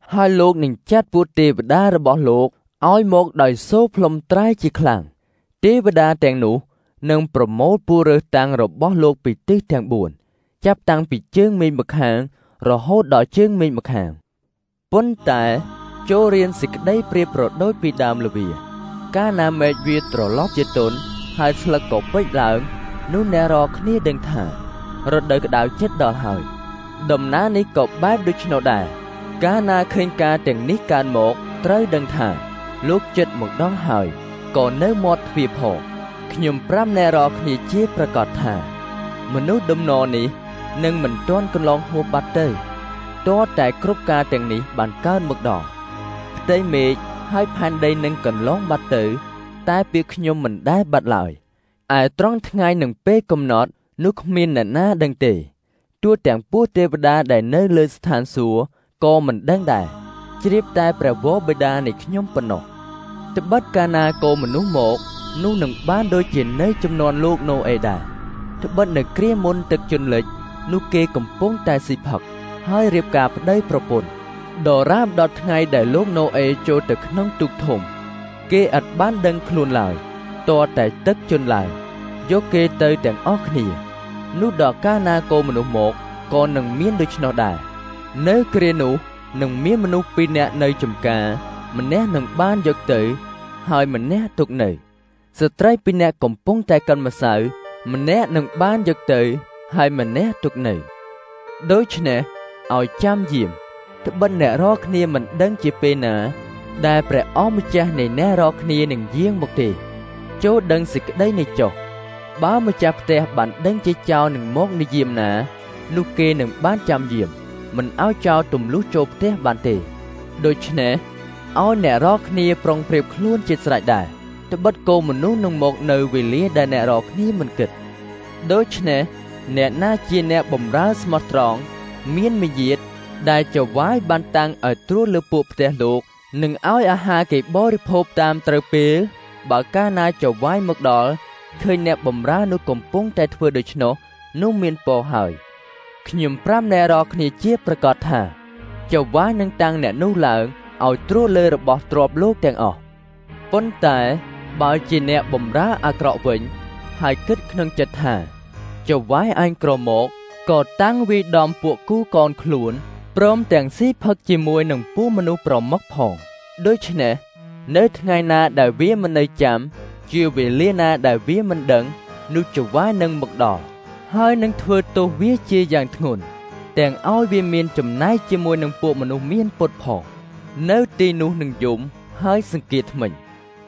[SPEAKER 9] ហើយលោកនឹងចាត់ពួកទេវតារបស់លោកឲ្យមកដោយសូរផ្លុំត្រែជាខ្លាំងទេវតាទាំងនោះនឹងប្រមូលពួករើសតាំងរបស់លោកពីទិសទាំងបួនចាប់តាំងពីជើងមេឃម្ខាងរហូតដល់ជើងមេឃម្ខាងប៉ុន្តែចូលរៀនសេចក្តីប្រៀបប្រដូចពីដើមល្វាកាលណាមេឃវាត្រឡប់ជាទន់ហើយស្លឹកក៏ពេចឡើងនោះអ្នករាល់គ្នាដឹងថារដូវក្តៅជិតដល់ហើយដំណើរនេះក៏បែបដូចនោះដែរកាលណាឃើញការទាំងនេះកើតមកត្រូវដឹងថាលោកជិតមកដល់ហើយក៏នៅមាត់ទ្វារផងខ្ញុំប្រាប់អ្នករាល់គ្នាជាប្រកាសថាមនុស្សដំណរនេះនឹងមិនទាន់កន្លងហួសបាត់ទៅទាល់តែគ្រប់ការទាំងនេះបានកើតមកដល់ផ្ទៃមេឃហើយផែនដីនឹងកន្លងបាត់ទៅតែពាក្យខ្ញុំមិនដែលបាត់ឡើយឯត្រង់ថ្ងៃនិងពេលកំណត់នោះគ្មានអ្នកណាដឹងទេទោះទាំងពួកទេវតាដែលនៅលើស្ថានសួគ៌ក៏មិនដឹងដែរជ្រាបតែព្រះវរបិតានៃខ្ញុំប៉ុណ្ណោះត្បិតកាលណាកូនមនុស្សមកនោះនឹងបានដូចជានៅចំនួនលោកណូអេដែរត្បិតនៅគ្រាមុនទឹកជន់លិចនោះគេកំពុងតែស៊ីផឹកហើយរៀបការប្តីប្រពន្ធដរាបដល់ថ្ងៃដែលលោកណូអេចូលទៅក្នុងទូកធំគេឥតបានដឹងខ្លួនឡើយទាល់តែទឹកជន់ឡើងយកគេទៅទាំងអស់គ្នានោះដល់កាលណាកូនមនុស្សមកក៏នឹងមានដូច្នោះដែរនៅគ្រានោះនឹងមានមនុស្សពីរនាក់នៅចំការម្នាក់នឹងបានយកទៅហើយម្នាក់ទុកនៅស្ត្រីពីរនាក់កំពុងតែកិនម្សៅម្នាក់នឹងបានយកទៅហើយម្នាក់ទុកនៅដូច្នេះឲ្យចាំយាមត្បិតអ្នករាល់គ្នាមិនដឹងជាពេលណាដែលព្រះអម្ចាស់នៃអ្នករាល់គ្នានឹងយាងមកទេចូលដឹងសេចក្តីនេះចុះបើម្ចាស់ផ្ទះបានដឹងជាចោរនឹងមកនិយាមណានោះគេនឹងបានចាំយាមមិនឲ្យចោរទម្លុះចូលផ្ទះបានទេដូច្នេះឲ្យអ្នករាល់គ្នាប្រុងប្រៀបខ្លួនជាស្រេចដែរត្បិតកូនមនុស្សនឹងមកនៅវេលាដែលអ្នករាល់គ្នាមិនគិតដូច្នេះអ្នកណាជាអ្នកបម្រើស្មោះត្រង់មានមាយាទដែលចៅវាយបានតាំងឲ្យត្រួតលើពួកផ្ទះលោកនឹងឲ្យអាហារគេបរិភោគតាមត្រូវពេលបើកាលណាចៅវាយមកដល់ឃើញអ្នកបម្រើនោះកំពុងតែធ្វើដូច្នោះនោះមានពរហើយខ្ញុំប្រាប់អ្នករាល់គ្នាជាប្រកាសថាចៅវាយនឹងតាំងអ្នកនោះឡើងឲ្យត្រួតលើរបស់ទ្រព្យលោកទាំងអស់ប៉ុន្តែបើជាអ្នកបម្រើអាក្រក់វិញហើយគិតក្នុងចិត្តថាចៅវាយអញក្រមកក៏តាំងវាយដំពួកគូកូនខ្លួនព្រមទាំងស៊ីផឹកជាមួយនឹងពួកមនុស្សប្រមុខផងដូច្នេះនៅថ្ងៃណាដែលវាមិននៅចាំជាវេលាណាដែលវាមិនដឹងនោះចៅវាយនឹងមកដល់ហើយនឹងធ្វើទោសវាជាយ៉ាងធ្ងន់ទាំងឲ្យវាមានចំណែកជាមួយនឹងពួកមនុស្សមានពុតផងនៅទីនោះនឹងយំហើយសង្កេតថ្មិញ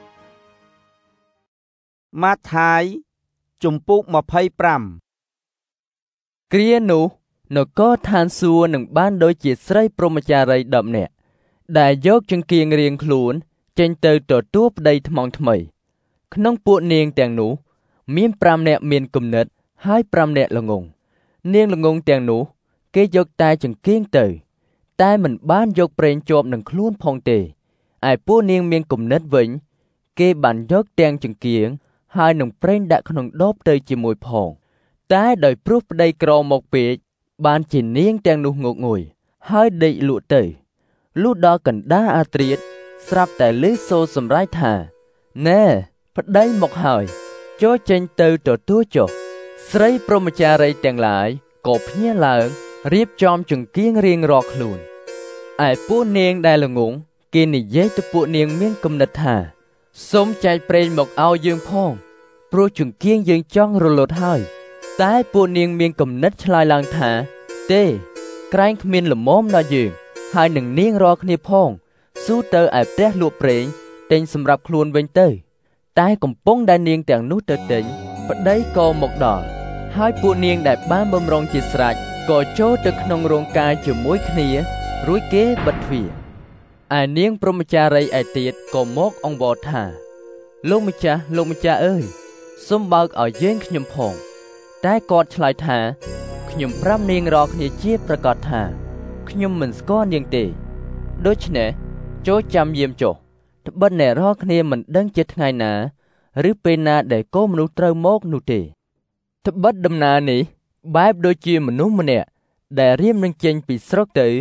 [SPEAKER 1] ម៉ាថាយជំពូកម្ភៃប្រាំ
[SPEAKER 9] គ្រានោះនគរឋានសួគ៌នឹងបានដូចជាស្រីព្រហ្មចារីយ៍ដប់នាក់ដែលយកចង្គៀងរៀងខ្លួនចេញទៅទទួលប្តីថ្មងថ្មីក្នុងពួកនាងទាំងនោះមានប្រាំនាក់មានគំនិតហើយប្រាំនាក់ល្ងងនាងល្ងងទាំងនោះគេយកតែចង្គៀងទៅតែមិនបានយកប្រេងជាប់នឹងខ្លួនផងទេឯពួកនាងមានគំនិតវិញគេបានយកទាំងចង្គៀងហើយនឹងប្រេងដាក់ក្នុងដបទៅជាមួយផងតែដោយព្រោះប្តីក្រមកពេកបានជានាងទាំងនោះងុកងុយហើយដេកលក់ទៅលុះដល់កណ្ដាលអាត្រៀតស្រាប់តែឮសូរសម្រែកថាណែប្តីមកហើយចូលចេញទៅទទួលចុះស្រីព្រហ្មចារីយ៍ទាំងឡាយក៏ភ្ញាក់ឡើងរៀបចំចង្គៀងរៀងរាល់ខ្លួនឯពួកនាងដែលល្ងងគេនិយាយទៅពួកនាងមានគំនិតថាសូមចែកប្រេងមកឲ្យយើងផងព្រោះចង្គៀងយើងចង់រលត់ហើយតែពួកនាងមានគំនិតឆ្លើយឡើងថាទេក្រែងគ្មានល្មមដល់យើងហើយនឹងនាងរាល់គ្នាផងស៊ូទៅឯផ្ទះលក់ប្រេងទិញសម្រាប់ខ្លួនវិញទៅតែកំពុងដែលនាងទាំងនោះទៅទិញប្តីក៏មកដល់ហើយពួកនាងដែលបានបំរុងជាស្រេចក៏ចូលទៅក្នុងរោងការជាមួយគ្នារួចគេបិទទ្វារឯនាងព្រហ្មចារីយ៍ឯទៀតក៏មកអង្វរថាលោកម្ចាស់លោកម្ចាស់អើយសូមបើកឲ្យយើងខ្ញុំផងតែគាត់ឆ្លើយថាខ្ញុំប្រាប់នាងរាល់គ្នាជាប្រកាសថាខ្ញុំមិនស្គាល់នាងទេដូច្នេះចូលចាំយាមចុះត្បិតអ្នករាល់គ្នាមិនដឹងជាថ្ងៃណាឬពេលណាដែលកូនមនុស្សត្រូវមកនោះទេត្បិតដំណើរនេះបែបដូចជាមនុស្សម្នាក់ដែលរៀមនឹងចេញពីស្រុកទៅ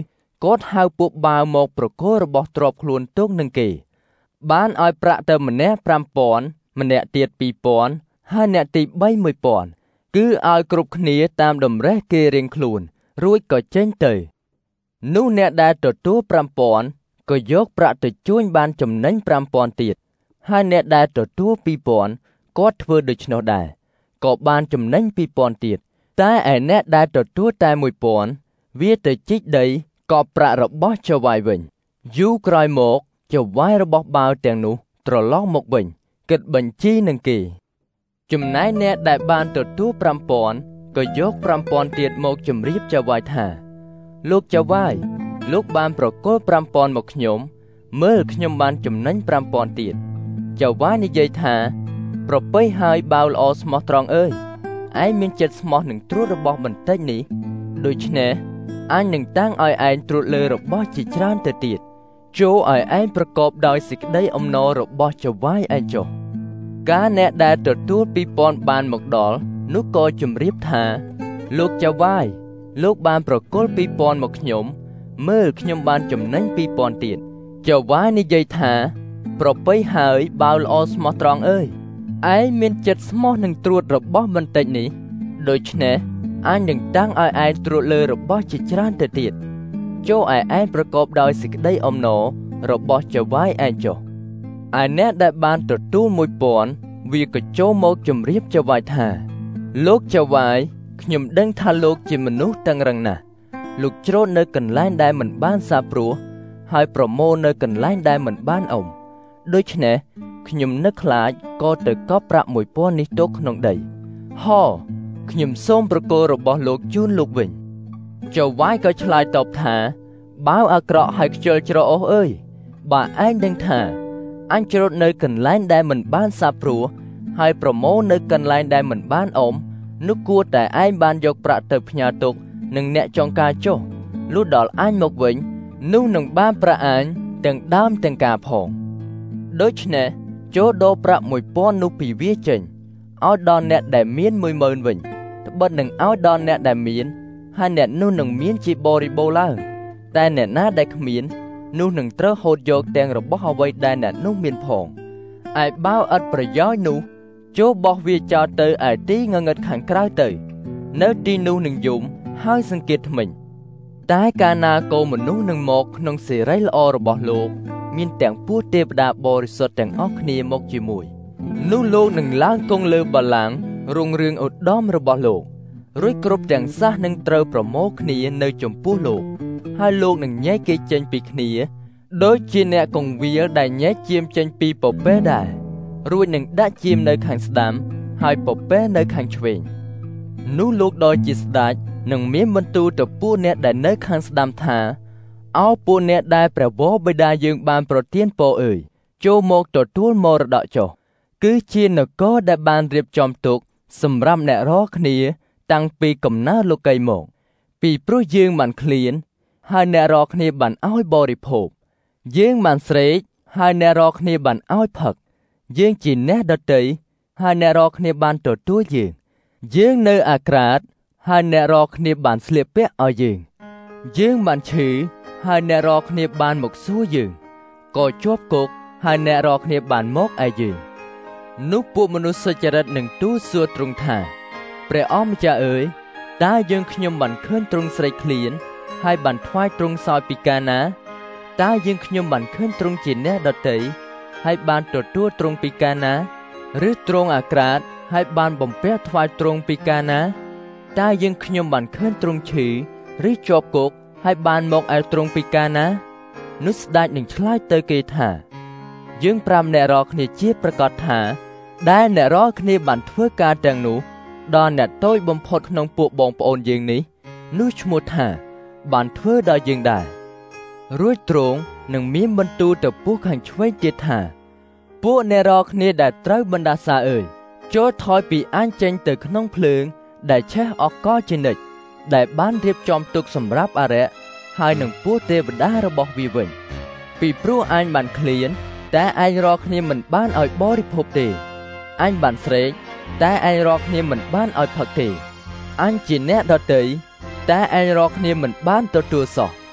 [SPEAKER 9] គាត់ហៅពួកបាវមកប្រគល់របស់ទ្រព្យខ្លួនទុកនឹងគេបានឲ្យប្រាក់ទៅម្នាក់ប្រាំពាន់ម្នាក់ទៀតពីរពាន់ហើយអ្នកទីបីមួយពាន់គឺឲ្យគ្រប់គ្នាតាមតម្រេះគេរៀងខ្លួនរួចក៏ចេញទៅនោះអ្នកដែលទទួលប្រាំពាន់ក៏យកប្រាក់ទៅជួញបានចំណេញប្រាំពាន់ទៀតហើយអ្នកដែលទទួលពីរពាន់គាត់ធ្វើដូច្នោះដែរក៏បានចំណេញពីរពាន់ទៀតតែឯអ្នកដែលទទួលតែមួយពាន់វាទៅជីកដីកប់ប្រាក់របស់ចៅហ្វាយវិញយូរក្រោយមកចៅហ្វាយរបស់បាវទាំងនោះត្រឡប់មកវិញគិតបញ្ជីនឹងគេចំណែកអ្នកដែលបានទទួលប្រាំពាន់ក៏យកប្រាំពាន់ទៀតមកជម្រាបចៅហ្វាយថាលោកចៅហ្វាយលោកបានប្រគល់ប្រាំពាន់មកខ្ញុំមើលខ្ញុំបានចំណេញប្រាំពាន់ទៀតចៅហ្វាយនិយាយថាប្រពៃហើយបាវល្អស្មោះត្រង់អើយឯងមានចិត្តស្មោះនឹងត្រួតរបស់បន្តិចនេះដូច្នេះអញនឹងតាំងឲ្យឯងត្រួតលើរបស់ជាច្រើនទៅទៀតចូលឲ្យឯងប្រកបដោយសេចក្តីអំណររបស់ចៅហ្វាយឯងចុះកាលអ្នកដែលទទួលពីរពាន់បានមកដល់នោះក៏ជម្រាបថាលោកចៅហ្វាយលោកបានប្រគល់ពីរពាន់មកខ្ញុំមើលខ្ញុំបានចំណេញពីរពាន់ទៀតចៅហ្វាយនិយាយថាប្រពៃហើយបាវល្អស្មោះត្រង់អើយឯងមានចិត្តស្មោះនឹងត្រួតរបស់បន្តិចនេះដូច្នេះអញនឹងតាំងឲ្យឯងត្រួតលើរបស់ជាច្រើនទៅទៀតចូលឲ្យឯងប្រកបដោយសេចក្តីអំណររបស់ចៅហ្វាយឯងចុះឯអ្នកដែលបានទទួលមួយពាន់វាក៏ចូលមកជម្រាបចៅហ្វាយថាលោកចៅហ្វាយខ្ញុំដឹងថាលោកជាមនុស្សតឹងរឹងណាស់លោកច្រូតនៅកន្លែងដែលមិនបានសាព្រោះហើយប្រមូលនៅកន្លែងដែលមិនបានអុំដូច្នេះខ្ញុំនឹកខ្លាចក៏ទៅកប់ប្រាក់មួយពាន់នេះទុកក្នុងដីហោខ្ញុំសូមប្រគល់របស់លោកជូនលោកវិញចៅហ្វាយក៏ឆ្លើយតបថាបាវអាក្រក់ហើយខ្ជិលច្រអូសអើយបើឯងដឹងថាអញច្រូតនៅកន្លែងដែលមិនបានសាព្រោះហើយប្រមូលនៅកន្លែងដែលមិនបានអុំនោះគួរតែឯងបានយកប្រាក់ទៅផ្ញើទុកនឹងអ្នកចុងការចុះលុះដល់អញមកវិញនោះនឹងបានប្រាក់អញទាំងដើមទាំងការផងដូច្នេះចូលដូរប្រាក់មួយពាន់នោះពីវាចេញឲ្យដល់អ្នកដែលមានមួយម៉ឺនវិញត្បិតនឹងឲ្យដល់អ្នកដែលមានហើយអ្នកនោះនឹងមានជាបរិបូរណ៍ឡើងតែអ្នកណាដែលគ្មាននោះនឹងត្រូវហូតយកទាំងរបស់អ្វីដែលអ្នកនោះមានផងឯបាវឥតប្រយោជន៍នោះចូលបោះវាចោលទៅឯទីងងឹតខាងក្រៅទៅនៅទីនោះនឹងយំហើយសង្កេតថ្មិញតែកាលណាកូនមនុស្សនឹងមកក្នុងសេរីល្អរបស់លោកមានទាំងពួកទេវតាបរិសុទ្ធទាំងអស់គ្នាមកជាមួយនោះលោកនឹងឡើងគង់លើបល្ល័ង្ករុងរឿងឧត្តមរបស់លោករួចគ្រប់ទាំងសះនឹងត្រូវប្រមូលគ្នានៅចំពោះលោកហើយលោកនឹងញែកគេចេញពីគ្នាដូចជាអ្នកកងវាលដែលញែកជាមចេញពីពពែដែររួចនឹងដាក់ជាមនៅខាងស្ដាំហើយពពែនៅខាងឆ្វេងនោះលោកដ៏ជាស្ដេចនឹងមានបន្ទូលទៅពួកអ្នកដែលនៅខាងស្ដាំថាអោពួកអ្នកដែលព្រះវរបិតាយើងបានប្រទានពរអើយចូលមកទទួលមរតកចុះគឺជានគរដែលបានរៀបចំទុកសម្រាប់អ្នករាល់គ្នាតាំងពីកំណើតលោកីមកពីព្រោះយើងបានឃ្លានហើយអ្នករាល់គ្នាបានឲ្យបរិភោគយើងបានស្រេកហើយអ្នករាល់គ្នាបានឲ្យផឹកយើងជាអ្នកដតីហើយអ្នករាល់គ្នាបានទទួលយើងយើងនៅអាក្រាតហើយអ្នករាល់គ្នាបានស្លៀកពាក់ឲ្យយើងយើងបានឈឺហើយអ្នករាល់គ្នាបានមកសួរយើងក៏ជាប់គុកហើយអ្នករាល់គ្នាបានមកឯយើងនោះពួកមនុស្សសុចរិតនឹងទូលសួរទ្រង់ថាព្រះអម្ចាស់អើយតើយើងខ្ញុំបានឃើញទ្រង់ស្រេកឃ្លានហើយបានថ្វាយទ្រង់សោយពីកាលណាតើយើងខ្ញុំបានឃើញទ្រង់ជាអ្នកដតីហើយបានទទួលទ្រង់ពីកាលណាឬទ្រង់អាក្រាតហើយបានបំពាក់ថ្វាយទ្រង់ពីកាលណាតើយើងខ្ញុំបានឃើញទ្រង់ឈឺឬជាប់គុកហើយបានមកឯទ្រង់ពីកាលណានោះស្ដេចនឹងឆ្លើយទៅគេថាយើងប្រាំអ្នករាល់គ្នាជាប្រកាសថាដែលអ្នករាល់គ្នាបានធ្វើការទាំងនោះដល់អ្នកតូចបំផុតក្នុងពួកបងប្អូនយើងនេះនោះឈ្មោះថាបានធ្វើដល់យើងដែររួចទ្រង់នឹងមានបន្ទូលទៅពួកខាងឆ្វេងទៀតថាពួកអ្នករាល់គ្នាដែលត្រូវបណ្ដាសាអើយចូលថយពីអញចេញទៅក្នុងភ្លើងដែលឆេះអកលជានិច្ចដែលបានរៀបចំទុកសម្រាប់អារក្សហើយនឹងពួកទេវតារបស់វាវិញពីព្រោះអញបានឃ្លានតែឯងរាល់គ្នាមិនបានឲ្យបរិភោគទេអញបានស្រេកតែឯងរាល់គ្នាមិនបានឲ្យផឹកទេអញជាអ្នកដតីតែឯងរាល់គ្នាមិនបានទទួលសោះ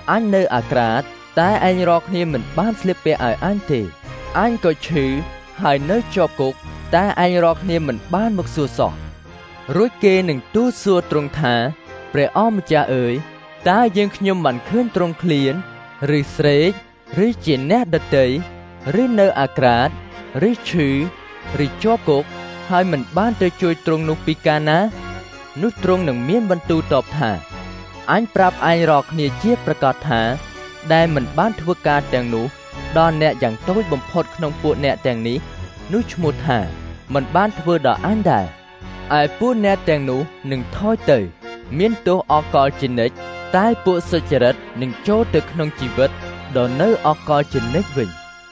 [SPEAKER 9] អញនៅអាក្រាតតែអញរកគ្នាមិនបានស្លៀកពាក់ឲ្យអញទេអញក៏ឈឺហើយនៅជាប់គុកតែអញរកគ្នាមិនបានមកសួរសោះរួចគេនឹងទូលសួរទ្រង់ថាព្រះអម្ចាស់អើយតើយើងខ្ញុំបានឃើញទ្រង់ឃ្លានឬស្រេកឬជាអ្នកដតីឬនៅអាក្រាតឬឈឺឬជាប់គុកហើយមិនបានទៅជួយទ្រង់នោះពីកាលណានោះទ្រង់នឹងមានបន្ទូលតបថាអញប្រាប់អញរកគ្នាជាប្រកាសថាដែលមិនបានធ្វើការទាំងនោះដល់អ្នកយ៉ាងតូចបំផុតក្នុងពួកអ្នកទាំងនេះនោះឈ្មោះថាមិនបានធ្វើដល់អញដែរឯពួកអ្នកទាំងនោះនឹងថយទៅមានទោសអកលជានិច្ចតែពួកសុចរិតនឹងចូលទៅក្នុងជីវិតដ៏នៅអកលជានិច្ចវិញ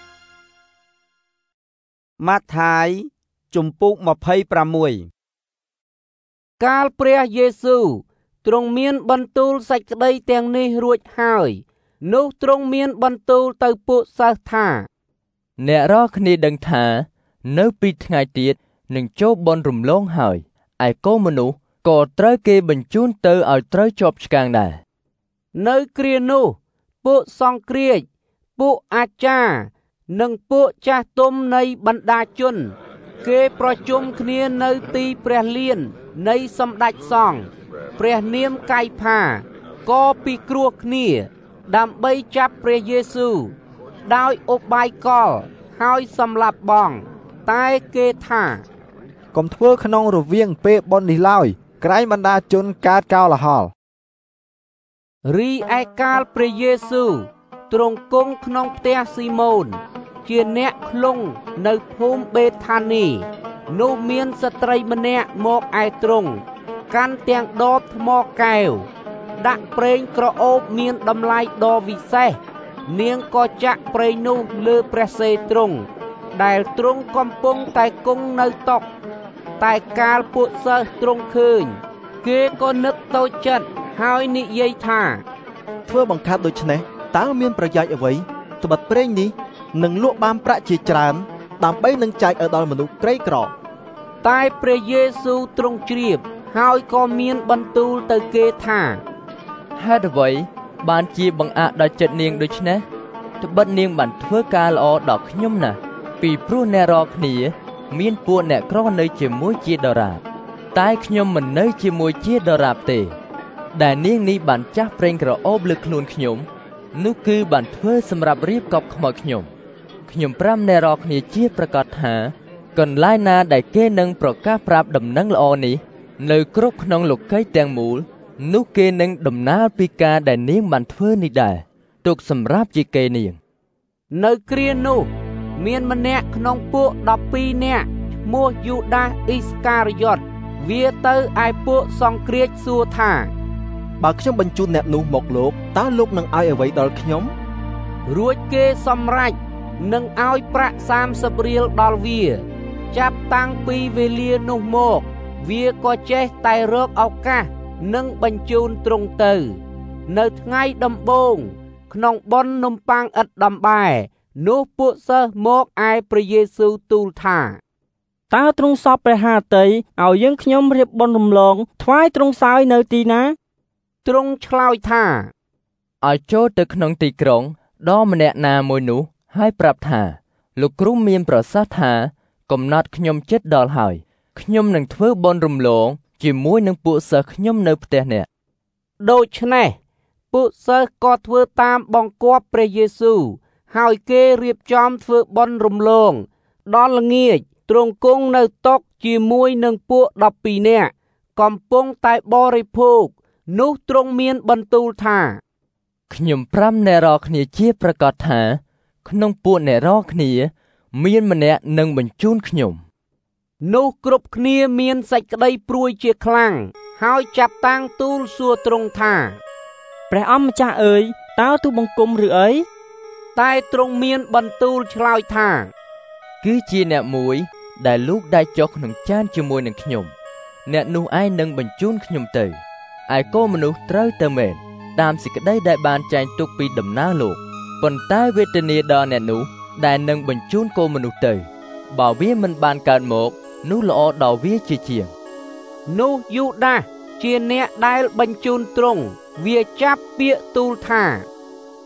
[SPEAKER 1] ម៉ាថាយជំពូកម្ភៃប្រាំមួយ កាលព្រះយេស៊ូវទ្រង់មានបន្ទូលសេចក្តីទាំងនេះរួចហើយនោះទ្រង់មានបន្ទូលទៅពួកសិស្សថា
[SPEAKER 9] អ្នករាល់គ្នាដឹងថានៅពីថ្ងៃទៀតនឹងចូលបន់រំលងហើយឯកូនមនុស្សក៏ត្រូវគេបញ្ជូនទៅឲ្យត្រូវជាប់ឆ្កាងដែរ
[SPEAKER 1] នៅគ្រានោះពួកសង្គ្រាចពួកអាចារ្យនិងពួកចាស់ទុំនៃបណ្ដាជនគេប្រជុំគ្នានៅទីព្រះលាននៃសម្ដេចសង្ឃព្រះនាមកាយផាក៏ពិគ្រោះគ្នាដើម្បីចាប់ព្រះយេស៊ូវដោយឧបាយកលហើយសម្លាប់បងតែគេថា
[SPEAKER 14] កុំធ្វើក្នុងរវាងពេលបុណ្យនេះឡើយក្រែងបណ្ដាជនកើតកោលហល
[SPEAKER 1] រីឯកាលព្រះយេស៊ូវទ្រង់គង់ក្នុងផ្ទះស៊ីម៉ូនជាអ្នកឃ្លង់នៅភូមិបេថានីនោះមានស្ត្រីម្នាក់មកឯទ្រង់កាន់ទាំងដបថ្មកែវដាក់ប្រេងក្រអូបមានតម្លៃដ៏វិសេសនាងក៏ចាក់ប្រេងនោះលើព្រះសេទ្រង់ដែលទ្រង់កំពុងតែគង់នៅតុតែកាលពួកសិស្សទ្រង់ឃើញគេក៏នឹកតូចចិត្តហើយនិយាយថា
[SPEAKER 11] ធ្វើបង្កើតដូច្នេះតើមានប្រយោជន៍អ្វីត្បិតប្រេងនេះនឹងលក់បានប្រាក់ជាច្រើនដើម្បីនឹងចែកឲ្យដល់មនុស្សក្រីក្រ
[SPEAKER 1] តែព្រះយេស៊ូវទ្រង់ជ្រាបហើយក៏មានបន្ទូលទៅគេថា
[SPEAKER 9] ហេតុអ្វីបានជាបង្អាក់ដល់ចិត្តនាងដូច្នេះត្បិតនាងបានធ្វើការល្អដល់ខ្ញុំណាស់ពីព្រោះអ្នករាល់គ្នាមានពួកអ្នកក្រនៅជាមួយជាដរាបតែខ្ញុំមិននៅជាមួយជាដរាបទេដែលនាងនេះបានចាស់ប្រេងក្រអូបលើខ្លួនខ្ញុំនោះគឺបានធ្វើសម្រាប់រៀបកប់ខ្មោចខ្ញុំខ្ញុំប្រាំអ្នករាល់គ្នាជាប្រកាសថាកន្លែងណាដែលគេនឹងប្រកាសប្រាប់ដំណឹងល្អនេះនៅគ្រប់ក្នុងលោកីយ៍ទាំងមូលនោះគេនឹងដំណើរពីការដែលនាងបានធ្វើនេះដែរទុកសម្រាប់ជាគេនាង
[SPEAKER 1] នៅគ្រានោះមានម្នាក់ក្នុងពួកដប់ពីរនាក់ឈ្មោះយូដាសអ៊ីស្ការីយ៉ុតវាទៅឯពួកសង្គ្រាចសួរថា
[SPEAKER 11] បើខ្ញុំបញ្ជូនអ្នកនោះមកលោកតើលោកនឹងឲ្យអ្វីដល់ខ្ញុំ
[SPEAKER 1] រួចគេសម្រេចនឹងឲ្យប្រាក់សាមសិបរៀលដល់វាចាប់តាំងពីវេលានោះមកវាក៏ចេះតែរកឱកាសនឹងបញ្ជូនទ្រង់ទៅនៅថ្ងៃដំបូងក្នុងបុណ្យនំប៉័ងឥតដំបែនោះពួកសិស្សមកឯព្រះយេស៊ូវទូលថា
[SPEAKER 15] តើទ្រង់សពព្រះហាតីឲ្យយើងខ្ញុំរៀបបុណ្យរំលងថ្វាយទ្រង់សោយនៅទីណា
[SPEAKER 1] ទ្រង់ឆ្លើយថា
[SPEAKER 9] ឲ្យចូលទៅក្នុងទីក្រុងដល់ម្នាក់ណាមួយនោះហើយប្រាប់ថាលោកគ្រូមានប្រសាសន៍ថាកំណត់ខ្ញុំចិត្តដល់ហើយខ្ញុំនឹងធ្វើបុណ្យរំលងជាមួយនឹងពួកសិស្សខ្ញុំនៅផ្ទះអ្នក
[SPEAKER 1] ដូច្នេះពួកសិស្សក៏ធ្វើតាមបង្គាប់ព្រះយេស៊ូវហើយគេរៀបចំធ្វើបុណ្យរំលងដល់ល្ងាចទ្រង់គង់នៅតុជាមួយនឹងពួកដប់ពីរនាក់កំពុងតែបរិភោគនោះទ្រង់មានបន្ទូលថា
[SPEAKER 9] ខ្ញុំប្រាំអ្នករាល់គ្នាជាប្រកាសថាក្នុងពួកអ្នករាល់គ្នាមានម្នាក់នឹងបញ្ជូនខ្ញុំ
[SPEAKER 1] នោះគ្រប់គ្នាមានសេចក្តីព្រួយជាខ្លាំងហើយចាប់តាំងទូលសួរទ្រង់ថា
[SPEAKER 15] ព្រះអម្ចាស់អើយតើទូបង្គំឬអី
[SPEAKER 1] តែទ្រង់មានបន្ទូលឆ្លើយថា
[SPEAKER 9] គឺជាអ្នកមួយដែលលូកដៃចុះក្នុងចានជាមួយនឹងខ្ញុំអ្នកនោះឯងនឹងបញ្ជូនខ្ញុំទៅឯកូនមនុស្សត្រូវទៅមែនតាមសេចក្តីដែលបានចែងទុកពីដំណើរលោកប៉ុន្តែវេទនាដល់អ្នកនោះដែលនឹងបញ្ជូនកូនមនុស្សទៅបើវាមិនបានកើតមកនោះល្អដល់វាជាជាង
[SPEAKER 1] នោះយូដាសជាអ្នកដែលបញ្ជូនទ្រង់វាចាប់ពាក្យទូលថា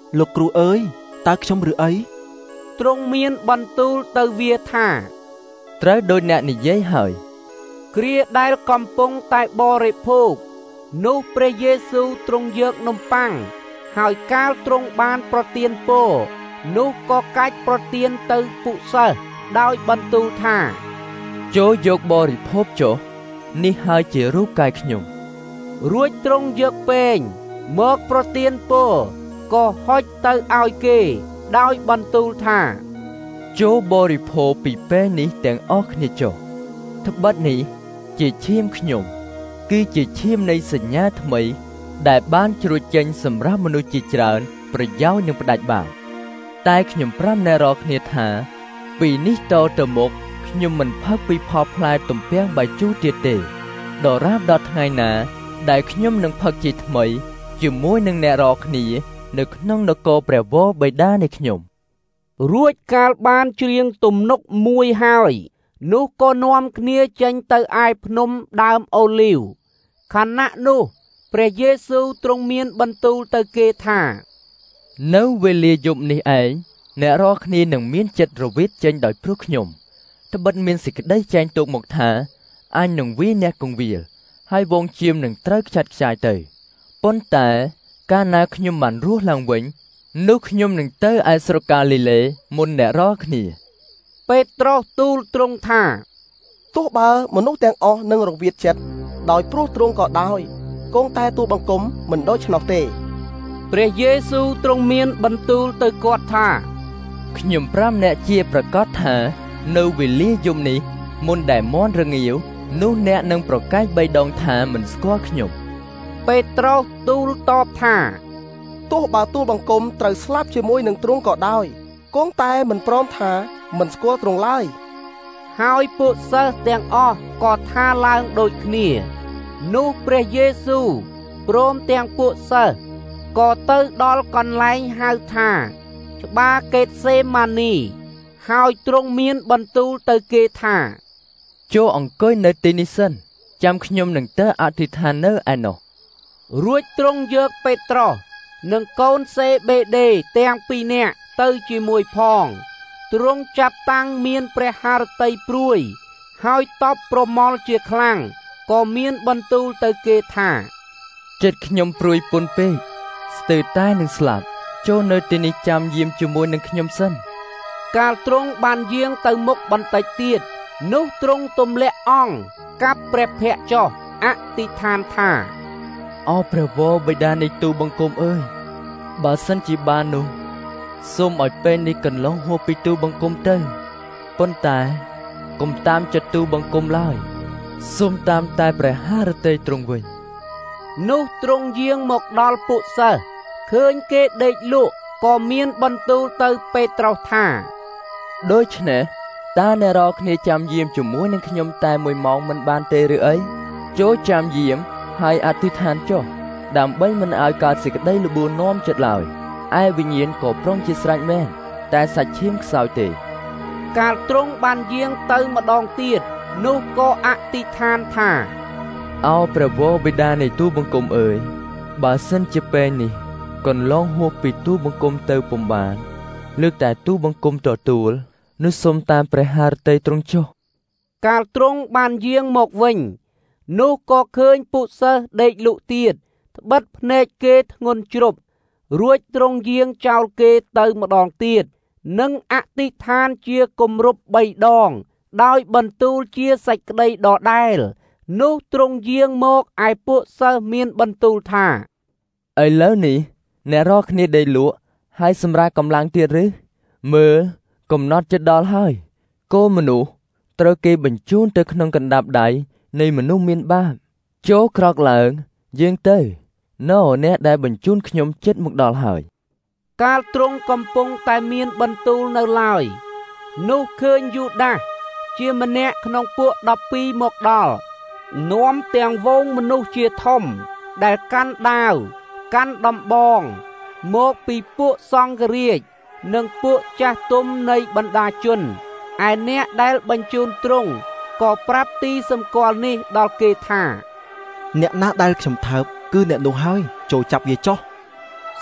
[SPEAKER 11] លោកគ្រូអើយតើខ្ញុំឬអី
[SPEAKER 1] ទ្រង់មានបន្ទូលទៅវាថា
[SPEAKER 9] ត្រូវដោយអ្នកនិយាយហើយ
[SPEAKER 1] គ្រាដែលកំពុងតែបរិភោគនោះព្រះយេស៊ូវទ្រង់យកនំប៉័ងហើយកាលទ្រង់បានប្រទានពរនោះក៏កាច់ប្រទានទៅពួកសិស្សដោយបន្ទូលថា
[SPEAKER 9] ចូលយកបរិភោគចុះនេះហើយជារូបកាយខ្ញុំ
[SPEAKER 1] រួចទ្រង់យកពែងមកប្រទានពរក៏ហុចទៅឲ្យគេដោយបន្ទូលថា
[SPEAKER 9] ចូលបរិភោគពីពែងនេះទាំងអស់គ្នាចុះត្បិតនេះជាឈាមខ្ញុំគឺជាឈាមនៃសញ្ញាថ្មីដែលបានជ្រួចចេញសម្រាប់មនុស្សជាច្រើនប្រយោជន៍នឹងផ្ដាច់បាបតែខ្ញុំប្រាប់អ្នករាល់គ្នាថាពីនេះតទៅមុខខ្ញុំមិនផឹកពីផលផ្លែទំពាំងបាយជូរទៀតទេដរាបដល់ថ្ងៃណាដែលខ្ញុំនឹងផឹកជាថ្មីជាមួយនឹងអ្នករាល់គ្នានៅក្នុងនគរព្រះវរបិតានៃខ្ញុំ
[SPEAKER 1] រួចកាលបានច្រៀងទំនុកមួយហើយនោះក៏នាំគ្នាចេញទៅឯភ្នំដើមអូលីវខណៈនោះព្រះយេស៊ូវទ្រង់មានបន្ទូលទៅគេថា
[SPEAKER 9] នៅវេលាយប់នេះឯងអ្នករាល់គ្នានឹងមានចិត្តរវិតចេញដោយព្រោះខ្ញុំត្បិតមានសេចក្តីចែងទុកមកថាអញនឹងវាអ្នកគង្វាលហើយវងជៀមនឹងត្រូវខ្ចាត់ខ្ចាយទៅប៉ុន្តែកាលណាខ្ញុំបានរស់ឡើងវិញនោះខ្ញុំនឹងទៅឯស្រុកកាលីលេមុនអ្នករាល់គ្នា
[SPEAKER 1] ពេត្រុសទូលទ្រង់ថា
[SPEAKER 17] ទោះបើមនុស្សទាំងអស់នឹងរវិតចិត្តដោយព្រោះទ្រង់ក៏ដោយគង់តែទូលបង្គំមិនដូច្នោះទេ
[SPEAKER 1] ព្រះយេស៊ូវទ្រង់មានបន្ទូលទៅគាត់ថា
[SPEAKER 9] ខ្ញុំប្រាប់អ្នកជាប្រកាសថានៅវេលាយប់នេះមុនដែលមាន់រងាវនោះអ្នកនឹងប្រកែកបីដងថាមិនស្គាល់ខ្ញុំ
[SPEAKER 1] ពេត្រុសទូលតបថា
[SPEAKER 17] ទោះបើទូលបង្គំត្រូវស្លាប់ជាមួយនឹងទ្រង់ក៏ដោយគង់តែមិនព្រមថាមិនស្គាល់ទ្រង់ឡើយ
[SPEAKER 1] ហើយពួកសិស្សទាំងអស់ក៏ថាឡើងដូចគ្នានោះព្រះយេស៊ូវព្រមទាំងពួកសិស្សក៏ទៅដល់កន្លែងហៅថាច្បារកេតសេម៉ានីហើយទ្រង់មានបន្ទូលទៅគេថា
[SPEAKER 9] ចូលអង្គុយនៅទីនេះសិនចាំខ្ញុំនឹងទៅអធិដ្ឋាននៅឯនោះ
[SPEAKER 1] រួចទ្រង់យកពេត្រុសនិងកូនសេបេដេទាំងពីរនាក់ទៅជាមួយផងទ្រង់ចាប់តាំងមានព្រះハរតីព្រួយហើយតបប្រមល់ជាខ្លាំងក៏មានបន្ទូលទៅគេថា
[SPEAKER 9] ចិត្តខ្ញុំព្រួយពន់ពេកស្ទើរតែនឹងស្លាប់ចូលនៅទីនេះចាំយាមជាមួយនឹងខ្ញុំសិន
[SPEAKER 1] កាលទ្រង់បានយាងទៅមុខបន្តិចទៀតនោះទ្រង់ទម្លាក់អង្គកាប់ព្រះភ័ក្ត្រចុះអធិដ្ឋានថា
[SPEAKER 9] អោព្រះវរបិតានៃទូបង្គំអើយបើសិនជាបាននោះសូមឲ្យពេលនេះកន្លងហួសពីទូបង្គំទៅប៉ុន្តែកុំតាមចិត្តទូបង្គំឡើយសូមតាមតែព្រះハរតីទ្រង់វិញ
[SPEAKER 1] នោះទ្រង់យាងមកដល់ពួកសិស្សឃើញគេដេកលក់ក៏មានបន្ទូលទៅពេត្រុសថា
[SPEAKER 9] ដូច្នេះតើអ្នករាល់គ្នាចាំយាមជាមួយនឹងខ្ញុំតែមួយម៉ោងមិនបានទេឬអីចូលចាំយាមហើយអធិដ្ឋានចុះដើម្បីមិនឲ្យកើតសេចក្តីល្បួននាំចិត្តឡើយឯវិញ្ញាណក៏ប្រុងជាស្រេចមែនតែសាច់ឈាមខ្សោយទេ
[SPEAKER 1] កាលទ្រង់បានយាងទៅម្ដងទៀតនោះក៏អធិដ្ឋានថា
[SPEAKER 9] អោព្រះវរបិតានៃទូបង្គំអើយបើសិនជាពេលនេះកន្លងហួសពីទូបង្គំទៅពុំបានលើកតែទូបង្គំទទួលនោះសូមតាមព្រះハរតីទ្រង់ចុះ
[SPEAKER 1] កាលទ្រង់បានយាងមកវិញនោះក៏ឃើញពួកសិស្សដេកលក់ទៀតត្បិតភ្នែកគេធ្ងន់ជ្រប់រួចទ្រង់យាងចោលគេទៅម្ដងទៀតនិងអធិដ្ឋានជាគម្រប់បីដងដោយបន្ទូលជាសេចក្តីដដែលនោះទ្រង់យាងមកឯពួកសិស្សមានបន្ទូលថា
[SPEAKER 9] ឥឡូវនេះអ្នករាល់គ្នាដេកលក់ហើយសម្រាប់កម្លាំងទៀតឬមើលកំណត់ចិត្តដល់ហើយកូនមនុស្សត្រូវគេបញ្ជូនទៅក្នុងកណ្ដាប់ដៃនៃមនុស្សមានបាបចូលក្រោកឡើងយើងទៅណូអ្នកដែលបញ្ជូនខ្ញុំចិត្តមកដល់ហើយ
[SPEAKER 1] កាលទ្រង់កំពុងតែមានបន្ទូលនៅឡើយនោះឃើញយូដាសជាម្នាក់ក្នុងពួកដប់ពីរមកដល់នាំទាំងវងមនុស្សជាធំដែលកាន់ដាវកាន់ដំបងមកពីពួកសង្ឃរាជនិងពួកចាស់ទុំនៃបណ្ដាជនឯអ្នកដែលបញ្ជូនទ្រង់ក៏ប្រាប់ទីសម្គាល់នេះដល់គេថា
[SPEAKER 11] អ្នកណាដែលខ្ញុំថើបគឺអ្នកនោះហើយចូលចាប់វាចុះ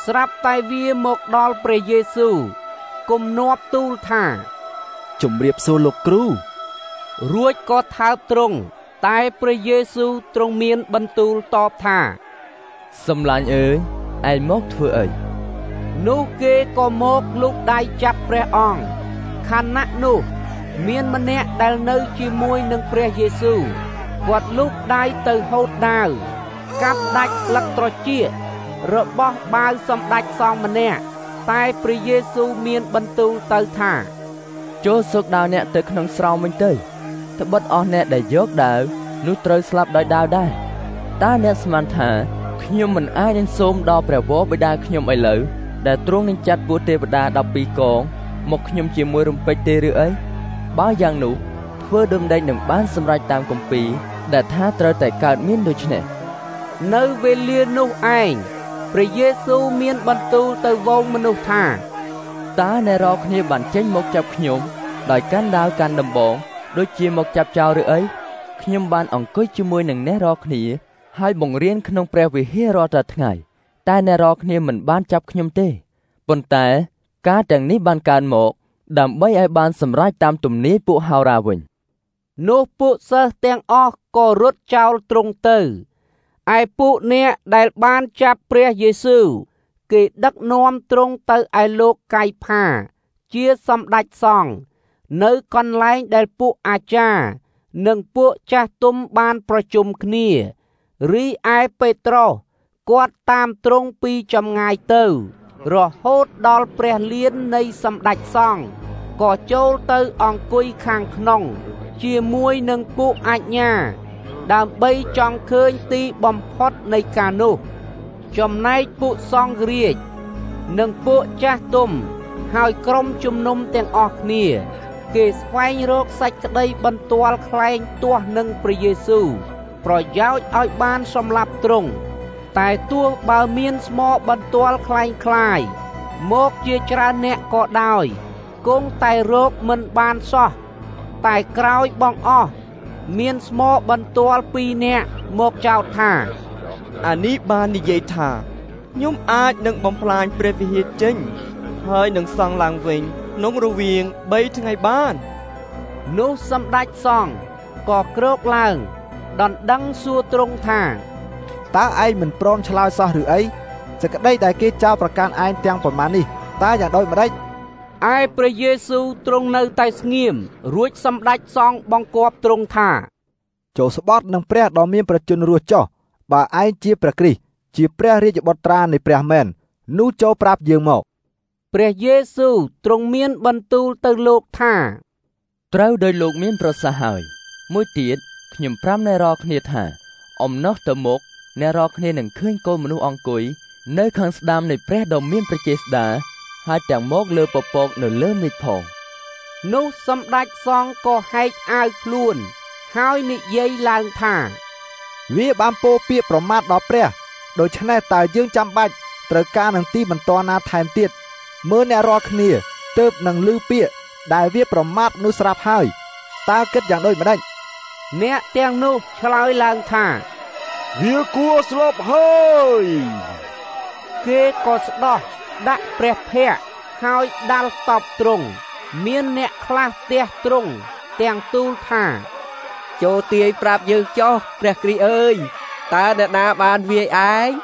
[SPEAKER 1] ស្រាប់តែវាមកដល់ព្រះយេស៊ូវគំនាប់ទូលថា
[SPEAKER 14] ជំរាបសួរលោកគ្រូ
[SPEAKER 1] រួចក៏ថើបទ្រង់តែព្រះយេស៊ូវទ្រង់មានបន្ទូលតបថា
[SPEAKER 9] សំឡាញ់អើយឯងមកធ្វើអី
[SPEAKER 1] នោះគេក៏មកលូកដៃចាប់ព្រះអង្គខណៈនោះមានម្នាក់ដែលនៅជាមួយនឹងព្រះយេស៊ូវគាត់លូកដៃទៅហូតដាវកាប់ដាច់ផ្លឹកត្រចៀករបស់បាវសម្ដេចសង្ឃម្នាក់តែព្រះយេស៊ូវមានបន្ទូលទៅថា
[SPEAKER 9] ចូលសុកដាវអ្នកទៅក្នុងស្រោមវិញទៅត្បិតអស់អ្នកដែលយកដាវនោះត្រូវស្លាប់ដោយដាវដែរតើអ្នកស្មានថាខ្ញុំមិនអាចនឹងសូមដល់ព្រះវរបិតាខ្ញុំឥឡូវដែលទ្រង់នឹងចាត់ពួកទេវតាដប់ពីរកងមកខ្ញុំជាមួយរំពេចទេឬអីបើយ៉ាងនោះធ្វើដូចម្ដេចនឹងបានសម្រេចតាមគម្ពីរដែលថាត្រូវតែកើតមានដូច្នេះ
[SPEAKER 1] នៅវេលានោះឯងព្រះយេស៊ូវមានបន្ទូលទៅវងមនុស្សថា
[SPEAKER 9] តើអ្នករាល់គ្នាបានចេញមកចាប់ខ្ញុំដោយកាន់ដាវកាន់ដំបងដូចជាមកចាប់ចោលឬអីខ្ញុំបានអង្គុយជាមួយនឹងអ្នករាល់គ្នាហើយបង្រៀនក្នុងព្រះវិហាររាល់តែថ្ងៃតែអ្នករាល់គ្នាមិនបានចាប់ខ្ញុំទេប៉ុន្តែការទាំងនេះបានកើតមកដើម្បីឲ្យបានសម្រេចតាមទំនាយពួកហោរាវិញ
[SPEAKER 1] នោះពួកសិស្សទាំងអស់ក៏រត់ចោលទ្រង់ទៅឯពួកអ្នកដែលបានចាប់ព្រះយេស៊ូវគេដឹកនាំទ្រង់ទៅឯលោកកាយផាជាសម្ដេចសង្ឃនៅកន្លែងដែលពួកអាចារ្យនិងពួកចាស់ទុំបានប្រជុំគ្នារីឯពេត្រុសគាត់តាមទ្រង់ពីចម្ងាយទៅរហូតដល់ព្រះលាននៃសម្ដេចសង្ឃក៏ចូលទៅអង្គុយខាងក្នុងជាមួយនឹងពួកអាជ្ញាដើម្បីចង់ឃើញទីបំផុតនៃការនោះចំណែកពួកសង្ឃរាជនិងពួកចាស់ទុំហើយក្រុមជំនុំទាំងអស់គ្នាគេស្វែងរកសេចក្តីបន្ទាល់ខ្លែងទាស់នឹងព្រះយេស៊ូវប្រយោជន៍ឲ្យបានសម្លាប់ទ្រង់តែទោះបើមានស្មោបន្ទាល់ខ្លែងខ្លាយមកជាច្រើនអ្នកក៏ដោយគង់តែរកមិនបានសោះតែក្រោយបងអស់មានស្មោបន្ទាល់ពីរនាក់មកចោទថា
[SPEAKER 12] អានេះបាននិយាយថាខ្ញុំអាចនឹងបំផ្លាញព្រះវិហារចេញហើយនឹងសង់ឡើងវិញក្នុងរវាងបីថ្ងៃបាន
[SPEAKER 1] នោះសម្ដេចសង្ឃក៏ក្រោកឡើងដណ្ដឹងសួរទ្រង់ថា
[SPEAKER 14] តើឯងមិនព្រមឆ្លើយសោះឬអីសេចក្តីដែលគេចោទប្រកាន់ឯងទាំងប៉ុន្មាននេះតើយ៉ាងដូចម្ដេច
[SPEAKER 1] ឯព្រះយេស៊ូវទ្រង់នៅតែស្ងៀមរួចសម្ដេចសង្ឃបង្គាប់ទ្រង់ថា
[SPEAKER 14] ចូលស្បត់នឹងព្រះដ៏មានប្រជញ្ញរស់ចុះបើឯងជាព្រះគ្រីស្ទជាព្រះរាជបុត្រានៃព្រះមែននោះចូលប្រាប់យើងមក
[SPEAKER 1] ព្រះយេស៊ូវទ្រង់មានបន្ទូលទៅលោកថា
[SPEAKER 9] ត្រូវដោយលោកមានប្រសាសន៍ហើយមួយទៀតខ្ញុំប្រាំអ្នករាល់គ្នាថាអំណោះទៅមុខអ្នករាល់គ្នានឹងឃើញកូនមនុស្សអង្គុយនៅខាងស្ដាំនៃព្រះដ៏មានព្រះជេស្តាហើយទាំងមកលើពពកនៅលើមេឃផង
[SPEAKER 1] នោះសម្ដេចសង្ឃក៏ហែកអាវខ្លួនហើយនិយាយឡើងថា
[SPEAKER 14] វាបានពោលពាក្យប្រមាថដល់ព្រះដូច្នេះតើយើងចាំបាច់ត្រូវការនឹងទីបន្ទាល់ណាថែមទៀតមើលអ្នករាល់គ្នាទើបនឹងឮពាក្យដែលវាប្រមាថនោះស្រាប់ហើយតើគិតយ៉ាងដូចម្ដេច
[SPEAKER 1] អ្នកទាំងនោះឆ្លើយឡើងថា
[SPEAKER 7] វាគួរស្លាប់ហើយ
[SPEAKER 1] គេក៏ស្ដោះដាក់ព្រះភ័ក្ត្រហើយដាល់តប់ទ្រង់មានអ្នកខ្លះទះទ្រង់ទាំងទូលថា
[SPEAKER 6] ចូលទាយប្រាប់យើងចុះព្រះគ្រីស្ទអើយតើអ្នកណាបានវាយឯង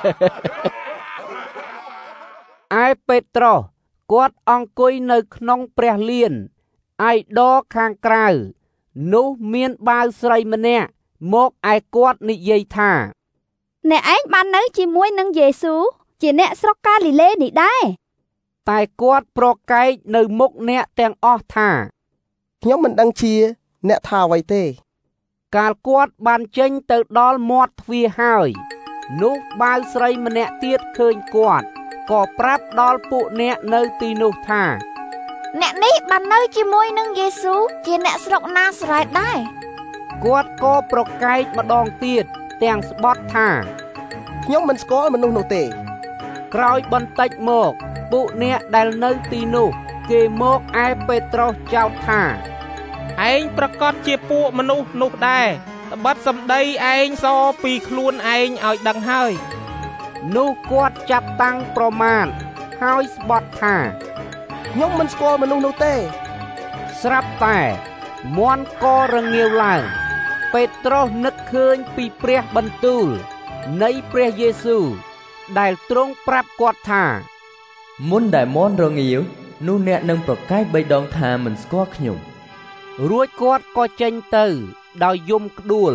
[SPEAKER 1] ឯពេត្រុសគាត់អង្គុយនៅក្នុងព្រះលានឯដរខាងក្រៅនោះមានបាវស្រីម្នាក់មកឯគាត់និយាយថា
[SPEAKER 20] អ្នកឯងបាននៅជាមួយនឹងយេស៊ូវជាអ្នកស្រុកកាលីលេនេះដែរ
[SPEAKER 1] តែគាត់ប្រកែកនៅមុខអ្នកទាំងអស់ថា
[SPEAKER 17] ខ្ញុំមិនដឹងជាអ្នកថាអ្វីទេ
[SPEAKER 1] កាលគាត់បានចេញទៅដល់មាត់ទ្វារហើយនោះបាវស្រីម្នាក់ទៀតឃើញគាត់ក៏ប្រាប់ដល់ពួកអ្នកនៅទីនោះថា
[SPEAKER 20] អ្នកនេះបាននៅជាមួយនឹងយេស៊ូវជាអ្នកស្រុកណាសារ៉េតដែរ
[SPEAKER 1] គាត់ក៏ប្រកែកម្ដងទៀតទាំងស្បត់ថា
[SPEAKER 17] ខ្ញុំមិនស្គាល់មនុស្សនោះទេ
[SPEAKER 1] ក្រោយបន្តិចមកពួកអ្នកដែលនៅទីនោះគេមកឯពេត្រុសចោទថា
[SPEAKER 5] ឯងប្រកាសជាពួកមនុស្សនោះដែរត្បិតសម្ដីឯងសពីខ្លួនឯងឲ្យដឹងហើយ
[SPEAKER 1] នោះគាត់ចាប់តាំងប្រមាថហើយស្បត់ថា
[SPEAKER 17] ខ្ញុំមិនស្គាល់មនុស្សនោះទេ
[SPEAKER 1] ស្រាប់តែមាន់ក៏រងាវឡើងពេត្រុសនឹកឃើញពីព្រះបន្ទូលនៃព្រះយេស៊ូវដែលទ្រង់ប្រាប់គាត់ថា
[SPEAKER 9] មុនដែលមាន់រងាវនោះអ្នកនឹងប្រកែកបីដងថាមិនស្គាល់ខ្ញុំ
[SPEAKER 1] រួចគាត់ក៏ចេញទៅដោយយំក្ដួល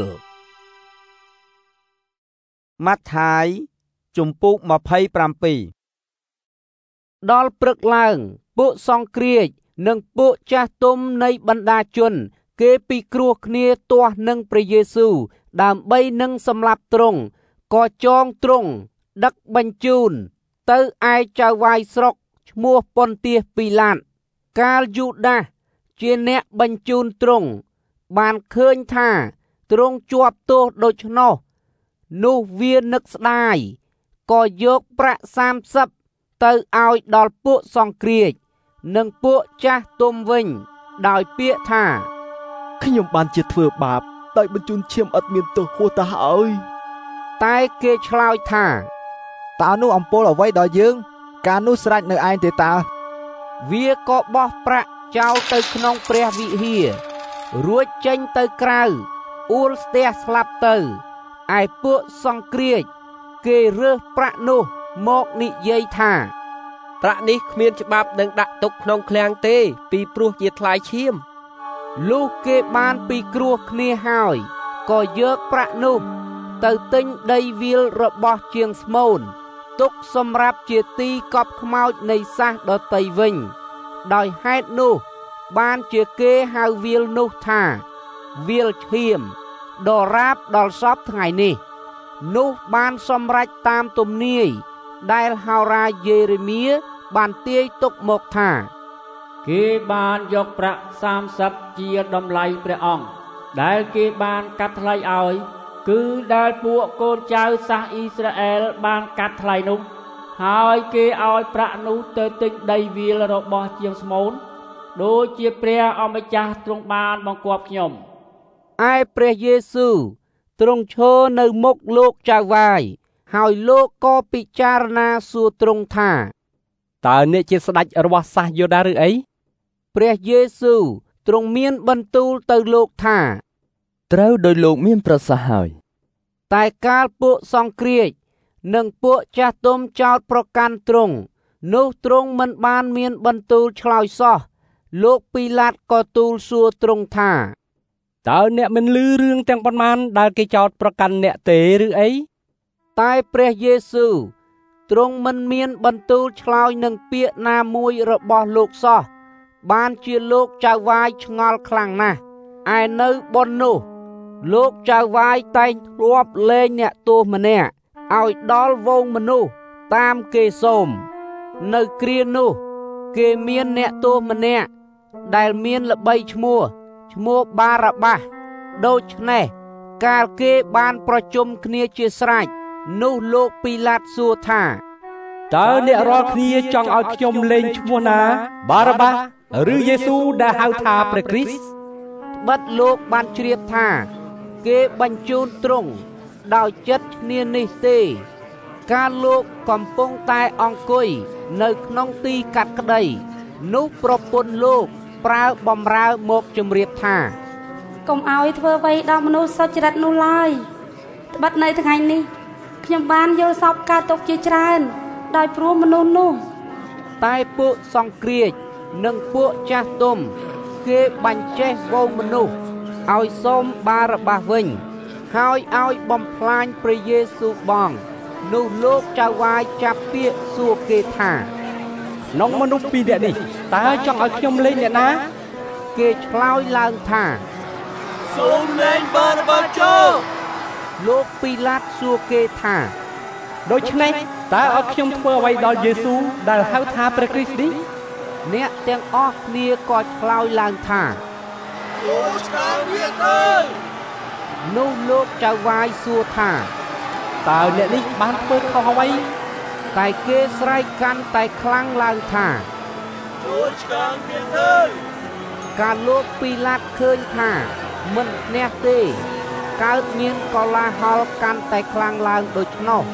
[SPEAKER 1] ម៉ាថាយជំពូកម្ភៃប្រាំពីរដល់ព្រឹកឡើងពួកសង្គ្រាចនិងពួកចាស់ទុំនៃបណ្ដាជនគេពិគ្រោះគ្នាទាស់នឹងព្រះយេស៊ូវដើម្បីនឹងសម្លាប់ទ្រង់ក៏ចងទ្រង់ដឹកបញ្ជូនទៅឯចៅវាយស្រុកឈ្មោះប៉ុន្ទាសពីឡាតកាលយូដាសជាអ្នកបញ្ជូនទ្រង់បានឃើញថាទ្រង់ជាប់ទោសដូច្នោះនោះវានឹកស្ដាយក៏យកប្រាក់សាមសិបទៅឲ្យដល់ពួកសង្គ្រាចនិងពួកចាស់ទុំវិញដោយពាក្យថា
[SPEAKER 11] ខ្ញុំបានជាធ្វើបាបដោយបញ្ជូនឈាមឥតមានទោសហួសទៅហើយ
[SPEAKER 1] តែគេឆ្លើយថា
[SPEAKER 14] តើនោះអំពើអ្វីដល់យើងការនោះស្រេចនៅឯងទេតើ
[SPEAKER 1] វាក៏បោះប្រាក់ចោលទៅក្នុងព្រះវិហាររួចចេញទៅក្រៅអួលស្ទះស្លាប់ទៅឯពួកសង្គ្រាចគេរើសប្រាក់នោះមកនិយាយថា
[SPEAKER 6] ប្រាក់នេះគ្មានច្បាប់នឹងដាក់ទុកក្នុងឃ្លាំងទេពីព្រោះជាថ្លៃឈាម
[SPEAKER 1] លុះគេបានពិគ្រោះគ្នាហើយក៏យកប្រាក់នោះទៅទិញដីវាលរបស់ជាងស្មូនទុកសម្រាប់ជាទីកប់ខ្មោចនៃសាសដតីវិញដោយហេតុនោះបានជាគេហៅវាលនោះថាវាលឈាមដរាបដល់សពថ្ងៃនេះនោះបានសម្រេចតាមទំនាយដែលហោរាយេរេមៀបានទាយទុកមកថា
[SPEAKER 3] គេបានយកប្រាក់សាមសិបជាតម្លៃព្រះអង្គដែលគេបានកាត់ថ្លៃឲ្យគឺដែលពួកកូនចៅសាសអ៊ីស្រាអែលបានកាត់ថ្លៃនោះហើយគេឲ្យប្រាក់នោះទៅទិញដីវាលរបស់ជាងស្មូនដូចជាព្រះអម្ចាស់ទ្រង់បានបង្គាប់ខ្ញុំ
[SPEAKER 1] ឯព្រះយេស៊ូវទ្រង់ឈរនៅមុខលោកចៅវាយហើយលោកក៏ពិចារណាសួរទ្រង់ថា
[SPEAKER 4] តើអ្នកជាស្ដេចរបស់សាសយូដាឬអី
[SPEAKER 1] ព្រះយេស៊ូវទ្រង់មានបន្ទូលទៅលោកថា
[SPEAKER 9] ត្រូវដោយលោកមានប្រសាសន៍ហើយ
[SPEAKER 1] តែកាលពួកសង្គ្រាចនិងពួកចាស់ទុំចោទប្រកាន់ទ្រង់នោះទ្រង់មិនបានមានបន្ទូលឆ្លើយសោះលោកពីឡាតក៏ទូលសួរទ្រង់ថា
[SPEAKER 4] តើអ្នកមិនឮរឿងទាំងប៉ុន្មានដែលគេចោទប្រកាន់អ្នកទេឬអី
[SPEAKER 1] តែព្រះយេស៊ូវទ្រង់មិនមានបន្ទូលឆ្លើយនឹងពាក្យណាមួយរបស់លោកសោះបានជាលោកចៅវាយឆ្ងល់ខ្លាំងណាស់ឯនៅប៉ុននោះលោកចៅវាយតែងធ្លាប់លេងអ្នកទោសម្នាក់ឲ្យដល់វងមនុស្សតាមគេសូមនៅគ្រានោះគេមានអ្នកទោសម្នាក់ដែលមានល្បីឈ្មោះឈ្មោះបារ៉ាបាសដូច្នេះកាលគេបានប្រជុំគ្នាជាស្រេចនោះលោកពីឡាតសួរថា
[SPEAKER 4] តើអ្នករាល់គ្នាចង់ឲ្យខ្ញុំលេងឈ្មោះណាបារ៉ាបាសឬយេស៊ូដែលហៅថាព្រះគ្រីស្ទ
[SPEAKER 1] ត្បិតលោកបានជ្រាបថាគេបញ្ជូនទ្រង់ដោយចិត្តឈ្នានេះទេកាលលោកកំពុងតែអង្គុយនៅក្នុងទីកាត់ក្តីនោះប្រពន្ធលោកប្រើបំរើមកជម្រាបថា
[SPEAKER 18] កុំឲ្យធ្វើអ្វីដល់មនុស្សសុចរិតនោះឡើយត្បិតនៅថ្ងៃនេះខ្ញុំបានយល់សពការទុកជាច្រើនដោយព្រោះមនុស្សនោះ
[SPEAKER 1] តែពួកសង្គ្រាចនិងពួកចាស់ទុំគេបាញ់ចេះវងមនុស្សឲ្យសូមបារ៉ាបាសវិញហើយឲ្យបំផ្លាញព្រះយេស៊ូវបងនោះលោកចៅវាយចាប់ពាក្យសួរគេថា
[SPEAKER 4] ក្នុងមនុស្សពីរនាក់នេះតើចង់ឲ្យខ្ញុំលេងអ្នកណា
[SPEAKER 1] គេឆ្លើយឡើងថា
[SPEAKER 10] សូមលេងបារ៉ាបាសចូល
[SPEAKER 1] លោកពីឡាតសួរគេថា
[SPEAKER 4] ដូច្នេះតើឲ្យខ្ញុំធ្វើអ្វីដល់យេស៊ូដែលហៅថាព្រះគ្រីស្ទនេះ
[SPEAKER 1] អ្នកទាំងអស់គ្នាក៏ឆ្លើយឡើងថា
[SPEAKER 10] ចូលឆ្កាងវាទៅ
[SPEAKER 1] នោះលោកចៅវាយសួរថា
[SPEAKER 4] តើអ្នកនេះបានធ្វើខុសអ្វី
[SPEAKER 1] តែគេស្រែកកាន់តែខ្លាំងឡើងថា
[SPEAKER 10] ចូលឆ្កាងវាទៅ
[SPEAKER 1] កាលលោកពីឡាតឃើញថាមិនឈ្នះទេកើតមានកលាហលកាន់តែខ្លាំងឡើងដូច្នោះ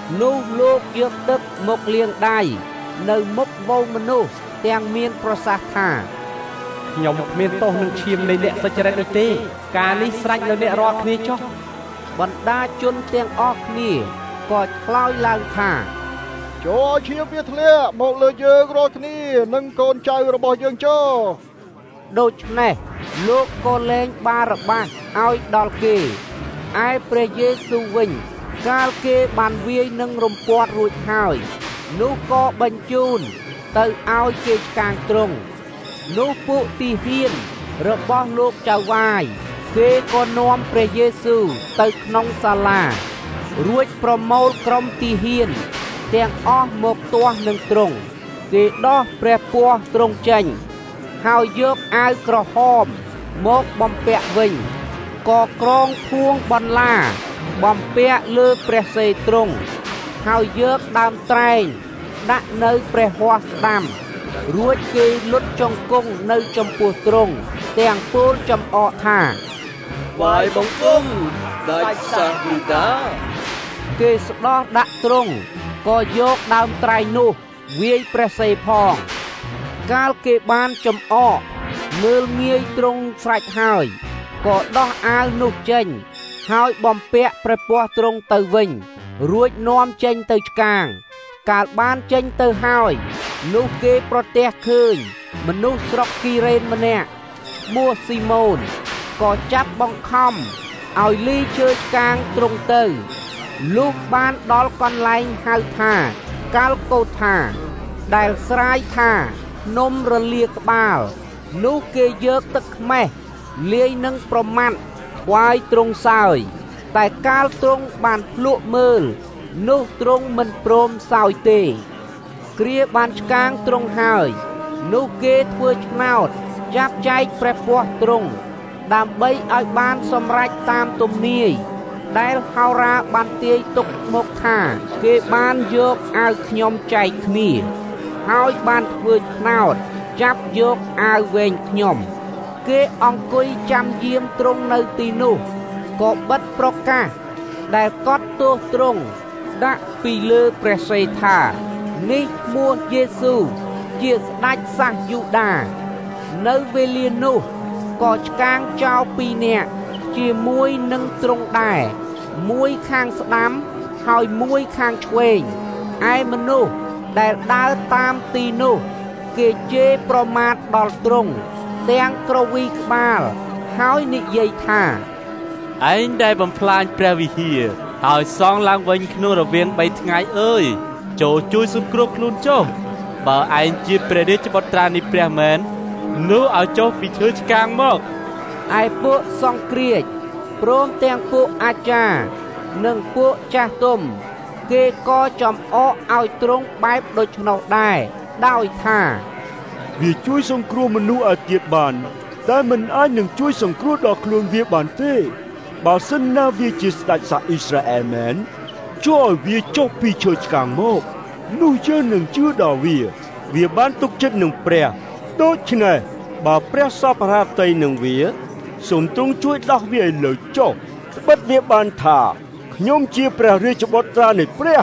[SPEAKER 1] នោះលោកយកទឹកមកលាងដៃនៅមុខវងមនុស្សទាំងមានប្រសាសន៍ថា
[SPEAKER 4] ខ្ញុំគ្មានទោសនឹងឈាមនៃអ្នកសុចរិតនោះទេការនេះស្រេចលើអ្នករាល់គ្នាចុះ
[SPEAKER 1] បណ្ដាជនទាំងអស់គ្នាក៏ឆ្លើយឡើងថា
[SPEAKER 8] ចូលឈាមវាធ្លាក់មកលើយើងរាល់គ្នានិងកូនចៅរបស់យើងចុះ
[SPEAKER 1] ដូច្នេះលោកក៏លែងបារបាសឲ្យដល់គេឯព្រះយេស៊ូវវិញកាលគេបានវាយនឹងរំពាត់រួចហើយនោះក៏បញ្ជូនទៅឲ្យគេឆ្កាងទ្រង់នោះពួកទីហ៊ានរបស់លោកចៅវាយគេក៏នាំព្រះយេស៊ូវទៅក្នុងសាលារួចប្រមូលក្រុមទីហ៊ានទាំងអស់មកទាស់នឹងទ្រង់គេដោះព្រះពណ៌ទ្រង់ចេញហើយយកអាវក្រហមមកបំពាក់វិញក៏ក្រងភួងបន្លាបំពាក់លើព្រះសេទ្រង់ហើយយកដើមត្រែងដាក់នៅព្រះហស្តស្ដាំរួចគេលុតចង្គង់នៅចំពោះទ្រង់ទាំងពោលចំអកថា
[SPEAKER 9] ថ្វាយបង្គំដាច់សាសយូដា
[SPEAKER 1] គេស្ដោះដាក់ទ្រង់ក៏យកដើមត្រែងនោះវាយព្រះសេផងកាលគេបានចំអកមើលងាយទ្រង់ស្រេចហើយក៏ដោះអាវនោះចេញហើយបំពាក់ព្រះពណ៌ទ្រង់ទៅវិញរួចនាំចេញទៅឆ្កាងកាលបានចេញទៅហើយនោះគេប្រទះឃើញមនុស្សស្រុកគីរ៉េនម្នាក់ឈ្មោះស៊ីម៉ូនក៏ចាប់បង្ខំឲ្យលីជើឆ្កាងទ្រង់ទៅលុះបានដល់កន្លែងហៅថាកាល់កូថាដែលស្រាយថានំរលាក្បាលនោះគេយកទឹកខ្មេះលាយនឹងប្រមាត់ថ្វាយទ្រង់សើយតែកាលទ្រង់បានភ្លក់មើលនោះទ្រង់មិនព្រមសើយទេគ្រាបានឆ្កាងទ្រង់ហើយនោះគេធ្វើឆ្នោតចាប់ចែកព្រះពណ៌ទ្រង់ដើម្បីឲ្យបានសម្រេចតាមទំនាយដែលហោរាបានទាយទុកមកថាគេបានយកអាវខ្ញុំចែកគ្នាហើយបានធ្វើឆ្នោតចាប់យកអាវវែងខ្ញុំគេអង្គុយចាំយាមទ្រង់នៅទីនោះក៏បិទប្រកាសដែលកត់ទោសទ្រង់ដាក់ពីលើព្រះសេថានេះឈ្មោះយេស៊ូវជាស្ដេចសាសយូដានៅវេលានោះក៏ឆ្កាងចោលពីរនាក់ជាមួយនឹងទ្រង់ដែរមួយខាងស្ដាំហើយមួយខាងឆ្វេងឯមនុស្សដែលដើរតាមទីនោះគេជេរប្រមាថដល់ទ្រង់ទាំងក្រវីក្បាលហើយនិយាយថា
[SPEAKER 19] ឯងដែលបំផ្លាញព្រះវិហារហើយសង់ឡើងវិញក្នុងរវាងបីថ្ងៃអើយចូលជួយសង្គ្រោះខ្លួនចុះបើឯងជាព្រះរាជបុត្រានៃព្រះមែននោះឲ្យចុះពីឈើឆ្កាងមក
[SPEAKER 1] ឯពួកសង្គ្រាចព្រមទាំងពួកអាចារ្យនិងពួកចាស់ទុំគេក៏ចំអកឲ្យទ្រង់បែបដូច្នោះដែរដោយថា
[SPEAKER 7] វាជួយសង្គ្រោះមនុស្សឲ្យទៀតបានតែមិនអាចនឹងជួយសង្គ្រោះដល់ខ្លួនវាបានទេបើសិនណាវាជាស្ដេចសាសអ៊ីស្រាអែលមែនជួយឲ្យវាចុះពីឈើឆ្កាងមកនោះយើងនឹងជឿដល់វាវាបានទុកចិត្តនឹងព្រះដូច្នេះបើព្រះសពរាតីនឹងវាសូមទ្រង់ជួយដោះវាឲ្យលើចុះត្បិតវាបានថាខ្ញុំជាព្រះរាជបុត្រានៃព្រះ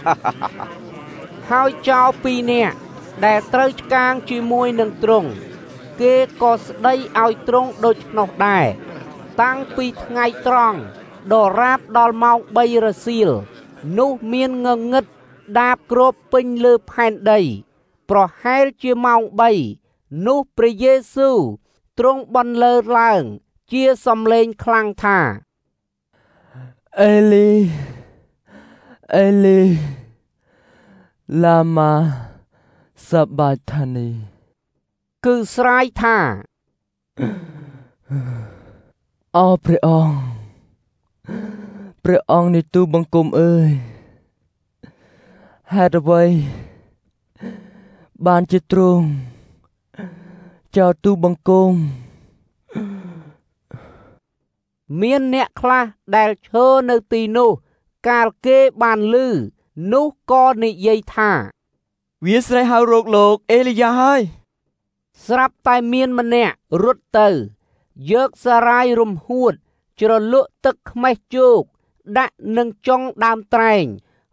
[SPEAKER 1] ហើយចោរពីរនាក់ដែលត្រូវឆ្កាងជាមួយនឹងទ្រង់គេក៏ស្ដីឲ្យទ្រង់ដូច្នោះដែរតាំងពីថ្ងៃត្រង់ដល់រាបដល់ម៉ោងបីរសៀលនោះមានងងឹតដាបគ្របពេញលើផែនដីប្រហែលជាម៉ោងបីនោះព្រះយេស៊ូវទ្រង់បន្លឺឡើងជាសំឡេងខ្លាំងថា
[SPEAKER 9] អេលីអេលីឡាម៉ាសាបាថានី
[SPEAKER 1] គឺស្រែកថា
[SPEAKER 9] អោព្រះអង្គព្រះអង្គនៃទូបង្គំអើយហេតុអ្វីបានជាទ្រង់ចោលទូបង្គំ
[SPEAKER 1] មានអ្នកខ្លះដែលឈរនៅទីនោះកាលគេបានឮនោះក៏និយាយថា
[SPEAKER 12] វាស្រែកហៅរកលោកអេលីយ៉ាហើយ
[SPEAKER 1] ស្រាប់តែមានម្នាក់រត់ទៅយកសារាយរំហួតជ្រលក់ទឹកខ្មេះជោកដាក់នឹងចុងដើមត្រែង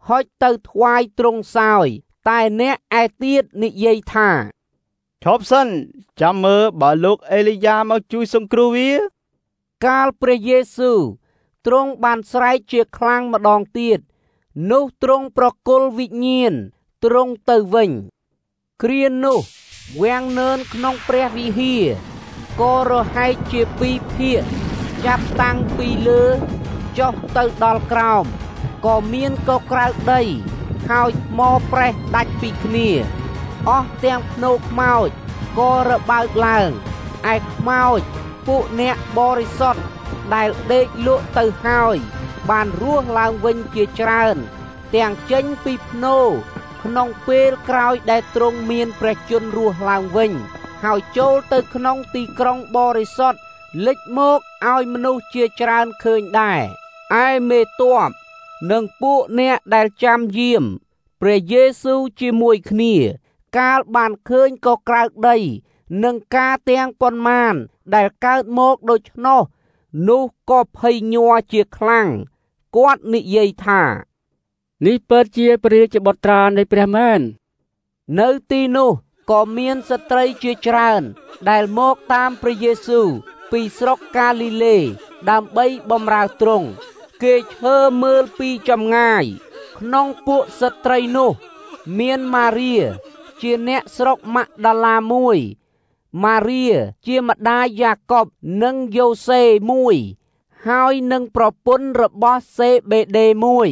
[SPEAKER 1] ហុចទៅថ្វាយទ្រង់សោយតែអ្នកឯទៀតនិយាយថា
[SPEAKER 21] ឈប់សិនចាំមើលបើលោកអេលីយ៉ាមកជួយសង្គ្រោះវា
[SPEAKER 1] កាលព្រះយេស៊ូវទ្រង់បានស្រែកជាខ្លាំងម្ដងទៀតនោះទ្រង់ប្រគល់វិញ្ញាណទ្រង់ទៅវិញគ្រានោះវាំងនឿនក្នុងព្រះវិហារក៏រហែកជាពីរភាគចាប់តាំងពីលើចុះទៅដល់ក្រោមក៏មានកក្រៅដីហើយថ្មប្រេះដាច់ពីគ្នាអស់ទាំងភ្នោខ្មោចក៏របើកឡើងឯខ្មោចពួកអ្នកបរិសុទ្ធដែលដេកលក់ទៅហើយបានរស់ឡើងវិញជាច្រើនទាំងចេញពីភ្នោក្នុងពេលក្រោយដែលទ្រង់មានព្រះជន្មរស់ឡើងវិញហើយចូលទៅក្នុងទីក្រុងបរិសុទ្ធលេចមកឲ្យមនុស្សជាច្រើនឃើញដែរឯមេទ័ពនិងពួកអ្នកដែលចាំយាមព្រះយេស៊ូវជាមួយគ្នាកាលបានឃើញក៏ក្រៅដីនឹងការទាំងប៉ុន្មានដែលកើតមកដូច្នោះនោះក៏ភ័យញ័រជាខ្លាំងគាត់និយាយថា
[SPEAKER 3] នេះពិតជាព្រះរាជបុត្រានៃព្រះមែន
[SPEAKER 1] នៅទីនោះក៏មានស្ត្រីជាច្រើនដែលមកតាមព្រះយេស៊ូវពីស្រុកកាលីលេដើម្បីបម្រើទ្រង់គេឈើមើលពីចម្ងាយក្នុងពួកស្ត្រីនោះមានម៉ារីជាអ្នកស្រុកម៉ាក់ដាឡាមួយម៉ារីជាម្ដាយយ៉ាកុបនិងយ៉ូសេមួយហើយនឹងប្រពន្ធរបស់សេបេដេមួយ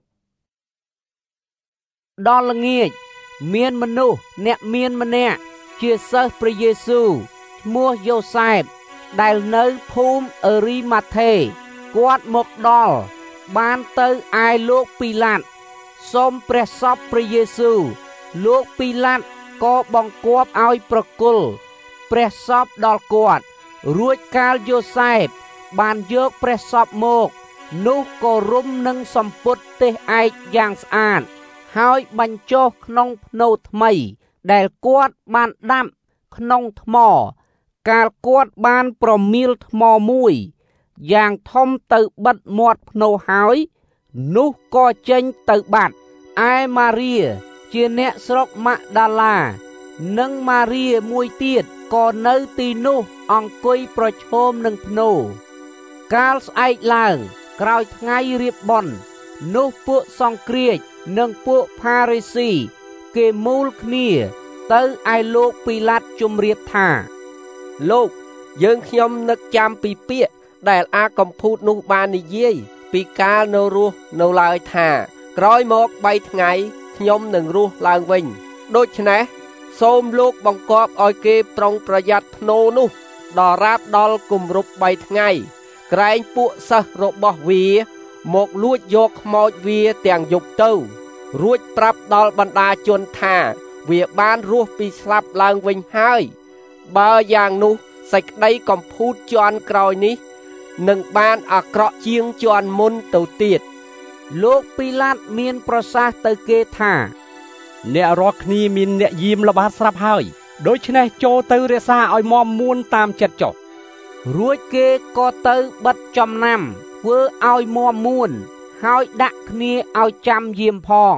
[SPEAKER 1] ដល់ល្ងាចមានមនុស្សអ្នកមានម្នាក់ជាសិស្សព្រះយេស៊ូវឈ្មោះយ៉ូសែបដែលនៅភូមិអេរីម៉ាថេគាត់មកដល់បានទៅឯលោកពីឡាតសូមព្រះសពព្រះយេស៊ូវលោកពីឡាតក៏បង្គាប់ឲ្យប្រគល់ព្រះសពដល់គាត់រួចកាលយ៉ូសែបបានយកព្រះសពមកនោះក៏រុំនឹងសម្ពុតទេសឯកយ៉ាងស្អាតហើយបញ្ចុះក្នុងភ្នោថ្មីដែលគាត់បានដាប់ក្នុងថ្មកាលគាត់បានប្រមៀលថ្មមួយយ៉ាងធំទៅបិទមាត់ភ្នោហើយនោះក៏ចេញទៅបាត់ឯម៉ារីជាអ្នកស្រុកម៉ាក់ដាឡានិងម៉ារីមួយទៀតក៏នៅទីនោះអង្គុយប្រឈមនឹងភ្នោកាលស្អែកឡើងក្រោយថ្ងៃរៀបបុណ្យនោះពួកសង្គ្រាចនិងពួកផារីស៊ីគេមូលគ្នាទៅឯលោកពីឡាតជម្រាបថា
[SPEAKER 6] លោកយើងខ្ញុំនឹកចាំពីពាក្យដែលអាកំពូតនោះបាននិយាយពីកាលនៅរស់នៅឡើយថាក្រោយមកបីថ្ងៃខ្ញុំនឹងរស់ឡើងវិញដូច្នេះសូមលោកបង្គាប់ឲ្យគេប្រុងប្រយ័ត្នភ្នោនោះដល់រាបដល់គម្រប់បីថ្ងៃក្រែងពួកសិស្សរបស់វាមកលួចយកខ្មោចវាទាំងយប់ទៅរួចប្រាប់ដល់បណ្ដាជនថាវាបានរស់ពីស្លាប់ឡើងវិញហើយបើយ៉ាងនោះសេចក្តីកំពូតជាន់ក្រោយនេះនឹងបានអាក្រក់ជាងជាន់មុនទៅទៀត
[SPEAKER 1] លោកពីឡាតមានប្រសាសន៍ទៅគេថា
[SPEAKER 4] អ្នករាល់គ្នាមានអ្នកយាមល្បាតស្រាប់ហើយដូច្នេះចូលទៅរក្សាឲ្យមាំមួនតាមចិត្តចុះ
[SPEAKER 1] រួចគេក៏ទៅបិទចំណាំធ្វើឲ្យមាំមួនហើយដាក់គ្នាឲ្យចាំយាមផង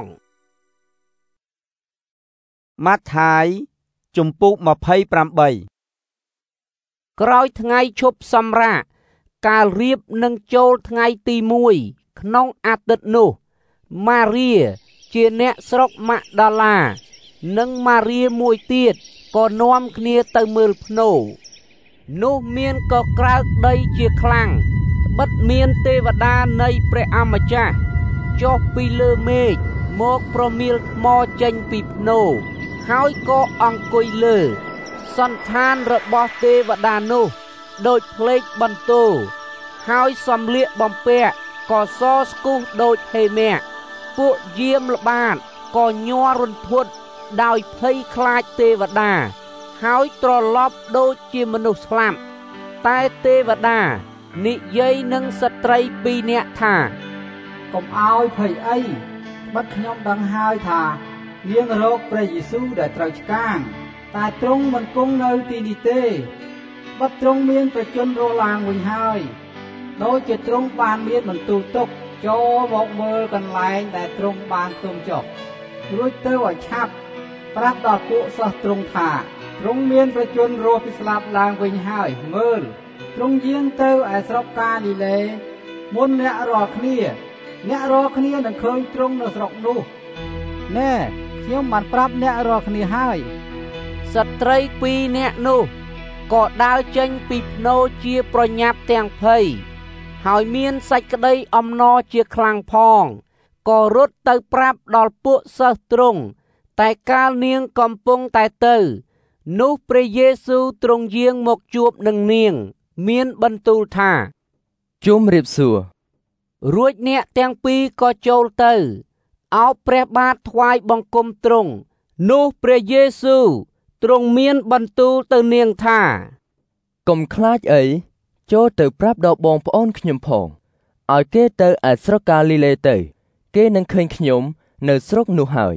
[SPEAKER 1] ម៉ាថាយជំពូកម្ភៃប្រាំបីក្រោយថ្ងៃឈប់សម្រាកកាលរៀបនឹងចូលថ្ងៃទីមួយក្នុងអាទិត្យនោះម៉ារីជាអ្នកស្រុកម៉ាក់ដាឡានិងម៉ារីមួយទៀតក៏នាំគ្នាទៅមើលភ្នោនោះមានកក្រើកដីជាខ្លាំងត្បិតមានទេវតានៃព្រះអម្ចាស់ចុះពីលើមេឃមកប្រមៀលថ្មចេញពីភ្នោហើយក៏អង្គុយលើសន្តានរបស់ទេវតានោះដូចផ្លេកបន្ទោហើយសំលៀកបំពាក់ក៏សស្គុះដូចហេមៈពួកយាមល្បាតក៏ញ័ររន្ធត់ដោយភ័យខ្លាចទេវតាហើយត្រឡប់ដូចជាមនុស្សស្លាប់តែទេវតានិយាយនឹងស្ត្រីពីរនាក់ថា
[SPEAKER 2] កុំឲ្យភ័យអីបិទខ្ញុំដឹងហើយថានាងរកព្រះយេស៊ូវដែលត្រូវឆ្កាងតែទ្រង់មិនគង់នៅទីនេះទេបិទទ្រង់មានព្រះជន្មរស់ឡើងវិញហើយដោយជាទ្រង់បានមានបន្ទូលទុកចូលមកមើលកន្លែងដែលទ្រង់បានទុំចុះរួចទៅឲ្យឆាប់ប្រាប់ដល់ពួកសិស្សទ្រង់ថាទ្រង់មានប្រជញ្ញរស់ពីស្លាប់ឡើងវិញហើយមើលទ្រង់យាងទៅឯស្រុកកាលីលេមុនអ្នករាល់គ្នាអ្នករាល់គ្នានឹងឃើញទ្រង់នៅស្រុកនោះណែខ្ញុំបានប្រាប់អ្នករាល់គ្នាហើយ
[SPEAKER 1] ស្ត្រីពីរនាក់នោះក៏ដើរចេញពីភ្នូជាប្រញាប់ទាំងភ័យហើយមានសេចក្តីអំណរជាខ្លាំងផងក៏រត់ទៅប្រាប់ដល់ពួកសិស្សទ្រង់តែកាលនាងកំពុងតែទៅនោះព្រះយេស៊ូវទ្រង់យាងមកជួបនឹងនាងមានបន្ទូលថា
[SPEAKER 9] ជុំរៀបសួរ
[SPEAKER 1] រួចអ្នកទាំងពីរក៏ចូលទៅអោបព្រះបាទថ្វាយបង្គំទ្រង់នោះព្រះយេស៊ូវទ្រង់មានបន្ទូលទៅនាងថា
[SPEAKER 9] កុំខ្លាចអីចូលទៅប្រាប់ដល់បងប្អូនខ្ញុំផងឲ្យគេទៅឯស្រុកកាលីលេទៅគេនឹងឃើញខ្ញុំនៅស្រុកនោះហើយ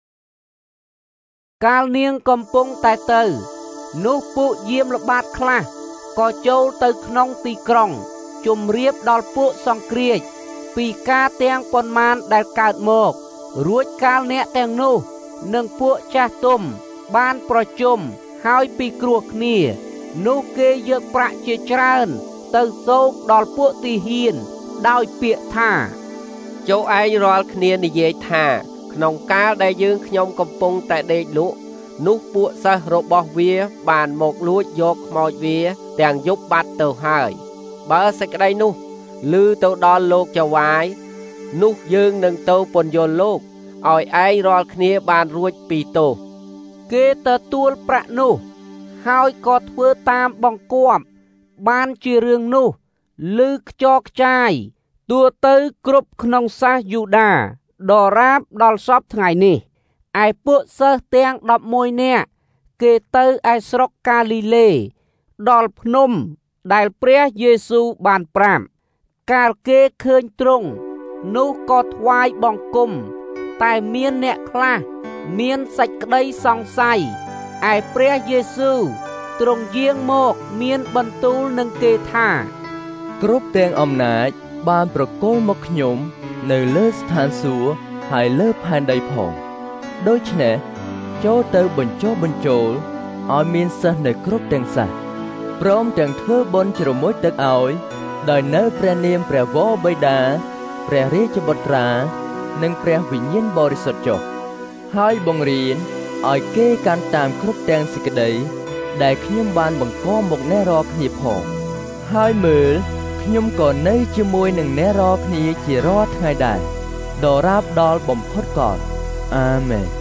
[SPEAKER 1] កាលនាងកំពុងតែទៅនោះពួកយាមល្បាតខ្លះក៏ចូលទៅក្នុងទីក្រុងជម្រាបដល់ពួកសង្គ្រាចពីការទាំងប៉ុន្មានដែលកើតមករួចកាលអ្នកទាំងនោះនិងពួកចាស់ទុំបានប្រជុំហើយពិគ្រោះគ្នានោះគេយកប្រាក់ជាច្រើនទៅសោកដល់ពួកទាហានដោយពាក្យថា
[SPEAKER 16] ចូលឯងរាល់គ្នានិយាយថាក្នុងកាលដែលយើងខ្ញុំកំពុងតែដេកលក់នោះពួកសិស្សរបស់វាបានមកលួចយកខ្មោចវាទាំងយប់បាត់ទៅហើយបើសេចក្តីនោះឮទៅដល់លោកចៅវាយនោះយើងនឹងទៅពន្យល់លោកឲ្យឯងរាល់គ្នាបានរួចពីទោស
[SPEAKER 1] គេទទួលប្រាក់នោះហើយក៏ធ្វើតាមបង្គាប់បានជារឿងនោះឮខ្ចរខ្ចាយទួទៅគ្រប់ក្នុងសាសយូដាដរាបដល់សពថ្ងៃនេះឯពួកសិស្សទាំងដប់មួយនាក់គេទៅឯស្រុកកាលីលេដល់ភ្នំដែលព្រះយេស៊ូវបានប្រាប់កាលគេឃើញទ្រង់នោះក៏ថ្វាយបង្គំតែមានអ្នកខ្លះមានសេចក្តីសង្ស័យឯព្រះយេស៊ូវទ្រង់យាងមកមានបន្ទូលនឹងគេថា
[SPEAKER 9] គ្រប់ទាំងអំណាចបានប្រគល់មកខ្ញុំនៅលើស្ថានសួគ៌ហើយលើផែនដីផងដូច្នេះចូលទៅបញ្ចុះបញ្ចូលឲ្យមានសិស្សនៅគ្រប់ទាំងសាសព្រមទាំងធ្វើបុណ្យជ្រមុជទឹកឲ្យដោយនៅព្រះនាមព្រះវរបិតាព្រះរាជបុត្រានិងព្រះវិញ្ញាណបរិសុទ្ធចុះហើយបង្រៀនឲ្យគេកាន់តាមគ្រប់ទាំងសេចក្តីដែលខ្ញុំបានបង្គាប់មកអ្នករាល់គ្នាផងហើយមើលខ្ញុំក៏នៅជាមួយនឹងអ្នករាល់គ្នាជារាល់ថ្ងៃដែរដរាបដល់បំផុតកលអាមែន